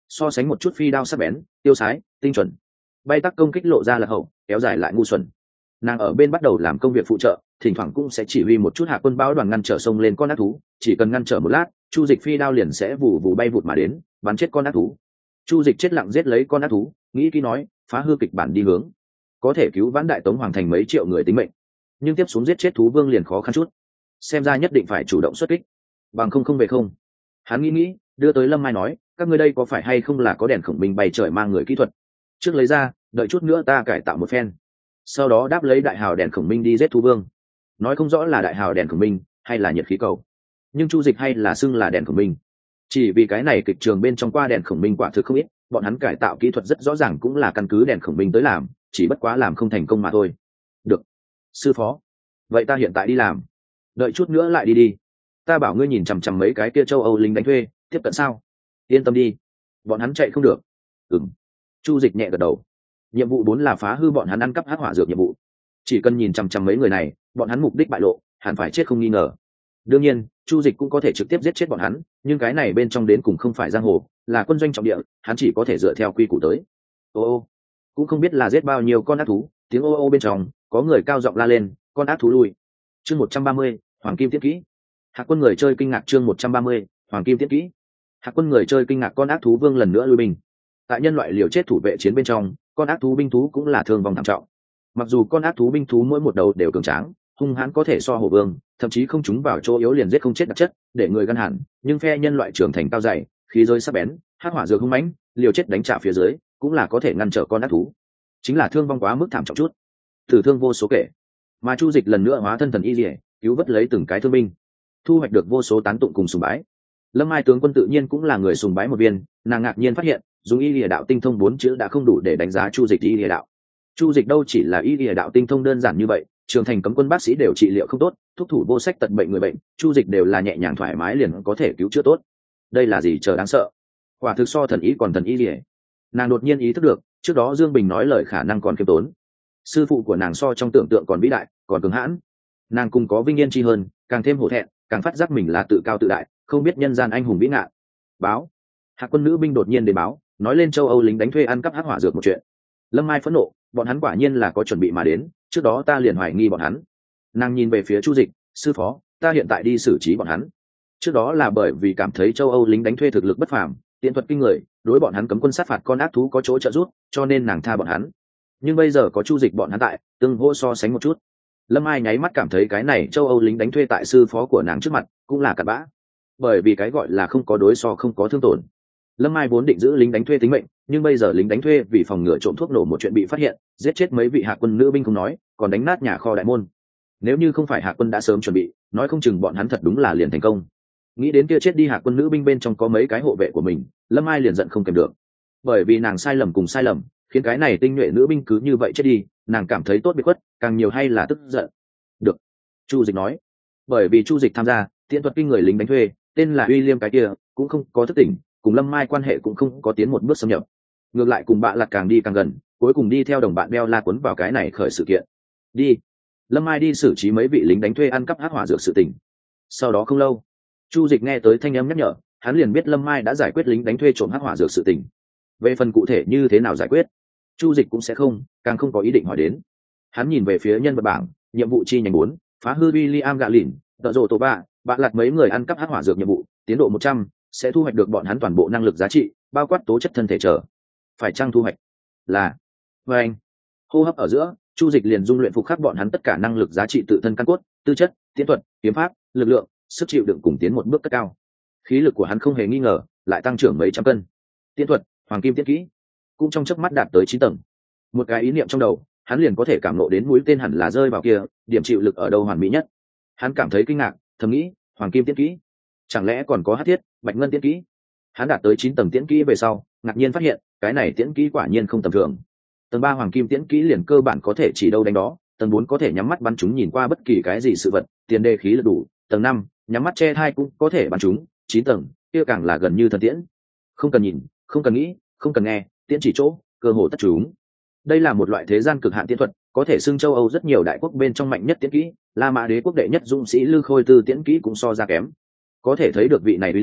Speaker 1: so sánh một chút phi đao sắc bén tiêu sái tinh chuẩn, bay tắc công kích lộ ra là hậu kéo dài lại ngu xuẩn. Nàng ở bên bắt đầu làm công việc phụ trợ, thỉnh thoảng cũng sẽ chỉ huy một chút hạ quân báo đoàn ngăn trở sông lên con ác thú, chỉ cần ngăn trở một lát, Chu Dịch phi đao liền sẽ vụ vụ bay vụt mà đến, bắn chết con ác thú. Chu Dịch chết lặng giết lấy con ác thú, nghĩ kỹ nói, phá hư kịch bản đi hướng, có thể cứu vãn đại tống hoàng thành mấy triệu người tính mệnh, nhưng tiếp xuống giết chết thú vương liền khó khăn chút, xem ra nhất định phải chủ động xuất kích, bằng không không về không. Hắn nghĩ nghĩ, đưa tới Lâm Mai nói, các ngươi đây có phải hay không là có đèn khổng minh bay trời mang người kỹ thuật, trước lấy ra, đợi chút nữa ta cải tạo một phen, sau đó đáp lấy đại hào đèn khổng minh đi giết thú vương. Nói không rõ là đại hào đèn khổng minh hay là nhiệt khí cầu, nhưng Chu Dịch hay là xưng là đèn khổng minh, chỉ vì cái này kịch trường bên trong qua đèn khổng minh quả thực không ít, bọn hắn cải tạo kỹ thuật rất rõ ràng cũng là căn cứ đèn khổng minh tới làm, chỉ bất quá làm không thành công mà thôi. Được, sư phó, vậy ta hiện tại đi làm, đợi chút nữa lại đi đi. Ta bảo ngươi nhìn chằm chằm mấy cái kia châu Âu lính đánh thuê, tiếp cận sao? Yên tâm đi, bọn hắn chạy không được. Ừm. Chu Dịch nhẹ gật đầu. Nhiệm vụ bốn là phá hư bọn hắn ăn cắp hắc hỏa dược nhiệm vụ, chỉ cần nhìn chằm chằm mấy người này, bọn hắn mục đích bại lộ, hẳn phải chết không nghi ngờ. Đương nhiên, Chu Dịch cũng có thể trực tiếp giết chết bọn hắn, nhưng cái này bên trong đến cùng không phải giang hồ, là quân doanh trọng địa, hắn chỉ có thể dựa theo quy củ tới. Ô ô, cũng không biết là giết bao nhiêu con ác thú, tiếng ô ô bên trong, có người cao giọng la lên, con ác thú lui. Chương một trăm ba mươi, Hoàng Kim Tiết Kỹ. Hạc quân người chơi kinh ngạc chương một trăm ba mươi, Hoàng Kim Tiết Kỹ. Hạc quân người chơi kinh ngạc con ác thú vương lần nữa lui binh. Tại nhân loại liều chết thủ vệ chiến bên trong, con ác thú binh thú cũng là thương vong thảm trọng. Mặc dù con ác thú binh thú mỗi một đầu đều cường tráng, hung hãn có thể so hổ vương, thậm chí không trúng vào chỗ yếu liền giết không chết đặc chất, để người gan hẳn, nhưng phe nhân loại trưởng thành cao dày, khí giới sắc bén, hắc hỏa dược hung mãnh, liều chết đánh trả phía dưới, cũng là có thể ngăn trở con ác thú. Chính là thương vong quá mức thảm trọng chút, tử thương vô số kể. Mà Chu Dịch lần nữa hóa thân thần y liễu, cứu vớt lấy từng cái thương binh, thu hoạch được vô số tán tụng cùng sùng bái. Lâm Mai tướng quân tự nhiên cũng là người sùng bái một viên, nàng ngạc nhiên phát hiện, dùng y liễu đạo tinh thông bốn chữ đã không đủ để đánh giá Chu Dịch y liễu đạo. Chu Dịch đâu chỉ là y liễu đạo tinh thông đơn giản như vậy, trường thành cấm quân bác sĩ đều trị liệu không tốt, thuốc thủ vô sách tật bệnh người bệnh, Chu Dịch đều là nhẹ nhàng thoải mái liền có thể cứu chữa tốt. Đây là gì chờ đáng sợ, quả thực so thần ý còn thần y liễu. Nàng đột nhiên ý thức được, trước đó Dương Bình nói lời khả năng còn khiêm tốn, sư phụ của nàng so trong tưởng tượng còn vĩ đại, còn cường hãn. Nàng cùng có vinh yên chi hơn, càng thêm hổ thẹn, càng phát giác mình là tự cao tự đại, không biết nhân gian anh hùng vĩ ngạn. Báo, Hạc quân nữ binh đột nhiên đến báo, nói lên châu Âu lính đánh thuê ăn cắp hắc hỏa dược một chuyện. Lâm Mai phẫn nộ, bọn hắn quả nhiên là có chuẩn bị mà đến, trước đó ta liền hoài nghi bọn hắn. Nàng nhìn về phía Chu Dịch, sư phó, ta hiện tại đi xử trí bọn hắn. Trước đó là bởi vì cảm thấy châu Âu lính đánh thuê thực lực bất phàm, tiện thuật kinh người, đối bọn hắn cấm quân sát phạt con ác thú có chỗ trợ giúp, cho nên nàng tha bọn hắn. Nhưng bây giờ có Chu Dịch bọn hắn tại, tương hỗ so sánh một chút. Lâm Ai nháy mắt cảm thấy cái này châu Âu lính đánh thuê tại sư phó của nàng trước mặt cũng là cặn bã, bởi vì cái gọi là không có đối so không có thương tổn. Lâm Ai vốn định giữ lính đánh thuê tính mệnh, nhưng bây giờ lính đánh thuê vì phòng ngừa trộm thuốc nổ một chuyện bị phát hiện, giết chết mấy vị hạ quân nữ binh không nói, còn đánh nát nhà kho đại môn. Nếu như không phải hạ quân đã sớm chuẩn bị, nói không chừng bọn hắn thật đúng là liền thành công. Nghĩ đến kia chết đi hạ quân nữ binh bên trong có mấy cái hộ vệ của mình, Lâm Ai liền giận không kèm được, bởi vì nàng sai lầm cùng sai lầm, khiến cái này tinh nhuệ nữ binh cứ như vậy chết đi, nàng cảm thấy tốt biệt khuất, càng nhiều hay là tức giận. Được, Chu Dịch nói, bởi vì Chu Dịch tham gia tiện thuật kinh người lính đánh thuê, tên là Uy Liêm cái kia, cũng không có thức tỉnh, cùng Lâm Mai quan hệ cũng không có tiến một bước xâm nhập, ngược lại cùng bạn lạt càng đi càng gần, cuối cùng đi theo đồng bạn Beo La cuốn vào cái này khởi sự kiện. Đi, Lâm Mai đi xử trí mấy vị lính đánh thuê ăn cắp hắc hỏa dược sự tình. Sau đó không lâu, Chu Dịch nghe tới thanh âm nhắc nhở, hắn liền biết Lâm Mai đã giải quyết lính đánh thuê trộm hắc hỏa dược sự tình. Về phần cụ thể như thế nào giải quyết, Chu Dịch cũng sẽ không, càng không có ý định hỏi đến. Hắn nhìn về phía nhân vật bảng, nhiệm vụ chi nhánh bốn, phá hư William gạ lìn, tợ rồ tổ ba, bạn lạt mấy người ăn cắp hắc hỏa dược nhiệm vụ, tiến độ một trăm, sẽ thu hoạch được bọn hắn toàn bộ năng lực giá trị, bao quát tố chất thân thể trở. Phải chăng thu hoạch? Là. Và anh, hô hấp ở giữa, Chu Dịch liền dung luyện phục khắc bọn hắn tất cả năng lực giá trị tự thân căn cốt, tư chất, tiến thuật, kiếm pháp, lực lượng, sức chịu đựng cùng tiến một bước cất cao. Khí lực của hắn không hề nghi ngờ, lại tăng trưởng mấy trăm cân. Tiến thuật, hoàng kim tiết kỹ, cũng trong chớp mắt đạt tới chín tầng. Một cái ý niệm trong đầu, hắn liền có thể cảm ngộ đến mũi tên hẳn là rơi vào kia, điểm chịu lực ở đâu hoàn mỹ nhất. Hắn cảm thấy kinh ngạc, thầm nghĩ, hoàng kim tiết kỹ, chẳng lẽ còn có hắc thiết, bạch ngân tiết kỹ? Hắn đạt tới chín tầng tiễn kỹ về sau, ngạc nhiên phát hiện, cái này tiễn kỹ quả nhiên không tầm thường. Tầng ba hoàng kim tiễn kỹ liền cơ bản có thể chỉ đâu đánh đó, tầng bốn có thể nhắm mắt bắn chúng nhìn qua bất kỳ cái gì sự vật, tiền đề khí lực đủ, tầng năm, nhắm mắt che thai cũng có thể bắn chúng, chín tầng, kia càng là gần như thần tiễn. Không cần nhìn, không cần nghĩ, không cần nghe, tiễn chỉ chỗ, cơ hồ tất chúng. Đây là một loại thế gian cực hạn tiễn thuật, có thể xưng châu Âu rất nhiều đại quốc bên trong mạnh nhất tiễn kỹ, La Mã đế quốc đệ nhất dũng sĩ Lư Khôi Tư tiễn kỹ cũng so ra kém. Có thể thấy được vị này William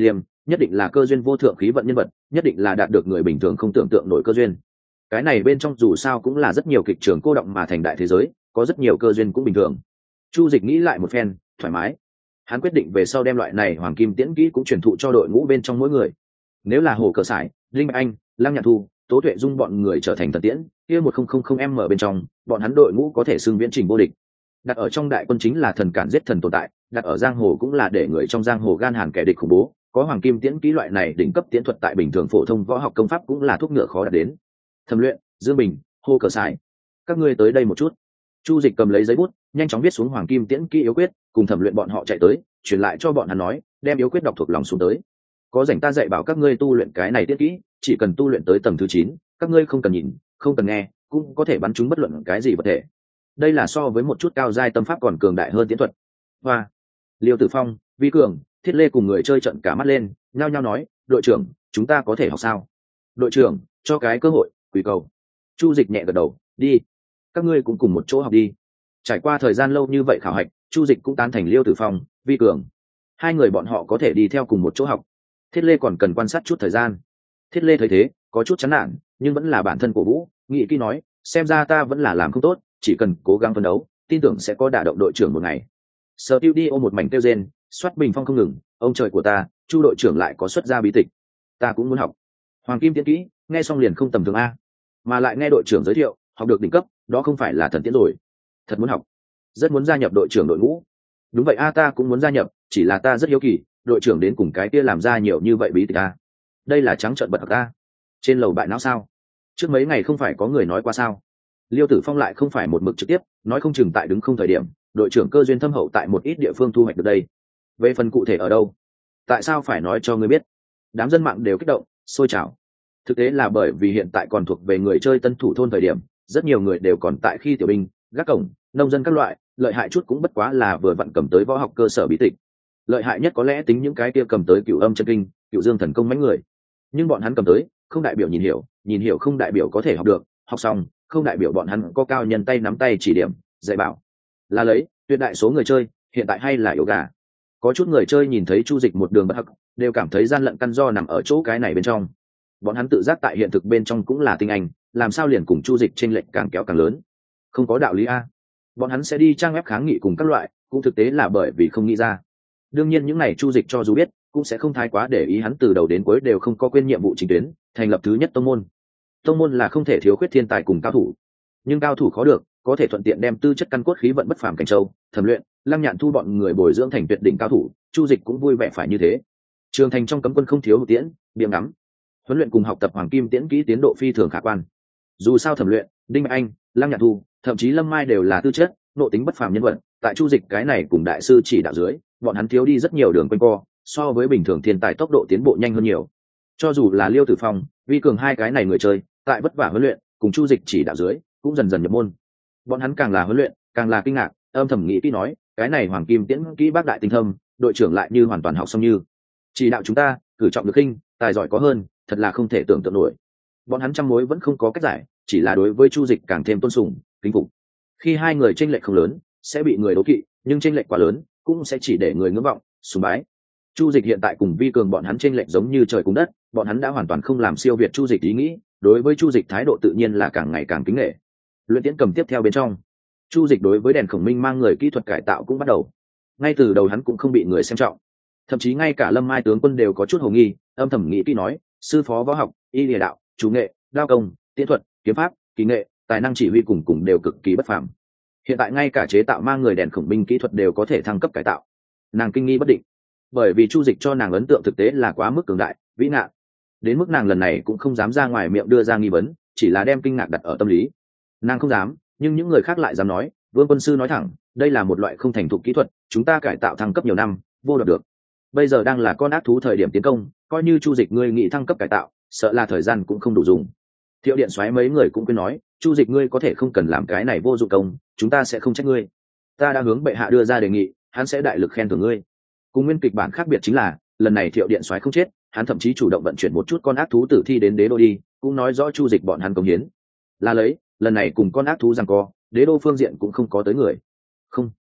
Speaker 1: nhất định là cơ duyên vô thượng khí vận nhân vật, nhất định là đạt được người bình thường không tưởng tượng nổi cơ duyên. Cái này bên trong dù sao cũng là rất nhiều kịch trường cô động mà thành đại thế giới, có rất nhiều cơ duyên cũng bình thường. Chu Dịch nghĩ lại một phen, thoải mái. Hắn quyết định về sau đem loại này hoàng kim tiễn kỹ cũng truyền thụ cho đội ngũ bên trong mỗi người. Nếu là Hồ Cờ Sải, Linh Bạch Anh, Lăng Nhạn Thu, Tố Tuệ Dung bọn người trở thành thần tiễn, kia một không không không em ở bên trong, bọn hắn đội ngũ có thể xưng viễn trình vô địch. Đặt ở trong đại quân chính là thần cản giết thần tồn tại, đặt ở giang hồ cũng là để người trong giang hồ gan hàn kẻ địch khủng bố, có hoàng kim tiễn kỹ loại này đỉnh cấp tiễn thuật tại bình thường phổ thông võ học công pháp cũng là thuốc ngựa khó đạt đến. Thẩm Luyện, Dương Bình, Hồ Cờ Sải, các ngươi tới đây một chút. Chu Dịch cầm lấy giấy bút, nhanh chóng viết xuống hoàng kim tiễn kỹ yếu quyết, cùng Thẩm Luyện bọn họ chạy tới, truyền lại cho bọn hắn nói, đem yếu quyết đọc thuộc lòng xuống tới. Có rảnh ta dạy bảo các ngươi tu luyện cái này tiễn kỹ, chỉ cần tu luyện tới tầng thứ chín, các ngươi không cần nhìn, không cần nghe, cũng có thể bắn trúng bất luận cái gì vật thể. Đây là so với một chút cao giai tâm pháp còn cường đại hơn tiễn thuật. Hoa. Liêu Tử Phong, Vi Cường, Thiết Lê cùng người chơi trận cả mắt lên, nhao nhao nói, đội trưởng, chúng ta có thể học sao? Đội trưởng, cho cái cơ hội, quỳ cầu. Chu Dịch nhẹ gật đầu, đi. Các ngươi cũng cùng một chỗ học đi. Trải qua thời gian lâu như vậy khảo hạch, Chu Dịch cũng tán thành Liêu Tử Phong, Vi Cường. Hai người bọn họ có thể đi theo cùng một chỗ học. Thiết Lê còn cần quan sát chút thời gian. Thiết Lê thấy thế, có chút chán nản, nhưng vẫn là bản thân cổ vũ, nghĩ kỹ nói, xem ra ta vẫn là làm không tốt, chỉ cần cố gắng phấn đấu, tin tưởng sẽ có đả động đội trưởng một ngày. Studio một mảnh tiêu rên, soát bình phong không ngừng, ông trời của ta, Chu đội trưởng lại có xuất ra bí tịch, ta cũng muốn học. Hoàng kim tiễn kỹ, nghe xong liền không tầm thường a, mà lại nghe đội trưởng giới thiệu, học được đỉnh cấp, đó không phải là thần tiễn rồi. Thật muốn học, rất muốn gia nhập đội trưởng đội ngũ. Đúng vậy a, ta cũng muốn gia nhập, chỉ là ta rất hiếu kỳ, đội trưởng đến cùng cái kia làm ra nhiều như vậy bí tịch a. Đây là trắng trợn bật học ta. Trên lầu bại não sao? Trước mấy ngày không phải có người nói qua sao? Liêu Tử Phong lại không phải một mực trực tiếp, nói không chừng tại đứng không thời điểm, đội trưởng cơ duyên thâm hậu tại một ít địa phương thu hoạch được đây. Về phần cụ thể ở đâu, tại sao phải nói cho ngươi biết? Đám dân mạng đều kích động, sôi trào. Thực tế là bởi vì hiện tại còn thuộc về người chơi tân thủ thôn thời điểm, rất nhiều người đều còn tại khi tiểu binh, gác cổng, nông dân các loại, lợi hại chút cũng bất quá là vừa vặn cầm tới võ học cơ sở bí tịch. Lợi hại nhất có lẽ tính những cái kia cầm tới Cửu Âm chân kinh, Cửu Dương thần công mấy người. Nhưng bọn hắn cầm tới, không đại biểu nhìn hiểu, nhìn hiểu không đại biểu có thể học được, học xong, không đại biểu bọn hắn có cao nhân tay nắm tay chỉ điểm, dạy bảo. Là lấy, tuyệt đại số người chơi, hiện tại hay là yếu gà. Có chút người chơi nhìn thấy Chu Dịch một đường bất hắc, đều cảm thấy gian lận căn do nằm ở chỗ cái này bên trong. Bọn hắn tự giác tại hiện thực bên trong cũng là tinh anh, làm sao liền cùng Chu Dịch chênh lệch càng kéo càng lớn. Không có đạo lý a. Bọn hắn sẽ đi trang web kháng nghị cùng các loại, cũng thực tế là bởi vì không nghĩ ra. Đương nhiên những này Chu Dịch cho dù biết, cũng sẽ không thái quá để ý, hắn từ đầu đến cuối đều không có quên nhiệm vụ chính tuyến, thành lập thứ nhất tông môn. Tông môn là không thể thiếu khuyết thiên tài cùng cao thủ, nhưng cao thủ khó được, có thể thuận tiện đem tư chất căn cốt khí vận bất phàm cảnh châu, Thẩm Luyện, Lăng Nhạn Thu bọn người bồi dưỡng thành tuyệt đỉnh cao thủ, Chu Dịch cũng vui vẻ phải như thế. Trường thành trong cấm quân không thiếu hữu tiễn, biếng ngắm, huấn luyện cùng học tập hoàng kim tiễn kỹ tiến độ phi thường khả quan. Dù sao Thẩm Luyện, Đinh Bạch Anh, Lăng Nhạn Thu, thậm chí Lâm Mai đều là tư chất, nội tính bất phàm nhân vật, tại Chu Dịch cái này cùng đại sư chỉ đạo dưới, bọn hắn thiếu đi rất nhiều đường quanh co, so với bình thường thiên tài tốc độ tiến bộ nhanh hơn nhiều. Cho dù là Liêu Tử Phong, Vi Cường hai cái này người chơi, tại vất vả huấn luyện, cùng Chu Dịch chỉ đạo dưới, cũng dần dần nhập môn. Bọn hắn càng là huấn luyện, càng là kinh ngạc, âm thầm nghĩ kỹ nói, cái này hoàng kim tiễn kỹ bác đại tinh thâm, đội trưởng lại như hoàn toàn học xong như. Chỉ đạo chúng ta, cử trọng được khinh, tài giỏi có hơn, thật là không thể tưởng tượng nổi. Bọn hắn trăm mối vẫn không có cách giải, chỉ là đối với Chu Dịch càng thêm tôn sùng, kính phục. Khi hai người chênh lệch không lớn, sẽ bị người đố kỵ, nhưng chênh lệch quá lớn, cũng sẽ chỉ để người ngưỡng vọng, sùng bái. Chu Dịch hiện tại cùng Vi Cường bọn hắn chênh lệch giống như trời cùng đất, bọn hắn đã hoàn toàn không làm siêu việt Chu Dịch ý nghĩ, đối với Chu Dịch thái độ tự nhiên là càng ngày càng kính nể. Luyện tiễn cầm tiếp theo bên trong, Chu Dịch đối với đèn khổng minh mang người kỹ thuật cải tạo cũng bắt đầu. Ngay từ đầu hắn cũng không bị người xem trọng, thậm chí ngay cả Lâm Mai tướng quân đều có chút hồ nghi, âm thầm nghĩ kỹ nói, sư phó võ học, y lìa đạo, chủ nghệ, đao công, tiễn thuật, kiếm pháp, kỹ nghệ, tài năng chỉ huy cùng cùng đều cực kỳ bất phàm. Hiện tại ngay cả chế tạo mang người đèn khổng minh kỹ thuật đều có thể thăng cấp cải tạo. Nàng kinh nghi bất định, bởi vì Chu Dịch cho nàng ấn tượng thực tế là quá mức cường đại, vĩ ngạn. Đến mức nàng lần này cũng không dám ra ngoài miệng đưa ra nghi vấn, chỉ là đem kinh ngạc đặt ở tâm lý. Nàng không dám, nhưng những người khác lại dám nói, Vương quân sư nói thẳng, đây là một loại không thành thục kỹ thuật, chúng ta cải tạo thăng cấp nhiều năm, vô đoạt được. Bây giờ đang là con ác thú thời điểm tiến công, coi như Chu Dịch ngươi nghị thăng cấp cải tạo, sợ là thời gian cũng không đủ dùng. Thiệu Điện Soái mấy người cũng khuyên nói, Chu Dịch ngươi có thể không cần làm cái này vô dụng công, chúng ta sẽ không trách ngươi. Ta đã hướng bệ hạ đưa ra đề nghị, hắn sẽ đại lực khen thưởng ngươi. Cùng nguyên kịch bản khác biệt chính là, lần này Thiệu Điện Soái không chết, hắn thậm chí chủ động vận chuyển một chút con ác thú tử thi đến đế đô đi, cũng nói rõ Chu Dịch bọn hắn công hiến. Là lấy, lần này cùng con ác thú giằng co, đế đô phương diện cũng không có tới người. Không,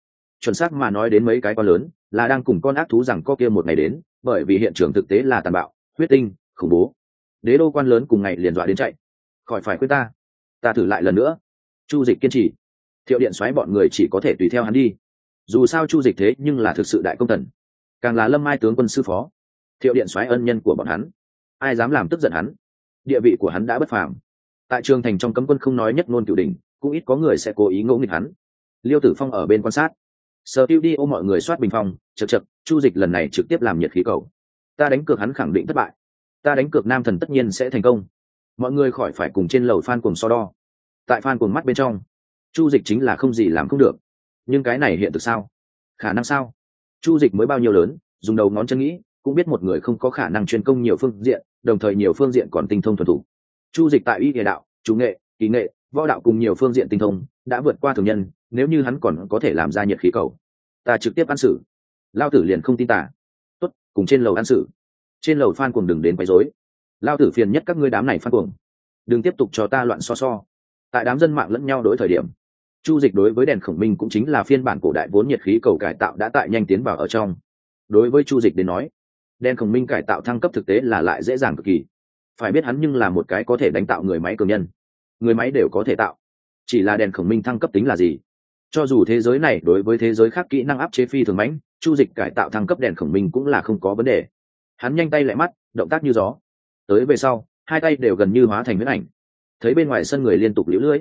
Speaker 1: chuẩn xác mà nói đến mấy cái con lớn là đang cùng con ác thú rằng có kia một ngày đến, bởi vì hiện trường thực tế là tàn bạo, huyết tinh, khủng bố. Đế đô quan lớn cùng ngày liền dọa đến chạy. Khỏi phải khuyên ta, ta thử lại lần nữa. Chu Dịch kiên trì. Thiệu Điện xoáy bọn người chỉ có thể tùy theo hắn đi. Dù sao Chu Dịch thế nhưng là thực sự đại công thần, càng là Lâm Mai tướng quân sư phó, Thiệu Điện xoáy ân nhân của bọn hắn, ai dám làm tức giận hắn? Địa vị của hắn đã bất phàm. Tại trường thành trong cấm quân không nói nhất ngôn cửu đỉnh, cũng ít có người sẽ cố ý ngỗ nghịch hắn. Liêu Tử Phong ở bên quan sát. Sở Tiêu đi ôm mọi người soát bình phong, chậc chậc, Chu Dịch lần này trực tiếp làm nhiệt khí cầu. Ta đánh cược hắn khẳng định thất bại. Ta đánh cược Nam Thần tất nhiên sẽ thành công. Mọi người khỏi phải cùng trên lầu Phan Cuồng so đo. Tại Phan Cuồng mắt bên trong, Chu Dịch chính là không gì làm không được. Nhưng cái này hiện thực sao? Khả năng sao? Chu Dịch mới bao nhiêu lớn, dùng đầu ngón chân nghĩ, cũng biết một người không có khả năng chuyên công nhiều phương diện, đồng thời nhiều phương diện còn tinh thông thuần thủ. Chu Dịch tại y y đạo, chủ nghệ, kỹ nghệ, võ đạo cùng nhiều phương diện tinh thông, đã vượt qua thường nhân, nếu như hắn còn có thể làm ra nhiệt khí cầu, ta trực tiếp ăn xử. Lao tử liền không tin tả. Tốt, cùng trên lầu ăn xử. Trên lầu Phan Cuồng đừng đến quấy rối. Lao tử phiền nhất các ngươi đám này Phan Cuồng. Đừng tiếp tục cho ta loạn so so. Tại đám dân mạng lẫn nhau đối thời điểm, Chu Dịch đối với đèn khổng minh cũng chính là phiên bản cổ đại vốn nhiệt khí cầu cải tạo đã tại nhanh tiến vào ở trong. Đối với Chu Dịch đến nói, đèn khổng minh cải tạo thăng cấp thực tế là lại dễ dàng cực kỳ. Phải biết hắn nhưng là một cái có thể đánh tạo người máy cường nhân, người máy đều có thể tạo, chỉ là đèn khổng minh thăng cấp tính là gì? Cho dù thế giới này đối với thế giới khác kỹ năng áp chế phi thường mãnh, Chu Dịch cải tạo thăng cấp đèn khổng minh cũng là không có vấn đề. Hắn nhanh tay lại mắt, động tác như gió. Tới về sau, hai tay đều gần như hóa thành huyễn ảnh. Thấy bên ngoài sân người liên tục liễu lưỡi.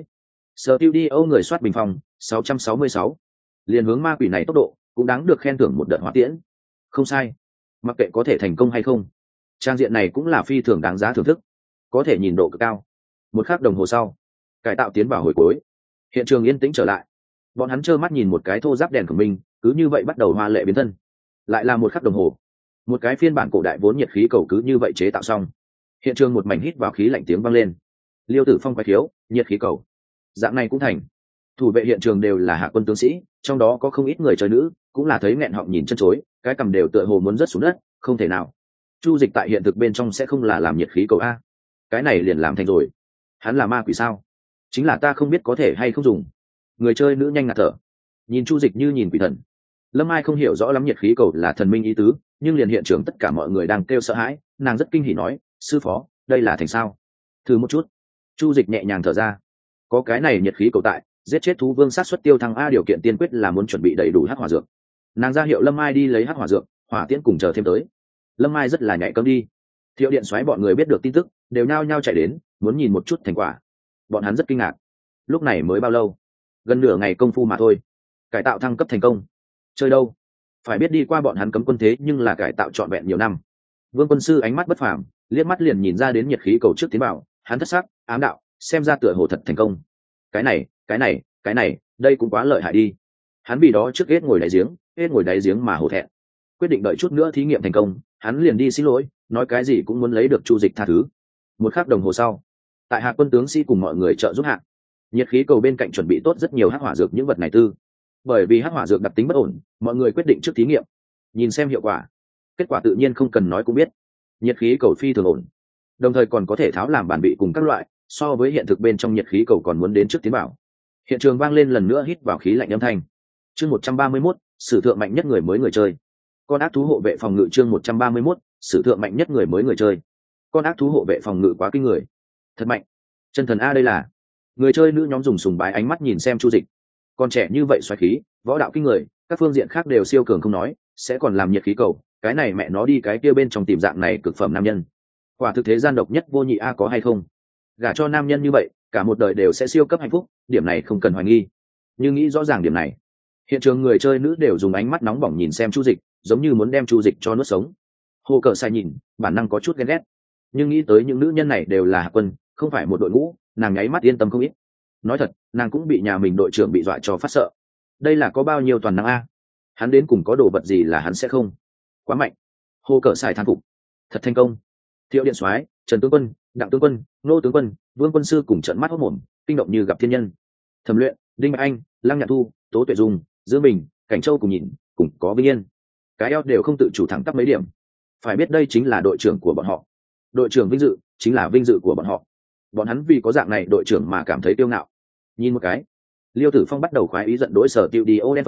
Speaker 1: Studio người soát bình phòng sáu trăm sáu mươi sáu. Liền hướng ma quỷ này tốc độ, cũng đáng được khen thưởng một đợt hỏa tiễn. Không sai. Mặc kệ có thể thành công hay không, trang diện này cũng là phi thường đáng giá thưởng thức. Có thể nhìn độ cực cao. Một khắc đồng hồ sau, cải tạo tiến vào hồi cuối. Hiện trường yên tĩnh trở lại. Bọn hắn trơ mắt nhìn một cái thô giáp đèn của mình, cứ như vậy bắt đầu hoa lệ biến thân. Lại là một khắc đồng hồ. Một cái phiên bản cổ đại vốn nhiệt khí cầu cứ như vậy chế tạo xong. Hiện trường một mảnh hít vào khí lạnh tiếng vang lên. Liêu Tử Phong quay khiếu, nhiệt khí cầu. Dạng này cũng thành. Thủ vệ hiện trường đều là hạ quân tướng sĩ, trong đó có không ít người chơi nữ, cũng là thấy nghẹn họng nhìn chân chối, cái cầm đều tựa hồ muốn rớt xuống đất, không thể nào. Chu Dịch tại hiện thực bên trong sẽ không là làm nhiệt khí cầu a. Cái này liền làm thành rồi. Hắn là ma quỷ sao? Chính là ta không biết có thể hay không dùng. Người chơi nữ nhanh ngạt thở. Nhìn Chu Dịch như nhìn quỷ thần. Lâm Ai không hiểu rõ lắm nhiệt khí cầu là thần minh ý tứ, nhưng liền hiện trường tất cả mọi người đang kêu sợ hãi, nàng rất kinh hỉ nói, sư phó, đây là thành sao? Thử một chút. Chu Dịch nhẹ nhàng thở ra. Có cái này nhiệt khí cầu tại, giết chết thú vương sát suất tiêu thăng a, điều kiện tiên quyết là muốn chuẩn bị đầy đủ hắc hỏa dược. Nàng ra hiệu Lâm Ai đi lấy hắc hỏa dược, hỏa tiễn cùng chờ thêm tới. Lâm Ai rất là nhạy cấm đi. Thiệu Điện xoáy bọn người biết được tin tức, đều nhao nhao chạy đến, muốn nhìn một chút thành quả. Bọn hắn rất kinh ngạc. Lúc này mới bao lâu? Gần nửa ngày công phu mà thôi. Cải tạo thăng cấp thành công. Chơi đâu? Phải biết đi qua bọn hắn cấm quân thế nhưng là cải tạo trọn vẹn nhiều năm. Vương quân sư ánh mắt bất phàm, liếc mắt liền nhìn ra đến nhiệt khí cầu trước tiến bảo, hắn thất sắc, ám đạo, xem ra tựa hồ thật thành công. Cái này, cái này, cái này, đây cũng quá lợi hại đi. Hắn vì đó trước hết ngồi đáy giếng, hết ngồi đáy giếng mà hổ thẹn. Quyết định đợi chút nữa thí nghiệm thành công, hắn liền đi xin lỗi, nói cái gì cũng muốn lấy được Chu Dịch tha thứ. Một khắc đồng hồ sau, tại hạ quân tướng sĩ cùng mọi người trợ giúp hạ, nhiệt khí cầu bên cạnh chuẩn bị tốt rất nhiều hắc hỏa dược những vật này tư. Bởi vì hắc hỏa dược đặc tính bất ổn, mọi người quyết định trước thí nghiệm, nhìn xem hiệu quả. Kết quả tự nhiên không cần nói cũng biết, nhiệt khí cầu phi thường ổn, đồng thời còn có thể tháo làm bản bị cùng các loại, so với hiện thực bên trong nhiệt khí cầu còn muốn đến trước tiến bảo. Hiện trường vang lên lần nữa hít vào khí lạnh âm thanh. Chương một trăm ba mươi mốt, sử thượng mạnh nhất người mới người chơi. Con ác thú hộ vệ phòng ngự chương một trăm ba mươi mốt, sử thượng mạnh nhất người mới người chơi. Con ác thú hộ vệ phòng ngự quá kinh người, thật mạnh. Chân thần a đây là. Người chơi nữ nhóm dùng sùng bái ánh mắt nhìn xem Chu Dịch. Còn trẻ như vậy xoáy khí, võ đạo kinh người, các phương diện khác đều siêu cường không nói, sẽ còn làm nhiệt khí cầu, cái này mẹ nó đi cái kia bên trong tìm dạng này cực phẩm nam nhân. Quả thực thế gian độc nhất vô nhị a, có hay không? Gả cho nam nhân như vậy, cả một đời đều sẽ siêu cấp hạnh phúc, điểm này không cần hoài nghi. Nhưng nghĩ rõ ràng điểm này, hiện trường người chơi nữ đều dùng ánh mắt nóng bỏng nhìn xem Chu Dịch, giống như muốn đem Chu Dịch cho nuốt sống. Hồ Cờ Sai nhìn, bản năng có chút ghen ghét, nhưng nghĩ tới những nữ nhân này đều là hạ quân, không phải một đội ngũ, nàng nháy mắt yên tâm không ít. Nói thật, nàng cũng bị nhà mình đội trưởng bị dọa cho phát sợ. Đây là có bao nhiêu toàn năng a? Hắn đến cùng có đồ vật gì là hắn sẽ không? Quá mạnh. Hồ Cờ Sai thán phục. Thật thành công. Thiệu Điện soái, Trần tướng quân, Đặng tướng quân, Nô tướng quân, Vương quân sư cùng trợn mắt hốt mồm, kinh động như gặp thiên nhân. Thẩm Luyện, Đinh Bạch Anh, Lăng Nhạn Thu, Tố Tuệ Dung, Giữa Bình, Cảnh Châu cùng nhìn, cùng có Vinh Yên. Cái eo đều không tự chủ thẳng tắp mấy điểm. Phải biết đây chính là đội trưởng của bọn họ. Đội trưởng vinh dự chính là vinh dự của bọn họ. Bọn hắn vì có dạng này đội trưởng mà cảm thấy kiêu ngạo. Nhìn một cái, Liêu Tử Phong bắt đầu khoái ý giận đối Sở Tiêu đi ô đen vấn,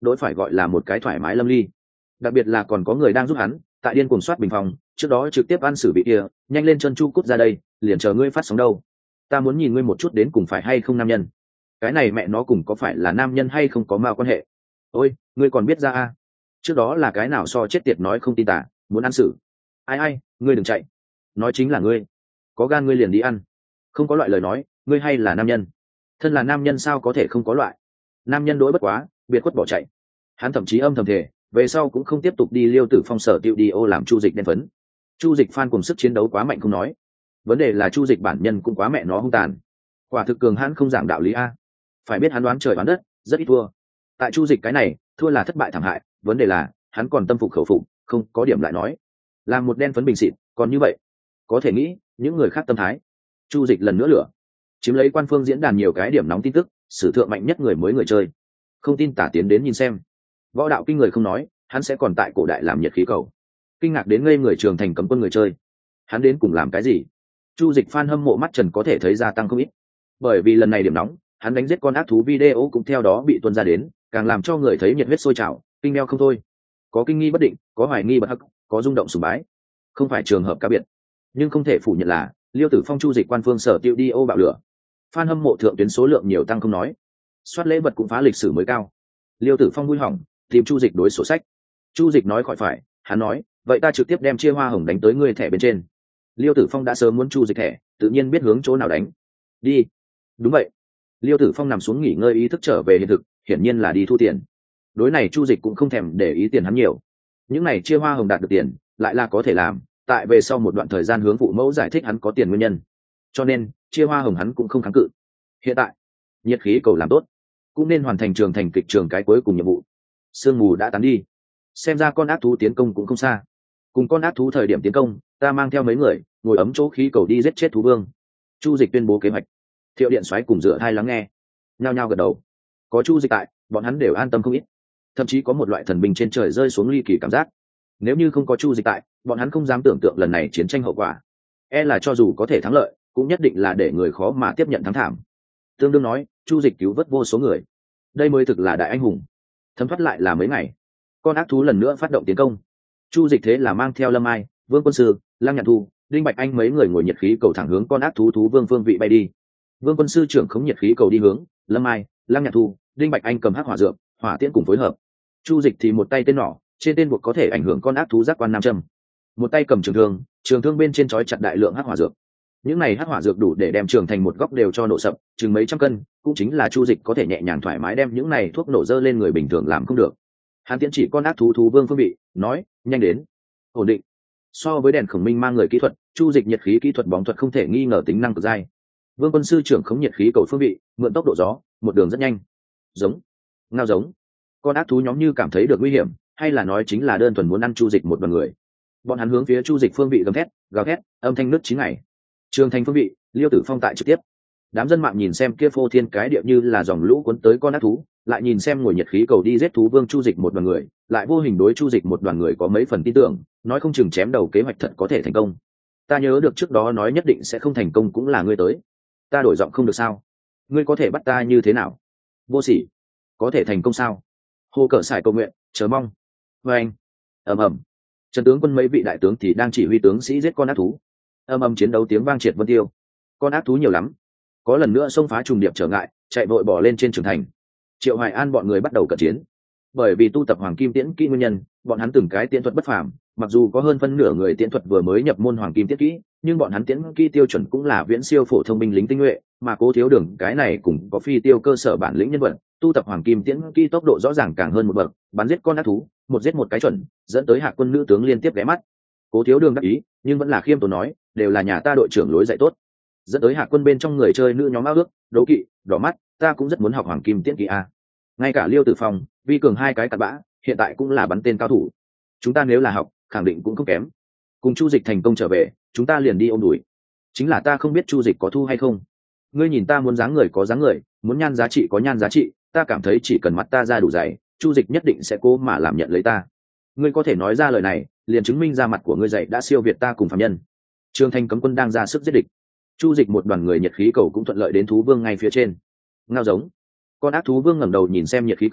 Speaker 1: đối phải gọi là một cái thoải mái lâm ly. Đặc biệt là còn có người đang giúp hắn tại điên cuồng soát bình phòng, trước đó trực tiếp ăn xử vị kia, nhanh lên chân chu cút ra đây, liền chờ ngươi phát sóng đâu. Ta muốn nhìn ngươi một chút đến cùng phải hay không nam nhân. Cái này mẹ nó cùng có phải là nam nhân hay không có mao quan hệ. Ôi, ngươi còn biết ra a? Trước đó là cái nào so chết tiệt nói không tin tả, muốn ăn xử. Ai ai, ngươi đừng chạy. Nói chính là ngươi. Có gan ngươi liền đi ăn. Không có loại lời nói, ngươi hay là nam nhân. Thân là nam nhân sao có thể không có loại. Nam nhân đối bất quá, biệt khuất bỏ chạy. Hắn thậm chí âm thầm thể, về sau cũng không tiếp tục đi Liêu Tử Phong sở tiệu đi ô làm Chu Dịch đen phấn. Chu Dịch fan cùng sức chiến đấu quá mạnh không nói, vấn đề là Chu Dịch bản nhân cũng quá mẹ nó hung tàn. Quả thực cường hãn không giảng đạo lý a. Phải biết hắn đoán trời đoán đất, rất ít thua. Tại Chu Dịch cái này, thua là thất bại thảm hại, vấn đề là hắn còn tâm phục khẩu phục, không có điểm lại nói. Làm một đen phấn bình xịt, còn như vậy, có thể nghĩ, những người khác tâm thái. Chu Dịch lần nữa lửa, chiếm lấy quan phương diễn đàn nhiều cái điểm nóng tin tức, sử thượng mạnh nhất người mới người chơi. Không tin tả tiến đến nhìn xem. Võ đạo kinh người không nói, hắn sẽ còn tại cổ đại làm nhiệt khí cầu. Kinh ngạc đến ngây người trường thành cấm quân người chơi. Hắn đến cùng làm cái gì? Chu Dịch fan hâm mộ mắt trần có thể thấy gia tăng không ít. Bởi vì lần này điểm nóng, hắn đánh giết con ác thú video cũng theo đó bị tuôn ra đến, càng làm cho người thấy nhiệt huyết sôi trào, kinh đeo không thôi. Có kinh nghi bất định, có hoài nghi bất hắc, có rung động sùng bái. Không phải trường hợp cá biệt, nhưng không thể phủ nhận là Liêu Tử Phong Chu Dịch quan phương sở tiêu đi ô bạo lửa. Fan hâm mộ thượng tuyến số lượng nhiều tăng không nói, soát lễ vật cũng phá lịch sử mới cao. Liêu Tử Phong vui hỏng, tìm Chu Dịch đối sổ sách. Chu Dịch nói khỏi phải, hắn nói, vậy ta trực tiếp đem chia hoa hồng đánh tới ngươi thẻ bên trên. Liêu Tử Phong đã sớm muốn Chu Dịch thẻ, tự nhiên biết hướng chỗ nào đánh. Đi. Đúng vậy. Liêu Tử Phong nằm xuống nghỉ ngơi ý thức trở về hiện thực, hiển nhiên là đi thu tiền. Đối này Chu Dịch cũng không thèm để ý tiền hắn nhiều. Những này chia hoa hồng đạt được tiền, lại là có thể làm, tại về sau một đoạn thời gian hướng phụ mẫu giải thích hắn có tiền nguyên nhân. Cho nên, chia hoa hồng hắn cũng không kháng cự. Hiện tại, nhiệt khí cầu làm tốt, cũng nên hoàn thành trường thành kịch trường cái cuối cùng nhiệm vụ. Sương mù đã tán đi, xem ra con ác thú tiến công cũng không xa. Cùng con ác thú thời điểm tiến công, ta mang theo mấy người ngồi ấm chỗ khí cầu đi giết chết thú vương. Chu Dịch tuyên bố kế hoạch. Thiệu Điện Soái cùng dựa hai lắng nghe, nhao nhao gật đầu. Có Chu Dịch tại, bọn hắn đều an tâm không ít, thậm chí có một loại thần binh trên trời rơi xuống ly kỳ cảm giác. Nếu như không có Chu Dịch tại, bọn hắn không dám tưởng tượng lần này chiến tranh hậu quả. E là cho dù có thể thắng lợi, cũng nhất định là để người khó mà tiếp nhận thắng thảm. Tương đương nói, Chu Dịch cứu vớt vô số người, đây mới thực là đại anh hùng. Thấm thoát lại là mấy ngày, con ác thú lần nữa phát động tiến công. Chu Dịch thế là mang theo Lâm Ai, Vương Quân Sư, Lăng Nhạn Thu, Đinh Bạch Anh mấy người ngồi nhiệt khí cầu thẳng hướng con ác thú thú vương phương vị bay đi. Vương Quân Sư trưởng khống nhiệt khí cầu đi hướng Lâm Ai, Lăng Nhạn Thu, Đinh Bạch Anh cầm hắc hỏa dược, hỏa tiễn cùng phối hợp. Chu Dịch thì một tay tên nỏ, trên tên buộc có thể ảnh hưởng con ác thú giác quan nam châm, một tay cầm trường thương, trường thương bên trên trói chặt đại lượng hắc hỏa dược. Những này hắc hỏa dược đủ để đem trường thành một góc đều cho nổ sập, chừng mấy trăm cân, cũng chính là Chu Dịch có thể nhẹ nhàng thoải mái đem những này thuốc nổ dơ lên người bình thường làm không được. Hắn tiễn chỉ con ác thú thú vương phương vị, nói, nhanh đến, ổn định. So với đèn khổng minh mang người kỹ thuật, Chu Dịch nhiệt khí kỹ thuật bóng thuật không thể nghi ngờ tính năng cực dai. Vương Quân Sư trưởng khống nhiệt khí cầu phương vị, mượn tốc độ gió, một đường rất nhanh. Giống, ngao giống. Con ác thú nhóm như cảm thấy được nguy hiểm, hay là nói chính là đơn thuần muốn ăn Chu Dịch một đoàn người. Bọn hắn hướng phía Chu Dịch phương vị gầm thét, gào thét, âm thanh nứt chín ngày. Trường thành phương vị, Liêu Tử Phong tại trực tiếp. Đám dân mạng nhìn xem kia phô thiên cái địa như là dòng lũ cuốn tới con ác thú, lại nhìn xem ngồi nhiệt khí cầu đi giết thú vương Chu Dịch một đoàn người, lại vô hình đối Chu Dịch một đoàn người có mấy phần tin tưởng, nói không chừng chém đầu kế hoạch thật có thể thành công. Ta nhớ được trước đó nói nhất định sẽ không thành công cũng là ngươi tới. Ta đổi giọng không được sao? Ngươi có thể bắt ta như thế nào? Vô sỉ, có thể thành công sao? Hồ Cở Sải cầu nguyện, chờ mong. Và anh, ầm ầm. Trần tướng quân mấy vị đại tướng thì đang chỉ huy tướng sĩ giết con ác thú. Ầm ầm chiến đấu tiếng vang triệt vân tiêu. Con ác thú nhiều lắm, có lần nữa xông phá trùng điệp trở ngại, chạy vội bỏ lên trên trường thành. Triệu Hoài An bọn người bắt đầu cận chiến. Bởi vì tu tập Hoàng Kim Tiễn kỹ nguyên nhân, bọn hắn từng cái tiễn thuật bất phàm, mặc dù có hơn phân nửa người tiễn thuật vừa mới nhập môn Hoàng Kim Tiễn kỹ, nhưng bọn hắn tiễn kỹ tiêu chuẩn cũng là viễn siêu phổ thông binh lính tinh nhuệ, mà Cố Thiếu Đường cái này cũng có phi tiêu cơ sở bản lĩnh nhân vật, tu tập Hoàng Kim Tiễn kỹ tốc độ rõ ràng càng hơn một bậc, bắn giết con ác thú, một giết một cái chuẩn, dẫn tới Hạ quân nữ tướng liên tiếp ghé mắt. Cố Thiếu Đường đắc ý, nhưng vẫn là khiêm tốn nói, đều là nhà ta đội trưởng lối dạy tốt. Dẫn tới Hạ quân bên trong người chơi nữ nhóm ao ước, đấu kỵ, đỏ mắt, ta cũng rất muốn học Hoàng Kim Tiễn kỹ a. Ngay cả Liêu Tử Phong, Vi Cường hai cái cặn bã, hiện tại cũng là bắn tên cao thủ. Chúng ta nếu là học, khẳng định cũng không kém. Cùng Chu Dịch thành công trở về, chúng ta liền đi ôm đùi. Chính là ta không biết Chu Dịch có thu hay không. Ngươi nhìn ta muốn dáng người có dáng người, muốn nhan giá trị có nhan giá trị, ta cảm thấy chỉ cần mắt ta ra đủ dày, Chu Dịch nhất định sẽ cố mà làm nhận lấy ta. Ngươi có thể nói ra lời này, liền chứng minh ra mặt của ngươi dày đã siêu việt ta cùng phàm nhân. Trương Thanh cấm quân đang ra sức giết địch. Chu Dịch một đoàn người nhiệt khí cầu cũng thuận lợi đến thú vương ngay phía trên. Ngao giống. Con ác thú vương ngẩng đầu nhìn xem nhiệt khí cầu,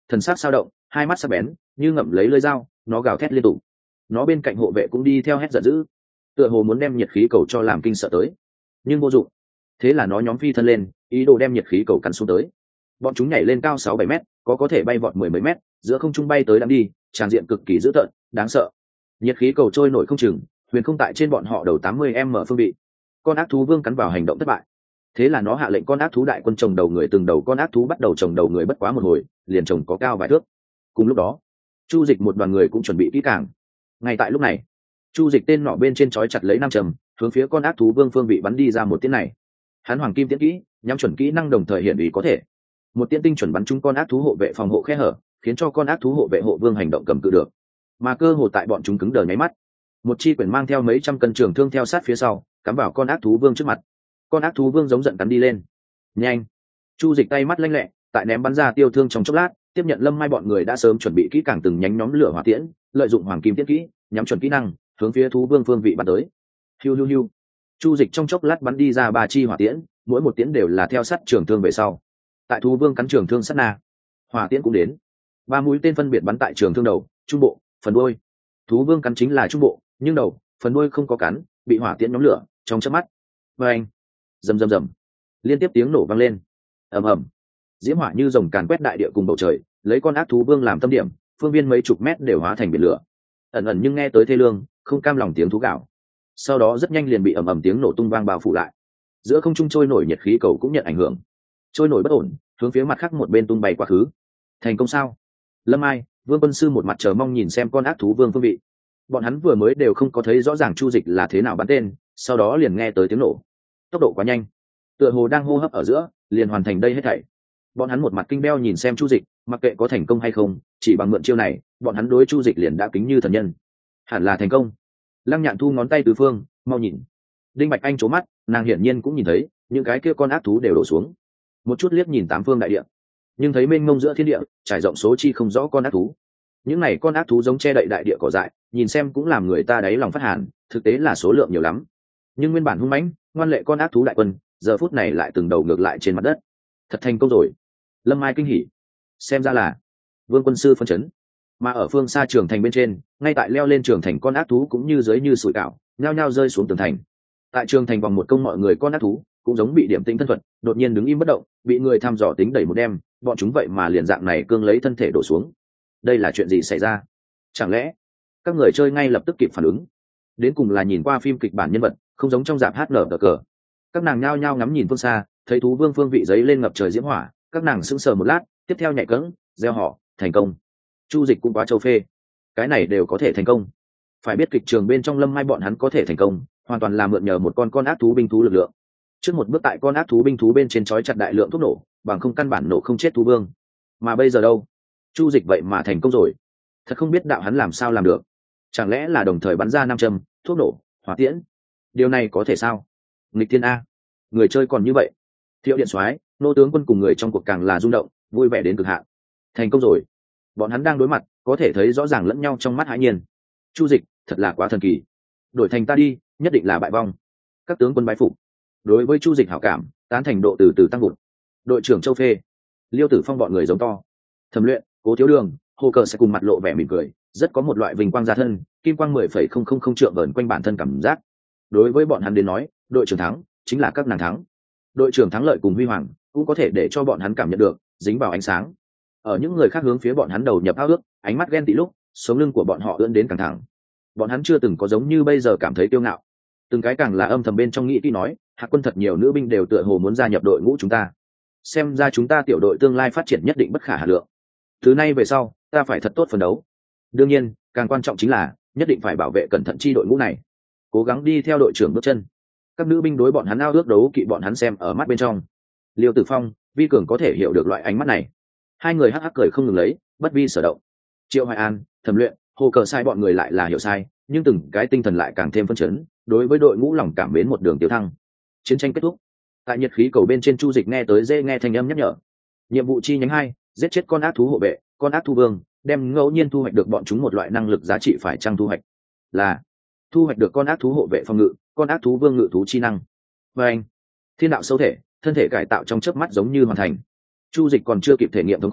Speaker 1: thần sắc sao động, hai mắt sắc bén như ngậm lấy lưỡi dao, nó gào thét liên tục. Nó bên cạnh hộ vệ cũng đi theo hét giận dữ, tựa hồ muốn đem nhiệt khí cầu cho làm kinh sợ tới, nhưng vô dụng. Thế là nó nhóm phi thân lên, ý đồ đem nhiệt khí cầu cắn xuống tới. Bọn chúng nhảy lên cao sáu bảy mét, có có thể bay vọt mười mấy mét, giữa không trung bay tới đang đi, tràn diện cực kỳ dữ tợn, đáng sợ. Nhiệt khí cầu trôi nổi không chừng, huyền không tại trên bọn họ đầu tám mươi m phương vị. Con ác thú vương cắn vào hành động thất bại. Thế là nó hạ lệnh con ác thú đại quân trồng đầu người, từng đầu con ác thú bắt đầu trồng đầu người, bất quá một hồi liền trồng có cao vài thước. Cùng lúc đó, Chu Dịch một đoàn người cũng chuẩn bị kỹ càng. Ngay tại lúc này, Chu Dịch tên nọ bên trên trói chặt lấy nam trầm, hướng phía con ác thú vương phương vị bắn đi ra một tiễn này. Hắn hoàng kim tiễn kỹ, nhắm chuẩn kỹ năng đồng thời hiện ý có thể. Một tiễn tinh chuẩn bắn trúng con ác thú hộ vệ phòng hộ khe hở, khiến cho con ác thú hộ vệ hộ vương hành động cầm cự được. Mà cơ hồ tại bọn chúng cứng đờ nháy mắt, một chi quyển mang theo mấy trăm cân trường thương theo sát phía sau, cắm vào con ác thú vương trước mặt. Con ác thú vương giống giận cắn đi lên. Nhanh! Chu Dịch tay mắt lanh lẹ, tại ném bắn ra tiêu thương trong chốc lát, tiếp nhận Lâm Mai bọn người đã sớm chuẩn bị kỹ càng từng nhánh nhóm lửa hỏa tiễn, lợi dụng hoàng kim tiễn kỹ, nhắm chuẩn kỹ năng, hướng phía thú vương phương vị bắn tới. Hiu hiu hiu. Chu Dịch trong chốc lát bắn đi ra ba chi hỏa tiễn, mỗi một tiễn đều là theo sát trường thương về sau. Tại thú vương cắn trường thương sát na, hỏa tiễn cũng đến. Ba mũi tên phân biệt bắn tại trường thương đầu, trung bộ, phần đuôi. Thú vương cắn chính là trung bộ, nhưng đầu, phần đuôi không có cắn, bị hỏa tiễn nhóm lửa trong chớp mắt. Oeng! Rầm rầm rầm. Liên tiếp tiếng nổ vang lên. Ầm ầm. Diễm hỏa như rồng càn quét đại địa cùng bầu trời, lấy con ác thú vương làm tâm điểm, phương viên mấy chục mét đều hóa thành biển lửa. Ẩn ẩn nhưng nghe tới thê lương, không cam lòng tiếng thú gào. Sau đó rất nhanh liền bị ầm ầm tiếng nổ tung vang bao phủ lại. Giữa không trung trôi nổi nhiệt khí cầu cũng nhận ảnh hưởng, trôi nổi bất ổn, hướng phía mặt khác một bên tung bay quá khứ. Thành công sao? Lâm Ai, Vương Quân Sư một mặt chờ mong nhìn xem con ác thú vương phương vị. Bọn hắn vừa mới đều không có thấy rõ ràng Chu Dịch là thế nào bắn tên, sau đó liền nghe tới tiếng nổ. Tốc độ quá nhanh, tựa hồ đang hô hấp ở giữa, liền hoàn thành đây hết thảy. Bọn hắn một mặt kinh beo nhìn xem Chu Dịch, mặc kệ có thành công hay không, chỉ bằng mượn chiêu này, bọn hắn đối Chu Dịch liền đã kính như thần nhân. Hẳn là thành công. Lăng Nhạn Thu ngón tay tứ phương, mau nhìn. Đinh Bạch Anh trố mắt, nàng hiển nhiên cũng nhìn thấy, những cái kia con ác thú đều đổ xuống. Một chút liếc nhìn tám phương đại địa, nhưng thấy mênh mông giữa thiên địa, trải rộng số chi không rõ con ác thú. Những này con ác thú giống che đậy đại địa cỏ dại, nhìn xem cũng làm người ta đáy lòng phát hàn, thực tế là số lượng nhiều lắm. Nhưng nguyên bản hung mãnh, ngoan lệ con ác thú đại quân, giờ phút này lại từng đầu ngược lại trên mặt đất. Thật thành công rồi. Lâm Mai kinh hỉ. Xem ra là Vương Quân Sư phân chấn. Mà ở phương xa trường thành bên trên, ngay tại leo lên trường thành con ác thú cũng như dưới như sủi cảo, nhao nhao rơi xuống tường thành. Tại trường thành vòng một công mọi người con ác thú cũng giống bị điểm tĩnh thân thuật, đột nhiên đứng im bất động, bị người thăm dò tính đẩy một đêm, bọn chúng vậy mà liền dạng này cương lấy thân thể đổ xuống. Đây là chuyện gì xảy ra? Chẳng lẽ các người chơi ngay lập tức kịp phản ứng? Đến cùng là nhìn qua phim kịch bản nhân vật, không giống trong dạp hát nở cờ. Các nàng nhao nhao ngắm nhìn phương xa, thấy thú vương phương vị giấy lên ngập trời diễm hỏa, các nàng sững sờ một lát, tiếp theo nhảy cẫng, reo họ, thành công. Chu Dịch cũng quá châu phê, cái này đều có thể thành công. Phải biết kịch trường bên trong Lâm Mai bọn hắn có thể thành công, hoàn toàn là mượn nhờ một con con ác thú binh thú lực lượng. Trước một bước tại con ác thú binh thú bên trên trói chặt đại lượng thuốc nổ, bằng không căn bản nổ không chết thú vương. Mà bây giờ đâu? Chu Dịch vậy mà thành công rồi. Thật không biết đạo hắn làm sao làm được. Chẳng lẽ là đồng thời bắn ra nam châm, thuốc nổ, hỏa tiễn? Điều này có thể sao? Nghịch thiên a. Người chơi còn như vậy. Thiệu Điện Soái, nô tướng quân cùng người trong cuộc càng là rung động, vui vẻ đến cực hạn. Thành công rồi. Bọn hắn đang đối mặt, có thể thấy rõ ràng lẫn nhau trong mắt hãi nhiên. Chu Dịch, thật là quá thần kỳ. Đổi thành ta đi, nhất định là bại vong. Các tướng quân bái phục. Đối với Chu Dịch hảo cảm, tán thành độ từ từ tăng vụt. Đội trưởng Châu Phê, Liêu Tử Phong bọn người giống to. Thẩm Luyện, Cố Thiếu Đường, Hồ Cờ sẽ cùng mặt lộ vẻ mỉm cười, rất có một loại vinh quang gia thân, kim quang mười phẩy không không không trượng vờn quanh bản thân cảm giác. Đối với bọn hắn đến nói, đội trưởng thắng chính là các nàng thắng. Đội trưởng thắng lợi cùng huy hoàng cũng có thể để cho bọn hắn cảm nhận được dính vào ánh sáng. Ở những người khác hướng phía bọn hắn đầu nhập ao ước, ánh mắt ghen tị lúc, sống lưng của bọn họ ưỡn đến căng thẳng. Bọn hắn chưa từng có giống như bây giờ cảm thấy kiêu ngạo, từng cái càng là âm thầm bên trong nghĩ kỹ nói, Hạc Quân thật nhiều nữ binh đều tựa hồ muốn gia nhập đội ngũ chúng ta. Xem ra chúng ta tiểu đội tương lai phát triển nhất định bất khả hà lượng. Từ nay về sau, ta phải thật tốt phấn đấu. Đương nhiên, càng quan trọng chính là nhất định phải bảo vệ cẩn thận chi đội ngũ này, cố gắng đi theo đội trưởng bước chân. Các nữ binh đối bọn hắn ao ước đấu kỵ bọn hắn xem ở mắt bên trong. Liêu Tử Phong, Vi Cường có thể hiểu được loại ánh mắt này. Hai người hắc hắc cười không ngừng lấy, bất vi sở động. Triệu Hoài An, Thẩm Luyện, Hồ Cờ sai bọn người lại là hiểu sai, nhưng từng cái tinh thần lại càng thêm phấn chấn, đối với đội ngũ lòng cảm mến một đường tiêu thăng. Chiến tranh kết thúc. Tại nhiệt khí cầu bên trên, Chu Dịch nghe tới dễ nghe thanh âm nhắc nhở. Nhiệm vụ chi nhánh hai, giết chết con ác thú hộ vệ, con ác thú vương, đem ngẫu nhiên thu hoạch được bọn chúng một loại năng lực giá trị phải chăng thu hoạch. Là thu hoạch được con ác thú hộ vệ phòng ngự, con ác thú vương ngự thú chi năng. Và anh, thiên đạo sâu thể, thân thể cải tạo trong chớp mắt giống như hoàn thành. Chu Dịch còn chưa kịp thể nghiệm thống khổ,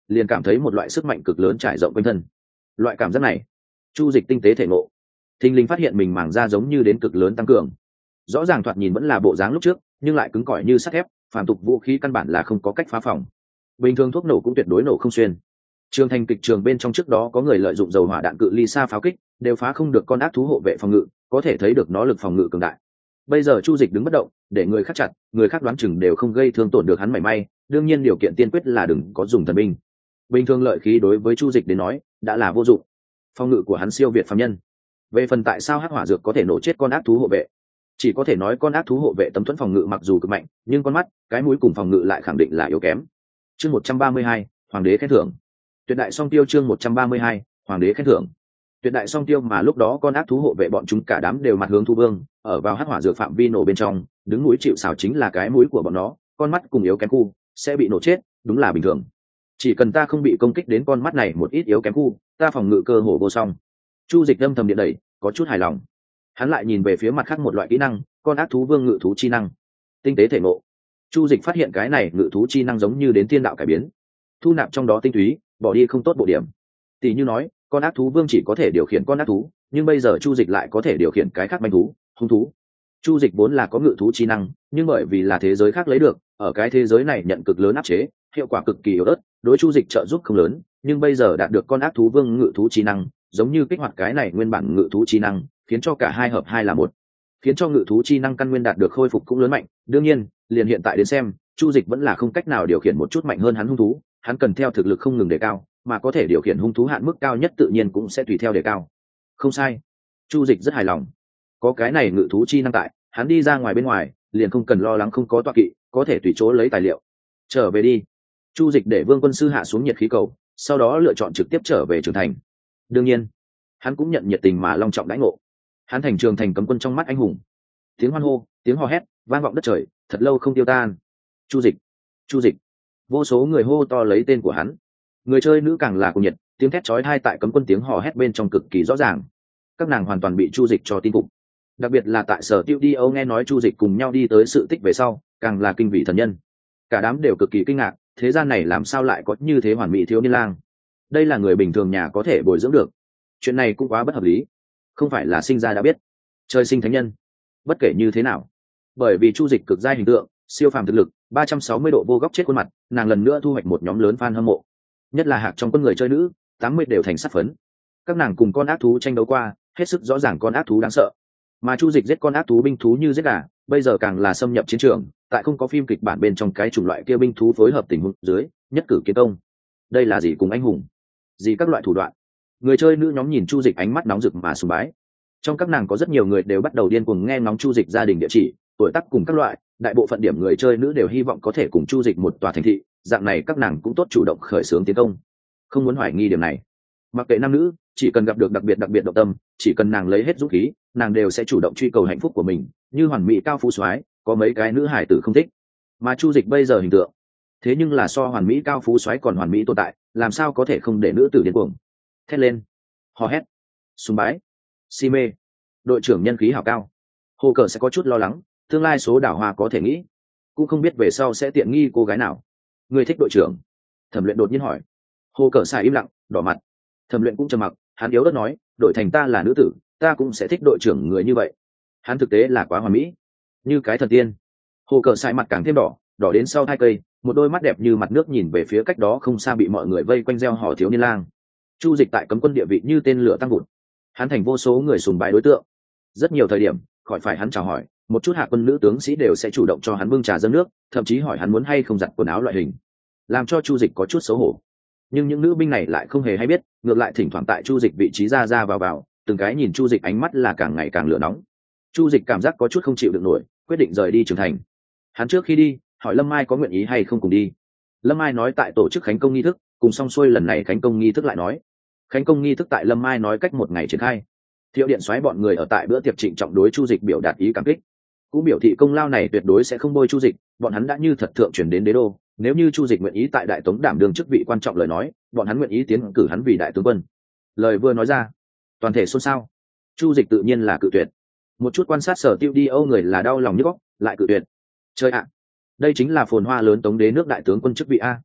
Speaker 1: liền cảm thấy một loại sức mạnh cực lớn trải rộng quanh thân. Loại cảm giác này, Chu Dịch tinh tế thể ngộ, thình lình phát hiện mình màng da giống như đến cực lớn tăng cường. Rõ ràng thoạt nhìn vẫn là bộ dáng lúc trước, nhưng lại cứng cỏi như sắt thép, phàm tục vũ khí căn bản là không có cách phá phòng. Bình thường thuốc nổ cũng tuyệt đối nổ không xuyên. Trường thành kịch trường bên trong trước đó có người lợi dụng dầu hỏa đạn cự ly xa pháo kích, đều phá không được con ác thú hộ vệ phòng ngự, có thể thấy được nó lực phòng ngự cường đại. Bây giờ Chu Dịch đứng bất động, để người khác chặt, người khác đoán chừng đều không gây thương tổn được hắn mảy may, đương nhiên điều kiện tiên quyết là đừng có dùng thần binh. Bình thường lợi khí đối với Chu Dịch đến nói, đã là vô dụng. Phòng ngự của hắn siêu việt phàm nhân. Về phần tại sao hắc hỏa dược có thể nổ chết con ác thú hộ vệ, chỉ có thể nói con ác thú hộ vệ tấm thuẫn phòng ngự mặc dù cực mạnh, nhưng con mắt, cái mũi cùng phòng ngự lại khẳng định là yếu kém. Chương một trăm ba mươi hai, Hoàng đế khen thưởng. Tuyệt đại song tiêu chương một trăm ba mươi hai, Hoàng đế khen thưởng. Tuyệt đại song tiêu mà lúc đó con ác thú hộ vệ bọn chúng cả đám đều mặt hướng Thu Vương, ở vào hắc hỏa dược phạm vi nổ bên trong, đứng mũi chịu sào chính là cái mũi của bọn nó, con mắt cùng yếu kém khu sẽ bị nổ chết, đúng là bình thường. Chỉ cần ta không bị công kích đến con mắt này một ít yếu kém khu, ta phòng ngự cơ hồ vô song. Chu Dịch âm thầm điện đẩy, có chút hài lòng. Hắn lại nhìn về phía mặt khác một loại kỹ năng, con ác thú vương ngự thú chi năng. Tinh tế thể ngộ. Chu Dịch phát hiện cái này ngự thú chi năng giống như đến thiên đạo cải biến, thu nạp trong đó tinh túy, bỏ đi không tốt bộ điểm. Tỷ như nói, con ác thú vương chỉ có thể điều khiển con ác thú, nhưng bây giờ Chu Dịch lại có thể điều khiển cái khác manh thú, hung thú. Chu Dịch vốn là có ngự thú chi năng, nhưng bởi vì là thế giới khác lấy được, ở cái thế giới này nhận cực lớn áp chế, hiệu quả cực kỳ yếu ớt, đối Chu Dịch trợ giúp không lớn, nhưng bây giờ đạt được con ác thú vương ngự thú chi năng, giống như kích hoạt cái này nguyên bản ngự thú chi năng, khiến cho cả hai hợp hai là một, khiến cho ngự thú chi năng căn nguyên đạt được khôi phục cũng lớn mạnh. Đương nhiên, liền hiện tại đến xem, Chu Dịch vẫn là không cách nào điều khiển một chút mạnh hơn hắn hung thú, hắn cần theo thực lực không ngừng đề cao, mà có thể điều khiển hung thú hạn mức cao nhất tự nhiên cũng sẽ tùy theo đề cao. Không sai, Chu Dịch rất hài lòng. Có cái này ngự thú chi năng tại, hắn đi ra ngoài bên ngoài, liền không cần lo lắng không có tọa kỵ, có thể tùy chỗ lấy tài liệu. Trở về đi. Chu Dịch để Vương Quân sư hạ xuống nhiệt khí cầu, sau đó lựa chọn trực tiếp trở về Trường Thành. Đương nhiên, hắn cũng nhận nhiệt tình mà long trọng đãi ngộ. Hắn thành Trường Thành cấm quân trong mắt anh hùng. Tiếng hoan hô, tiếng hò hét, vang vọng đất trời, thật lâu không tiêu tan. Chu Dịch, Chu Dịch. Vô số người hô to lấy tên của hắn. Người chơi nữ càng là cuồng nhiệt, tiếng thét chói tai tại cấm quân tiếng hò hét bên trong cực kỳ rõ ràng. Các nàng hoàn toàn bị Chu Dịch cho tin phục. Đặc biệt là tại sở tiêu đi Âu nghe nói Chu Dịch cùng nhau đi tới sự tích về sau, càng là kinh vị thần nhân. Cả đám đều cực kỳ kinh ngạc, thế gian này làm sao lại có như thế hoàn mỹ thiếu niên lang? Đây là người bình thường nhà có thể bồi dưỡng được. Chuyện này cũng quá bất hợp lý. Không phải là sinh ra đã biết, trời sinh thánh nhân. Bất kể như thế nào, bởi vì Chu Dịch cực giai hình tượng, siêu phàm thực lực, ba trăm sáu mươi độ vô góc chết khuôn mặt, nàng lần nữa thu hoạch một nhóm lớn fan hâm mộ. Nhất là hạc trong quân người chơi nữ, tám mươi đều thành sát phấn. Các nàng cùng con ác thú tranh đấu qua, hết sức rõ ràng con ác thú đáng sợ. Mà Chu Dịch giết con ác thú binh thú như giết gà, bây giờ càng là xâm nhập chiến trường, tại không có phim kịch bản bên trong cái chủng loại kia binh thú phối hợp tình huống dưới, nhất cử kiến công. Đây là gì cùng anh hùng? Gì các loại thủ đoạn? Người chơi nữ nhóm nhìn Chu Dịch ánh mắt nóng rực mà sùng bái. Trong các nàng có rất nhiều người đều bắt đầu điên cuồng nghe ngóng Chu Dịch gia đình địa chỉ, tuổi tác cùng các loại, đại bộ phận điểm người chơi nữ đều hy vọng có thể cùng Chu Dịch một tòa thành thị, dạng này các nàng cũng tốt chủ động khởi xướng tiến công. Không muốn hoài nghi điểm này. Mặc kệ nam nữ, chỉ cần gặp được đặc biệt đặc biệt động tâm, chỉ cần nàng lấy hết dũng khí, nàng đều sẽ chủ động truy cầu hạnh phúc của mình, như hoàn mỹ cao phú soái, có mấy cái nữ hải tử không thích. Mà Chu Dịch bây giờ hình tượng, thế nhưng là so hoàn mỹ cao phú soái còn hoàn mỹ tồn tại, làm sao có thể không để nữ tử điên cuồng. Thét lên, hò hét, sùng bái, si mê. Đội trưởng nhân khí hảo cao. Hồ Cờ sẽ có chút lo lắng, tương lai số đảo hoa có thể nghĩ, cũng không biết về sau sẽ tiện nghi cô gái nào. Người thích đội trưởng? Thẩm Luyện đột nhiên hỏi. Hồ Cờ xài im lặng, đỏ mặt. Thẩm Luyện cũng trầm mặc, hắn yếu ớt nói, đội thành ta là nữ tử, ta cũng sẽ thích đội trưởng người như vậy. Hắn thực tế là quá hoàn mỹ, như cái thần tiên. Hồ Cờ xài mặt càng thêm đỏ, đỏ đến sau hai cây, một đôi mắt đẹp như mặt nước nhìn về phía cách đó không xa bị mọi người vây quanh reo hò thiếu niên lang. Chu Dịch tại cấm quân địa vị như tên lửa tăng vụt, hắn thành vô số người sùng bái đối tượng. Rất nhiều thời điểm, khỏi phải hắn chào hỏi, một chút hạ quân nữ tướng sĩ đều sẽ chủ động cho hắn bưng trà dâng nước, thậm chí hỏi hắn muốn hay không giặt quần áo loại hình, làm cho Chu Dịch có chút xấu hổ. Nhưng những nữ binh này lại không hề hay biết, ngược lại thỉnh thoảng tại Chu Dịch vị trí ra ra vào vào, từng cái nhìn Chu Dịch ánh mắt là càng ngày càng lửa nóng. Chu Dịch cảm giác có chút không chịu được nổi, quyết định rời đi Trường Thành. Hắn trước khi đi, hỏi Lâm Mai có nguyện ý hay không cùng đi. Lâm Mai nói tại tổ chức khánh công nghi thức, cùng xong xuôi lần này khánh công nghi thức lại nói. Khánh công nghi thức tại Lâm Mai nói cách một ngày triển khai. Thiệu Điện xoáy bọn người ở tại bữa tiệc trịnh trọng đối Chu Dịch biểu đạt ý cảm kích, cũng biểu thị công lao này tuyệt đối sẽ không bôi Chu Dịch, bọn hắn đã như thật thượng chuyển đến đế đô, nếu như Chu Dịch nguyện ý tại Đại Tống đảm đương chức vị quan trọng lời nói, bọn hắn nguyện ý tiến cử hắn vì đại tướng quân. Lời vừa nói ra, toàn thể xôn xao. Chu Dịch tự nhiên là cự tuyệt. Một chút quan sát Sở Tiêu đi Âu người là đau lòng nhức óc, lại cự tuyệt. Chơi ạ, đây chính là phồn hoa lớn Tống đế nước đại tướng quân chức vị a.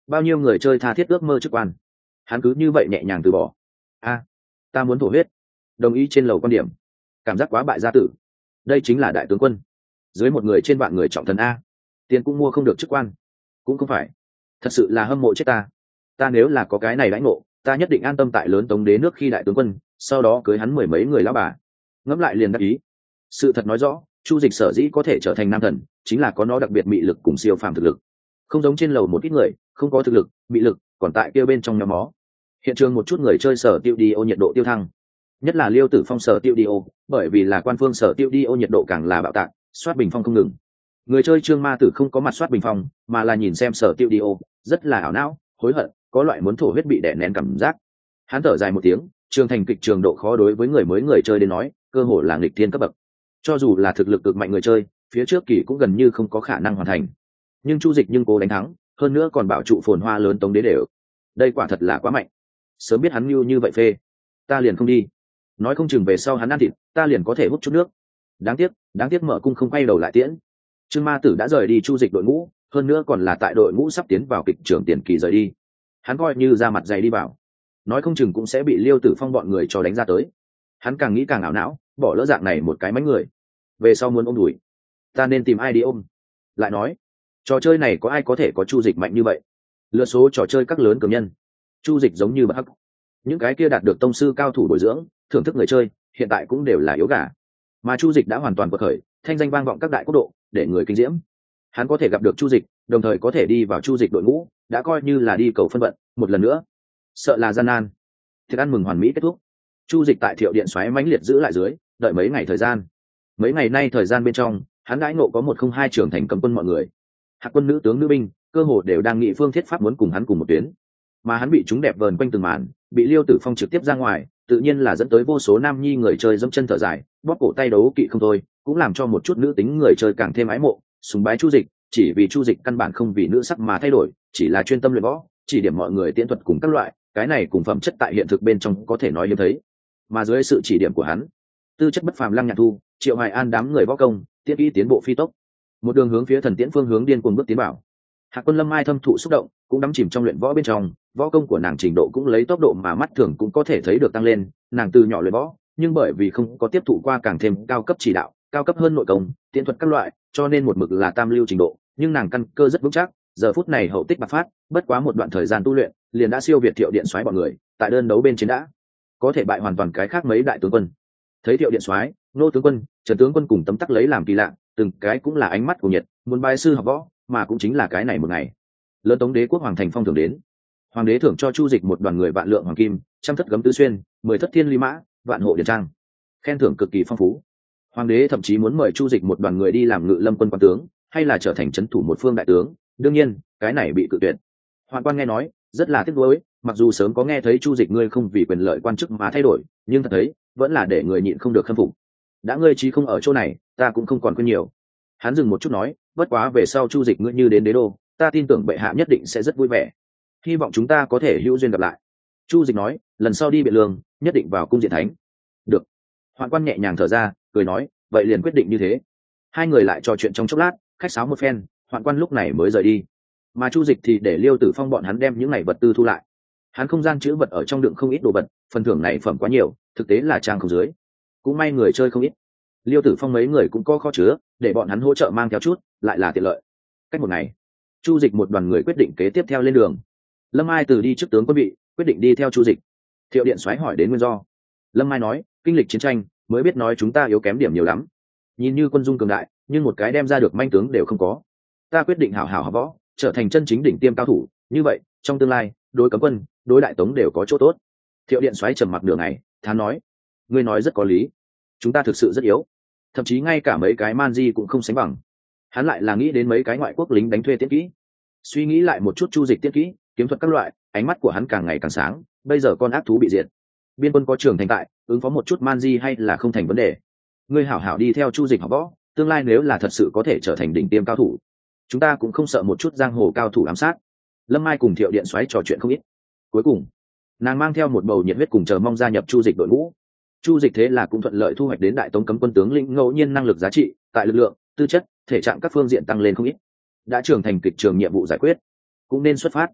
Speaker 1: bao nhiêu người chơi tha thiết ước mơ chức quan, hắn cứ như vậy nhẹ nhàng từ bỏ. A, ta muốn thổ huyết. Đồng ý trên lầu quan điểm, cảm giác quá bại gia tử. Đây chính là đại tướng quân, dưới một người trên vạn người trọng thần a, tiền cũng mua không được chức quan. Cũng không phải, thật sự là hâm mộ chết ta. Ta nếu là có cái này đãi ngộ, ta nhất định an tâm tại lớn Tống đế nước khi đại tướng quân, sau đó cưới hắn mười mấy người lão bà. Ngẫm lại liền đắc ý. Sự thật nói rõ, Chu Dịch sở dĩ có thể trở thành nam thần, chính là có nó đặc biệt mị lực cùng siêu phàm thực lực. Không giống trên lầu một ít người, không có thực lực, mị lực, còn tại kia bên trong nhóm mó. Hiện trường một chút người chơi sở tiêu đi ô nhiệt độ tiêu thăng, nhất là Liêu Tử Phong sở tiêu đi ô, bởi vì là quan phương sở tiêu đi ô nhiệt độ càng là bạo tạc, soát bình phong không ngừng. Người chơi Trương Ma Tử không có mặt soát bình phong, mà là nhìn xem sở tiêu đi ô, rất là ảo não, hối hận, có loại muốn thổ huyết bị đè nén cảm giác. Hắn thở dài một tiếng, trường thành kịch trường độ khó đối với người mới người chơi đến nói, cơ hội là nghịch thiên cấp bậc. Cho dù là thực lực cực mạnh người chơi, phía trước kỳ cũng gần như không có khả năng hoàn thành. Nhưng Chu Dịch nhưng cố đánh thắng, hơn nữa còn bảo trụ phồn hoa lớn Tống đế đều. Đây quả thật là quá mạnh. Sớm biết hắn như như vậy phê, ta liền không đi. Nói không chừng về sau hắn ăn thịt, ta liền có thể hút chút nước. Đáng tiếc, đáng tiếc Mở Cung không quay đầu lại tiễn. Trương Ma Tử đã rời đi Chu Dịch đội ngũ, hơn nữa còn là tại đội ngũ sắp tiến vào kịch trường tiền kỳ rời đi. Hắn coi như ra mặt dày đi vào, nói không chừng cũng sẽ bị Liêu Tử Phong bọn người cho đánh ra tới. Hắn càng nghĩ càng ảo não, bỏ lỡ dạng này một cái mánh người, về sau muốn ôm đùi, ta nên tìm ai đi ôm. Lại nói, trò chơi này có ai có thể có Chu Dịch mạnh như vậy? Lựa số trò chơi các lớn cường nhân, Chu Dịch giống như bậc hắc. Những cái kia đạt được tông sư cao thủ bồi dưỡng, thưởng thức người chơi, hiện tại cũng đều là yếu gà. Mà Chu Dịch đã hoàn toàn quật khởi, thanh danh vang vọng các đại quốc độ, để người kinh diễm. Hắn có thể gặp được Chu Dịch, đồng thời có thể đi vào Chu Dịch đội ngũ, đã coi như là đi cầu phân vận, một lần nữa, sợ là gian nan. Thiệt ăn mừng hoàn mỹ kết thúc. Chu Dịch tại Thiệu Điện xoáy mãnh liệt giữ lại dưới, đợi mấy ngày thời gian. Mấy ngày nay thời gian bên trong, hắn đãi ngộ có một không hai trưởng thành cầm quân mọi người. Hạc quân nữ tướng nữ binh, cơ hồ đều đang nghị phương thiết pháp muốn cùng hắn cùng một tuyến. Mà hắn bị chúng đẹp vờn quanh từng màn, bị Liêu Tử Phong trực tiếp ra ngoài, tự nhiên là dẫn tới vô số nam nhi người chơi dẫm chân thở dài, bóp cổ tay đấu kỵ không thôi, cũng làm cho một chút nữ tính người chơi càng thêm ái mộ, sùng bái Chu Dịch, chỉ vì Chu Dịch căn bản không vì nữ sắc mà thay đổi, chỉ là chuyên tâm luyện võ, chỉ điểm mọi người tiễn thuật cùng các loại, cái này cùng phẩm chất tại hiện thực bên trong có thể nói hiếm thấy. Mà dưới sự chỉ điểm của hắn, tư chất bất phàm Lăng Nhạn Thu, Triệu Hoài An đám người võ công, tiết kỹ tiến bộ phi tốc, một đường hướng phía thần tiễn phương hướng điên cuồng bước tiến bảo. Hạc Quân Lâm Mai thâm thụ xúc động, cũng đắm chìm trong luyện võ bên trong, võ công của nàng trình độ cũng lấy tốc độ mà mắt thường cũng có thể thấy được tăng lên. Nàng từ nhỏ luyện võ, nhưng bởi vì không có tiếp thụ qua càng thêm cao cấp chỉ đạo, cao cấp hơn nội công, tiễn thuật các loại, cho nên một mực là tam lưu trình độ. Nhưng nàng căn cơ rất vững chắc, giờ phút này hậu tích bạc phát, bất quá một đoạn thời gian tu luyện, liền đã siêu việt Thiệu Điện soái bọn người, tại đơn đấu bên trên đã có thể bại hoàn toàn cái khác mấy đại tướng quân. Thấy Thiệu Điện soái, Nô tướng quân, Trần tướng quân cùng tấm tắc lấy làm kỳ lạ, từng cái cũng là ánh mắt của nhiệt, muốn bái sư học võ, mà cũng chính là cái này một ngày, lớn Tống đế quốc hoàng thành phong thưởng đến. Hoàng đế thưởng cho Chu Dịch một đoàn người vạn lượng hoàng kim, trăm thất gấm tứ xuyên, mười thất thiên lý mã, vạn hộ điện trang, khen thưởng cực kỳ phong phú. Hoàng đế thậm chí muốn mời Chu Dịch một đoàn người đi làm ngự lâm quân quan tướng, hay là trở thành trấn thủ một phương đại tướng. Đương nhiên, cái này bị cự tuyệt. Hoàng quan nghe nói, rất là tiếc nuối, mặc dù sớm có nghe thấy Chu Dịch ngươi không vì quyền lợi quan chức mà thay đổi, nhưng thật thấy, vẫn là để người nhịn không được khâm phục. Đã ngươi chí không ở chỗ này, ta cũng không còn quên nhiều. Hắn dừng một chút nói, bất quá về sau Chu Dịch ngươi như đến đế đô, ta tin tưởng bệ hạ nhất định sẽ rất vui vẻ, hy vọng chúng ta có thể hữu duyên gặp lại. Chu Dịch nói, lần sau đi Biện Lương, nhất định vào cung diện thánh. Được. Hoạn quan nhẹ nhàng thở ra, cười nói, vậy liền quyết định như thế. Hai người lại trò chuyện trong chốc lát, khách sáo một phen, Hoạn quan lúc này mới rời đi. Mà Chu Dịch thì để Liêu Tử Phong bọn hắn đem những này vật tư thu lại. Hắn không gian chứa vật ở trong đựng không ít đồ vật, phần thưởng này phẩm quá nhiều, thực tế là trang không dưới. Cũng may người chơi không ít. Liêu Tử Phong mấy người cũng có kho chứa, để bọn hắn hỗ trợ mang theo chút, lại là tiện lợi. Cách một ngày, Chu Dịch một đoàn người quyết định kế tiếp theo lên đường. Lâm Ai từ đi trước tướng quân bị, quyết định đi theo Chu Dịch. Thiệu Điện soái hỏi đến nguyên do. Lâm Ai nói, kinh lịch chiến tranh, mới biết nói chúng ta yếu kém điểm nhiều lắm. Nhìn như quân dung cường đại, nhưng một cái đem ra được manh tướng đều không có. Ta quyết định hảo hảo học võ, trở thành chân chính đỉnh tiêm cao thủ, như vậy, trong tương lai, đối cấm quân, đối đại tống đều có chỗ tốt. Thiệu Điện soái trầm mặc nửa ngày, thán nói, ngươi nói rất có lý. Chúng ta thực sự rất yếu, thậm chí ngay cả mấy cái man di cũng không sánh bằng. Hắn lại là nghĩ đến mấy cái ngoại quốc lính đánh thuê tiết kỹ, suy nghĩ lại một chút Chu Dịch tiết kỹ, kiếm thuật các loại, ánh mắt của hắn càng ngày càng sáng. Bây giờ con ác thú bị diệt, biên quân có trường thành tại, ứng phó một chút man di hay là không thành vấn đề. Ngươi hảo hảo đi theo Chu Dịch học võ, tương lai nếu là thật sự có thể trở thành đỉnh tiêm cao thủ, chúng ta cũng không sợ một chút giang hồ cao thủ ám sát. Lâm Mai cùng Thiệu Điện soái trò chuyện không ít, cuối cùng nàng mang theo một bầu nhiệt huyết cùng chờ mong gia nhập Chu Dịch đội ngũ. Chu Dịch thế là cũng thuận lợi thu hoạch đến đại tống cấm quân tướng lĩnh ngẫu nhiên năng lực giá trị, tại lực lượng, tư chất, thể trạng các phương diện tăng lên không ít. Đã trưởng thành kịch trường nhiệm vụ giải quyết, cũng nên xuất phát.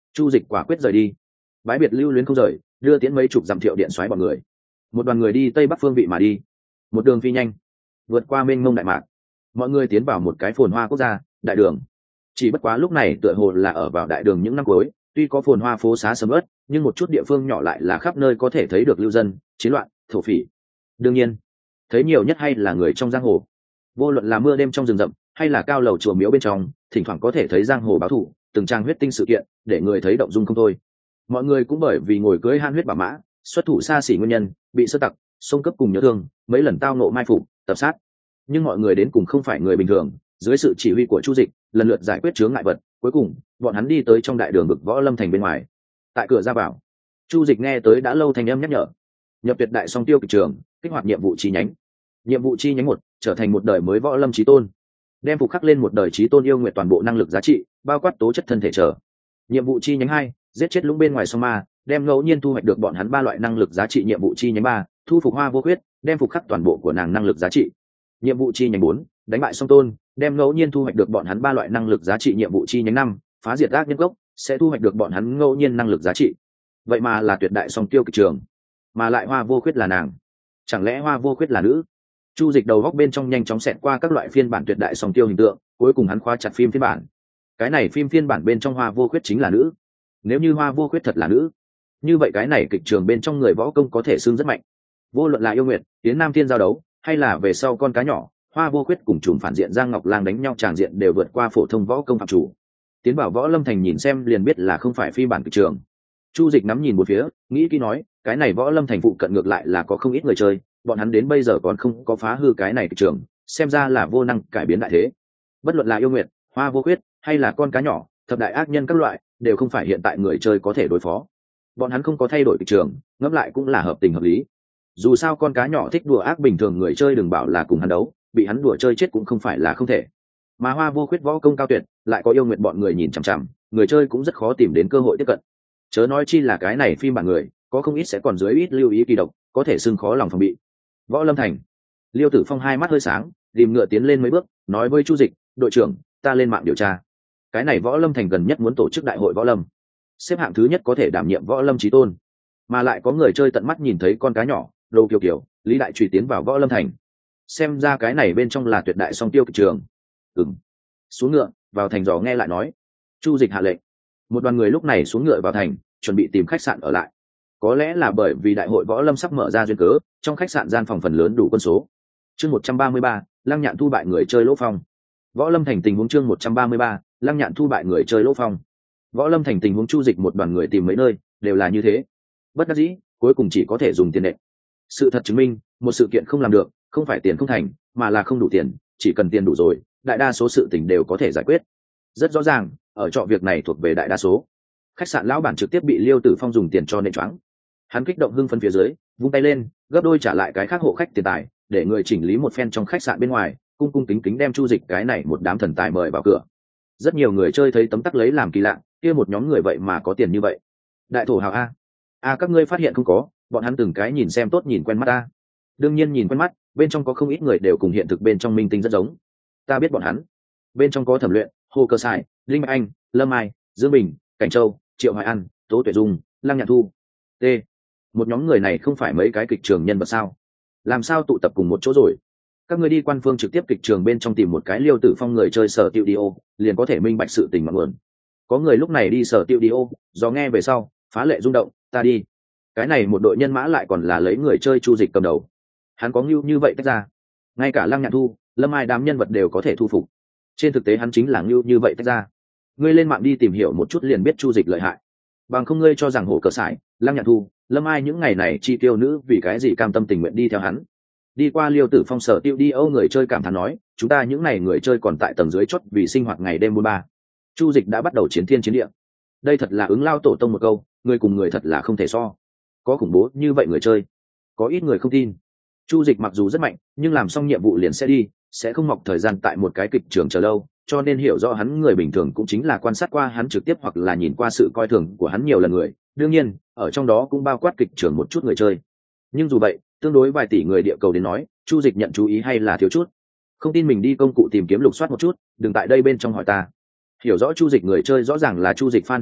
Speaker 1: Chu Dịch quả quyết rời đi, bái biệt lưu luyến không rời, đưa tiễn mấy chục dặm Thiệu Điện xoáy bọn người. Một đoàn người đi tây bắc phương vị mà đi, một đường phi nhanh, vượt qua mênh mông đại mạc. Mọi người tiến vào một cái phồn hoa quốc gia, đại đường. Chỉ bất quá lúc này tựa hồ là ở vào đại đường những năm cuối, tuy có phồn hoa phố xá sầm uất, nhưng một chút địa phương nhỏ lại là khắp nơi có thể thấy được lưu dân, chiến loạn, thổ phỉ. Đương nhiên, thấy nhiều nhất hay là người trong giang hồ. Vô luận là mưa đêm trong rừng rậm, hay là cao lầu chùa miếu bên trong, thỉnh thoảng có thể thấy giang hồ báo thù, từng trang huyết tinh sự kiện, để người thấy động dung không thôi. Mọi người cũng bởi vì ngồi cưỡi han huyết bảo mã, xuất thủ xa xỉ nguyên nhân, bị sơ tặc, xông cấp cùng nhớ thương, mấy lần tao nộ mai phục, tập sát. Nhưng mọi người đến cùng không phải người bình thường, dưới sự chỉ huy của Chu Dịch, lần lượt giải quyết chướng ngại vật, cuối cùng, bọn hắn đi tới trong đại đường vực Võ Lâm thành bên ngoài. Tại cửa ra vào, Chu Dịch nghe tới đã lâu thành âm nhắc nhở. Nhập tuyệt đại song tiêu kịch trường, kích hoạt nhiệm vụ chi nhánh. Nhiệm vụ chi nhánh một, trở thành một đời mới Võ Lâm chí tôn. Đem phục khắc lên một đời chí tôn yêu nguyện toàn bộ năng lực giá trị, bao quát tố chất thân thể trở. Nhiệm vụ chi nhánh hai, giết chết lũng bên ngoài sông ma, đem ngẫu nhiên thu hoạch được bọn hắn ba loại năng lực giá trị. Nhiệm vụ chi nhánh ba, thu phục Hoa Vô Khuyết, đem phục khắc toàn bộ của nàng năng lực giá trị. Nhiệm vụ chi nhánh bốn, đánh bại song tôn, đem ngẫu nhiên thu hoạch được bọn hắn ba loại năng lực giá trị. Nhiệm vụ chi nhánh năm, phá diệt ác nhân gốc, sẽ thu hoạch được bọn hắn ngẫu nhiên năng lực giá trị. Vậy mà là tuyệt đại song tiêu kịch trường, mà lại Hoa Vô Khuyết là nàng. Chẳng lẽ Hoa Vô Khuyết là nữ? Chu Dịch đầu góc bên trong nhanh chóng xẹt qua các loại phiên bản tuyệt đại song tiêu hình tượng, cuối cùng hắn khóa chặt phim phiên bản. Cái này phim phiên bản bên trong Hoa Vô Khuyết chính là nữ. Nếu như Hoa Vô Khuyết thật là nữ, như vậy cái này kịch trường bên trong người võ công có thể xưng rất mạnh. Vô luận là yêu nguyệt, tiến nam thiên giao đấu, hay là về sau con cá nhỏ, Hoa Vô Khuyết cùng trùm phản diện Giang Ngọc Lang đánh nhau tràng diện đều vượt qua phổ thông võ công phạm chủ. Tiến vào Võ Lâm thành nhìn xem liền biết là không phải phim bản kịch trường. Chu Dịch nắm nhìn một phía, nghĩ kỹ nói, cái này Võ Lâm thành phụ cận ngược lại là có không ít người chơi, bọn hắn đến bây giờ còn không có phá hư cái này kịch trường, xem ra là vô năng cải biến đại thế. Bất luận là yêu nguyệt, Hoa Vô Khuyết, hay là con cá nhỏ, thập đại ác nhân các loại, đều không phải hiện tại người chơi có thể đối phó. Bọn hắn không có thay đổi kịch trường, ngẫm lại cũng là hợp tình hợp lý. Dù sao con cá nhỏ thích đùa ác, bình thường người chơi đừng bảo là cùng hắn đấu, bị hắn đùa chơi chết cũng không phải là không thể. Mà Hoa Vô Khuyết võ công cao tuyệt, lại có yêu nguyện bọn người nhìn chằm chằm, người chơi cũng rất khó tìm đến cơ hội tiếp cận. Chớ nói chi là cái này phim bản người, có không ít sẽ còn dưới ít lưu ý kỳ độc, có thể xưng khó lòng phòng bị. Võ Lâm thành, Liêu Tử Phong hai mắt hơi sáng, tìm ngựa tiến lên mấy bước, nói với Chu Dịch, đội trưởng, ta lên mạng điều tra. Cái này Võ Lâm thành gần nhất muốn tổ chức đại hội võ lâm, xếp hạng thứ nhất có thể đảm nhiệm Võ Lâm chí tôn, mà lại có người chơi tận mắt nhìn thấy con cá nhỏ, Lô Kiều Kiều, Lý Đại Trùy tiến vào Võ Lâm thành. Xem ra cái này bên trong là tuyệt đại song tiêu kịch trường. Ừm. Xuống ngựa, vào thành dò nghe lại nói. Chu Dịch hạ lệnh. Một đoàn người lúc này xuống ngựa vào thành, chuẩn bị tìm khách sạn ở lại. Có lẽ là bởi vì đại hội võ lâm sắp mở ra duyên cớ, trong khách sạn gian phòng phần lớn đủ quân số. Chương một trăm ba mươi ba, Lăng Nhạn thu bại người chơi Lỗ Phong. Võ Lâm thành tình huống chương một trăm ba mươi ba, Lăng Nhạn thu bại người chơi Lỗ Phong. Võ Lâm thành tình huống Chu Dịch một đoàn người tìm mấy nơi, đều là như thế. Bất đắc dĩ, cuối cùng chỉ có thể dùng tiền nện. Sự thật chứng minh, một sự kiện không làm được, không phải tiền không thành, mà là không đủ tiền, chỉ cần tiền đủ rồi, đại đa số sự tình đều có thể giải quyết. Rất rõ ràng, ở trọ việc này thuộc về đại đa số. Khách sạn lão bản trực tiếp bị Liêu Tử Phong dùng tiền cho nện choáng. Hắn kích động hưng phấn phía dưới, vung tay lên, gấp đôi trả lại cái khác hộ khách tiền tài, để người chỉnh lý một phen trong khách sạn bên ngoài, cung cung kính kính đem Chu Dịch cái này một đám thần tài mời vào cửa. Rất nhiều người chơi thấy tấm tắc lấy làm kỳ lạ, kia một nhóm người vậy mà có tiền như vậy. Đại thổ hào a, a các ngươi phát hiện không có, bọn hắn từng cái nhìn xem tốt nhìn quen mắt ta. Đương nhiên nhìn quen mắt, bên trong có không ít người đều cùng hiện thực bên trong minh tinh rất giống. Ta biết bọn hắn. Bên trong có Thẩm Luyện, Hồ Cơ Sài, Linh Mạch Anh, Lâm Ai, Dương Bình, Cảnh Châu, Triệu Hoài An, Tố Tuệ Dung, Lăng Nhạn Thu. T. Một nhóm người này không phải mấy cái kịch trường nhân vật sao? Làm sao tụ tập cùng một chỗ rồi? Các ngươi đi quan phương trực tiếp kịch trường bên trong tìm một cái Liêu Tử Phong người chơi sở tiêu đi ô, liền có thể minh bạch sự tình mọi nguồn. Có người lúc này đi sở tiêu đi ô, do nghe về sau, phá lệ rung động, ta đi. Cái này một đội nhân mã lại còn là lấy người chơi Chu Dịch cầm đầu. Hắn có ngưu như vậy tách ra. Ngay cả Lăng Nhạn Thu, Lâm Ai đám nhân vật đều có thể thu phục. Trên thực tế hắn chính là ngưu như vậy tách ra. Ngươi lên mạng đi tìm hiểu một chút liền biết Chu Dịch lợi hại. Bằng không ngươi cho rằng Hổ Cờ Sải, Lăng Nhạn Thu, Lâm Ai những ngày này chi tiêu nữ vì cái gì cam tâm tình nguyện đi theo hắn. Đi qua Liêu Tử Phong sở tiêu đi Âu người chơi cảm thán nói, chúng ta những ngày người chơi còn tại tầng dưới chót vì sinh hoạt ngày đêm buôn ba. Chu Dịch đã bắt đầu chiến thiên chiến địa. Đây thật là ứng lao tổ tông một câu, người cùng người thật là không thể so. Có khủng bố như vậy người chơi, có ít người không tin. Chu Dịch mặc dù rất mạnh, nhưng làm xong nhiệm vụ liền sẽ đi, sẽ không mọc thời gian tại một cái kịch trường chờ lâu, cho nên hiểu rõ hắn người bình thường cũng chính là quan sát qua hắn trực tiếp hoặc là nhìn qua sự coi thường của hắn nhiều lần người. Đương nhiên, ở trong đó cũng bao quát kịch trường một chút người chơi. Nhưng dù vậy, tương đối vài tỷ người địa cầu đến nói, Chu Dịch nhận chú ý hay là thiếu chút. Không tin mình đi công cụ tìm kiếm lục soát một chút, đừng tại đây bên trong hỏi ta. Hiểu rõ Chu Dịch người chơi rõ ràng là Chu Dịch fan hâm mộ,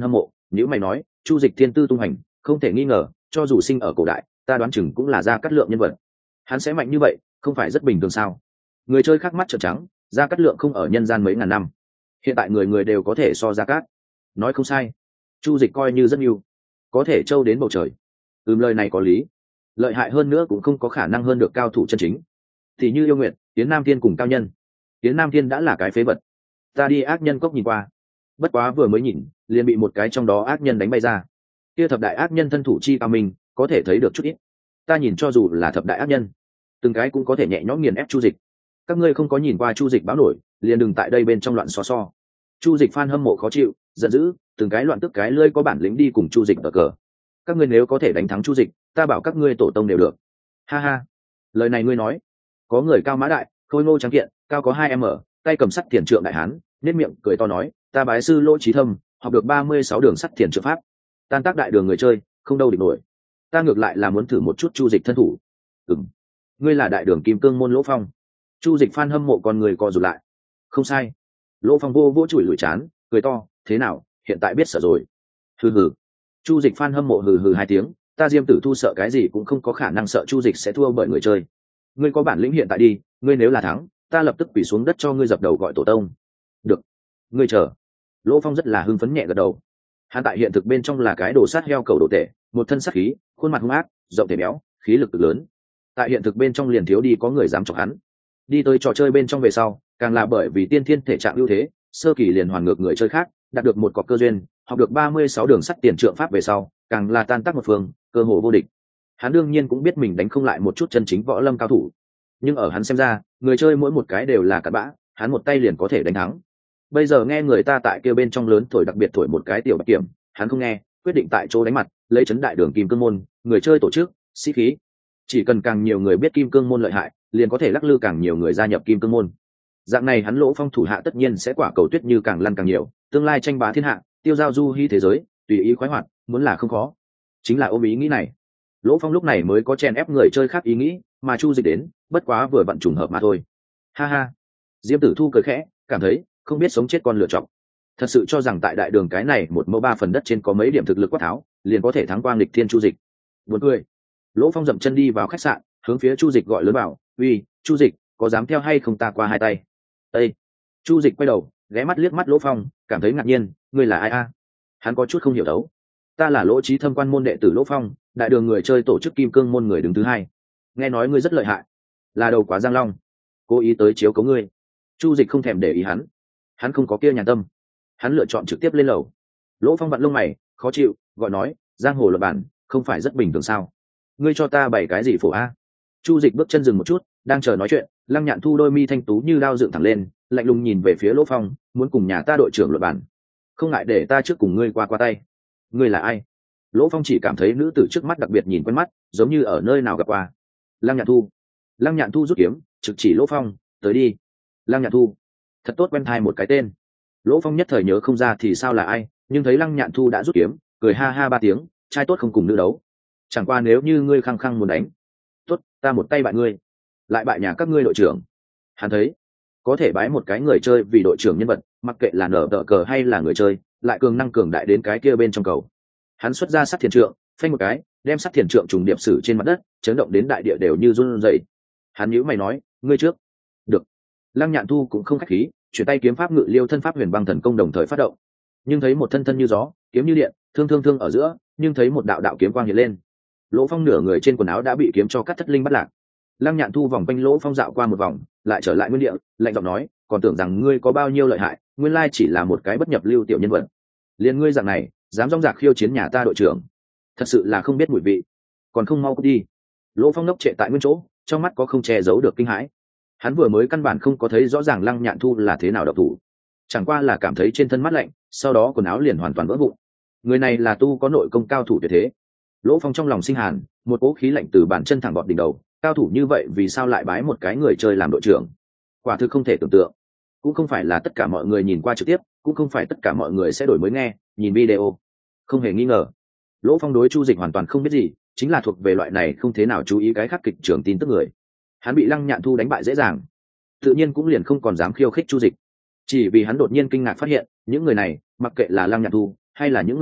Speaker 1: nếu mày nói chu dịch thiên tư tung hành không thể nghi ngờ, cho dù sinh ở cổ đại ta đoán chừng cũng là Gia Cát Lượng nhân vật. Hắn sẽ mạnh như vậy không phải rất bình thường sao? Người chơi khác mắt trợn trắng, Gia Cát Lượng không ở nhân gian mấy ngàn năm, hiện tại người người đều có thể so Gia Cát. Nói không sai, chu dịch coi như rất nhiều, có thể trâu đến bầu trời. Ừm, lời này có lý. Lợi hại hơn nữa cũng không có khả năng hơn được cao thủ chân chính, thì như Yêu Nguyệt, Tiến Nam Thiên cùng Cao Nhân. Tiến Nam Thiên đã là cái phế vật, ta đi ác nhân cốc nhìn qua, bất quá vừa mới nhìn liền bị một cái trong đó ác nhân đánh bay ra. Kia thập đại ác nhân thân thủ chi cao minh, có thể thấy được chút ít. Ta nhìn cho dù là thập đại ác nhân, từng cái cũng có thể nhẹ nhõm nghiền ép chu dịch. Các ngươi không có nhìn qua chu dịch báo nổi, liền đừng tại đây bên trong loạn so so. Chu dịch fan hâm mộ khó chịu, giận dữ, từng cái loạn tức cái lưỡi có bản lĩnh đi cùng chu dịch ở cờ. Các ngươi nếu có thể đánh thắng chu dịch, ta bảo các ngươi tổ tông đều được. Ha ha, lời này ngươi nói. Có người cao mã đại, khôi ngô trắng kiện, cao có hai m, tay cầm sắt thiền trượng đại hán, nét miệng cười to nói, ta bái sư Lỗ Trí Thâm, học được ba mươi sáu đường sắt thiền trượng pháp, tan tác đại đường người chơi, không đâu địch nổi. Ta ngược lại là muốn thử một chút chu dịch thân thủ. Ừm, ngươi là đại đường kim cương môn Lỗ Phong. Chu dịch fan hâm mộ con người co rụt lại. Không sai. Lỗ Phong vô vỗ chùi lùi chán, cười to, thế nào, hiện tại biết sợ rồi. Hừ hừ. Chu dịch fan hâm mộ hừ hừ hai tiếng, ta Diêm Tử Thu sợ cái gì cũng không có khả năng sợ chu dịch sẽ thua bởi người chơi. Ngươi có bản lĩnh hiện tại đi, ngươi nếu là thắng, ta lập tức quỳ xuống đất cho ngươi dập đầu gọi tổ tông. Được. Ngươi chờ. Lỗ Phong rất là hưng phấn nhẹ gật đầu. Hắn tại hiện thực bên trong là cái đồ sát heo cầu đồ tệ, một thân sát khí, khuôn mặt hung ác, rộng thể béo, khí lực cực lớn. Tại hiện thực bên trong liền thiếu đi có người dám chọc hắn. Đi tới trò chơi bên trong về sau, càng là bởi vì tiên thiên thể trạng ưu thế, sơ kỳ liền hoàn ngược người chơi khác, đạt được một cọc cơ duyên, học được ba mươi sáu đường sắt tiền trượng pháp về sau, càng là tan tác một phương, cơ hồ vô địch. Hắn đương nhiên cũng biết mình đánh không lại một chút chân chính võ lâm cao thủ, nhưng ở hắn xem ra, người chơi mỗi một cái đều là cặn bã, hắn một tay liền có thể đánh thắng. Bây giờ nghe người ta tại kia bên trong lớn thổi, đặc biệt thổi một cái tiểu bạch kiểm, hắn không nghe, quyết định tại chỗ đánh mặt, lấy chấn đại đường kim cương môn, người chơi tổ chức, sĩ khí. Chỉ cần càng nhiều người biết kim cương môn lợi hại, liền có thể lắc lư càng nhiều người gia nhập kim cương môn. Dạng này hắn Lỗ Phong thủ hạ tất nhiên sẽ quả cầu tuyết như càng lăn càng nhiều, tương lai tranh bá thiên hạ, tiêu giao du hy thế giới, tùy ý khoái hoạt, muốn là không khó. Chính là ôm ý nghĩ này, Lỗ Phong lúc này mới có chèn ép người chơi khác ý nghĩ, mà chu dịch đến, bất quá vừa vặn trùng hợp mà thôi. Ha ha. Diêm Tử Thu cười khẽ, cảm thấy không biết sống chết con lựa chọn. Thật sự cho rằng tại đại đường cái này một mẫu ba phần đất trên có mấy điểm thực lực quát tháo, liền có thể thắng qua nghịch thiên chu dịch. Buồn cười. Lỗ Phong dậm chân đi vào khách sạn, hướng phía chu dịch gọi lớn bảo, uy, chu dịch, có dám theo hay không ta qua hai tay. Ê. Chu dịch quay đầu, ghé mắt liếc mắt Lỗ Phong, cảm thấy ngạc nhiên, ngươi là ai a? Hắn có chút không hiểu đấu. Ta là Lỗ Trí Thâm quan môn đệ tử Lỗ Phong, đại đường người chơi tổ chức kim cương môn người đứng thứ hai. Nghe nói ngươi rất lợi hại, là đầu quá Giang Long, cố ý tới chiếu cố ngươi. Chu dịch không thèm để ý hắn, hắn không có kia nhàn tâm, hắn lựa chọn trực tiếp lên lầu. Lỗ Phong vặn lông mày, khó chịu, gọi nói, giang hồ luật bản, không phải rất bình thường sao? Ngươi cho ta bày cái gì phổ a? Chu dịch bước chân dừng một chút, đang chờ nói chuyện, Lăng Nhạn Thu đôi mi thanh tú như đao dựng thẳng lên, lạnh lùng nhìn về phía Lỗ Phong, muốn cùng nhà ta đội trưởng luật bản, không ngại để ta trước cùng ngươi qua qua tay. Ngươi là ai? Lỗ Phong chỉ cảm thấy nữ tử trước mắt đặc biệt nhìn quen mắt, giống như ở nơi nào gặp qua. Lăng Nhạn Thu. Lăng Nhạn Thu rút kiếm, trực chỉ Lỗ Phong, tới đi. Lăng Nhạn Thu. Thật tốt quen thai một cái tên. Lỗ Phong nhất thời nhớ không ra thì sao là ai, nhưng thấy Lăng Nhạn Thu đã rút kiếm, cười ha ha ba tiếng, trai tốt không cùng nữ đấu. Chẳng qua nếu như ngươi khăng khăng muốn đánh, tốt, ta một tay bại ngươi, lại bại nhà các ngươi đội trưởng. Hắn thấy có thể bái một cái người chơi vì đội trưởng nhân vật, mặc kệ là nở tờ cờ hay là người chơi, lại cường năng cường đại đến cái kia bên trong cầu. Hắn xuất ra sắt thiền trượng, phanh một cái, đem sắt thiền trượng trùng điệp sử trên mặt đất, chấn động đến đại địa đều như run rẩy. Hắn nhíu mày nói, ngươi trước. Được. Lăng Nhạn Thu cũng không khách khí, chuyển tay kiếm pháp ngự liêu thân pháp huyền băng thần công đồng thời phát động. Nhưng thấy một thân thân như gió, kiếm như điện, thương thương thương ở giữa, nhưng thấy một đạo đạo kiếm quang hiện lên. Lỗ Phong nửa người trên quần áo đã bị kiếm cho cắt thất linh bắt lạc. Lăng Nhạn Thu vòng quanh Lỗ Phong dạo qua một vòng, lại trở lại nguyên địa, lạnh giọng nói, còn tưởng rằng ngươi có bao nhiêu lợi hại, nguyên lai chỉ là một cái bất nhập lưu tiểu nhân vật. Liên ngươi dạng này, dám rong rạc khiêu chiến nhà ta đội trưởng, thật sự là không biết mùi vị, còn không mau cút đi. Lỗ Phong nốc trệ tại nguyên chỗ, trong mắt có không che giấu được kinh hãi. Hắn vừa mới căn bản không có thấy rõ ràng Lăng Nhạn Thu là thế nào độc thủ, chẳng qua là cảm thấy trên thân mát lạnh, sau đó quần áo liền hoàn toàn vỡ vụn. Người này là tu có nội công cao thủ tuyệt thế. Lỗ Phong trong lòng sinh hàn, một cỗ khí lạnh từ bàn chân thẳng bọt đỉnh đầu. Cao thủ như vậy vì sao lại bái một cái người chơi làm đội trưởng? Quả thực không thể tưởng tượng. Cũng không phải là tất cả mọi người nhìn qua trực tiếp, cũng không phải tất cả mọi người sẽ đổi mới nghe nhìn video. Không hề nghi ngờ, Lỗ Phong đối Chu Dịch hoàn toàn không biết gì, chính là thuộc về loại này không thế nào chú ý cái khác kịch trường tin tức người. Hắn bị Lăng Nhạn Thu đánh bại dễ dàng, tự nhiên cũng liền không còn dám khiêu khích Chu Dịch. Chỉ vì hắn đột nhiên kinh ngạc phát hiện, những người này, mặc kệ là Lăng Nhạn Thu hay là những người khác,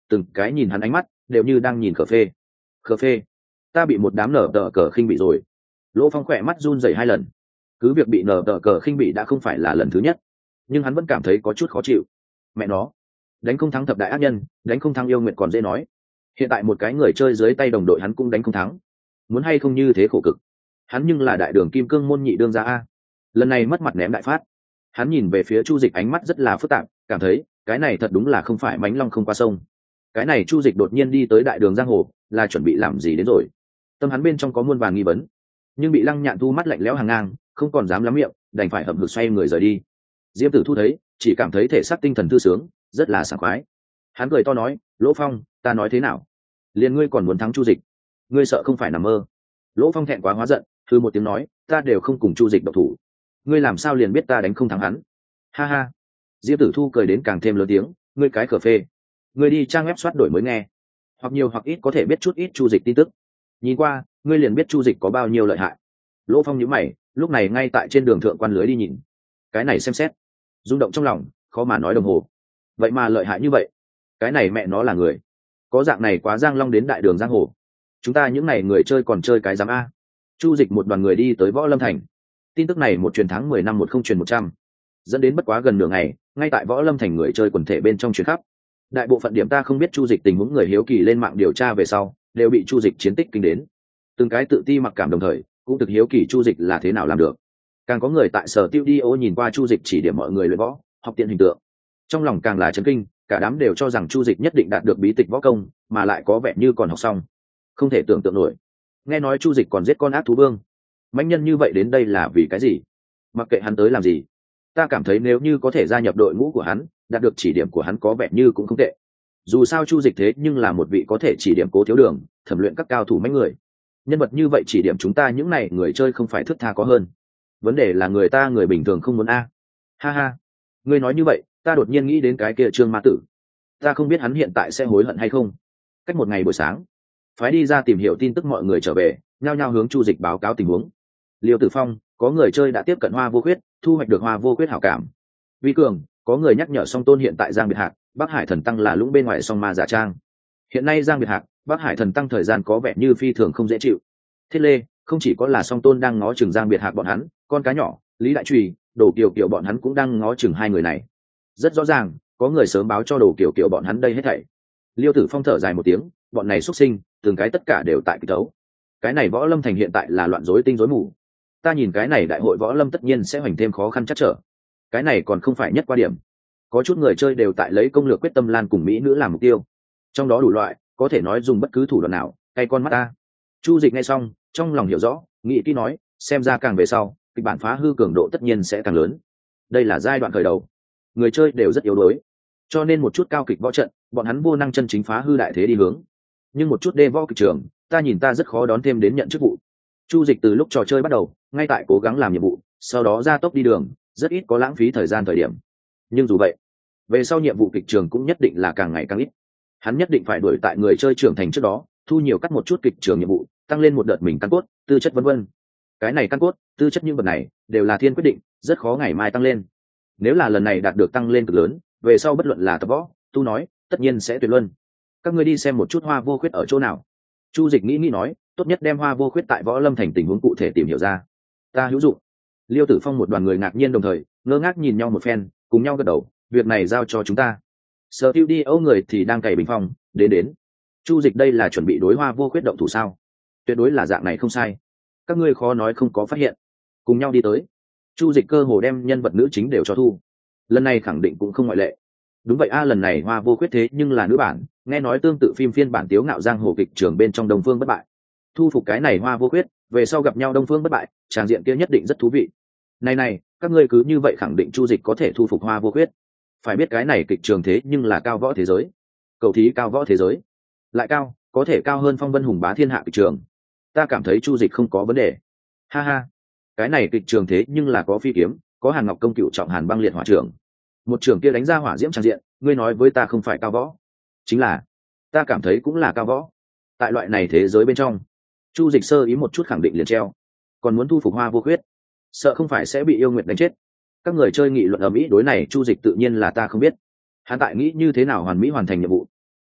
Speaker 1: từng cái nhìn hắn ánh mắt đều như đang nhìn cờ phê. Cờ phê, ta bị một đám nở tờ cờ khinh bị rồi. Lỗ Phong khỏe mắt run rẩy hai lần. Cứ việc bị nở tờ cờ khinh bị đã không phải là lần thứ nhất, nhưng hắn vẫn cảm thấy có chút khó chịu. Mẹ nó, đánh không thắng thập đại ác nhân, đánh không thắng yêu nguyện còn dễ nói, hiện tại một cái người chơi dưới tay đồng đội hắn cũng đánh không thắng, muốn hay không như thế khổ cực. Hắn nhưng là đại đường kim cương môn nhị đương gia a, lần này mất mặt ném đại phát. Hắn nhìn về phía Chu Dịch ánh mắt rất là phức tạp, cảm thấy cái này thật đúng là không phải mánh long không qua sông. Cái này Chu Dịch đột nhiên đi tới đại đường giang hồ là chuẩn bị làm gì đến rồi? Tâm hắn bên trong có muôn vàn nghi vấn, nhưng bị Lăng Nhạn Thu mắt lạnh lẽo hàng ngang, không còn dám lắm miệng, đành phải hậm hực xoay người rời đi. Diêm Tử Thu thấy, chỉ cảm thấy thể xác tinh thần thư sướng, rất là sảng khoái. Hắn cười to nói, Lỗ Phong, ta nói thế nào? Liền ngươi còn muốn thắng Chu Dịch? Ngươi sợ không phải nằm mơ? Lỗ Phong thẹn quá hóa giận, thư một tiếng nói, ta đều không cùng Chu Dịch độc thủ, ngươi làm sao liền biết ta đánh không thắng hắn? Ha ha. Diêm Tử Thu cười đến càng thêm lớn tiếng, ngươi cái cờ phê, ngươi đi trang web soát đổi mới nghe, hoặc nhiều hoặc ít có thể biết chút ít Chu Dịch tin tức, nhìn qua ngươi liền biết Chu Dịch có bao nhiêu lợi hại. Lỗ Phong nhíu mày, lúc này ngay tại trên đường thượng quan lưới đi nhìn, cái này xem xét, rung động trong lòng, khó mà nói đồng hồ. Vậy mà lợi hại như vậy, cái này mẹ nó là người, có dạng này quá giang long đến đại đường giang hồ, chúng ta những này người chơi còn chơi cái dám a. Chu Dịch một đoàn người đi tới Võ Lâm Thành. Tin tức này một truyền tháng mười năm một không truyền một trăm, dẫn đến bất quá gần nửa ngày, ngay tại Võ Lâm Thành người chơi quần thể bên trong truyền khắp. Đại bộ phận điểm ta không biết Chu Dịch tình huống người hiếu kỳ lên mạng điều tra về sau, đều bị Chu Dịch chiến tích kinh đến. Từng cái tự ti mặc cảm đồng thời, cũng thực hiếu kỳ Chu Dịch là thế nào làm được. Càng có người tại sở tiêu đi ô nhìn qua Chu Dịch chỉ điểm mọi người luyện võ, học tiện hình tượng. Trong lòng càng là chấn kinh, cả đám đều cho rằng Chu Dịch nhất định đạt được bí tịch võ công, mà lại có vẻ như còn học xong. Không thể tưởng tượng nổi. Nghe nói Chu Dịch còn giết con ác thú vương. Mãnh nhân như vậy đến đây là vì cái gì? Mặc kệ hắn tới làm gì, ta cảm thấy nếu như có thể gia nhập đội ngũ của hắn, đạt được chỉ điểm của hắn có vẻ như cũng không tệ. Dù sao Chu Dịch thế nhưng là một vị có thể chỉ điểm Cố Thiếu Đường, thẩm luyện các cao thủ mấy người. Nhân vật như vậy chỉ điểm chúng ta những này người chơi không phải thước tha có hơn. Vấn đề là người ta người bình thường không muốn a. Ha ha, ngươi nói như vậy, ta đột nhiên nghĩ đến cái kia Trương Ma Tử. Ta không biết hắn hiện tại sẽ hối hận hay không. Cách một ngày buổi sáng, phái đi ra tìm hiểu tin tức mọi người trở về, nhao nhao hướng Chu Dịch báo cáo tình huống. Liêu Tử Phong, có người chơi đã tiếp cận Hoa Vô Khuyết, thu hoạch được Hoa Vô Khuyết hảo cảm. Vi Cường, có người nhắc nhở Song Tôn hiện tại Giang Biệt Hạc, Bắc Hải Thần Tăng là lũng bên ngoài song ma giả trang. Hiện nay Giang Biệt Hạc, Bắc Hải Thần Tăng thời gian có vẻ như phi thường không dễ chịu. Thiết Lê, không chỉ có là Song Tôn đang ngó chừng Giang Biệt Hạc bọn hắn, con cá nhỏ, Lý Đại Trùy, Đồ Kiều Kiều bọn hắn cũng đang ngó chừng hai người này. Rất rõ ràng, có người sớm báo cho Đồ Kiều Kiều bọn hắn đây hết thảy. Liêu Tử Phong thở dài một tiếng, bọn này xuất sinh, từng cái tất cả đều tại kịch đấu. Cái này Võ Lâm Thành hiện tại là loạn rối tinh rối mù. Ta nhìn cái này đại hội Võ Lâm tất nhiên sẽ hoành thêm khó khăn chắc trở. Cái này còn không phải nhất qua điểm. Có chút người chơi đều tại lấy công lược quyết tâm lan cùng mỹ nữ làm mục tiêu. Trong đó đủ loại, có thể nói dùng bất cứ thủ đoạn nào, cay con mắt ta. Chu Dịch nghe xong, trong lòng hiểu rõ, nghĩ kỹ nói, xem ra càng về sau, kịch bản phá hư cường độ tất nhiên sẽ càng lớn. Đây là giai đoạn khởi đầu, người chơi đều rất yếu đuối, cho nên một chút cao kịch võ trận, bọn hắn vô năng chân chính phá hư đại thế đi hướng. Nhưng một chút đê võ kịch trường, ta nhìn ta rất khó đón thêm đến nhận chức vụ. Chu Dịch từ lúc trò chơi bắt đầu, ngay tại cố gắng làm nhiệm vụ, sau đó ra tốc đi đường, rất ít có lãng phí thời gian thời điểm. Nhưng dù vậy, về sau nhiệm vụ kịch trường cũng nhất định là càng ngày càng ít. Hắn nhất định phải đuổi tại người chơi trưởng thành trước đó, thu nhiều cắt một chút kịch trường nhiệm vụ, tăng lên một đợt mình căn cốt, tư chất vân vân. Cái này căn cốt, tư chất những vật này đều là thiên quyết định, rất khó ngày mai tăng lên. Nếu là lần này đạt được tăng lên cực lớn, về sau bất luận là tập võ, tu nói, tất nhiên sẽ tuyệt luân. Các ngươi đi xem một chút Hoa Vô Khuyết ở chỗ nào. Chu Dịch nghĩ nghĩ nói, tốt nhất đem Hoa Vô Khuyết tại Võ Lâm Thành tình huống cụ thể tìm hiểu ra. Ta hữu dụng. Liêu Tử Phong một đoàn người ngạc nhiên đồng thời, ngơ ngác nhìn nhau một phen, cùng nhau gật đầu, việc này giao cho chúng ta. Sở Tiêu đi Âu người thì đang cày bình phong, đến đến. Chu Dịch đây là chuẩn bị đối Hoa Vô Khuyết động thủ sao? Tuyệt đối là dạng này không sai. Các ngươi khó nói không có phát hiện. Cùng nhau đi tới. Chu Dịch cơ hồ đem nhân vật nữ chính đều cho thu. Lần này khẳng định cũng không ngoại lệ. Đúng vậy a, lần này Hoa Vô Khuyết thế nhưng là nữ bản, nghe nói tương tự phim phiên bản Tiếu Ngạo Giang Hồ kịch trường bên trong Đông Phương Bất Bại. Thu phục cái này Hoa Vô Khuyết, về sau gặp nhau Đông Phương Bất Bại, tràng diện kia nhất định rất thú vị. Này này, các ngươi cứ như vậy khẳng định Chu Dịch có thể thu phục Hoa Vô Khuyết. Phải biết cái này kịch trường thế nhưng là cao võ thế giới. Cầu thí cao võ thế giới. Lại cao, có thể cao hơn Phong Vân Hùng Bá Thiên Hạ kịch trường. Ta cảm thấy Chu Dịch không có vấn đề. Ha ha, cái này kịch trường thế nhưng là có phi kiếm, có Hàn Ngọc công cựu trọng Hàn Băng liệt hỏa trưởng. Một trường kia đánh ra hỏa diễm tràn diện, ngươi nói với ta không phải cao võ? Chính là, ta cảm thấy cũng là cao võ. Tại loại này thế giới bên trong, Chu Dịch sơ ý một chút khẳng định liền treo. Còn muốn thu phục Hoa Vô Khuyết, sợ không phải sẽ bị yêu nguyệt đánh chết. Các người chơi nghị luận ầm ĩ, đối này Chu Dịch tự nhiên là ta không biết. Hắn tại nghĩ như thế nào hoàn mỹ hoàn thành nhiệm vụ.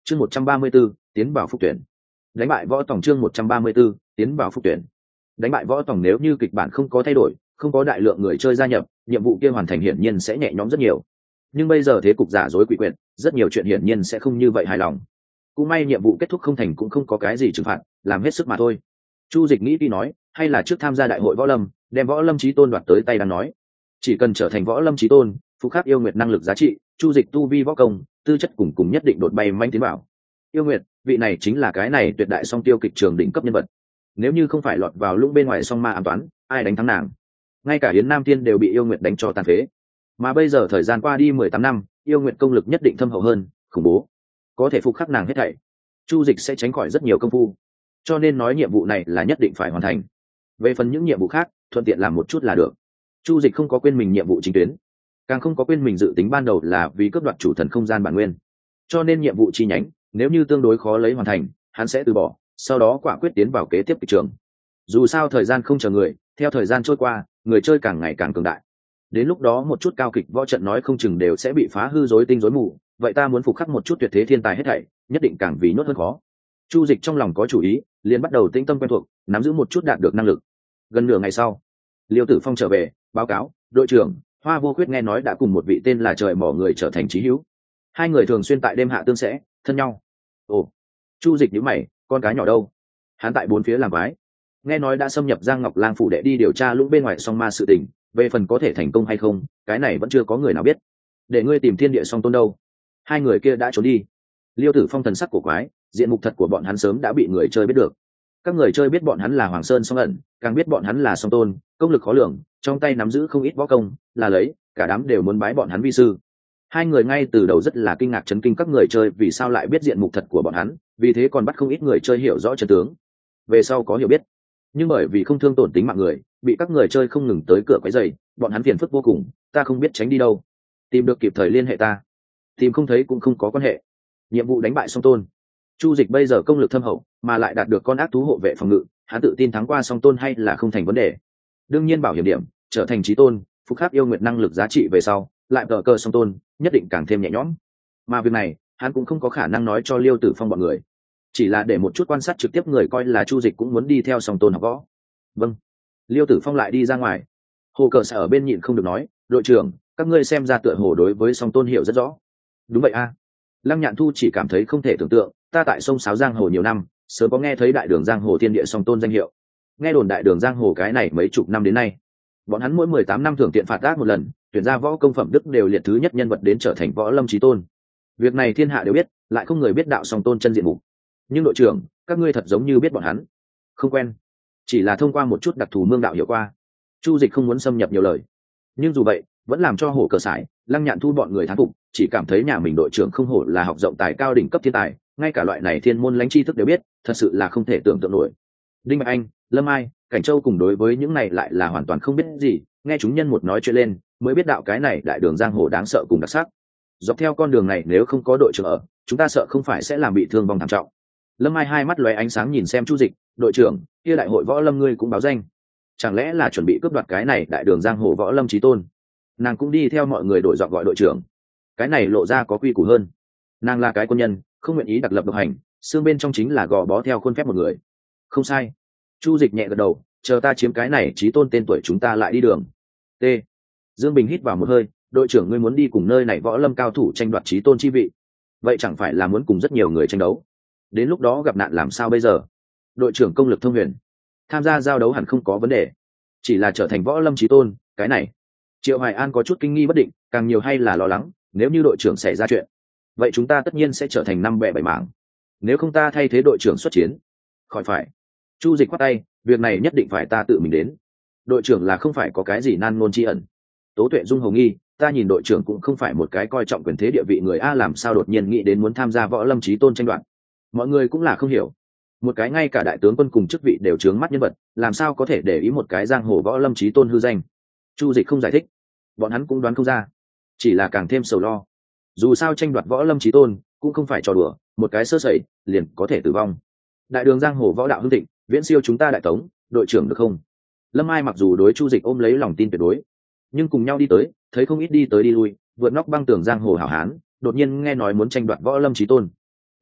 Speaker 1: chương một trăm ba mươi 134, tiến vào phúc tuyển. Đánh bại Võ Tòng chương một trăm ba mươi 134, tiến vào phúc tuyển. Đánh bại Võ Tòng nếu như kịch bản không có thay đổi, không có đại lượng người chơi gia nhập, nhiệm vụ kia hoàn thành hiển nhiên sẽ nhẹ nhõm rất nhiều. Nhưng bây giờ thế cục giả dối quỷ quyệt, rất nhiều chuyện hiển nhiên sẽ không như vậy hài lòng. Cũng may nhiệm vụ kết thúc không thành cũng không có cái gì trừng phạt, làm hết sức mà thôi. Chu Dịch nghĩ đi nói, hay là trước tham gia đại hội võ lâm, đem võ lâm chí tôn đoạt tới tay đang nói. Chỉ cần trở thành võ lâm chí tôn, phục khắc yêu nguyệt năng lực giá trị, Chu Dịch tu vi võ công, tư chất cùng cùng nhất định đột bay manh tiến bảo. Yêu nguyệt, vị này chính là cái này tuyệt đại song tiêu kịch trường đỉnh cấp nhân vật. Nếu như không phải lọt vào lũng bên ngoài song ma ám toán, ai đánh thắng nàng? Ngay cả Yến Nam Thiên đều bị yêu nguyệt đánh cho tàn phế. Mà bây giờ thời gian qua đi mười tám năm, yêu nguyệt công lực nhất định thâm hậu hơn, khủng bố, có thể phục khắc nàng hết thảy. Chu Dịch sẽ tránh khỏi rất nhiều công phu, cho nên nói nhiệm vụ này là nhất định phải hoàn thành. Về phần những nhiệm vụ khác, thuận tiện làm một chút là được. Chu Dịch không có quên mình nhiệm vụ chính tuyến, càng không có quên mình dự tính ban đầu là vì cướp đoạt chủ thần không gian bản nguyên, cho nên nhiệm vụ chi nhánh nếu như tương đối khó lấy hoàn thành, hắn sẽ từ bỏ, sau đó quả quyết tiến vào kế tiếp kịch trường. Dù sao thời gian không chờ người, theo thời gian trôi qua, người chơi càng ngày càng cường đại. Đến lúc đó một chút cao kịch võ trận nói không chừng đều sẽ bị phá hư rối tinh rối mù, vậy ta muốn phục khắc một chút tuyệt thế thiên tài hết thảy, nhất định càng vì nốt hơn khó. Chu Dịch trong lòng có chủ ý, liền bắt đầu tĩnh tâm quen thuộc, nắm giữ một chút đạt được năng lực. Gần nửa ngày sau, Liêu Tử Phong trở về, báo cáo, đội trưởng, Hoa Vô Khuyết nghe nói đã cùng một vị tên là Trời Mỏ người trở thành chí hữu. Hai người thường xuyên tại đêm hạ tương sẽ, thân nhau. Ồ. Chu Dịch nhíu mày, con cá nhỏ đâu? Hắn tại bốn phía làm quái. Nghe nói đã xâm nhập Giang Ngọc Lang phủ đệ đi điều tra lũng bên ngoài song ma sự tình, về phần có thể thành công hay không, cái này vẫn chưa có người nào biết. Để ngươi tìm thiên địa song tôn đâu? Hai người kia đã trốn đi. Liêu Tử Phong thần sắc cổ quái, diện mục thật của bọn hắn sớm đã bị người chơi biết được. Các người chơi biết bọn hắn là Hoàng Sơn Song ẩn, càng biết bọn hắn là song tôn, công lực khó lường, trong tay nắm giữ không ít võ công, là lấy, cả đám đều muốn bái bọn hắn vi sư. Hai người ngay từ đầu rất là kinh ngạc chấn kinh các người chơi vì sao lại biết diện mục thật của bọn hắn, vì thế còn bắt không ít người chơi hiểu rõ chân tướng. Về sau có hiểu biết, nhưng bởi vì không thương tổn tính mạng người, bị các người chơi không ngừng tới cửa quấy rầy, bọn hắn phiền phức vô cùng, ta không biết tránh đi đâu. Tìm được kịp thời liên hệ ta, tìm không thấy cũng không có quan hệ. Nhiệm vụ đánh bại song tôn. Chu Dịch bây giờ công lực thâm hậu, mà lại đạt được con ác thú hộ vệ phòng ngự, hắn tự tin thắng qua song tôn hay là không thành vấn đề. Đương nhiên bảo hiểm điểm, trở thành chí tôn, phục khắc yêu nguyệt năng lực giá trị về sau, lại tờ cơ song tôn, nhất định càng thêm nhẹ nhõm. Mà việc này, hắn cũng không có khả năng nói cho Liêu Tử Phong bọn người, chỉ là để một chút quan sát trực tiếp người coi là Chu Dịch cũng muốn đi theo song tôn học võ. Vâng. Liêu Tử Phong lại đi ra ngoài. Hồ Cờ sẽ ở bên nhịn không được nói, đội trưởng, các ngươi xem ra tựa hồ đối với song tôn hiểu rất rõ. Đúng vậy a. Lăng Nhạn Thu chỉ cảm thấy không thể tưởng tượng, ta tại sông Sáo Giang Hồ nhiều năm, sớm có nghe thấy đại đường Giang Hồ thiên địa song tôn danh hiệu. Nghe đồn đại đường Giang Hồ cái này mấy chục năm đến nay, bọn hắn mỗi mười tám năm thưởng tiện phạt ác một lần, tuyển ra võ công phẩm đức đều liệt thứ nhất nhân vật đến trở thành võ lâm chí tôn. Việc này thiên hạ đều biết, lại không người biết đạo song tôn chân diện mục. Nhưng đội trưởng, các ngươi thật giống như biết bọn hắn. Không quen, chỉ là thông qua một chút đặc thù mương đạo hiểu qua. Chu Dịch không muốn xâm nhập nhiều lời, nhưng dù vậy vẫn làm cho Hổ Cờ Sải, Lăng Nhạn Thu bọn người thán phục, chỉ cảm thấy nhà mình đội trưởng không hổ là học rộng tài cao đỉnh cấp thiên tài, ngay cả loại này thiên môn lãnh tri thức đều biết, thật sự là không thể tưởng tượng nổi. Đinh Bạch Anh, Lâm Ai, Cảnh Châu cùng đối với những này lại là hoàn toàn không biết gì, nghe chúng nhân một nói chuyện lên, mới biết đạo cái này đại đường giang hồ đáng sợ cùng đặc sắc. Dọc theo con đường này nếu không có đội trưởng ở, chúng ta sợ không phải sẽ làm bị thương vong thảm trọng. Lâm Ai hai mắt lóe ánh sáng nhìn xem Chu Dịch, đội trưởng, kia đại hội võ lâm ngươi cũng báo danh, chẳng lẽ là chuẩn bị cướp đoạt cái này đại đường giang hồ võ lâm chí tôn? Nàng cũng đi theo mọi người đổi giọng gọi đội trưởng, cái này lộ ra có quy củ hơn. Nàng là cái quân nhân, không nguyện ý đặc lập độc hành, xương bên trong chính là gò bó theo khuôn phép một người. Không sai. Chu Dịch nhẹ gật đầu, chờ ta chiếm cái này chí tôn tên tuổi chúng ta lại đi đường. T. Dương Bình hít vào một hơi, đội trưởng ngươi muốn đi cùng nơi này võ lâm cao thủ tranh đoạt chí tôn chi vị, vậy chẳng phải là muốn cùng rất nhiều người tranh đấu? Đến lúc đó gặp nạn làm sao bây giờ? Đội trưởng công lực thông huyền, tham gia giao đấu hẳn không có vấn đề, chỉ là trở thành võ lâm chí tôn, cái này. Triệu Hoài An có chút kinh nghi bất định, càng nhiều hay là lo lắng, nếu như đội trưởng xảy ra chuyện, vậy chúng ta tất nhiên sẽ trở thành năm bè bảy mảng. Nếu không ta thay thế đội trưởng xuất chiến. Khỏi phải. Chu Dịch quát tay, việc này nhất định phải ta tự mình đến. Đội trưởng là không phải có cái gì nan ngôn chi ẩn. Tố Tuệ Dung hồng nghi, ta nhìn đội trưởng cũng không phải một cái coi trọng quyền thế địa vị người a, làm sao đột nhiên nghĩ đến muốn tham gia võ lâm chí tôn tranh đoạt. Mọi người cũng là không hiểu, một cái ngay cả đại tướng quân cùng chức vị đều trướng mắt nhân vật, làm sao có thể để ý một cái giang hồ võ lâm chí tôn hư danh. Chu Dịch không giải thích, bọn hắn cũng đoán không ra, chỉ là càng thêm sầu lo. Dù sao tranh đoạt võ lâm chí tôn cũng không phải trò đùa, một cái sơ sẩy liền có thể tử vong. Đại đường giang hồ võ đạo hưng thịnh, viễn siêu chúng ta đại tống, đội trưởng được không? Lâm Ai mặc dù đối Chu Dịch ôm lấy lòng tin tuyệt đối, nhưng cùng nhau đi tới, thấy không ít đi tới đi lui, vượt nóc băng tường giang hồ hảo hán, đột nhiên nghe nói muốn tranh đoạt võ lâm chí tôn,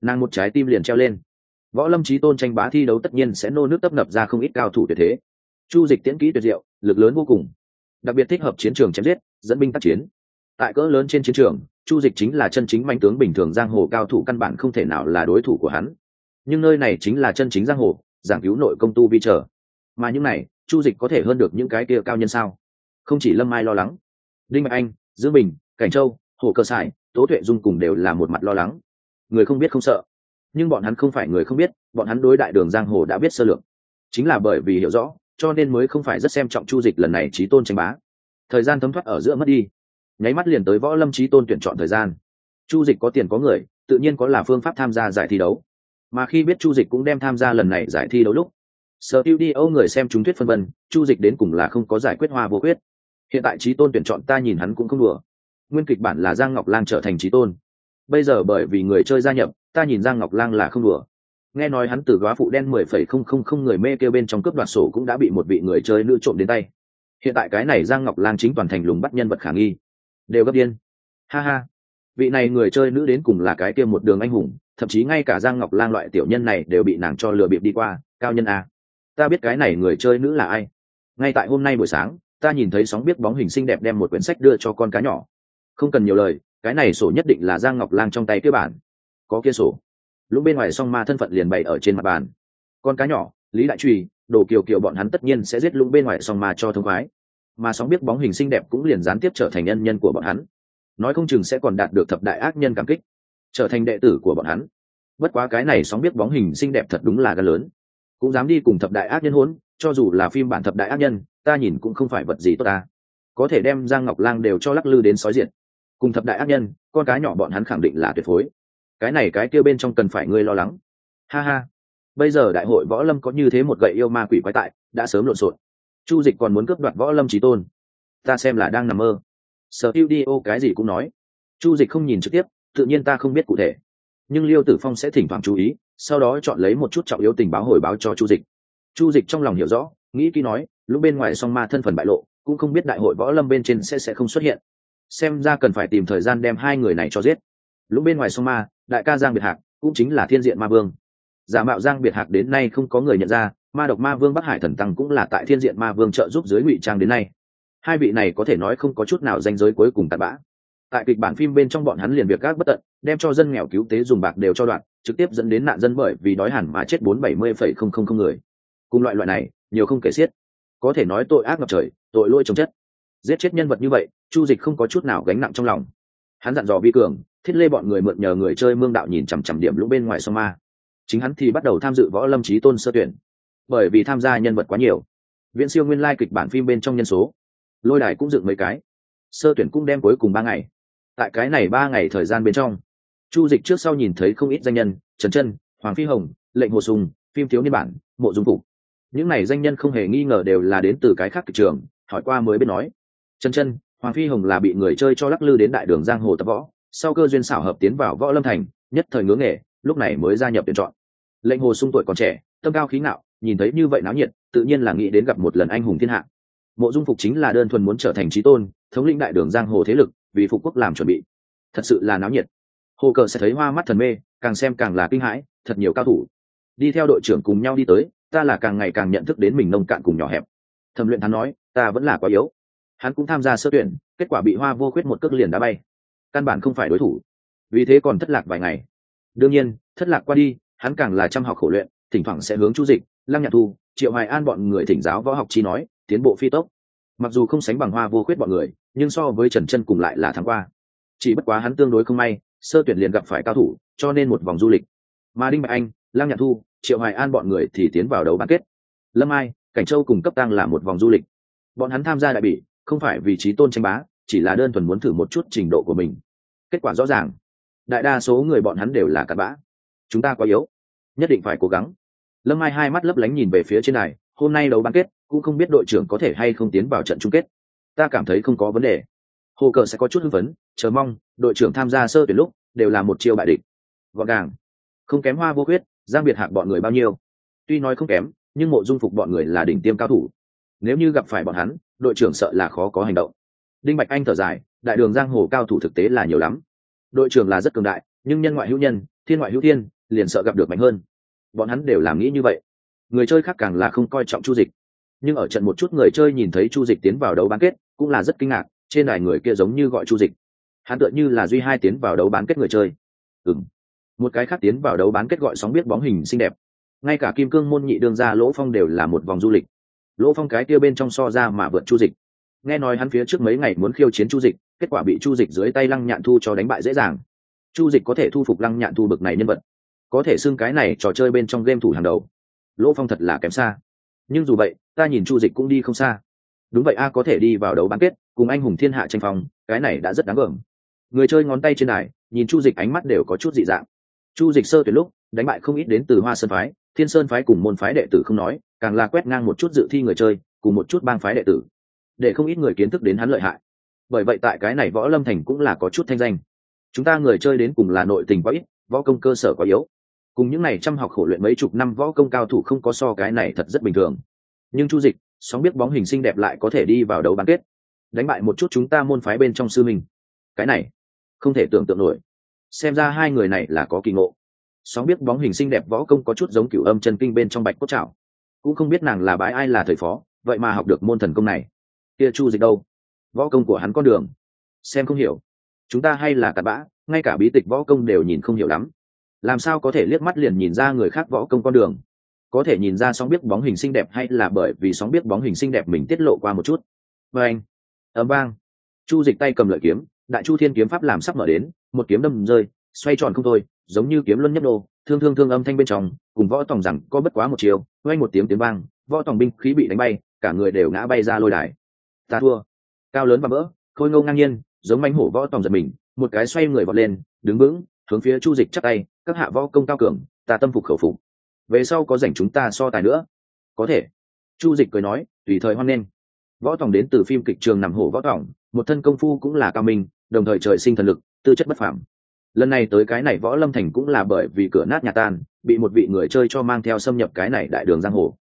Speaker 1: nàng một trái tim liền treo lên. Võ lâm chí tôn tranh bá thi đấu tất nhiên sẽ nô nước tấp nập ra không ít cao thủ tuyệt thế. Chu Dịch tiễn kỹ tuyệt diệu, lực lớn vô cùng, đặc biệt thích hợp chiến trường chém giết, dẫn binh tác chiến. Tại cỡ lớn trên chiến trường, Chu Dịch chính là chân chính manh tướng bình thường giang hồ cao thủ căn bản không thể nào là đối thủ của hắn. Nhưng nơi này chính là chân chính giang hồ, giảng cứu nội công tu vi trở. Mà những này, Chu Dịch có thể hơn được những cái kia cao nhân sao? Không chỉ Lâm Mai lo lắng, Đinh Bạch Anh, Dương Bình, Cảnh Châu, Hồ Cơ Sải, Tố Tuệ Dung cùng đều là một mặt lo lắng. Người không biết không sợ, nhưng bọn hắn không phải người không biết, bọn hắn đối đại đường giang hồ đã biết sơ lược. Chính là bởi vì hiểu rõ, cho nên mới không phải rất xem trọng Chu Dịch lần này chí tôn tranh bá. Thời gian thấm thoát ở giữa mất đi, nháy mắt liền tới võ lâm chí tôn tuyển chọn thời gian. Chu Dịch có tiền có người, tự nhiên có là phương pháp tham gia giải thi đấu. Mà khi biết Chu Dịch cũng đem tham gia lần này giải thi đấu lúc, Studio người xem chúng thuyết phân vân, Chu Dịch đến cùng là không có giải quyết hoa vô quyết. Hiện tại chí tôn tuyển chọn ta nhìn hắn cũng không đùa. Nguyên kịch bản là Giang Ngọc Lang trở thành chí tôn. Bây giờ bởi vì người chơi gia nhập, ta nhìn Giang Ngọc Lang là không đùa. Nghe nói hắn từ góa phụ đen mười phẩy không không không người mê kêu bên trong cướp đoạt sổ cũng đã bị một vị người chơi nữ trộm đến tay. Hiện tại cái này Giang Ngọc Lang chính toàn thành lùng bắt nhân vật khả nghi. Đều gấp điên. Ha ha. Vị này người chơi nữ đến cùng là cái kia một đường anh hùng, thậm chí ngay cả Giang Ngọc Lang loại tiểu nhân này đều bị nàng cho lừa bịp đi qua, cao nhân a. Ta biết cái này người chơi nữ là ai. Ngay tại hôm nay buổi sáng, ta nhìn thấy sóng biết bóng hình xinh đẹp đem một quyển sách đưa cho con cá nhỏ. Không cần nhiều lời, cái này sổ nhất định là Giang Ngọc Lang trong tay kia bản. Có kia sổ. Lúc bên ngoài song ma thân phận liền bày ở trên mặt bàn. Con cá nhỏ, Lý Đại Truy, Đồ Kiều Kiều bọn hắn tất nhiên sẽ giết lũng bên ngoài song ma cho thông khoái. Mà sóng biết bóng hình xinh đẹp cũng liền gián tiếp trở thành nhân nhân của bọn hắn. Nói không chừng sẽ còn đạt được thập đại ác nhân cảm kích, trở thành đệ tử của bọn hắn. Bất quá cái này sóng biết bóng hình xinh đẹp thật đúng là gan lớn, cũng dám đi cùng thập đại ác nhân hỗn, cho dù là phim bản thập đại ác nhân, ta nhìn cũng không phải vật gì tốt ta. Có thể đem Giang Ngọc Lang đều cho lắc lư đến sói diện. Cùng thập đại ác nhân, con cá nhỏ bọn hắn khẳng định là tuyệt phối. Cái này cái kia bên trong cần phải ngươi lo lắng. Ha ha. Bây giờ đại hội võ lâm có như thế một gậy yêu ma quỷ quái tại, đã sớm lộn xộn. Chu Dịch còn muốn cướp đoạt võ lâm chí tôn, ta xem là đang nằm mơ. Studio cái gì cũng nói. Chu Dịch không nhìn trực tiếp, tự nhiên ta không biết cụ thể, nhưng Liêu Tử Phong sẽ thỉnh thoảng chú ý, sau đó chọn lấy một chút trọng yếu tình báo hồi báo cho Chu Dịch. Chu Dịch trong lòng hiểu rõ, nghĩ kỹ nói, lúc bên ngoài song ma thân phần bại lộ, cũng không biết đại hội võ lâm bên trên sẽ sẽ không xuất hiện. Xem ra cần phải tìm thời gian đem hai người này cho giết. Lúc bên ngoài song ma, đại ca Giang Biệt Hạc, cũng chính là Thiên Diện Ma Vương. Giả mạo Giang Biệt Hạc đến nay không có người nhận ra, Ma Độc Ma Vương Bắc Hải Thần Tăng cũng là tại Thiên Diện Ma Vương trợ giúp dưới ngụy trang đến nay. Hai vị này có thể nói không có chút nào danh giới cuối cùng tàn bã. Tại kịch bản phim bên trong bọn hắn liền việc gác bất tận, đem cho dân nghèo cứu tế dùng bạc đều cho đoạn, trực tiếp dẫn đến nạn dân bởi vì đói hẳn mà chết bốn bảy mươi phẩy không không không người. Cùng loại loại này, nhiều không kể xiết. Có thể nói tội ác ngập trời, tội lỗi chồng chất. Giết chết nhân vật như vậy, Chu Dịch không có chút nào gánh nặng trong lòng. Hắn dặn dò Vi Cường, Thiết Lê bọn người mượn nhờ người chơi Mương Đạo nhìn chằm chằm điểm lũ bên ngoài sông ma. Chính hắn thì bắt đầu tham dự võ lâm chí tôn sơ tuyển. Bởi vì tham gia nhân vật quá nhiều, viễn siêu nguyên lai kịch bản phim bên trong nhân số. Lôi đài cũng dựng mấy cái. Sơ tuyển cũng đem cuối cùng ba ngày. Tại cái này ba ngày thời gian bên trong, Chu Dịch trước sau nhìn thấy không ít danh nhân, Trần Chân, Hoàng Phi Hồng, Lệnh Hồ Sùng, phim thiếu niên bản, Mộ Dung Phục. Những này danh nhân không hề nghi ngờ đều là đến từ cái khác kịch trường, hỏi qua mới biết nói. Trần Chân, Hoàng Phi Hồng là bị người chơi cho lắc lư đến đại đường giang hồ tập võ, sau cơ duyên xảo hợp tiến vào võ lâm thành, nhất thời ngưỡng nghề, lúc này mới gia nhập tuyển chọn. Lệnh Hồ Sung tuổi còn trẻ, tâm cao khí ngạo, nhìn thấy như vậy náo nhiệt, tự nhiên là nghĩ đến gặp một lần anh hùng thiên hạ. Mộ Dung Phục chính là đơn thuần muốn trở thành chí tôn, thống lĩnh đại đường giang hồ thế lực, vì phục quốc làm chuẩn bị. Thật sự là náo nhiệt. Hồ Cờ sẽ thấy hoa mắt thần mê, càng xem càng là kinh hãi, thật nhiều cao thủ đi theo đội trưởng cùng nhau đi tới, ta là càng ngày càng nhận thức đến mình nông cạn cùng nhỏ hẹp. Thẩm Luyện Thắng nói, ta vẫn là quá yếu. Hắn cũng tham gia sơ tuyển, kết quả bị Hoa Vô Khuyết một cước liền đá bay, căn bản không phải đối thủ, vì thế còn thất lạc vài ngày. Đương nhiên, thất lạc qua đi, hắn càng là chăm học khổ luyện, thỉnh thoảng sẽ hướng Chu Dịch, Lăng Nhạn Thu, Triệu Hoài An bọn người thỉnh giáo võ học chi nói, tiến bộ phi tốc. Mặc dù không sánh bằng Hoa Vô Khuyết bọn người, nhưng so với Trần Chân cùng lại là thắng qua. Chỉ bất quá hắn tương đối không may, sơ tuyển liền gặp phải cao thủ, cho nên một vòng du lịch. Mà Đinh Bạch Anh, Lăng Nhạn Thu, Triệu Hoài An bọn người thì tiến vào đấu bán kết. Lâm Ai, Cảnh Châu cùng Cấp Tăng là một vòng du lịch. Bọn hắn tham gia đại bỉ, không phải vì chí tôn tranh bá, chỉ là đơn thuần muốn thử một chút trình độ của mình. Kết quả rõ ràng, đại đa số người bọn hắn đều là cặn bã. Chúng ta quá yếu, nhất định phải cố gắng. Lâm Ai hai mắt lấp lánh nhìn về phía trên này, hôm nay đấu bán kết, cũng không biết đội trưởng có thể hay không tiến vào trận chung kết. Ta cảm thấy không có vấn đề. Hồ Cờ sẽ có chút hưng phấn, chờ mong đội trưởng tham gia sơ tuyển lúc đều là một chiêu bại địch, gọn gàng, không kém Hoa Vô Khuyết, Giang Biệt Hạc bọn người bao nhiêu. Tuy nói không kém, nhưng Mộ Dung Phục bọn người là đỉnh tiêm cao thủ, nếu như gặp phải bọn hắn, đội trưởng sợ là khó có hành động. Đinh Bạch Anh thở dài, đại đường giang hồ cao thủ thực tế là nhiều lắm. Đội trưởng là rất cường đại, nhưng nhân ngoại hữu nhân, thiên ngoại hữu thiên, liền sợ gặp được mạnh hơn. Bọn hắn đều làm nghĩ như vậy. Người chơi khác càng là không coi trọng Chu Dịch. Nhưng ở trận một chút người chơi nhìn thấy Chu Dịch tiến vào đấu bán kết, cũng là rất kinh ngạc, trên đài người kia giống như gọi Chu Dịch. Hắn tựa như là duy hai tiến vào đấu bán kết người chơi. Ừm. Một cái khác tiến vào đấu bán kết gọi sóng biết bóng hình xinh đẹp. Ngay cả Kim Cương môn nhị đương gia Lỗ Phong đều là một vòng du lịch. Lỗ Phong cái kia bên trong so ra mà vượt Chu Dịch. Nghe nói hắn phía trước mấy ngày muốn khiêu chiến Chu Dịch, kết quả bị Chu Dịch dưới tay Lăng Nhạn Thu cho đánh bại dễ dàng. Chu Dịch có thể thu phục Lăng Nhạn Thu bực này nhân vật, có thể xưng cái này trò chơi bên trong game thủ hàng đầu. Lỗ Phong thật là kém xa. Nhưng dù vậy, ta nhìn Chu Dịch cũng đi không xa. Đúng vậy a, có thể đi vào đấu bán kết, cùng anh hùng thiên hạ tranh phong, cái này đã rất đáng gờm. Người chơi ngón tay trên đài, nhìn Chu Dịch ánh mắt đều có chút dị dạng. Chu Dịch sơ tuyển lúc, đánh bại không ít đến từ Hoa Sơn phái, Thiên Sơn phái cùng môn phái đệ tử không nói, càng là quét ngang một chút dự thi người chơi, cùng một chút bang phái đệ tử, để không ít người kiến thức đến hắn lợi hại. Bởi vậy tại cái này Võ Lâm Thành cũng là có chút thanh danh. Chúng ta người chơi đến cùng là nội tình quá ít, võ công cơ sở quá yếu. Cùng những này chăm học khổ luyện mấy chục năm võ công cao thủ không có so, cái này thật rất bình thường. Nhưng Chu Dịch, sóng biết bóng hình xinh đẹp lại có thể đi vào đấu bán kết, đánh bại một chút chúng ta môn phái bên trong sư mình. Cái này không thể tưởng tượng nổi. Xem ra hai người này là có kỳ ngộ. Sóng biết bóng hình xinh đẹp võ công có chút giống Cửu Âm chân kinh bên trong Bạch Cốt Trảo, cũng không biết nàng là bái ai là thầy phó, vậy mà học được môn thần công này. Kia Chu Dịch đâu? Võ công của hắn con đường xem không hiểu. Chúng ta hay là cặn bã, ngay cả bí tịch võ công đều nhìn không hiểu lắm. Làm sao có thể liếc mắt liền nhìn ra người khác võ công con đường? Có thể nhìn ra sóng biết bóng hình xinh đẹp hay là bởi vì sóng biết bóng hình xinh đẹp mình tiết lộ qua một chút. Và anh, ầm vang, Chu Dịch tay cầm lợi kiếm, Đại Chu Thiên kiếm pháp làm sắp mở đến, một kiếm đâm rơi, xoay tròn không thôi, giống như kiếm luân nhấp nô, thương thương thương âm thanh bên trong, cùng võ tòng rằng có bất quá một chiều, vang một tiếng tiếng vang, võ tòng binh khí bị đánh bay, cả người đều ngã bay ra lôi đài. Ta thua. Cao lớn và vỡ, khôi ngô ngang nhiên, giống mãnh hổ võ tòng giật mình, một cái xoay người vọt lên, đứng vững, hướng phía Chu Dịch chắp tay, các hạ võ công cao cường, ta tâm phục khẩu phục. Về sau có rảnh chúng ta so tài nữa. Có thể. Chu Dịch cười nói, tùy thời hoan nghênh. Võ tòng đến từ phim kịch Trường Nằm Hổ võ tòng, một thân công phu cũng là cao minh, đồng thời trời sinh thần lực, tư chất bất phàm. Lần này tới cái này Võ Lâm Thành cũng là bởi vì cửa nát nhà tan, bị một vị người chơi cho mang theo xâm nhập cái này đại đường giang hồ.